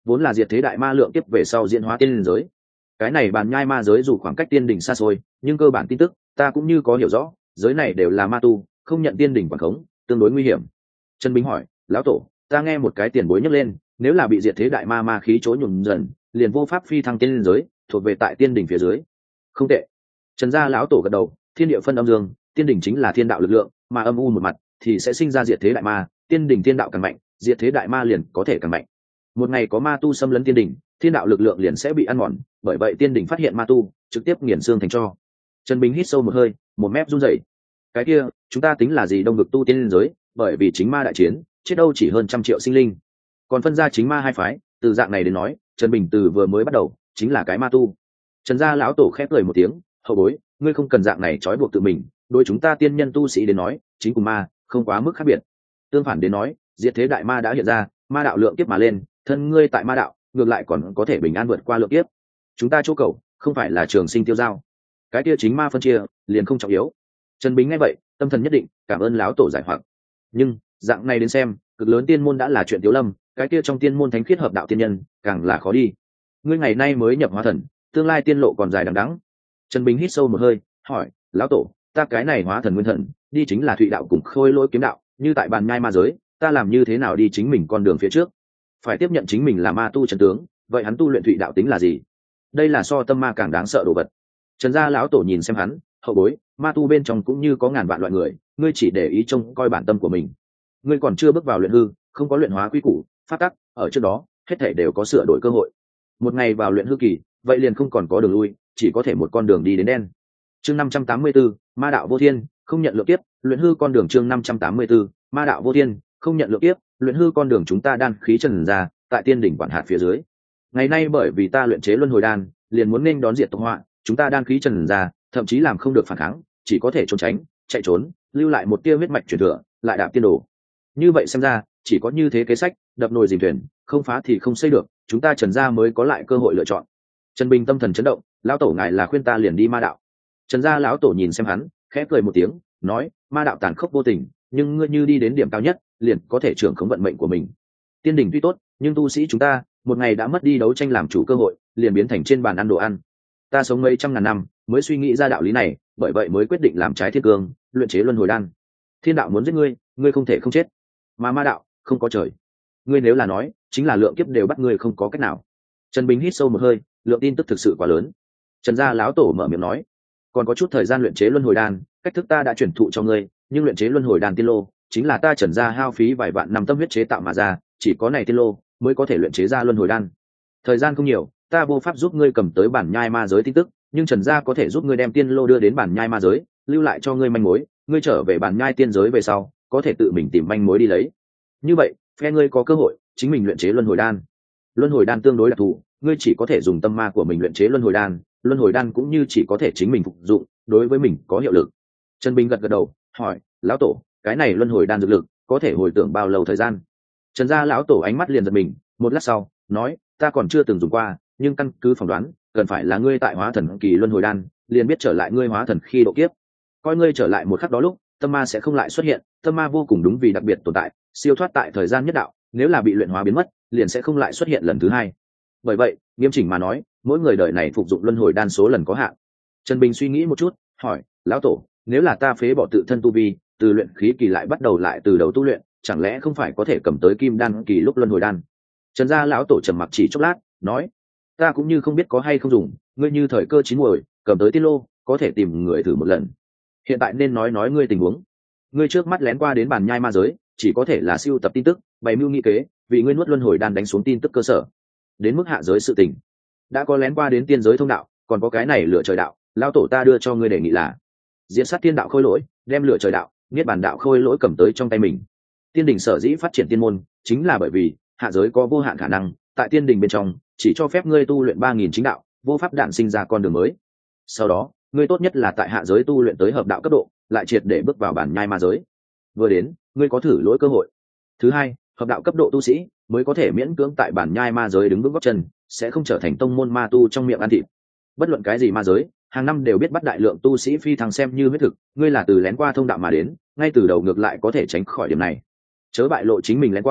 vốn là diệt thế đại ma lượng kiếp về sau diễn hóa tiên giới. Cái này bàn nhai ma giới dù khoảng cách tiên đỉnh xa xôi, nhưng cơ bản tin tức ta cũng như có hiểu rõ, giới này đều là ma tu, không nhận tiên đỉnh quản khống, tương đối nguy hiểm. Trần Bình hỏi, lão tổ, ta nghe một cái tiền bối nhắc lên, nếu là bị diệt thế đại ma ma khí chối nhuộm dần, liền vô pháp phi thăng tiên giới, thuộc về tại tiên đỉnh phía dưới. Không tệ. Trần gia lão tổ gật đầu, thiên địa phân âm dương, tiên đỉnh chính là thiên đạo lực lượng, mà âm u một mặt thì sẽ sinh ra diệt thế đại ma, tiên đỉnh thiên đạo càng mạnh, diệt thế đại ma liền có thể càng mạnh. Một ngày có ma tu xâm lấn tiên đỉnh, thiên đạo lực lượng liền sẽ bị ăn mòn, bởi vậy tiên đỉnh phát hiện ma tu, trực tiếp nghiền xương thành tro. Trần Bình hít sâu một hơi, một mép run rẩy. Cái kia, chúng ta tính là gì đông vực tu tiên giới, bởi vì chính ma đại chiến, chết đâu chỉ hơn 100 triệu sinh linh. Còn phân ra chính ma hai phái, từ dạng này đến nói, Trần Bình từ vừa mới bắt đầu, chính là cái ma tu. Trần gia lão tổ khép cười một tiếng, hậu bối, ngươi không cần dạng này trói buộc tự mình, đối chúng ta tiên nhân tu sĩ đến nói, chính cùng ma, không quá mức khác biệt. Tương phản đến nói, diệt thế đại ma đã hiện ra, ma đạo lượng kiếp mà lên, thân ngươi tại ma đạo, ngược lại còn có thể bình an vượt qua lượng kiếp. Chúng ta chỗ cầu, không phải là trường sinh tiêu giao. Cái kia chính ma phân chia, liền không trọng yếu. Trần Bình nghe vậy, tâm thần nhất định, cảm ơn lão tổ giải hoặc. Nhưng, dạng này đến xem, cực lớn tiên môn đã là chuyện tiểu lâm, cái kia trong tiên môn thánh khiết hợp đạo tiên nhân, càng là khó đi. Ngươi ngày nay mới nhập hóa thần, tương lai tiên lộ còn dài đằng đẵng. Trần Bình hít sâu một hơi, hỏi, lão tổ, ta cái này hóa thần nguyên thần, đi chính là thụy đạo cùng khôi lỗi kiếm đạo, như tại bàn nhai ma giới, ta làm như thế nào đi chính mình con đường phía trước? Phải tiếp nhận chính mình là ma tu chân tướng, vậy hắn tu luyện thụy đạo tính là gì? Đây là so tâm ma càng đáng sợ đồ vật. Trần gia lão tổ nhìn xem hắn, hậu bối, ma tu bên trong cũng như có ngàn vạn loại người, ngươi chỉ để ý trông coi bản tâm của mình. Ngươi còn chưa bước vào luyện hư, không có luyện hóa quy củ, pháp tắc, ở trước đó, hết thảy đều có sửa đổi cơ hội. Một ngày vào luyện hư kỳ, vậy liền không còn có đường lui, chỉ có thể một con đường đi đến đen. Chương 584, ma đạo vô thiên, không nhận lượng tiếp, luyện hư con đường. Chương 584, ma đạo vô thiên, không nhận lượng tiếp, luyện hư con đường. Chúng ta đan khí trần ra, tại tiên đỉnh quản hạt phía dưới. Ngày nay bởi vì ta luyện chế luân hồi đan, liền muốn nên đón diệt tộc họa, chúng ta đan khí trần ra, thậm chí làm không được phản kháng, chỉ có thể trốn tránh, chạy trốn, lưu lại một tia huyết mạch truyền thừa, lại đạp tiên đồ. Như vậy xem ra, chỉ có như thế kế sách, đập nồi dìm thuyền, không phá thì không xây được, chúng ta Trần gia mới có lại cơ hội lựa chọn. Trần Bình tâm thần chấn động, lão tổ ngài là khuyên ta liền đi ma đạo. Trần gia lão tổ nhìn xem hắn, khẽ cười một tiếng, nói, ma đạo tàn khốc vô tình, nhưng ngươi như đi đến điểm cao nhất, liền có thể trưởng khống vận mệnh của mình. Tiên đỉnh tuy tốt, nhưng tu sĩ chúng ta, một ngày đã mất đi đấu tranh làm chủ cơ hội, liền biến thành trên bàn ăn đồ ăn. Ta sống mấy trăm ngàn năm, mới suy nghĩ ra đạo lý này, bởi vậy mới quyết định làm trái thiên cương, luyện chế luân hồi đan. Thiên đạo muốn giết ngươi, ngươi không thể không chết. Mà ma đạo, không có trời. Ngươi nếu là nói, chính là lượng kiếp đều bắt ngươi không có cách nào. Trần Bình hít sâu một hơi, lượng tin tức thực sự quá lớn. Trần gia lão tổ mở miệng nói, còn có chút thời gian luyện chế luân hồi đan, cách thức ta đã chuyển thụ cho ngươi, nhưng luyện chế luân hồi đan tiên lô, chính là ta Trần gia hao phí vài vạn năm tâm huyết chế tạo mà ra, chỉ có này tiên lô mới có thể luyện chế ra luân hồi đan. Thời gian không nhiều, ta vô pháp giúp ngươi cầm tới bản nhai ma giới tin tức, nhưng Trần gia có thể giúp ngươi đem tiên lô đưa đến bản nhai ma giới, lưu lại cho ngươi manh mối, ngươi trở về bản nhai tiên giới về sau, có thể tự mình tìm manh mối đi lấy. Như vậy, phe ngươi có cơ hội chính mình luyện chế luân hồi đan. Luân hồi đan tương đối đặc thù, ngươi chỉ có thể dùng tâm ma của mình luyện chế luân hồi đan cũng như chỉ có thể chính mình phục dụng, đối với mình có hiệu lực. Trần Bình gật gật đầu, hỏi, lão tổ, cái này luân hồi đan dược lực có thể hồi tưởng bao lâu thời gian? Trần gia lão tổ ánh mắt liền giật mình, một lát sau nói, ta còn chưa từng dùng qua, nhưng căn cứ phỏng đoán, cần phải là ngươi tại hóa thần kỳ luân hồi đan, liền biết trở lại ngươi hóa thần khi độ kiếp. Coi ngươi trở lại một khắc đó lúc, tâm ma sẽ không lại xuất hiện, tâm ma vô cùng đúng vì đặc biệt tồn tại, siêu thoát tại thời gian nhất đạo, nếu là bị luyện hóa biến mất, liền sẽ không lại xuất hiện lần thứ hai. Bởi vậy, nghiêm chỉnh mà nói, mỗi người đời này phục dụng luân hồi đan số lần có hạn. Trần Bình suy nghĩ một chút, hỏi, lão tổ, nếu là ta phế bỏ tự thân tu vi, từ luyện khí kỳ lại bắt đầu lại từ đầu tu luyện, chẳng lẽ không phải có thể cầm tới kim đan kỳ lúc luân hồi đan? Trần gia lão tổ trầm mặc chỉ chốc lát, nói, ta cũng như không biết có hay không dùng, ngươi như thời cơ chín muồi, cầm tới tiên lô, có thể tìm người thử một lần. Hiện tại nên nói ngươi tình huống. Ngươi trước mắt lén qua đến bàn nhai ma giới, chỉ có thể là siêu tập tin tức, bày mưu nghị kế, vì ngươi nuốt luân hồi đan đánh xuống tin tức cơ sở. Đến mức hạ giới sự tình, đã có lén qua đến tiên giới thông đạo, còn có cái này lửa trời đạo, lão tổ ta đưa cho ngươi đề nghị là diễn sát tiên đạo khôi lỗi, đem lửa trời đạo, niết bàn đạo khôi lỗi cầm tới trong tay mình. Tiên đình sở dĩ phát triển tiên môn, chính là bởi vì hạ giới có vô hạn khả năng, tại tiên đình bên trong chỉ cho phép ngươi tu luyện 3000 chính đạo, vô pháp đản sinh ra con đường mới. Sau đó, ngươi tốt nhất là tại hạ giới tu luyện tới hợp đạo cấp độ, lại triệt để bước vào bản nhai ma giới. Vừa đến, ngươi có thử lỗi cơ hội. Thứ hai, hợp đạo cấp độ tu sĩ mới có thể miễn cưỡng tại bản nhai ma giới đứng vững gót chân, sẽ không trở thành tông môn ma tu trong miệng ăn thịt. Bất luận cái gì ma giới, hàng năm đều biết bắt đại lượng tu sĩ phi thăng xem như huyết thực, ngươi là từ lén qua thông đạo mà đến, ngay từ đầu ngược lại có thể tránh khỏi điểm này. Chớ bại lộ chính mình lén qua,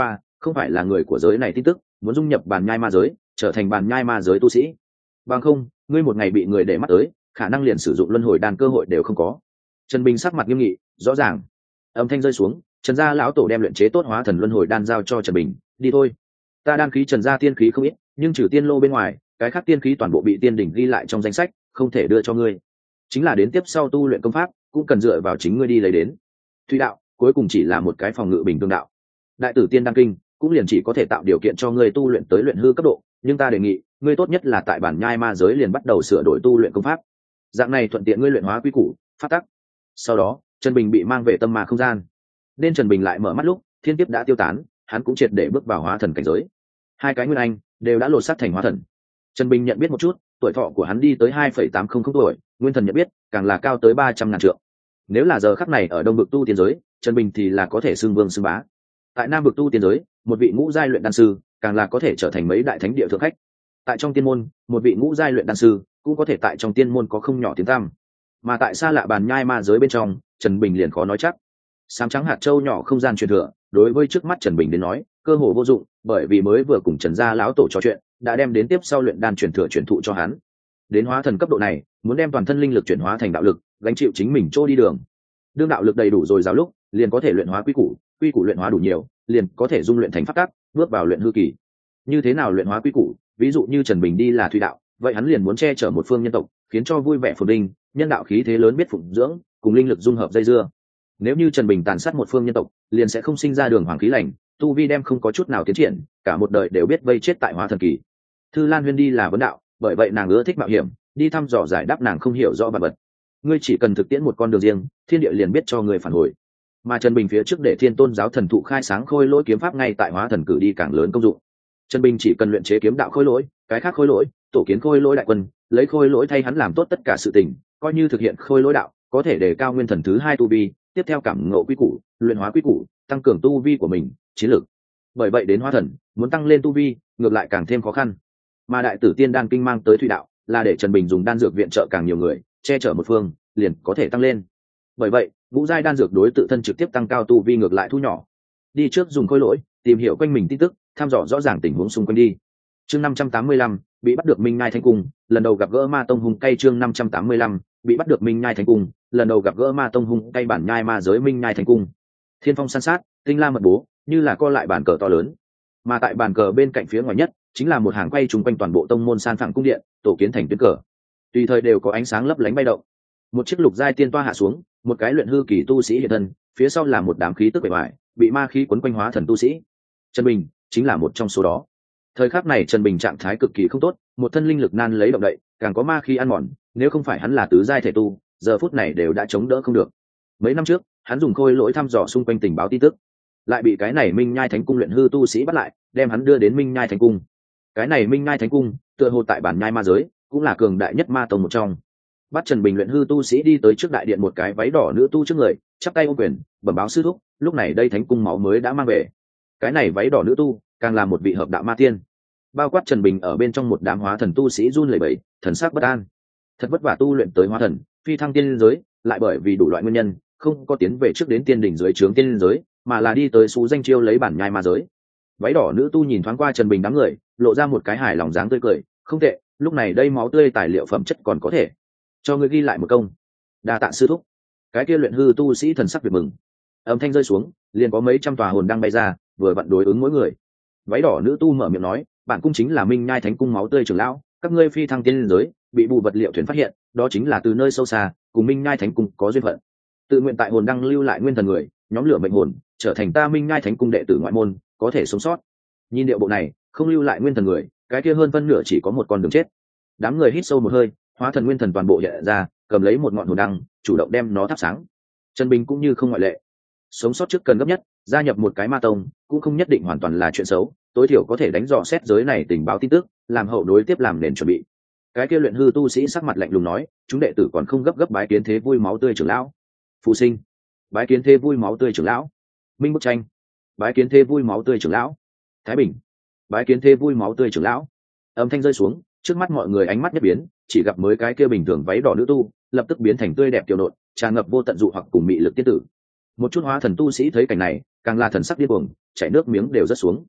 không phải là người của giới này tin tức, muốn dung nhập bàn nhai ma giới, trở thành bàn nhai ma giới tu sĩ. Bằng không, ngươi một ngày bị người để mắt tới, khả năng liền sử dụng luân hồi đan cơ hội đều không có. Trần Bình sắc mặt nghiêm nghị, rõ ràng. Âm thanh rơi xuống, Trần gia lão tổ đem luyện chế tốt hóa thần luân hồi đan giao cho Trần Bình, đi thôi. Ta đan khí Trần gia tiên khí không ít, nhưng trừ tiên lô bên ngoài, cái khác tiên khí toàn bộ bị tiên đỉnh ghi lại trong danh sách, không thể đưa cho ngươi. Chính là đến tiếp sau tu luyện công pháp, cũng cần dựa vào chính ngươi đi lấy đến. Thủy đạo cuối cùng chỉ là một cái phòng ngự bình thường đạo. Đại tử tiên đan kinh cũng liền chỉ có thể tạo điều kiện cho ngươi tu luyện tới luyện hư cấp độ, nhưng ta đề nghị ngươi tốt nhất là tại bản nhai ma giới liền bắt đầu sửa đổi tu luyện công pháp, dạng này thuận tiện ngươi luyện hóa quy củ phát tắc. Sau đó Trần Bình bị mang về tâm ma không gian, nên Trần Bình lại mở mắt lúc thiên kiếp đã tiêu tán, hắn cũng triệt để bước vào hóa thần cảnh giới. Hai cái nguyên anh đều đã lột xác thành hóa thần. Trần Bình nhận biết một chút, tuổi thọ của hắn đi tới 2,800 tuổi, nguyên thần nhận biết càng là cao tới 300.000 trượng. Nếu là giờ khắc này ở đông vực tu tiên giới, Trần Bình thì là có thể xưng vương xưng bá. Tại nam vực tu tiên giới, một vị ngũ giai luyện đan sư càng là có thể trở thành mấy đại thánh địa thượng khách. Tại trong tiên môn, một vị ngũ giai luyện đan sư cũng có thể tại trong tiên môn có không nhỏ tiếng tăm. Mà tại xa lạ bàn nhai ma giới bên trong, Trần Bình liền khó nói chắc. Sám trắng hạt châu nhỏ không gian truyền thừa, đối với trước mắt Trần Bình đến nói, cơ hồ vô dụng, bởi vì mới vừa cùng Trần gia lão tổ trò chuyện, đã đem đến tiếp sau luyện đan truyền thừa truyền thụ cho hắn. Đến hóa thần cấp độ này, muốn đem toàn thân linh lực chuyển hóa thành đạo lực, gánh chịu chính mình trôi đi đường. Đương đạo lực đầy đủ rồi giáo lúc, liền có thể luyện hóa quy củ luyện hóa đủ nhiều, liền có thể dung luyện thành pháp tắc, bước vào luyện hư kỳ. Như thế nào luyện hóa quy củ? Ví dụ như Trần Bình đi là thủy đạo, vậy hắn liền muốn che chở một phương nhân tộc, khiến cho vui vẻ phồn vinh, nhân đạo khí thế lớn biết phụng dưỡng, cùng linh lực dung hợp dây dưa. Nếu như Trần Bình tàn sát một phương nhân tộc, liền sẽ không sinh ra đường hoàng khí lành, tu vi đem không có chút nào tiến triển, cả một đời đều biết vây chết tại hóa thần kỳ. Thư Lan Huyên đi là vấn đạo, bởi vậy nàng ưa thích mạo hiểm, đi thăm dò giải đáp nàng không hiểu rõ vật vật. Ngươi chỉ cần thực tiễn một con đường riêng, thiên địa liền biết cho ngươi phản hồi. Mà Trần Bình phía trước để Thiên Tôn giáo thần thụ khai sáng khôi lỗi kiếm pháp ngay tại hóa thần cử đi càng lớn công dụng. Trần Bình chỉ cần luyện chế kiếm đạo khôi lỗi, cái khác khôi lỗi, tổ kiến khôi lỗi đại quân, lấy khôi lỗi thay hắn làm tốt tất cả sự tình, coi như thực hiện khôi lỗi đạo, có thể đề cao nguyên thần thứ 2 tu vi, tiếp theo cảm ngộ quy củ, luyện hóa quy củ, tăng cường tu vi của mình, chiến lược. Bởi vậy đến hóa thần, muốn tăng lên tu vi, ngược lại càng thêm khó khăn. Mà đại tử tiên đan kinh mang tới thủy đạo, là để Trần Bình dùng đan dược viện trợ càng nhiều người, che chở một phương, liền có thể tăng lên. Bởi vậy, ngũ giai đan dược đối tự thân trực tiếp tăng cao tu vi ngược lại thu nhỏ. Đi trước dùng khôi lỗi, tìm hiểu quanh mình tin tức, thăm dò rõ ràng tình huống xung quanh đi. Chương 585, bị bắt được Minh Nhai Thánh Cung, lần đầu gặp gỡ Ma Tông hung cay. Chương 585, bị bắt được Minh Nhai Thánh Cung, lần đầu gặp gỡ Ma Tông hung cay. Bản nhai ma giới Minh Nhai Thánh Cung. Thiên phong san sát, tinh la mật bố, như là co lại bàn cờ to lớn. Mà tại bàn cờ bên cạnh phía ngoài nhất, chính là một hàng quay trùng quanh toàn bộ tông môn san phẳng cung điện, tổ kiến thành tuyến cờ. Tùy thời đều có ánh sáng lấp lánh bay động. Một chiếc lục giai tiên toa hạ xuống, một cái luyện hư kỳ tu sĩ hiện thân, phía sau là một đám khí tức bề ngoài, bị ma khí quấn quanh hóa thần tu sĩ. Trần Bình chính là một trong số đó. Thời khắc này Trần Bình trạng thái cực kỳ không tốt, một thân linh lực nan lấy động đậy, càng có ma khí ăn mòn, nếu không phải hắn là tứ giai thể tu, giờ phút này đều đã chống đỡ không được. Mấy năm trước, hắn dùng khôi lỗi thăm dò xung quanh tình báo tin tức, lại bị cái này Minh Nhai Thánh Cung luyện hư tu sĩ bắt lại, đem hắn đưa đến Minh Nhai Thánh Cung. Cái này Minh Nhai Thánh Cung, tựa hồ tại bản nhai ma giới, cũng là cường đại nhất ma tông một trong. Bắt Trần Bình luyện hư tu sĩ đi tới trước đại điện một cái váy đỏ nữ tu trước người, chắp tay ôm quyền, bẩm báo sư thúc, lúc này đây Thánh Cung máu mới đã mang về. Cái này váy đỏ nữ tu, càng là một vị hợp đạo ma tiên. Bao quát Trần Bình ở bên trong một đám hóa thần tu sĩ run lẩy bẩy, thần sắc bất an. Thật vất vả tu luyện tới hóa thần, phi thăng tiên giới, lại bởi vì đủ loại nguyên nhân, không có tiến về trước đến tiên đỉnh dưới trướng tiên giới, mà là đi tới xú danh chiêu lấy bản nhai ma giới. Váy đỏ nữ tu nhìn thoáng qua Trần Bình đám người, lộ ra một cái hài lòng dáng tươi cười, không tệ, lúc này đây máu tươi tài liệu phẩm chất còn có thể, cho ngươi ghi lại một công. Đa tạ sư thúc. Cái kia luyện hư tu sĩ thần sắc việc mừng. Âm thanh rơi xuống, liền có mấy trăm tòa hồn đang bay ra, vừa vặn đối ứng mỗi người. Váy đỏ nữ tu mở miệng nói, bản cung chính là Minh Nhai Thánh Cung máu tươi trưởng lão, các ngươi phi thăng tiên giới, bị bù vật liệu thuyền phát hiện, đó chính là từ nơi sâu xa, cùng Minh Nhai Thánh Cung có duyên phận. Tự nguyện tại hồn đăng lưu lại nguyên thần người, nhóm lửa mệnh hồn, trở thành ta Minh Nhai Thánh Cung đệ tử ngoại môn, có thể sống sót. Nhìn điệu bộ này, không lưu lại nguyên thần người, cái kia hơn phân nửa chỉ có một con đường chết. Đám người hít sâu một hơi, hóa thần nguyên thần toàn bộ hiện ra, cầm lấy một ngọn hồn đăng, chủ động đem nó thắp sáng. Trần Bình cũng như không ngoại lệ. Sống sót trước cần gấp nhất, gia nhập một cái ma tông, cũng không nhất định hoàn toàn là chuyện xấu, tối thiểu có thể đánh dò xét giới này tình báo tin tức, làm hậu đối tiếp làm nền chuẩn bị. Cái kia luyện hư tu sĩ sắc mặt lạnh lùng nói, chúng đệ tử còn không gấp bái kiến thế vui máu tươi trưởng lão. Phụ sinh, bái kiến thế vui máu tươi trưởng lão. Minh Bức Tranh, bái kiến thế vui máu tươi trưởng lão. Thái Bình, bái kiến thế vui máu tươi trưởng lão. Âm thanh rơi xuống, trước mắt mọi người ánh mắt nhất biến, chỉ gặp mới cái kia bình thường váy đỏ nữ tu, lập tức biến thành tươi đẹp kiều nộn, tràn ngập vô tận dụ hoặc cùng mị lực tiên tử. Một chút hóa thần tu sĩ thấy cảnh này, càng là thần sắc điên cuồng, chảy nước miếng đều rớt xuống.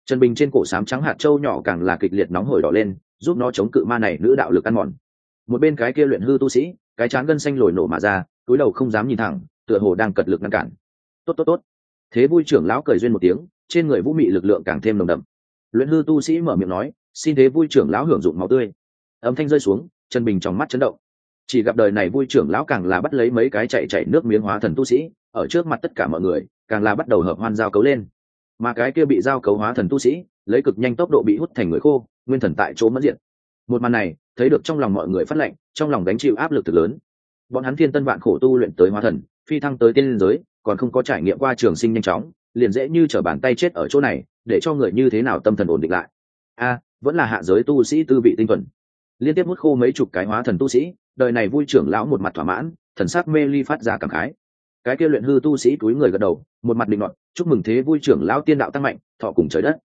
Trần Bình trên cổ sám trắng hạt châu nhỏ càng là kịch liệt nóng hổi đỏ lên, giúp nó chống cự ma này nữ đạo lực ăn mòn. Một bên cái kia luyện hư tu sĩ, cái trán gân xanh lồi nổ mà ra, túi đầu không dám nhìn thẳng, tựa hồ đang cật lực ngăn cản. Tốt tốt tốt. Thế vui trưởng lão cười duyên một tiếng, trên người vũ mị lực lượng càng thêm nồng đậm. Luyện hư tu sĩ mở miệng nói, xin thế vui trưởng lão hưởng dụng máu tươi. Âm thanh rơi xuống, Trần Bình trong mắt chấn động. Chỉ gặp đời này vui trưởng lão càng là bắt lấy mấy cái chạy nước miếng hóa thần tu sĩ, ở trước mặt tất cả mọi người, càng là bắt đầu hợp hoan giao cấu lên. Mà cái kia bị giao cấu hóa thần tu sĩ, lấy cực nhanh tốc độ bị hút thành người khô, nguyên thần tại chỗ mất diện. Một màn này, thấy được trong lòng mọi người phát lạnh, trong lòng gánh chịu áp lực thực lớn. Bọn hắn thiên tân vạn khổ tu luyện tới hóa thần, phi thăng tới tiên giới, còn không có trải nghiệm qua trường sinh nhanh chóng, liền dễ như trở bàn tay chết ở chỗ này, để cho người như thế nào tâm thần ổn định lại. Vẫn là hạ giới tu sĩ tư vị tinh thuần. Liên tiếp hút khô mấy chục cái hóa thần tu sĩ, đời này vui trưởng lão một mặt thỏa mãn, thần sắc mê ly phát ra cảm khái. Cái kia luyện hư tu sĩ túi người gật đầu, một mặt định nọt, chúc mừng thế vui trưởng lão tiên đạo tăng mạnh, thọ cùng trời đất.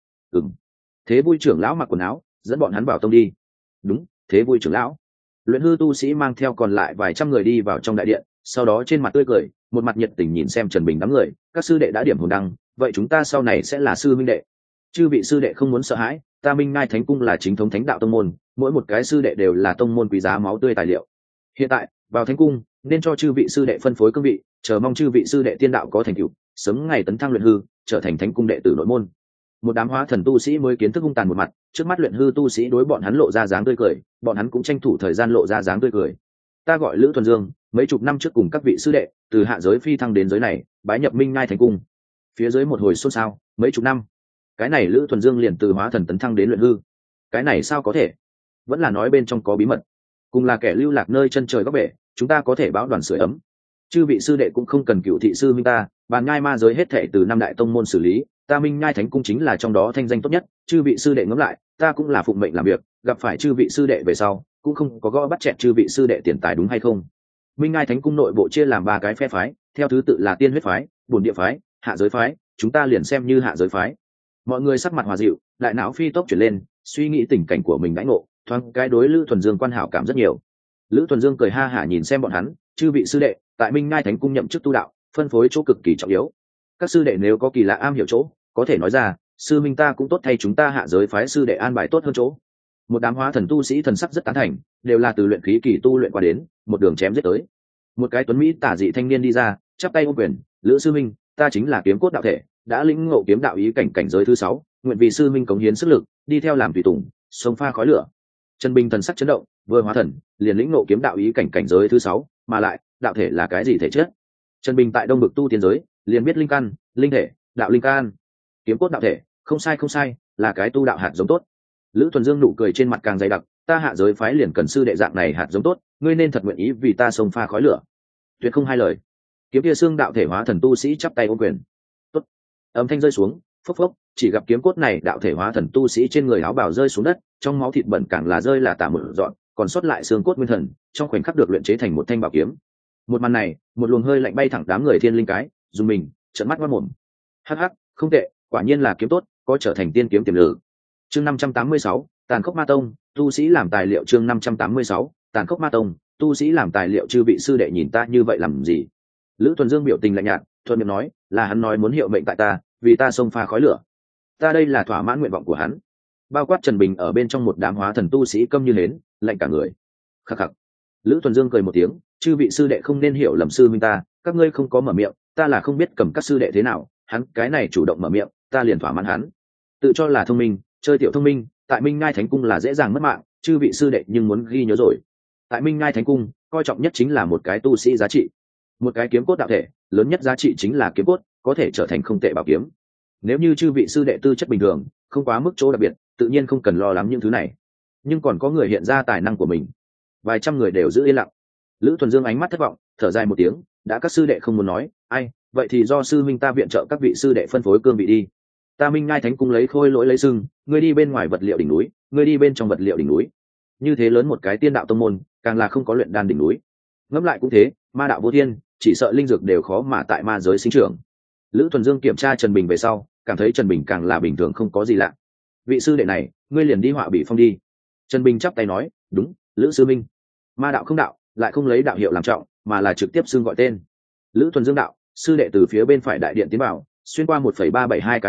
Thế vui trưởng lão mặc quần áo, dẫn bọn hắn vào tông đi. Đúng, thế vui trưởng lão. Luyện hư tu sĩ mang theo còn lại vài trăm người đi vào trong đại điện, sau đó trên mặt tươi cười, một mặt nhiệt tình nhìn xem Trần Bình đám người, các sư đệ đã điểm hồn đăng, vậy chúng ta sau này sẽ là sư minh đệ. Chư vị sư đệ không muốn sợ hãi, ta Minh Ngai Thánh Cung là chính thống thánh đạo tông môn, mỗi một cái sư đệ đều là tông môn quý giá máu tươi tài liệu. Hiện tại, vào Thánh Cung, nên cho chư vị sư đệ phân phối cương vị, chờ mong chư vị sư đệ tiên đạo có thành tựu, sớm ngày tấn thăng luyện hư, trở thành Thánh Cung đệ tử nội môn. Một đám hóa thần tu sĩ mới kiến thức hung tàn một mặt, trước mắt luyện hư tu sĩ đối bọn hắn lộ ra dáng tươi cười, bọn hắn cũng tranh thủ thời gian lộ ra dáng tươi cười. Ta gọi Lữ Thuần Dương, mấy chục năm trước cùng các vị sư đệ, từ hạ giới phi thăng đến giới này, bái nhập Minh Ngai Thánh Cung. Phía dưới một hồi xôn xao, mấy chục năm. Cái này Lữ Thuần Dương liền từ hóa thần tấn thăng đến luyện hư. Cái này sao có thể? Vẫn là nói bên trong có bí mật. Cùng là kẻ lưu lạc nơi chân trời góc bể, chúng ta có thể báo đoàn sưởi ấm. Chư vị sư đệ cũng không cần cựu thị sư minh ta, bàn nhai ma giới hết thệ từ năm đại tông môn xử lý, ta Minh Nhai Thánh Cung chính là trong đó thanh danh tốt nhất. Chư vị sư đệ ngẫm lại, ta cũng là phụng mệnh làm việc, gặp phải chư vị sư đệ về sau, cũng không có gõ bắt chẹt chư vị sư đệ tiền tài đúng hay không? Minh Nhai Thánh Cung nội bộ chia làm 3 cái phe phái, theo thứ tự là tiên huyết phái, bổn địa phái, hạ giới phái, chúng ta liền xem như hạ giới phái. Mọi người sắc mặt hòa dịu, đại não phi tốc chuyển lên, suy nghĩ tình cảnh của mình đãi ngộ, thoáng cái đối Lữ Thuần Dương quan hảo cảm rất nhiều. Lữ Thuần Dương cười ha hả nhìn xem bọn hắn, chư vị sư đệ, tại Minh Nhai Thánh Cung nhậm chức tu đạo, phân phối chỗ cực kỳ trọng yếu. Các sư đệ nếu có kỳ lạ am hiểu chỗ, có thể nói ra, sư minh ta cũng tốt thay chúng ta hạ giới phái sư đệ an bài tốt hơn chỗ. Một đám hóa thần tu sĩ thần sắc rất tán thành, đều là từ luyện khí kỳ tu luyện qua đến, một đường chém giết tới. Một cái tuấn mỹ tả dị thanh niên đi ra, chắp tay ôm quyền, Lữ sư minh, ta chính là kiếm cốt đạo thể, đã lĩnh ngộ kiếm đạo ý cảnh cảnh giới thứ 6, nguyện vì sư minh cống hiến sức lực, đi theo làm tùy tùng, sông pha khói lửa. Trần Bình thần sắc chấn động, vừa hóa thần, liền lĩnh ngộ kiếm đạo ý cảnh cảnh giới thứ 6, mà lại, đạo thể là cái gì thể chất? Trần Bình tại Đông Bực tu tiên giới, liền biết linh căn, linh thể, đạo linh căn, kiếm cốt đạo thể, không sai, là cái tu đạo hạt giống tốt. Lữ Thuần Dương nụ cười trên mặt càng dày đặc, ta hạ giới phái liền cần sư đệ dạng này hạt giống tốt, ngươi nên thật nguyện ý vì ta sông pha khói lửa. Tuyệt không hai lời. Kiếm kia xương đạo thể hóa thần tu sĩ chắp tay ôm quyền. Tốt. Âm thanh rơi xuống, phốc phốc, chỉ gặp kiếm cốt này đạo thể hóa thần tu sĩ trên người áo bào rơi xuống đất, trong máu thịt bẩn càng là rơi là tả một dọn, còn sót lại xương cốt nguyên thần, trong khoảnh khắc được luyện chế thành một thanh bảo kiếm. Một màn này, một luồng hơi lạnh bay thẳng đám người thiên linh cái, dùng mình, trợn mắt ngoác mồm. Hắc, không tệ, quả nhiên là kiếm tốt, có trở thành tiên kiếm tiềm lực. Chương 586, Tàn Khốc Ma Tông, tu sĩ làm tài liệu. Chương 586, Tàn Khốc Ma Tông, tu sĩ làm tài liệu. Chư vị sư đệ nhìn ta như vậy làm gì? Lữ Thuần Dương biểu tình lạnh nhạt, thuận miệng nói, là hắn nói muốn hiệu mệnh tại ta, vì ta xông pha khói lửa. Ta đây là thỏa mãn nguyện vọng của hắn. Bao quát Trần Bình ở bên trong một đám hóa thần tu sĩ câm như hến, lạnh cả người. Khắc khắc. Lữ Thuần Dương cười một tiếng, chư vị sư đệ không nên hiểu lầm sư minh ta, các ngươi không có mở miệng, ta là không biết cầm các sư đệ thế nào, hắn cái này chủ động mở miệng, ta liền thỏa mãn hắn. Tự cho là thông minh, chơi tiểu thông minh, tại Minh Ngai Thánh Cung là dễ dàng mất mạng, chư vị sư đệ nhưng muốn ghi nhớ rồi. Tại Minh Ngai Thánh Cung, coi trọng nhất chính là một cái tu sĩ giá trị. Một cái kiếm cốt đạo thể, lớn nhất giá trị chính là kiếm cốt, có thể trở thành không tệ bảo kiếm. Nếu như chư vị sư đệ tư chất bình thường, không quá mức chỗ đặc biệt, tự nhiên không cần lo lắng những thứ này. Nhưng còn có người hiện ra tài năng của mình. Vài trăm người đều giữ yên lặng. Lữ Thuần Dương ánh mắt thất vọng, thở dài một tiếng, đã các sư đệ không muốn nói, ai, vậy thì do sư minh ta viện trợ các vị sư đệ phân phối cương vị đi. Ta Minh Ngai Thánh Cung lấy khôi lỗi lấy sưng, ngươi đi bên ngoài vật liệu đỉnh núi, ngươi đi bên trong vật liệu đỉnh núi. Như thế lớn một cái tiên đạo tông môn, càng là không có luyện đan đỉnh núi. Ngẫm lại cũng thế, ma đạo vô thiên, chỉ sợ linh dược đều khó mà tại ma giới sinh trưởng. Lữ Thuần Dương kiểm tra Trần Bình về sau, cảm thấy Trần Bình càng là bình thường không có gì lạ. Vị sư đệ này, ngươi liền đi họa bị phong đi. Trần Bình chắp tay nói, đúng, Lữ sư minh. Ma đạo không đạo, lại không lấy đạo hiệu làm trọng, mà là trực tiếp xưng gọi tên. Lữ Thuần Dương đạo, sư đệ từ phía bên phải đại điện tiến vào, xuyên qua 1,372 cái đại điện,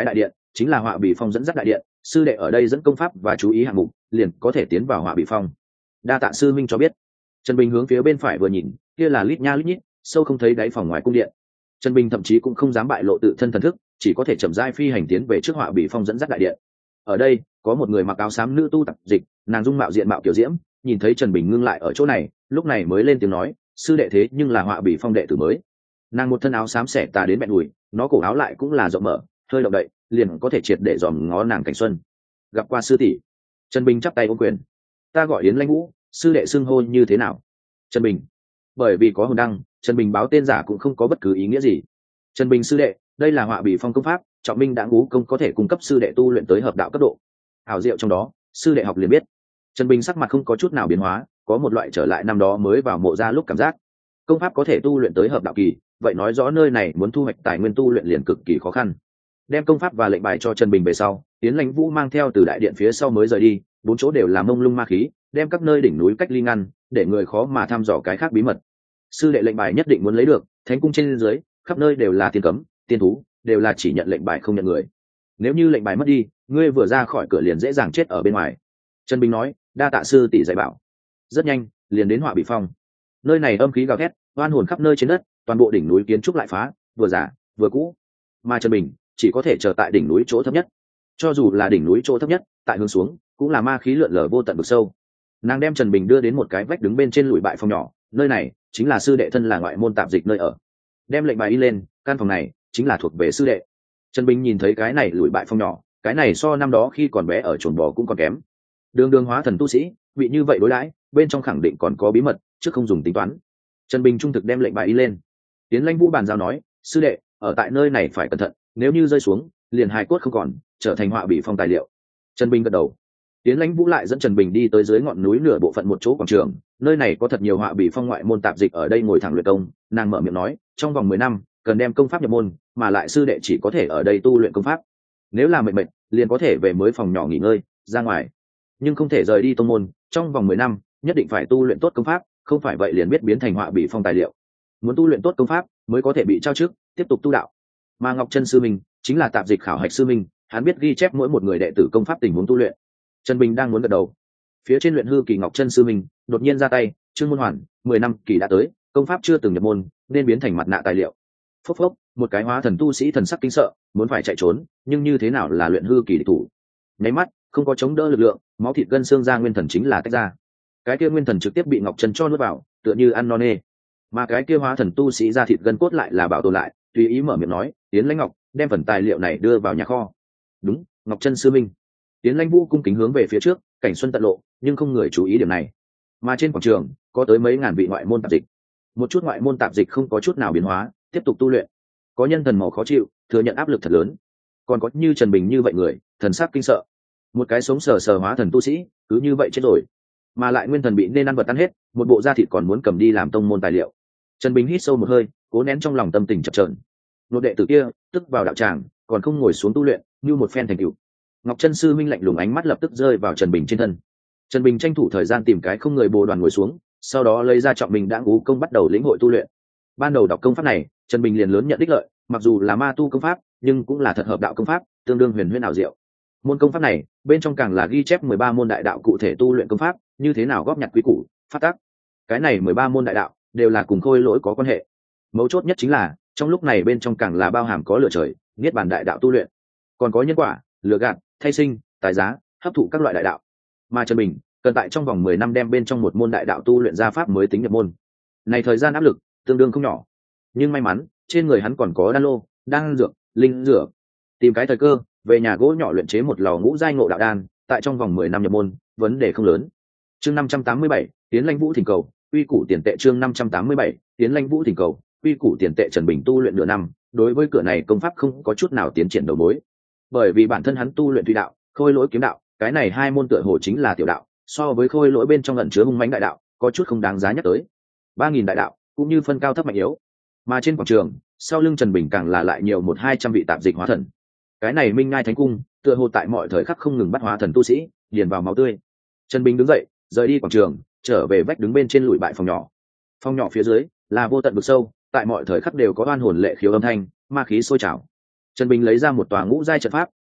chính là Họa Bì Phong dẫn dắt đại điện, sư đệ ở đây dẫn công pháp và chú ý hạng mục liền có thể tiến vào Họa Bì Phong. Đa tạ sư minh cho biết. Trần Bình hướng phía bên phải vừa nhìn, kia là lít nha lít nhít, sâu không thấy đáy phòng ngoài cung điện. Trần Bình thậm chí cũng không dám bại lộ tự thân thần thức, chỉ có thể chậm rãi phi hành tiến về trước Họa Bì Phong dẫn dắt đại điện. Ở đây có một người mặc áo xám nữ tu tập dịch, nàng dung mạo diện mạo kiểu diễm, nhìn thấy Trần Bình ngưng lại ở chỗ này, lúc này mới lên tiếng nói, sư đệ thế nhưng là Họa Bì Phong đệ tử mới. Nàng một thân áo xám xẻ tà đến bẹn đùi, nó cổ áo lại cũng là rộng mở, hơi động đậy liền có thể triệt để dòm ngó nàng cảnh xuân. Gặp qua sư tỷ. Trần Bình chắp tay ôm quyền. Ta gọi Yến Lãnh Vũ, sư đệ xưng hô như thế nào? Trần Bình. Bởi vì có hồn đăng, Trần Bình báo tên giả cũng không có bất cứ ý nghĩa gì. Trần Bình sư đệ, đây là Họa Bì Phong công pháp, trọng minh đã ngũ công có thể cung cấp sư đệ tu luyện tới hợp đạo cấp độ. Hảo diệu trong đó, sư đệ học liền biết. Trần Bình sắc mặt không có chút nào biến hóa, có một loại trở lại năm đó mới vào mộ ra lúc cảm giác. Công pháp có thể tu luyện tới hợp đạo kỳ, vậy nói rõ nơi này muốn thu hoạch tài nguyên tu luyện liền cực kỳ khó khăn. Đem công pháp và lệnh bài cho Trần Bình về sau, Yến Lãnh Vũ mang theo từ đại điện phía sau mới rời đi, bốn chỗ đều là mông lung ma khí, đem các nơi đỉnh núi cách ly ngăn, để người khó mà thăm dò cái khác bí mật. Sư đệ lệnh bài nhất định muốn lấy được, thánh cung trên dưới, khắp nơi đều là tiên cấm, tiên thú, đều là chỉ nhận lệnh bài không nhận người. Nếu như lệnh bài mất đi, ngươi vừa ra khỏi cửa liền dễ dàng chết ở bên ngoài. Trần Bình nói, đa tạ sư tỷ dạy bảo. Rất nhanh, liền đến Họa Bì Phong. Nơi này âm khí gào thét, oan hồn khắp nơi trên đất, toàn bộ đỉnh núi kiến trúc lại phá, vừa giả vừa cũ. Mà Trần Bình chỉ có thể chờ tại đỉnh núi chỗ thấp nhất. Cho dù là đỉnh núi chỗ thấp nhất, tại hướng xuống cũng là ma khí lượn lờ vô tận vực sâu. Nàng đem Trần Bình đưa đến một cái vách đứng bên trên lùi bại phòng nhỏ, nơi này chính là sư đệ thân là ngoại môn tạp dịch nơi ở. Đem lệnh bài in lên, căn phòng này chính là thuộc về sư đệ. Trần Bình nhìn thấy cái này lùi bại phòng nhỏ, cái này so năm đó khi còn bé ở chuồng bò cũng còn kém. Đường đường hóa thần tu sĩ, bị như vậy đối đãi, bên trong khẳng định còn có bí mật, chứ không dùng tính toán. Trần Bình trung thực đem lệnh bài in lên. Tiến Lãnh Vũ bàn giao nói, sư đệ, ở tại nơi này phải cẩn thận, nếu như rơi xuống, liền hài cốt không còn, trở thành Họa Bì Phong tài liệu. Trần Bình gật đầu. Tiến Lãnh Vũ lại dẫn Trần Bình đi tới dưới ngọn núi nửa bộ phận một chỗ quảng trường, nơi này có thật nhiều Họa Bì Phong ngoại môn tạp dịch ở đây ngồi thẳng luyện công. Nàng mở miệng nói, trong vòng 10 năm cần đem công pháp nhập môn, mà lại sư đệ chỉ có thể ở đây tu luyện công pháp. Nếu là mệt liền có thể về mới phòng nhỏ nghỉ ngơi, ra ngoài, nhưng không thể rời đi tông môn. Trong vòng 10 năm nhất định phải tu luyện tốt công pháp, không phải vậy liền biết biến thành Họa Bì Phong tài liệu. Muốn tu luyện tốt công pháp mới có thể bị trao chức, tiếp tục tu đạo. Mà Ngọc Chân sư minh chính là tạp dịch khảo hạch sư minh, hắn biết ghi chép mỗi một người đệ tử công pháp tình huống tu luyện. Trần Bình đang muốn gật đầu, phía trên luyện hư kỳ Ngọc Chân sư minh đột nhiên ra tay, Trương Môn Hoàn 10 năm kỳ đã tới, công pháp chưa từng nhập môn nên biến thành mặt nạ tài liệu. Phốc phốc, một cái hóa thần tu sĩ thần sắc kinh sợ, muốn phải chạy trốn, nhưng như thế nào là luyện hư kỳ địch thủ. Nháy mắt không có chống đỡ lực lượng, máu thịt gân xương ra nguyên thần chính là tách ra. Cái kia nguyên thần trực tiếp bị Ngọc Chân cho nuốt vào, tựa như ăn no nê. Mà cái kia hóa thần tu sĩ ra thịt gân cốt lại là bảo tồn lại, tùy ý mở miệng nói, Tiến Lãnh Ngọc, đem phần tài liệu này đưa vào nhà kho. Đúng, Ngọc Chân sư minh. Tiến Lãnh Vũ cung kính hướng về phía trước, cảnh xuân tận lộ, nhưng không người chú ý điểm này. Mà trên quảng trường có tới mấy ngàn vị ngoại môn tạp dịch. Một chút ngoại môn tạp dịch không có chút nào biến hóa, tiếp tục tu luyện. Có nhân thần màu khó chịu, thừa nhận áp lực thật lớn. Còn có như Trần Bình như vậy người, thần sắc kinh sợ. Một cái sống sờ sờ hóa thần tu sĩ, cứ như vậy chết rồi. Mà lại nguyên thần bị nên ăn vật ăn hết, một bộ da thịt còn muốn cầm đi làm tông môn tài liệu. Trần Bình hít sâu một hơi, cố nén trong lòng tâm tình chập chờn. Nô đệ tử kia tức vào đạo tràng, còn không ngồi xuống tu luyện, như một phen thành tựu. Ngọc Chân sư minh lạnh lùng ánh mắt lập tức rơi vào Trần Bình trên thân. Trần Bình tranh thủ thời gian tìm cái không người bồ đoàn ngồi xuống, sau đó lấy ra trọng mình đã ngũ công bắt đầu lĩnh hội tu luyện. Ban đầu đọc công pháp này, Trần Bình liền lớn nhận đích lợi, mặc dù là ma tu công pháp, nhưng cũng là thật hợp đạo công pháp, tương đương huyền huyễn ảo diệu. Môn công pháp này, bên trong càng là ghi chép 13 môn đại đạo cụ thể tu luyện công pháp, như thế nào góp nhặt quy củ, pháp tắc. Cái này 13 môn đại đạo đều là cùng Khôi Lỗi có quan hệ. Mấu chốt nhất chính là, trong lúc này bên trong càng là bao hàm có lửa trời, niết bàn đại đạo tu luyện, còn có nhân quả, lừa gạt, thay sinh, tài giá, hấp thụ các loại đại đạo. Mà Trần Bình cần tại trong vòng 10 năm đem bên trong một môn đại đạo tu luyện ra pháp mới tính nhập môn. Này thời gian áp lực tương đương không nhỏ, nhưng may mắn trên người hắn còn có đan lô, đan dược, linh dược. Tìm cái thời cơ, về nhà gỗ nhỏ luyện chế một lò ngũ giai ngộ đạo đan, tại trong vòng 10 năm nhập môn, vấn đề không lớn. Chương 587, Tiến Lãnh Vũ thỉnh cầu, quy củ tiền tệ. Chương 587, Tiến Lãnh Vũ thỉnh cầu, quy củ tiền tệ. Trần Bình tu luyện nửa năm, đối với cửa này công pháp không có chút nào tiến triển đầu mối. Bởi vì bản thân hắn tu luyện thủy đạo, Khôi Lỗi kiếm đạo, cái này hai môn tựa hồ chính là tiểu đạo, so với Khôi Lỗi bên trong ẩn chứa hung mãnh đại đạo, có chút không đáng giá nhắc tới. 3000 đại đạo, cũng như phân cao thấp mạnh yếu. Mà trên quảng trường, sau lưng Trần Bình càng là lại nhiều 100-200 vị tạp dịch hóa thần. Cái này Minh Ngai Thánh Cung, tựa hồ tại mọi thời khắc không ngừng bắt hóa thần tu sĩ, điền vào máu tươi. Trần Bình đứng dậy, rời đi quảng trường, trở về vách đứng bên trên lùi bại phòng nhỏ. Phòng nhỏ phía dưới là vô tận vực sâu, tại mọi thời khắc đều có oan hồn lệ khiếu âm thanh, ma khí sôi trào. Trần Bình lấy ra một tòa ngũ giai trận pháp,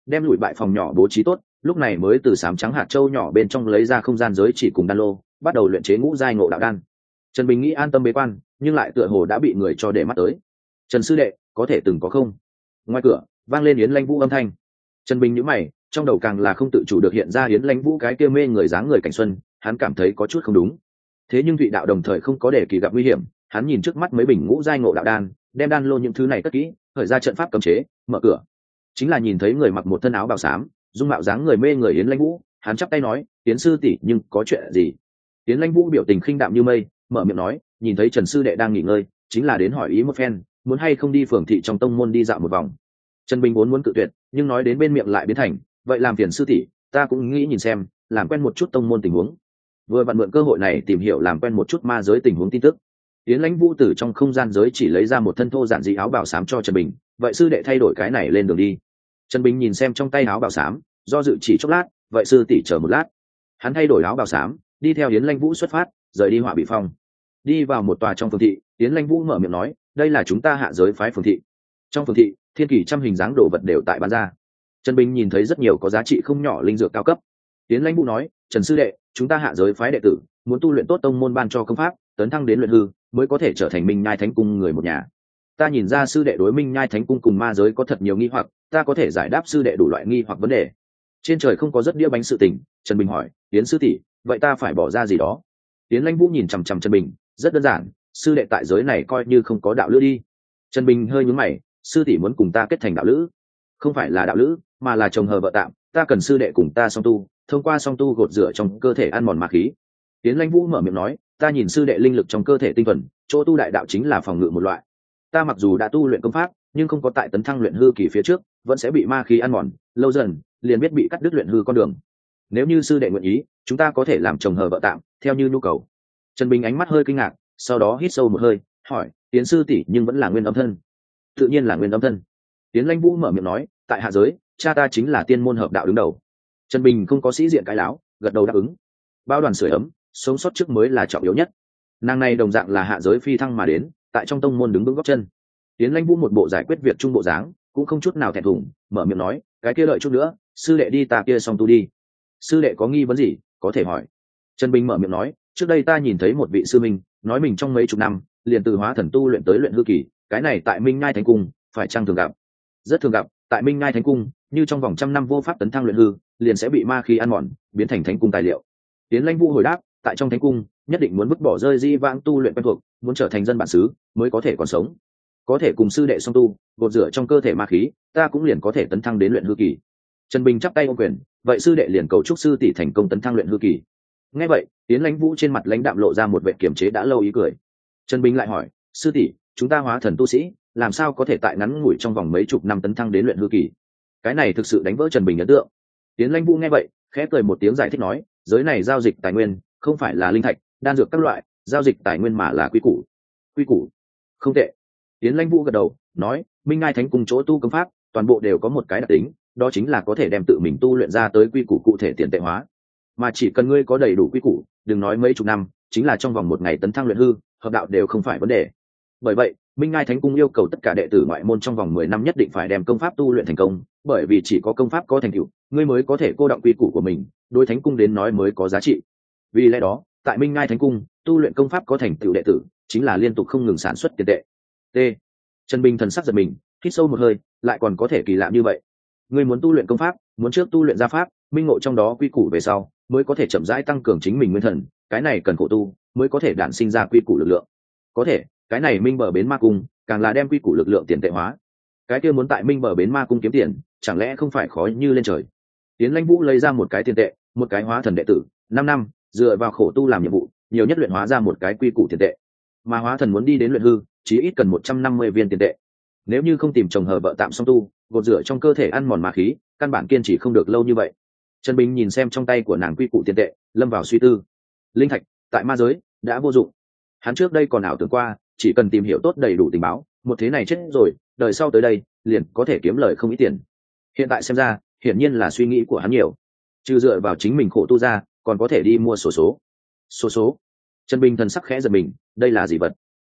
đem lùi bại phòng nhỏ bố trí tốt, lúc này mới từ sám trắng hạt châu nhỏ bên trong lấy ra không gian giới chỉ cùng đan lô, bắt đầu luyện chế ngũ giai ngộ đạo đan. Trần Bình nghĩ an tâm bế quan, nhưng lại tựa hồ đã bị người cho để mắt tới. Trần sư đệ, có thể từng có không? Ngoài cửa vang lên Yến Lãnh Vũ âm thanh. Trần Bình nhíu mày, trong đầu càng là không tự chủ được hiện ra Yến Lãnh Vũ cái kia mê người dáng người cảnh xuân, hắn cảm thấy có chút không đúng. Thế nhưng Thụy đạo đồng thời không có để kỳ gặp nguy hiểm, hắn nhìn trước mắt mấy bình ngũ giai ngộ đạo đan, đem đan lô những thứ này cất kỹ, khởi ra trận pháp cấm chế, mở cửa. Chính là nhìn thấy người mặc một thân áo bào xám, dung mạo dáng người mê người Yến Lãnh Vũ, hắn chắp tay nói, "Yến sư tỷ, nhưng có chuyện gì?" Yến Lãnh Vũ biểu tình khinh đạm như mây, mở miệng nói, nhìn thấy Trần sư đệ đang nghỉ ngơi, chính là đến hỏi ý một phen, muốn hay không đi phường thị trong tông môn đi dạo một vòng. Trần Bình vốn muốn cự tuyệt, nhưng nói đến bên miệng lại biến thành, vậy làm phiền sư tỷ, ta cũng nghĩ nhìn xem, làm quen một chút tông môn tình huống. Vừa vặn mượn cơ hội này tìm hiểu làm quen một chút ma giới tình huống tin tức. Yến Lãnh Vũ từ trong không gian giới chỉ lấy ra một thân thô giản dị áo bào xám cho Trần Bình, vậy sư đệ thay đổi cái này lên đường đi. Trần Bình nhìn xem trong tay áo bào xám, do dự chỉ chốc lát, vậy sư tỷ chờ một lát. Hắn thay đổi áo bào xám, đi theo Yến Lãnh Vũ xuất phát, rời đi Hỏa Bị Phong. Đi vào một tòa trong phường thị, Yến Lãnh Vũ mở miệng nói, đây là chúng ta hạ giới phái phường thị. Trong phường thị, thiên kỳ trăm hình dáng đồ vật đều tại bán ra. Trần Bình nhìn thấy rất nhiều có giá trị không nhỏ linh dược cao cấp. Yến Lãnh Vũ nói, Trần sư đệ, chúng ta hạ giới phái đệ tử muốn tu luyện tốt tông môn ban cho công pháp, tấn thăng đến luyện hư, mới có thể trở thành Minh Nhai Thánh Cung người một nhà. Ta nhìn ra sư đệ đối Minh Nhai Thánh Cung cùng ma giới có thật nhiều nghi hoặc, ta có thể giải đáp sư đệ đủ loại nghi hoặc vấn đề. Trên trời không có rất đĩa bánh sự tình. Trần Bình hỏi, Yến sư tỷ, vậy ta phải bỏ ra gì đó? Yến Lãnh Vũ nhìn chằm chằm Trần Bình, rất đơn giản, sư đệ tại giới này coi như không có đạo lữ đi. Trần Bình hơi nhướng mày, sư tỷ muốn cùng ta kết thành đạo lữ? Không phải là đạo lữ, mà là chồng hờ vợ tạm, ta cần sư đệ cùng ta song tu, thông qua song tu gột rửa trong cơ thể ăn mòn ma khí. Yến Lãnh Vũ mở miệng nói, ta nhìn sư đệ linh lực trong cơ thể tinh thuần, chỗ tu đại đạo chính là phòng ngự một loại. Ta mặc dù đã tu luyện công pháp, nhưng không có tại tấn thăng luyện hư kỳ phía trước, vẫn sẽ bị ma khí ăn mòn, lâu dần liền biết bị cắt đứt luyện hư con đường. Nếu như sư đệ nguyện ý, chúng ta có thể làm chồng hờ vợ tạm, theo như nhu cầu. Trần Bình ánh mắt hơi kinh ngạc, sau đó hít sâu một hơi, hỏi, Yến sư tỷ nhưng vẫn là nguyên âm thân? Tự nhiên là nguyên âm thân. Yến Lãnh Vũ mở miệng nói, tại hạ giới, cha ta chính là tiên môn hợp đạo đứng đầu. Trần Bình không có sĩ diện cái láo, gật đầu đáp ứng. Bao đoàn sưởi ấm, sống sót trước mới là trọng yếu nhất. Nàng này đồng dạng là hạ giới phi thăng mà đến, tại trong tông môn đứng vững gót chân. Yến Lãnh Vũ một bộ giải quyết việc trung bộ dáng, cũng không chút nào thẹn thùng, mở miệng nói, cái kia đợi chút nữa, sư đệ đi ta kia xong tu đi. Sư đệ có nghi vấn gì, có thể hỏi. Trần Bình mở miệng nói, trước đây ta nhìn thấy một vị sư minh, nói mình trong mấy chục năm liền từ hóa thần tu luyện tới luyện hư kỳ, cái này tại Minh Nhai Thánh Cung phải chăng thường gặp? Rất thường gặp, tại Minh Nhai Thánh Cung, như trong vòng trăm năm vô pháp tấn thăng luyện hư, liền sẽ bị ma khí ăn mòn, biến thành thánh cung tài liệu. Tiến Lãnh Vũ hồi đáp, tại trong thánh cung, nhất định muốn vứt bỏ rơi di vãng tu luyện quen thuộc, muốn trở thành dân bản xứ, mới có thể còn sống. Có thể cùng sư đệ song tu, gột rửa trong cơ thể ma khí, ta cũng liền có thể tấn thăng đến luyện hư kỳ. Trần Bình chắp tay ôm quyền, vậy sư đệ liền cầu chúc sư tỷ thành công tấn thăng luyện hư kỳ. Nghe vậy, Tiến Lãnh Vũ trên mặt lãnh đạm lộ ra một vẻ kiềm chế đã lâu ý cười. Trần Bình lại hỏi, sư tỷ, chúng ta hóa thần tu sĩ, làm sao có thể tại ngắn ngủi trong vòng mấy chục năm tấn thăng đến luyện hư kỳ? Cái này thực sự đánh vỡ Trần Bình ấn tượng. Tiến Lãnh Vũ nghe vậy, khẽ cười một tiếng giải thích nói, giới này giao dịch tài nguyên, không phải là linh thạch, đan dược các loại, giao dịch tài nguyên mà là quy củ. Quy củ? Không tệ. Tiến Lãnh Vũ gật đầu, nói, Minh Ngai Thánh Cung chỗ tu công pháp, toàn bộ đều có một cái đặc tính, đó chính là có thể đem tự mình tu luyện ra tới quy củ cụ thể tiền tệ hóa. Mà chỉ cần ngươi có đầy đủ quy củ, đừng nói mấy chục năm, chính là trong vòng một ngày tấn thăng luyện hư, hợp đạo đều không phải vấn đề. Bởi vậy, Minh Ngai Thánh Cung yêu cầu tất cả đệ tử ngoại môn trong vòng 10 năm nhất định phải đem công pháp tu luyện thành công, bởi vì chỉ có công pháp có thành tựu, ngươi mới có thể cô đọng quy củ của mình, đối Thánh Cung đến nói mới có giá trị. Vì lẽ đó, tại Minh Ngai Thánh Cung, tu luyện công pháp có thành tựu đệ tử, chính là liên tục không ngừng sản xuất tiền tệ. T. Trần Bình thần sắc giật mình, hít sâu một hơi, lại còn có thể kỳ lạ như vậy. Ngươi muốn tu luyện công pháp, muốn trước tu luyện gia pháp, minh ngộ trong đó quy củ về sau, mới có thể chậm rãi tăng cường chính mình nguyên thần, cái này cần khổ tu, mới có thể đản sinh ra quy củ lực lượng. Có thể, cái này Minh Bờ Bến Ma Cung, càng là đem quy củ lực lượng tiền tệ hóa. Cái kia muốn tại Minh Bờ Bến Ma Cung kiếm tiền, chẳng lẽ không phải khó như lên trời? Tiến Lãnh Vũ lấy ra một cái tiền tệ, một cái hóa thần đệ tử, 5 năm, dựa vào khổ tu làm nhiệm vụ, nhiều nhất luyện hóa ra một cái quy củ tiền tệ. Mà hóa thần muốn đi đến luyện hư, chí ít cần 150 viên tiền tệ. Nếu như không tìm chồng hờ vợ tạm song tu, gột rửa trong cơ thể ăn mòn ma khí, căn bản kiên trì không được lâu như vậy. Trần Bình nhìn xem trong tay của nàng quy củ tiền tệ, lâm vào suy tư. Linh thạch tại ma giới đã vô dụng. Hắn trước đây còn ảo tưởng qua, chỉ cần tìm hiểu tốt đầy đủ tình báo, một thế này chết rồi, đời sau tới đây liền có thể kiếm lời không ít tiền. Hiện tại xem ra, hiển nhiên là suy nghĩ của hắn nhiều. Trừ dựa vào chính mình khổ tu ra, còn có thể đi mua sổ số. Sổ số. Trần Bình thần sắc khẽ giật mình, đây là gì vật?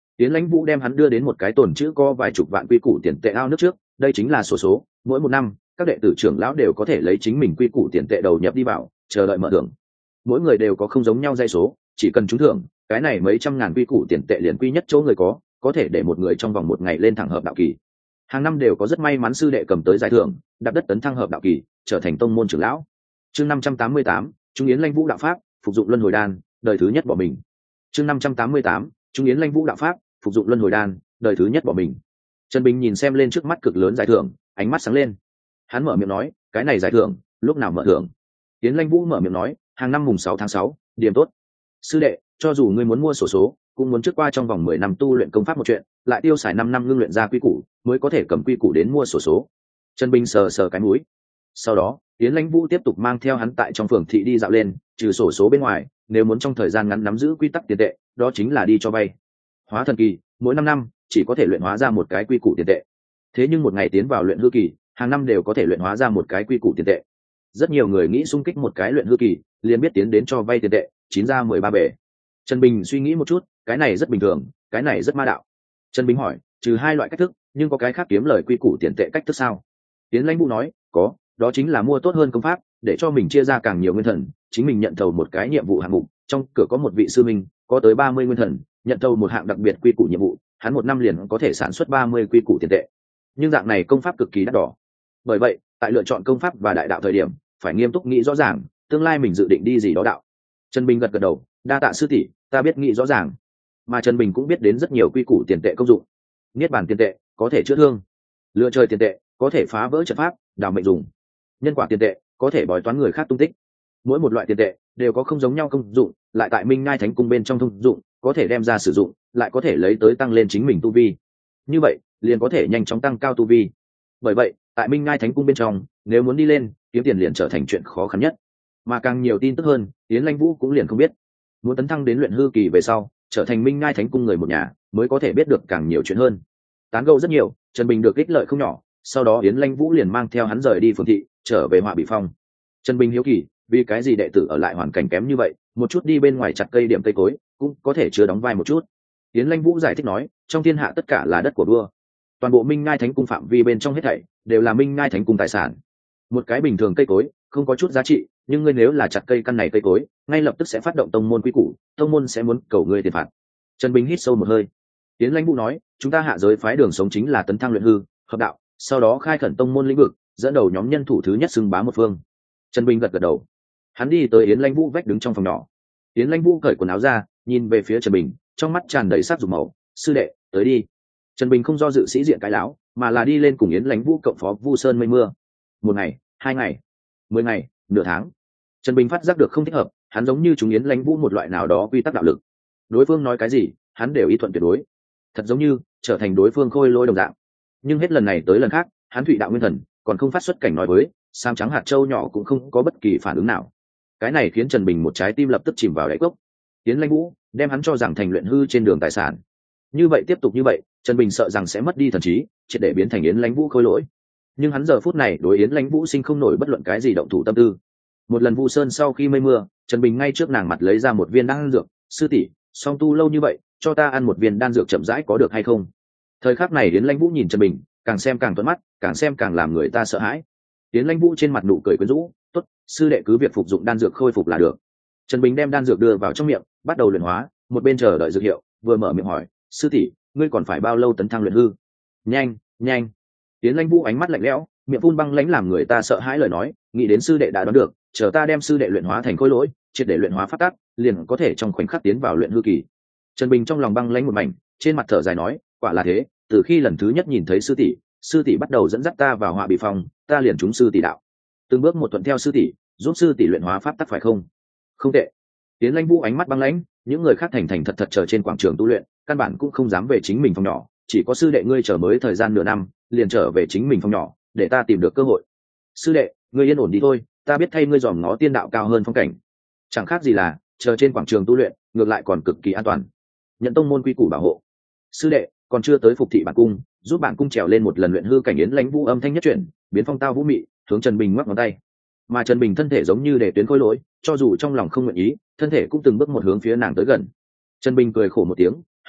Yến Lãnh Vũ đem hắn đưa đến một cái tồn chữ có vài chục vạn quy củ tiền tệ ao nước trước, đây chính là số, mỗi một năm, các đệ tử trưởng lão đều có thể lấy chính mình quy củ tiền tệ đầu nhập đi vào, chờ đợi mở thưởng. Mỗi người đều có không giống nhau dây số, chỉ cần trúng thưởng, cái này mấy trăm ngàn quy củ tiền tệ liền quy nhất chỗ người có thể để một người trong vòng một ngày lên thẳng hợp đạo kỳ. Hàng năm đều có rất may mắn sư đệ cầm tới giải thưởng, đạp đất tấn thăng hợp đạo kỳ, trở thành tông môn trưởng lão. Chương 588, Trung Yến Lãnh Vũ đạo pháp, phục dụng luân hồi đan, đời thứ nhất bỏ mình. Chương 588, Trung Yến Lãnh Vũ đạo pháp, phục dụng luân hồi đan, đời thứ nhất bỏ mình. Trần Bình nhìn xem lên trước mắt cực lớn giải thưởng, ánh mắt sáng lên. Hắn mở miệng nói, cái này giải thưởng, lúc nào mở thưởng? Yến Lãnh Vũ mở miệng nói, hàng năm mùng 6 tháng 6, điểm tốt. Sư đệ, cho dù ngươi muốn mua sổ số, cũng muốn trước qua trong vòng 10 năm tu luyện công pháp một chuyện, lại tiêu xài 5 năm ngưng luyện ra quy củ, mới có thể cầm quy củ đến mua sổ số. Trần Bình sờ sờ cái mũi. Sau đó, Yến Lãnh Vũ tiếp tục mang theo hắn tại trong phường thị đi dạo lên, trừ sổ số bên ngoài, nếu muốn trong thời gian ngắn nắm giữ quy tắc tiền tệ, đó chính là đi cho vay. Hóa thần kỳ, mỗi 5 năm chỉ có thể luyện hóa ra một cái quy củ tiền tệ. Thế nhưng một ngày tiến vào luyện hư kỳ, hàng năm đều có thể luyện hóa ra một cái quy củ tiền tệ. Rất nhiều người nghĩ xung kích một cái luyện hư kỳ, liền biết tiến đến cho vay tiền tệ, 9 ra 13 bể. Trần Bình suy nghĩ một chút, cái này rất bình thường, cái này rất ma đạo. Trần Bình hỏi, trừ hai loại cách thức, nhưng có cái khác kiếm lời quy củ tiền tệ cách thức sao? Tiến Lãnh Vũ nói, có, đó chính là mua tốt hơn công pháp, để cho mình chia ra càng nhiều nguyên thần, chính mình nhận thầu một cái nhiệm vụ hạng mục, trong cửa có một vị sư minh, có tới 30 nguyên thần, nhận thầu một hạng đặc biệt quy củ nhiệm vụ, hắn một năm liền có thể sản xuất 30 quy củ tiền tệ. Nhưng dạng này công pháp cực kỳ đắt đỏ. Bởi vậy, tại lựa chọn công pháp và đại đạo thời điểm, phải nghiêm túc nghĩ rõ ràng, tương lai mình dự định đi gì đó đạo. Trần Bình gật gật đầu, đa tạ sư tỷ, ta biết nghĩ rõ ràng. Mà Trần Bình cũng biết đến rất nhiều quy củ tiền tệ công dụng. Niết bàn tiền tệ có thể chữa thương, lựa trời tiền tệ có thể phá vỡ trận pháp, đào mệnh dùng, nhân quả tiền tệ có thể bói toán người khác tung tích. Mỗi một loại tiền tệ đều có không giống nhau công dụng, lại tại Minh Ngai Thánh Cung bên trong thông dụng, có thể đem ra sử dụng, lại có thể lấy tới tăng lên chính mình tu vi. Như vậy, liền có thể nhanh chóng tăng cao tu vi. Bởi vậy, tại Minh Ngai Thánh Cung bên trong, nếu muốn đi lên, kiếm tiền liền trở thành chuyện khó khăn nhất. Mà càng nhiều tin tức hơn, Yến Lãnh Vũ cũng liền không biết. Muốn tấn thăng đến luyện hư kỳ về sau, trở thành Minh Ngai Thánh Cung người một nhà, mới có thể biết được càng nhiều chuyện hơn. Tán gẫu rất nhiều, Trần Bình được ích lợi không nhỏ, sau đó Yến Lãnh Vũ liền mang theo hắn rời đi phường thị, trở về Họa Bị Phong. Trần Bình hiếu kỳ, vì cái gì đệ tử ở lại hoàn cảnh kém như vậy, một chút đi bên ngoài chặt cây điểm cây cối, cũng có thể chứa đóng vai một chút. Yến Lãnh Vũ giải thích nói, trong thiên hạ tất cả là đất của vua, toàn bộ Minh Ngai Thánh Cung phạm vi bên trong hết thảy đều là Minh Ngai Thánh Cung tài sản. Một cái bình thường cây cối không có chút giá trị, nhưng ngươi nếu là chặt cây căn này cây cối, ngay lập tức sẽ phát động tông môn quy củ, tông môn sẽ muốn cầu ngươi tiền phạt. Trần Bình hít sâu một hơi. Yến Lãnh Vũ nói, chúng ta hạ giới phái đường sống chính là tấn thăng luyện hư, hợp đạo, sau đó khai khẩn tông môn lĩnh vực, dẫn đầu nhóm nhân thủ thứ nhất xưng bá một phương. Trần Bình gật gật đầu. Hắn đi tới Yến Lãnh Vũ vách đứng trong phòng nhỏ. Yến Lãnh Vũ cởi quần áo ra, nhìn về phía Trần Bình, trong mắt tràn đầy sắc dục màu. Sư đệ, tới đi. Trần Bình không do dự sĩ diện cái láo, mà là đi lên cùng Yến Lãnh Vũ cộng phó Vu Sơn mây mưa. 1 ngày, 2 ngày, 10 ngày, nửa tháng. Trần Bình phát giác được không thích hợp, hắn giống như chúng Yến Lãnh Vũ một loại nào đó quy tắc đạo lực. Đối phương nói cái gì, hắn đều y thuận tuyệt đối. Thật giống như trở thành đối phương khôi lỗi đồng dạng. Nhưng hết lần này tới lần khác, hắn Thụy đạo nguyên thần còn không phát xuất cảnh nói với, sam trắng hạt châu nhỏ cũng không có bất kỳ phản ứng nào. Cái này khiến Trần Bình một trái tim lập tức chìm vào đáy cốc. Yến Lãnh Vũ đem hắn cho rằng thành luyện hư trên đường tài sản. Như vậy tiếp tục như vậy, Trần Bình sợ rằng sẽ mất đi thần trí, triệt để biến thành Yến Lãnh Vũ khôi lỗi. Nhưng hắn giờ phút này đối Yến Lãnh Vũ sinh không nổi bất luận cái gì động thủ tâm tư. Một lần Vu Sơn sau khi mây mưa, Trần Bình ngay trước nàng mặt lấy ra một viên đan dược. Sư tỷ, song tu lâu như vậy, cho ta ăn một viên đan dược chậm rãi có được hay không? Thời khắc này Yến Lãnh Vũ nhìn Trần Bình, càng xem càng thuận mắt, càng xem càng làm người ta sợ hãi. Yến Lãnh Vũ trên mặt nụ cười quyến rũ, tốt, sư đệ cứ việc phục dụng đan dược khôi phục là được. Trần Bình đem đan dược đưa vào trong miệng, bắt đầu luyện hóa, một bên chờ đợi dược hiệu, vừa mở miệng hỏi, sư tỷ, ngươi còn phải bao lâu tấn thăng luyện hư? Nhanh, nhanh. Yến Lãnh Vũ ánh mắt lạnh lẽo, miệng phun băng lãnh làm người ta sợ hãi lời nói, nghĩ đến sư đệ đã đoán được, chờ ta đem sư đệ luyện hóa thành khối lỗi, triệt để luyện hóa pháp tắc, liền có thể trong khoảnh khắc tiến vào luyện hư kỳ. Trần Bình trong lòng băng lãnh một mảnh, trên mặt thở dài nói, quả là thế, từ khi lần thứ nhất nhìn thấy sư tỷ bắt đầu dẫn dắt ta vào Họa Bị Phong, ta liền trúng sư tỷ đạo. Từng bước một thuận theo sư tỷ, giúp sư tỷ luyện hóa pháp tắc phải không? Không tệ. Yến Lãnh Vũ ánh mắt băng lãnh, những người khác thành thành thật thật chờ trên quảng trường tu luyện, căn bản cũng không dám về chính mình phòng nhỏ, chỉ có sư đệ ngươi chờ mới thời gian nửa năm, liền trở về chính mình phòng nhỏ, để ta tìm được cơ hội. Sư đệ, ngươi yên ổn đi thôi, ta biết thay ngươi dòm ngó tiên đạo cao hơn phong cảnh. Chẳng khác gì là chờ trên quảng trường tu luyện, ngược lại còn cực kỳ an toàn. Nhận tông môn quy củ bảo hộ. Sư đệ, còn chưa tới phục thị bản cung, giúp bản cung trèo lên một lần luyện hư cảnh. Yến Lãnh Vũ âm thanh nhất chuyển, biến phong tao vũ mị, hướng Trần Bình ngoắc ngón tay. Mà Trần Bình thân thể giống như để tuyến khối lỗi, cho dù trong lòng không nguyện ý, thân thể cũng từng bước một hướng phía nàng tới gần. Trần Bình cười khổ một tiếng,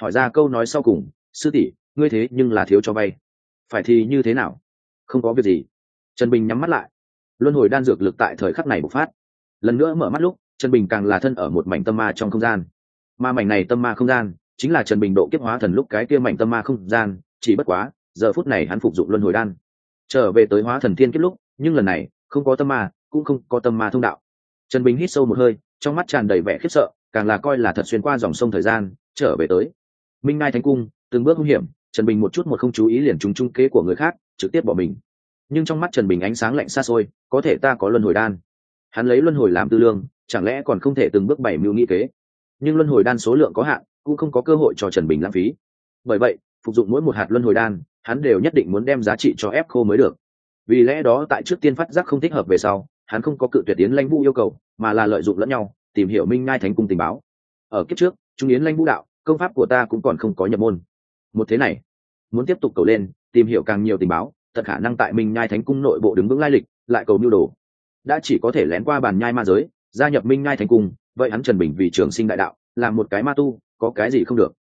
hỏi ra câu nói sau cùng, sư tỷ, ngươi thế nhưng là thiếu cho vay, phải thì như thế nào? Không có việc gì. Trần Bình nhắm mắt lại. Luân hồi đan dược lực tại thời khắc này bộc phát. Lần nữa mở mắt lúc, Trần Bình càng là thân ở một mảnh tâm ma trong không gian. Mà mảnh này tâm ma không gian chính là Trần Bình độ kiếp hóa thần lúc cái kia mảnh tâm ma không gian, chỉ bất quá giờ phút này hắn phục dụng luân hồi đan trở về tới hóa thần thiên kiếp lúc, nhưng lần này không có tâm ma, cũng không có tâm ma thông đạo. Trần Bình hít sâu một hơi, trong mắt tràn đầy vẻ khiếp sợ, càng là coi là thật xuyên qua dòng sông thời gian trở về tới Minh Ngai Thánh Cung. Từng bước hung hiểm, Trần Bình một chút một không chú ý liền trúng trung kế của người khác, trực tiếp bỏ mình. Nhưng trong mắt Trần Bình ánh sáng lạnh xa xôi, có thể ta có luân hồi đan, hắn lấy luân hồi làm tư lương, chẳng lẽ còn không thể từng bước bảy mưu nghĩ kế? Nhưng luân hồi đan số lượng có hạn, cũng không có cơ hội cho Trần Bình lãng phí. Bởi vậy phục dụng mỗi một hạt luân hồi đan, hắn đều nhất định muốn đem giá trị cho ép khô mới được. Vì lẽ đó tại trước tiên phát giác không thích hợp về sau, hắn không có cự tuyệt Yến Lãnh Vũ yêu cầu, mà là lợi dụng lẫn nhau tìm hiểu Minh Ngai Thánh Cung tình báo. Ở kiếp trước, Trung Yến Lãnh Vũ đạo công pháp của ta cũng còn không có nhập môn. Một thế này, muốn tiếp tục cầu lên, tìm hiểu càng nhiều tình báo, tận khả năng tại Minh Ngai Thánh Cung nội bộ đứng vững lai lịch, lại cầu nhu đồ, đã chỉ có thể lén qua bàn nhai ma giới, gia nhập Minh Ngai Thánh Cung. Vậy hắn Trần Bình vì trường sinh đại đạo, làm một cái ma tu, có cái gì không được?